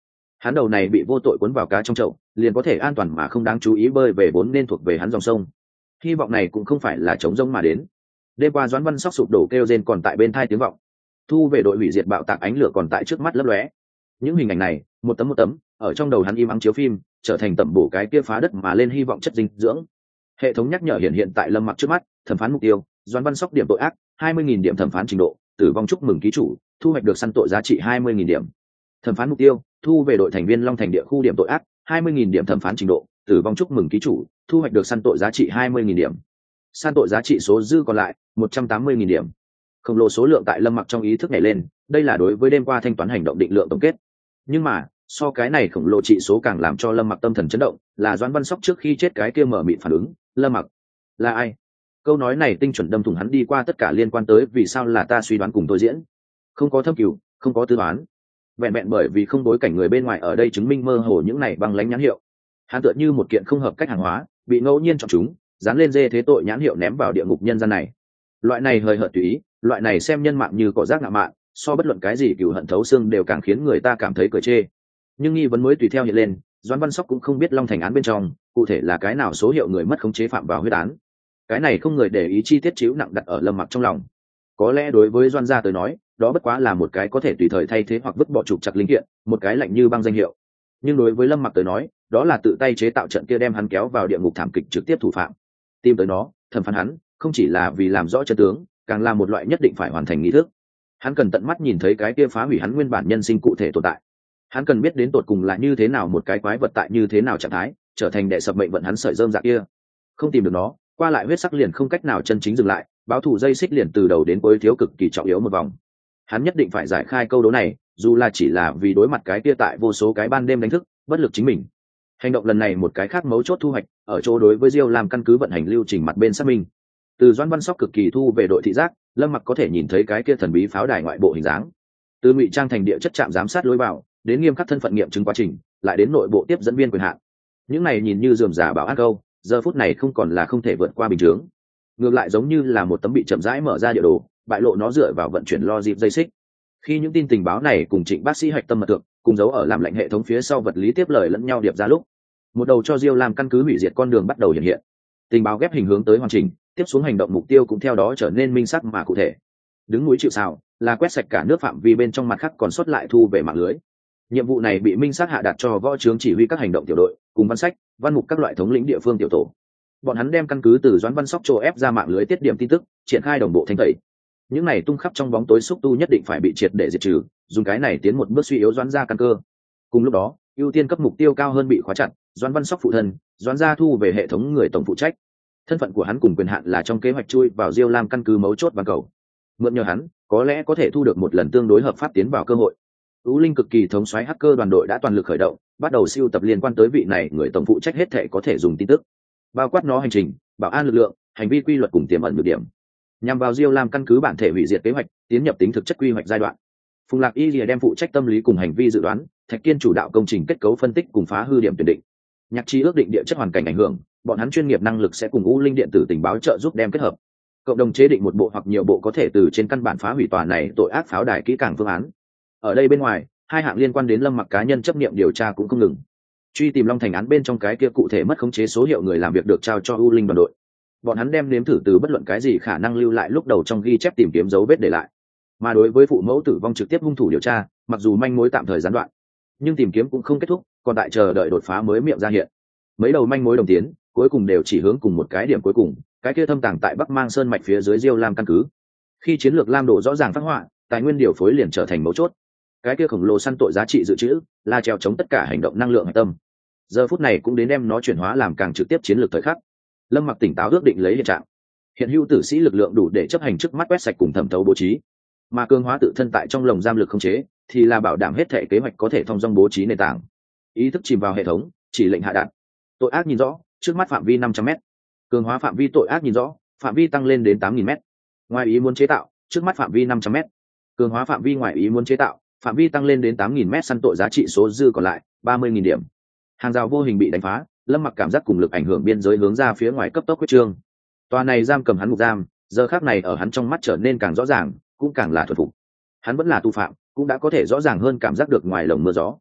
hắn đầu này bị vô tội cuốn vào cá trong chậu, liền có thể an toàn mà không đáng chú ý bơi về vốn nên thuộc về hắn dòng sông. Hy vọng này cũng không phải là trống rỗng mà đến. Đêm qua Doãn Văn Sóc sụp đổ kêu rên còn tại bên tai tiếng vọng, thu về đội hủy diệt bạo tạc ánh lửa còn tại trước mắt lấp lóe. Những hình ảnh này một tấm một tấm ở trong đầu hắn im ắng chiếu phim, trở thành tẩm bổ cái kia phá đất mà lên hy vọng chất dinh dưỡng. Hệ thống nhắc nhở hiện hiện tại Lâm Mặc trước mắt, thẩm phán mục tiêu Doãn Văn Sóc điểm tội ác hai mươi nghìn điểm, thẩm phán trình độ tử vong, chúc mừng ký chủ thu hoạch được săn tội giá trị hai mươi nghìn điểm. Thẩm phán mục tiêu thu về đội thành viên Long Thành địa khu điểm tội ác hai mươi nghìn điểm, thẩm phán trình độ tử vong, chúc mừng ký chủ thu hoạch được săn tội giá trị hai mươi nghìn điểm. Săn tội giá trị số dư còn lại một trăm tám mươi nghìn điểm. Khổng lồ số lượng tại Lâm Mặc trong ý thức nhảy lên, đây là đối với đêm qua thanh toán hành động định lượng tổng kết. Nhưng mà so cái này khổng lồ trị số càng làm cho Lâm Mặc tâm thần chấn động, là Doãn Văn Sóc trước khi chết cái kia mở mịt phản ứng. Lâm Mặc là ai? Câu nói này tinh chuẩn đâm thủng hắn đi qua tất cả liên quan tới vì sao là ta suy đoán cùng tôi diễn. Không có thâm cửu, không có tư toán, vẹn vẹn bởi vì không bối cảnh người bên ngoài ở đây chứng minh mơ hồ những này bằng lánh nhãn hiệu. Hắn tựa như một kiện không hợp cách hàng hóa, bị ngẫu nhiên chọn chúng, dán lên dê thế tội nhãn hiệu ném vào địa ngục nhân gian này. Loại này hời hợt tùy ý, loại này xem nhân mạng như cỏ rác ngạo mạn, so bất luận cái gì cừu hận thấu xương đều càng khiến người ta cảm thấy cười chê. Nhưng nghi vấn mới tùy theo hiện lên, Doãn Văn Sóc cũng không biết Long Thành án bên trong cụ thể là cái nào số hiệu người mất khống chế phạm vào huyết án. Cái này không người để ý chi tiết chiếu nặng đặt ở Lâm Mặc trong lòng. Có lẽ đối với Doãn gia tới nói, đó bất quá là một cái có thể tùy thời thay thế hoặc vứt bỏ trục chặt linh kiện, một cái lạnh như băng danh hiệu. Nhưng đối với Lâm Mặc tới nói, đó là tự tay chế tạo trận kia đem hắn kéo vào địa ngục thảm kịch trực tiếp thủ phạm. Tìm tới nó, thẩm phán hắn, không chỉ là vì làm rõ chân tướng, càng là một loại nhất định phải hoàn thành nghi thức. Hắn cần tận mắt nhìn thấy cái kia phá hủy hắn nguyên bản nhân sinh cụ thể tồn tại. Hắn cần biết đến tột cùng là như thế nào một cái quái vật tại như thế nào trạng thái, trở thành đệ sập mệnh vận hắn sợi rơm dạ kia. Không tìm được nó, qua lại huyết sắc liền không cách nào chân chính dừng lại, báo thù dây xích liền từ đầu đến cuối thiếu cực kỳ trọng yếu một vòng. Hắn nhất định phải giải khai câu đố này, dù là chỉ là vì đối mặt cái kia tại vô số cái ban đêm đánh thức bất lực chính mình. Hành động lần này một cái khác mấu chốt thu hoạch ở chỗ đối với Diêu làm căn cứ vận hành lưu trình mặt bên xác minh. Từ Doãn Văn Sóc cực kỳ thu về đội thị giác, Lâm Mặc có thể nhìn thấy cái kia thần bí pháo đài ngoại bộ hình dáng. Từ ngụy trang thành địa chất trạm giám sát lối vào, đến nghiêm khắc thân phận nghiệm chứng quá trình, lại đến nội bộ tiếp dẫn viên quyền hạn. Những này nhìn như rườm rà bảo an câu, giờ phút này không còn là không thể vượt qua bình thường. Ngược lại giống như là một tấm bị chậm rãi mở ra địa đồ, bại lộ nó dựa vào vận chuyển logic dây xích. Khi những tin tình báo này cùng Trịnh bác sĩ hạch tâm mật tượng, cùng dấu ở làm lệnh hệ thống phía sau vật lý tiếp lời lẫn nhau điệp ra lúc, một đầu cho Diêu làm căn cứ hủy diệt con đường bắt đầu hiện hiện. Tình báo ghép hình hướng tới hoàn chỉnh, tiếp xuống hành động mục tiêu cũng theo đó trở nên minh sắc mà cụ thể. Đứng núi chịu sào là quét sạch cả nước phạm vi bên trong, mặt khác còn sót lại thu về mạng lưới. Nhiệm vụ này bị minh xác hạ đặt cho võ trướng chỉ huy các hành động tiểu đội cùng văn sách văn mục các loại thống lĩnh địa phương tiểu tổ. Bọn hắn đem căn cứ từ Doãn Văn Sóc trô ép ra mạng lưới tiết điểm tin tức, triển khai đồng bộ thanh tẩy. Những này tung khắp trong bóng tối xúc tu nhất định phải bị triệt để diệt trừ, dùng cái này tiến một bước suy yếu Doãn gia căn cơ. Cùng lúc đó, ưu tiên cấp mục tiêu cao hơn bị khóa chặt, Doãn Văn Sóc phụ thân, Doãn gia thu về hệ thống người tổng phụ trách. Thân phận của hắn cùng quyền hạn là trong kế hoạch chui vào Diêu Lam căn cứ mấu chốt van cầu. Mượn nhờ hắn, có lẽ có thể thu được một lần tương đối hợp pháp tiến vào cơ hội. Ú Linh cực kỳ thống soái hacker đoàn đội đã toàn lực khởi động, bắt đầu siêu tập liên quan tới vị này người tổng phụ trách hết thể có thể dùng tin tức, bao quát nó hành trình, bảo an lực lượng, hành vi quy luật cùng tiềm ẩn nhược điểm, nhằm vào Diêu Lam căn cứ bản thể hủy diệt kế hoạch, tiến nhập tính thực chất quy hoạch giai đoạn. Phùng Lạc Y Lìa đem phụ trách tâm lý cùng hành vi dự đoán, Thạch Kiên chủ đạo công trình kết cấu phân tích cùng phá hư điểm tuyển định. Nhạc Trí ước định địa chất hoàn cảnh ảnh hưởng, bọn hắn chuyên nghiệp năng lực sẽ cùng U Linh điện tử tình báo trợ giúp đem kết hợp, cộng đồng chế định một bộ hoặc nhiều bộ có thể từ trên căn bản phá hủy tòa này tội ác pháo đài kỹ càng phương án. Ở đây bên ngoài, hai hạng liên quan đến Lâm Mặc cá nhân chấp niệm điều tra cũng không ngừng. Truy tìm Long Thành án bên trong cái kia cụ thể mất khống chế số hiệu người làm việc được trao cho U Linh đoàn đội. Bọn hắn đem nếm thử từ bất luận cái gì khả năng lưu lại lúc đầu trong ghi chép tìm kiếm dấu vết để lại. Mà đối với phụ mẫu tử vong trực tiếp hung thủ điều tra, mặc dù manh mối tạm thời gián đoạn, nhưng tìm kiếm cũng không kết thúc, còn tại chờ đợi đột phá mới miệng ra hiện. Mấy đầu manh mối đồng tiến, cuối cùng đều chỉ hướng cùng một cái điểm cuối cùng, cái kia thâm tàng tại Bắc Mang Sơn mạch phía dưới Diêu Lam căn cứ. Khi chiến lược Lam Độ rõ ràng phát họa, tài nguyên điều phối liền trở thành mấu chốt. Cái kia khổng lồ săn tội giá trị dự trữ là treo chống tất cả hành động năng lượng hạch tâm. Giờ phút này cũng đến đem nó chuyển hóa làm càng trực tiếp chiến lược thời khắc. Lâm Mặc tỉnh táo ước định lấy hiện trạng. Hiện hữu tử sĩ lực lượng đủ để chấp hành trước mắt quét sạch cùng thẩm thấu bố trí, mà cường hóa tự thân tại trong lồng giam lực không chế thì là bảo đảm hết thể kế hoạch có thể thông dong bố trí nền tảng. Ý thức chìm vào hệ thống, chỉ lệnh hạ đạt. Tội ác nhìn rõ, trước mắt phạm vi năm trăm mét. Cường hóa phạm vi tội ác nhìn rõ, phạm vi tăng lên đến tám nghìn mét. Ngoài ý muốn chế tạo, trước mắt phạm vi năm trăm mét. Cường hóa phạm vi ngoài ý muốn chế tạo, phạm vi tăng lên đến tám nghìn mét, săn tội giá trị số dư còn lại ba mươi nghìn điểm. Hàng rào vô hình bị đánh phá, Lâm Mặc cảm giác cùng lực ảnh hưởng biên giới hướng ra phía ngoài cấp tốc quyết trương. Tòa này giam cầm hắn ngục giam, giờ khắc này ở hắn trong mắt trở nên càng rõ ràng, cũng càng là thuần phục. Hắn vẫn là tù phạm, cũng đã có thể rõ ràng hơn cảm giác được ngoài lồng mưa gió.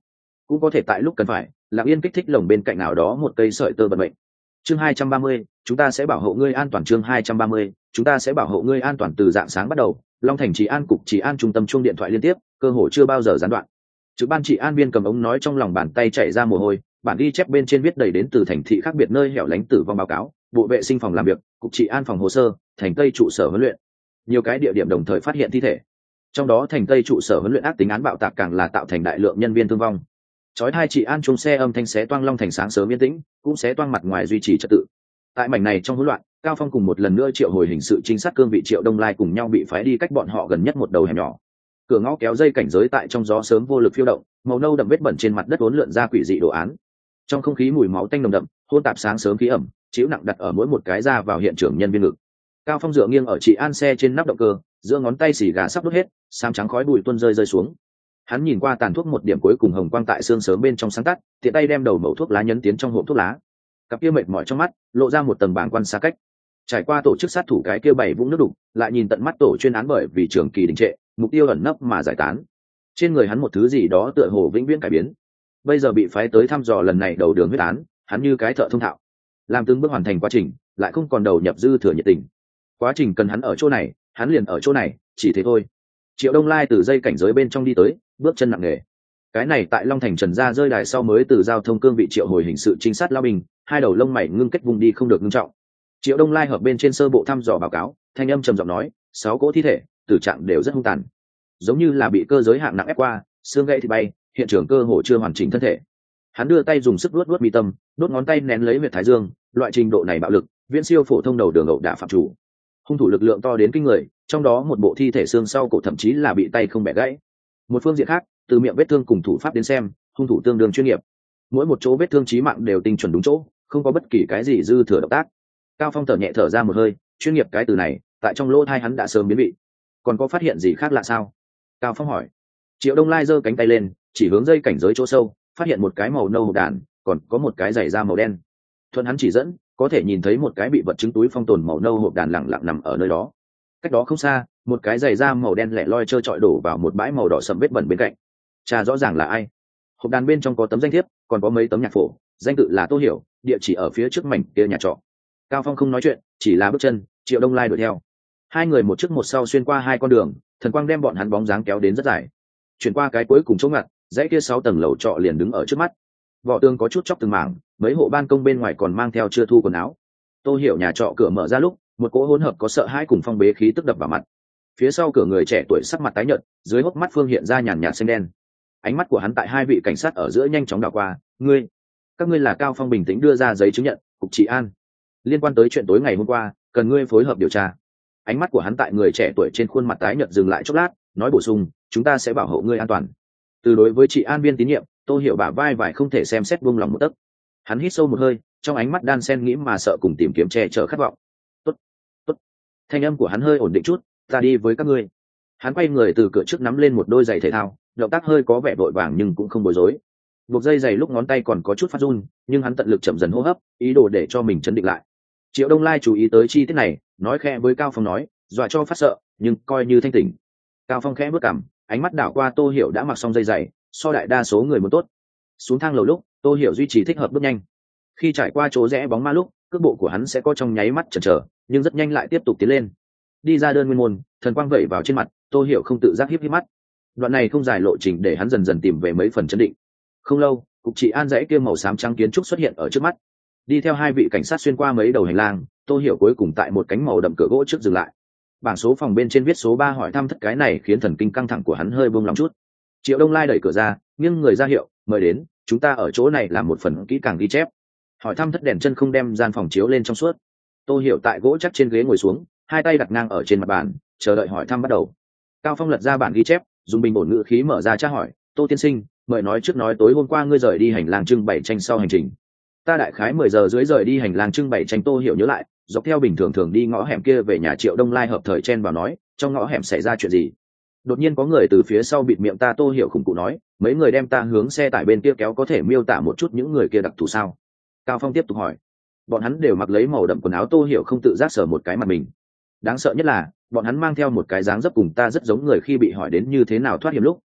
cũng có thể tại lúc cần phải lặng yên kích thích lồng bên cạnh nào đó một cây sợi tơ vận mệnh. Chương hai trăm ba mươi, chúng ta sẽ bảo hộ ngươi an toàn. Chương hai trăm ba mươi, chúng ta sẽ bảo hộ ngươi an toàn. Từ dạng sáng bắt đầu, Long Thành Trị An cục Trị An trung tâm chuông điện thoại liên tiếp, cơ hồ chưa bao giờ gián đoạn. Trực ban Trị An viên cầm ống nói trong lòng bàn tay chảy ra mồ hôi, bản ghi chép bên trên viết đầy đến từ thành thị khác biệt nơi hẻo lánh tử vong báo cáo, bộ vệ sinh phòng làm việc, cục Trị An phòng hồ sơ, thành Tây trụ sở huấn luyện. Nhiều cái địa điểm đồng thời phát hiện thi thể. Trong đó thành Tây trụ sở huấn luyện ác tính án bạo tạc càng là tạo thành đại lượng nhân viên thương vong. Chói hai Trị An chung xe âm thanh xé toang Long Thành sáng sớm yên tĩnh, cũng xé toang mặt ngoài duy trì trật tự. Tại mảnh này trong hỗn loạn, Cao Phong cùng một lần nữa triệu hồi hình sự trinh sát cương vị Triệu Đông Lai cùng nhau bị phái đi cách bọn họ gần nhất một đầu hẻm nhỏ. Cửa ngõ kéo dây cảnh giới tại trong gió sớm vô lực phiêu động, màu nâu đậm vết bẩn trên mặt đất uốn lượn ra quỷ dị đồ án. Trong không khí mùi máu tanh nồng đậm, hôn tạp sáng sớm khí ẩm, chịu nặng đặt ở mỗi một cái ra vào hiện trường nhân viên ngực. Cao Phong dựa nghiêng ở Trị An xe trên nắp động cơ, giữa ngón tay xì gà sắp đốt hết, xám trắng khói bụi tuôn rơi rơi xuống. Hắn nhìn qua tàn thuốc một điểm cuối cùng hồng quang tại xương sớm bên trong sáng tắt, tiện tay đem đầu mẩu thuốc lá nhấn tiến trong hộp thuốc lá. Cặp kia mệt mỏi trong mắt lộ ra một tầng bàng quan xa cách. Trải qua tổ chức sát thủ cái kia bảy vũng nước đục, lại nhìn tận mắt tổ chuyên án bởi vì trường kỳ đình trệ, mục tiêu ẩn nấp mà giải tán. Trên người hắn một thứ gì đó tựa hồ vĩnh viễn cải biến. Bây giờ bị phái tới thăm dò lần này đầu đường huyết án, hắn như cái thợ thông thạo, làm từng bước hoàn thành quá trình, lại không còn đầu nhập dư thừa nhiệt tình. Quá trình cần hắn ở chỗ này, hắn liền ở chỗ này, chỉ thế thôi. Triệu Đông Lai từ dây cảnh giới bên trong đi tới, bước chân nặng nề. Cái này tại Long Thành Trần gia rơi đài sau mới từ giao thông cương vị triệu hồi hình sự trinh sát lao bình, hai đầu lông mày ngưng kết vùng đi không được ngưng trọng. Triệu Đông Lai hợp bên trên sơ bộ thăm dò báo cáo, thanh âm trầm giọng nói, sáu cỗ thi thể, tử trạng đều rất hung tàn, giống như là bị cơ giới hạng nặng ép qua, xương gãy thì bay, hiện trường cơ hồ chưa hoàn chỉnh thân thể. Hắn đưa tay dùng sức luốt luốt mi tâm, đốt ngón tay nén lấy huyệt thái dương, loại trình độ này bạo lực, viễn siêu phổ thông đầu đường ẩu đả phạm chủ. Hung thủ lực lượng to đến kinh người, trong đó một bộ thi thể xương sau cổ thậm chí là bị tay không bẻ gãy. Một phương diện khác, từ miệng vết thương cùng thủ pháp đến xem, hung thủ tương đương chuyên nghiệp. Mỗi một chỗ vết thương chí mạng đều tinh chuẩn đúng chỗ, không có bất kỳ cái gì dư thừa động tác. Cao Phong thở nhẹ thở ra một hơi, chuyên nghiệp cái từ này, tại trong lỗ tai hắn đã sớm biến vị. Còn có phát hiện gì khác lạ sao? Cao Phong hỏi. Triệu Đông Lai giơ cánh tay lên, chỉ hướng dây cảnh giới chỗ sâu, phát hiện một cái màu nâu hộp đàn, còn có một cái giày da màu đen. Thuận hắn chỉ dẫn, có thể nhìn thấy một cái bị vật chứng túi phong tồn màu nâu hộp đàn lặng lặng nằm ở nơi đó. Cách đó không xa, một cái giày da màu đen lẻ loi trơ trọi đổ vào một bãi màu đỏ sẫm vết bẩn bên cạnh. Cha rõ ràng là ai? Hộp đàn bên trong có tấm danh thiếp, còn có mấy tấm nhạc phổ, danh tự là Tô Hiểu, địa chỉ ở phía trước mảnh kia nhà trọ. Cao Phong không nói chuyện, chỉ là bước chân, Triệu Đông Lai đuổi theo. Hai người một trước một sau xuyên qua hai con đường, thần quang đem bọn hắn bóng dáng kéo đến rất dài. Chuyển qua cái cuối cùng chỗ ngặt, dãy kia sáu tầng lầu trọ liền đứng ở trước mắt. Vỏ tường có chút chóc từng mảng, mấy hộ ban công bên ngoài còn mang theo chưa thu quần áo. Tô Hiểu nhà trọ cửa mở ra lúc, một cỗ hỗn hợp có sợ hãi cùng phong bế khí tức đập vào mặt. Phía sau cửa người trẻ tuổi sắc mặt tái nhợt, dưới hốc mắt phương hiện ra nhàn nhạt xanh đen. Ánh mắt của hắn tại hai vị cảnh sát ở giữa nhanh chóng đảo qua. Ngươi, các ngươi là? Cao Phong bình tĩnh đưa ra giấy chứng nhận, cục Trị An. Liên quan tới chuyện tối ngày hôm qua, cần ngươi phối hợp điều tra. Ánh mắt của hắn tại người trẻ tuổi trên khuôn mặt tái nhợt dừng lại chốc lát, nói bổ sung, chúng ta sẽ bảo hộ ngươi an toàn. Từ đối với Trị An viên tín nhiệm, Tô Hiểu bả vai vải không thể xem xét buông lòng một tấc. Hắn hít sâu một hơi, trong ánh mắt đan xen nghĩ mà sợ cùng tìm kiếm che chở khát vọng. Tốt, tốt. Thanh âm của hắn hơi ổn định chút, ta đi với các ngươi. Hắn quay người từ cửa trước nắm lên một đôi giày thể thao, động tác hơi có vẻ vội vàng nhưng cũng không bối rối. Buộc dây giày lúc ngón tay còn có chút phát run, nhưng hắn tận lực chậm dần hô hấp, ý đồ để cho mình chấn định lại. Triệu Đông Lai chú ý tới chi tiết này, nói khẽ với Cao Phong nói, dọa cho phát sợ, nhưng coi như thanh tỉnh. Cao Phong khẽ bước cằm, ánh mắt đảo qua Tô Hiểu đã mặc xong dây giày, so đại đa số người muốn tốt. Xuống thang lầu lúc, Tô Hiểu duy trì thích hợp bước nhanh. Khi trải qua chỗ rẽ bóng ma lúc, cước bộ của hắn sẽ có trong nháy mắt chần chờ, nhưng rất nhanh lại tiếp tục tiến lên. Đi ra đơn nguyên môn, thần quang vẩy vào trên mặt, Tô Hiểu không tự giác híp híp mắt. Đoạn này không dài lộ trình để hắn dần dần tìm về mấy phần chấn định. Không lâu, cục Trị An dãy kia màu xám trắng kiến trúc xuất hiện ở trước mắt. Đi theo hai vị cảnh sát xuyên qua mấy đầu hành lang, Tô Hiểu cuối cùng tại một cánh màu đậm cửa gỗ trước dừng lại. Bảng số phòng bên trên viết số ba, hỏi thăm thất, cái này khiến thần kinh căng thẳng của hắn hơi buông lòng chút. Triệu Đông Lai đẩy cửa ra, nghiêng người ra hiệu, mời đến, chúng ta ở chỗ này làm một phần kỹ càng ghi chép. Hỏi thăm thất đèn chân không đem gian phòng chiếu lên trong suốt. Tô Hiểu tại gỗ chắc trên ghế ngồi xuống, hai tay đặt ngang ở trên mặt bàn, chờ đợi hỏi thăm bắt đầu. Cao Phong lật ra bản ghi chép, dùng bình ổn ngữ khí mở ra tra hỏi, Tô tiên sinh, mời nói trước nói tối hôm qua ngươi rời đi hành lang trưng bày tranh sau hành trình. Ta đại khái mười giờ dưới rời đi hành lang trưng bày tranh. Tô Hiểu nhớ lại, dọc theo bình thường thường đi ngõ hẻm kia về nhà. Triệu Đông Lai hợp thời chen vào nói, trong ngõ hẻm xảy ra chuyện gì? Đột nhiên có người từ phía sau bịt miệng ta. Tô Hiểu khủng cụ nói, mấy người đem ta hướng xe tải bên kia kéo, có thể miêu tả một chút những người kia đặc thù sao? Cao Phong tiếp tục hỏi. Bọn hắn đều mặc lấy màu đậm quần áo. Tô Hiểu không tự giác sờ một cái mặt mình. Đáng sợ nhất là bọn hắn mang theo một cái dáng dấp cùng ta rất giống người. Khi bị hỏi đến như thế nào thoát hiểm lúc,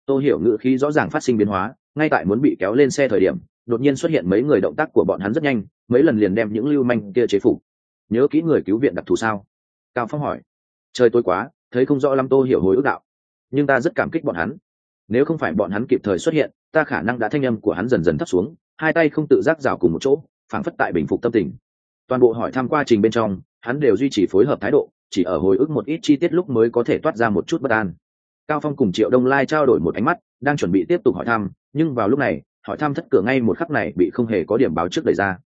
Tô hiểu ngữ khí rõ ràng phát sinh biến hóa, ngay tại muốn bị kéo lên xe thời điểm đột nhiên xuất hiện mấy người, động tác của bọn hắn rất nhanh, mấy lần liền đem những lưu manh kia chế phục. Nhớ kỹ người cứu viện đặc thù sao? Cao Phong hỏi. Trời tối quá, thấy không rõ lắm. Tô hiểu hồi ức đạo. Nhưng ta rất cảm kích bọn hắn, nếu không phải bọn hắn kịp thời xuất hiện, ta khả năng đã. Thanh âm của hắn dần dần thấp xuống, hai tay không tự giác rào cùng một chỗ, phảng phất tại bình phục tâm tình. Toàn bộ hỏi thăm quá trình bên trong, hắn đều duy trì phối hợp thái độ, chỉ ở hồi ức một ít chi tiết lúc mới có thể toát ra một chút bất an. Cao Phong cùng Triệu Đông Lai trao đổi một ánh mắt, đang chuẩn bị tiếp tục hỏi thăm, nhưng vào lúc này, hỏi thăm thất cửa ngay một khắc này bị không hề có điểm báo trước đẩy ra.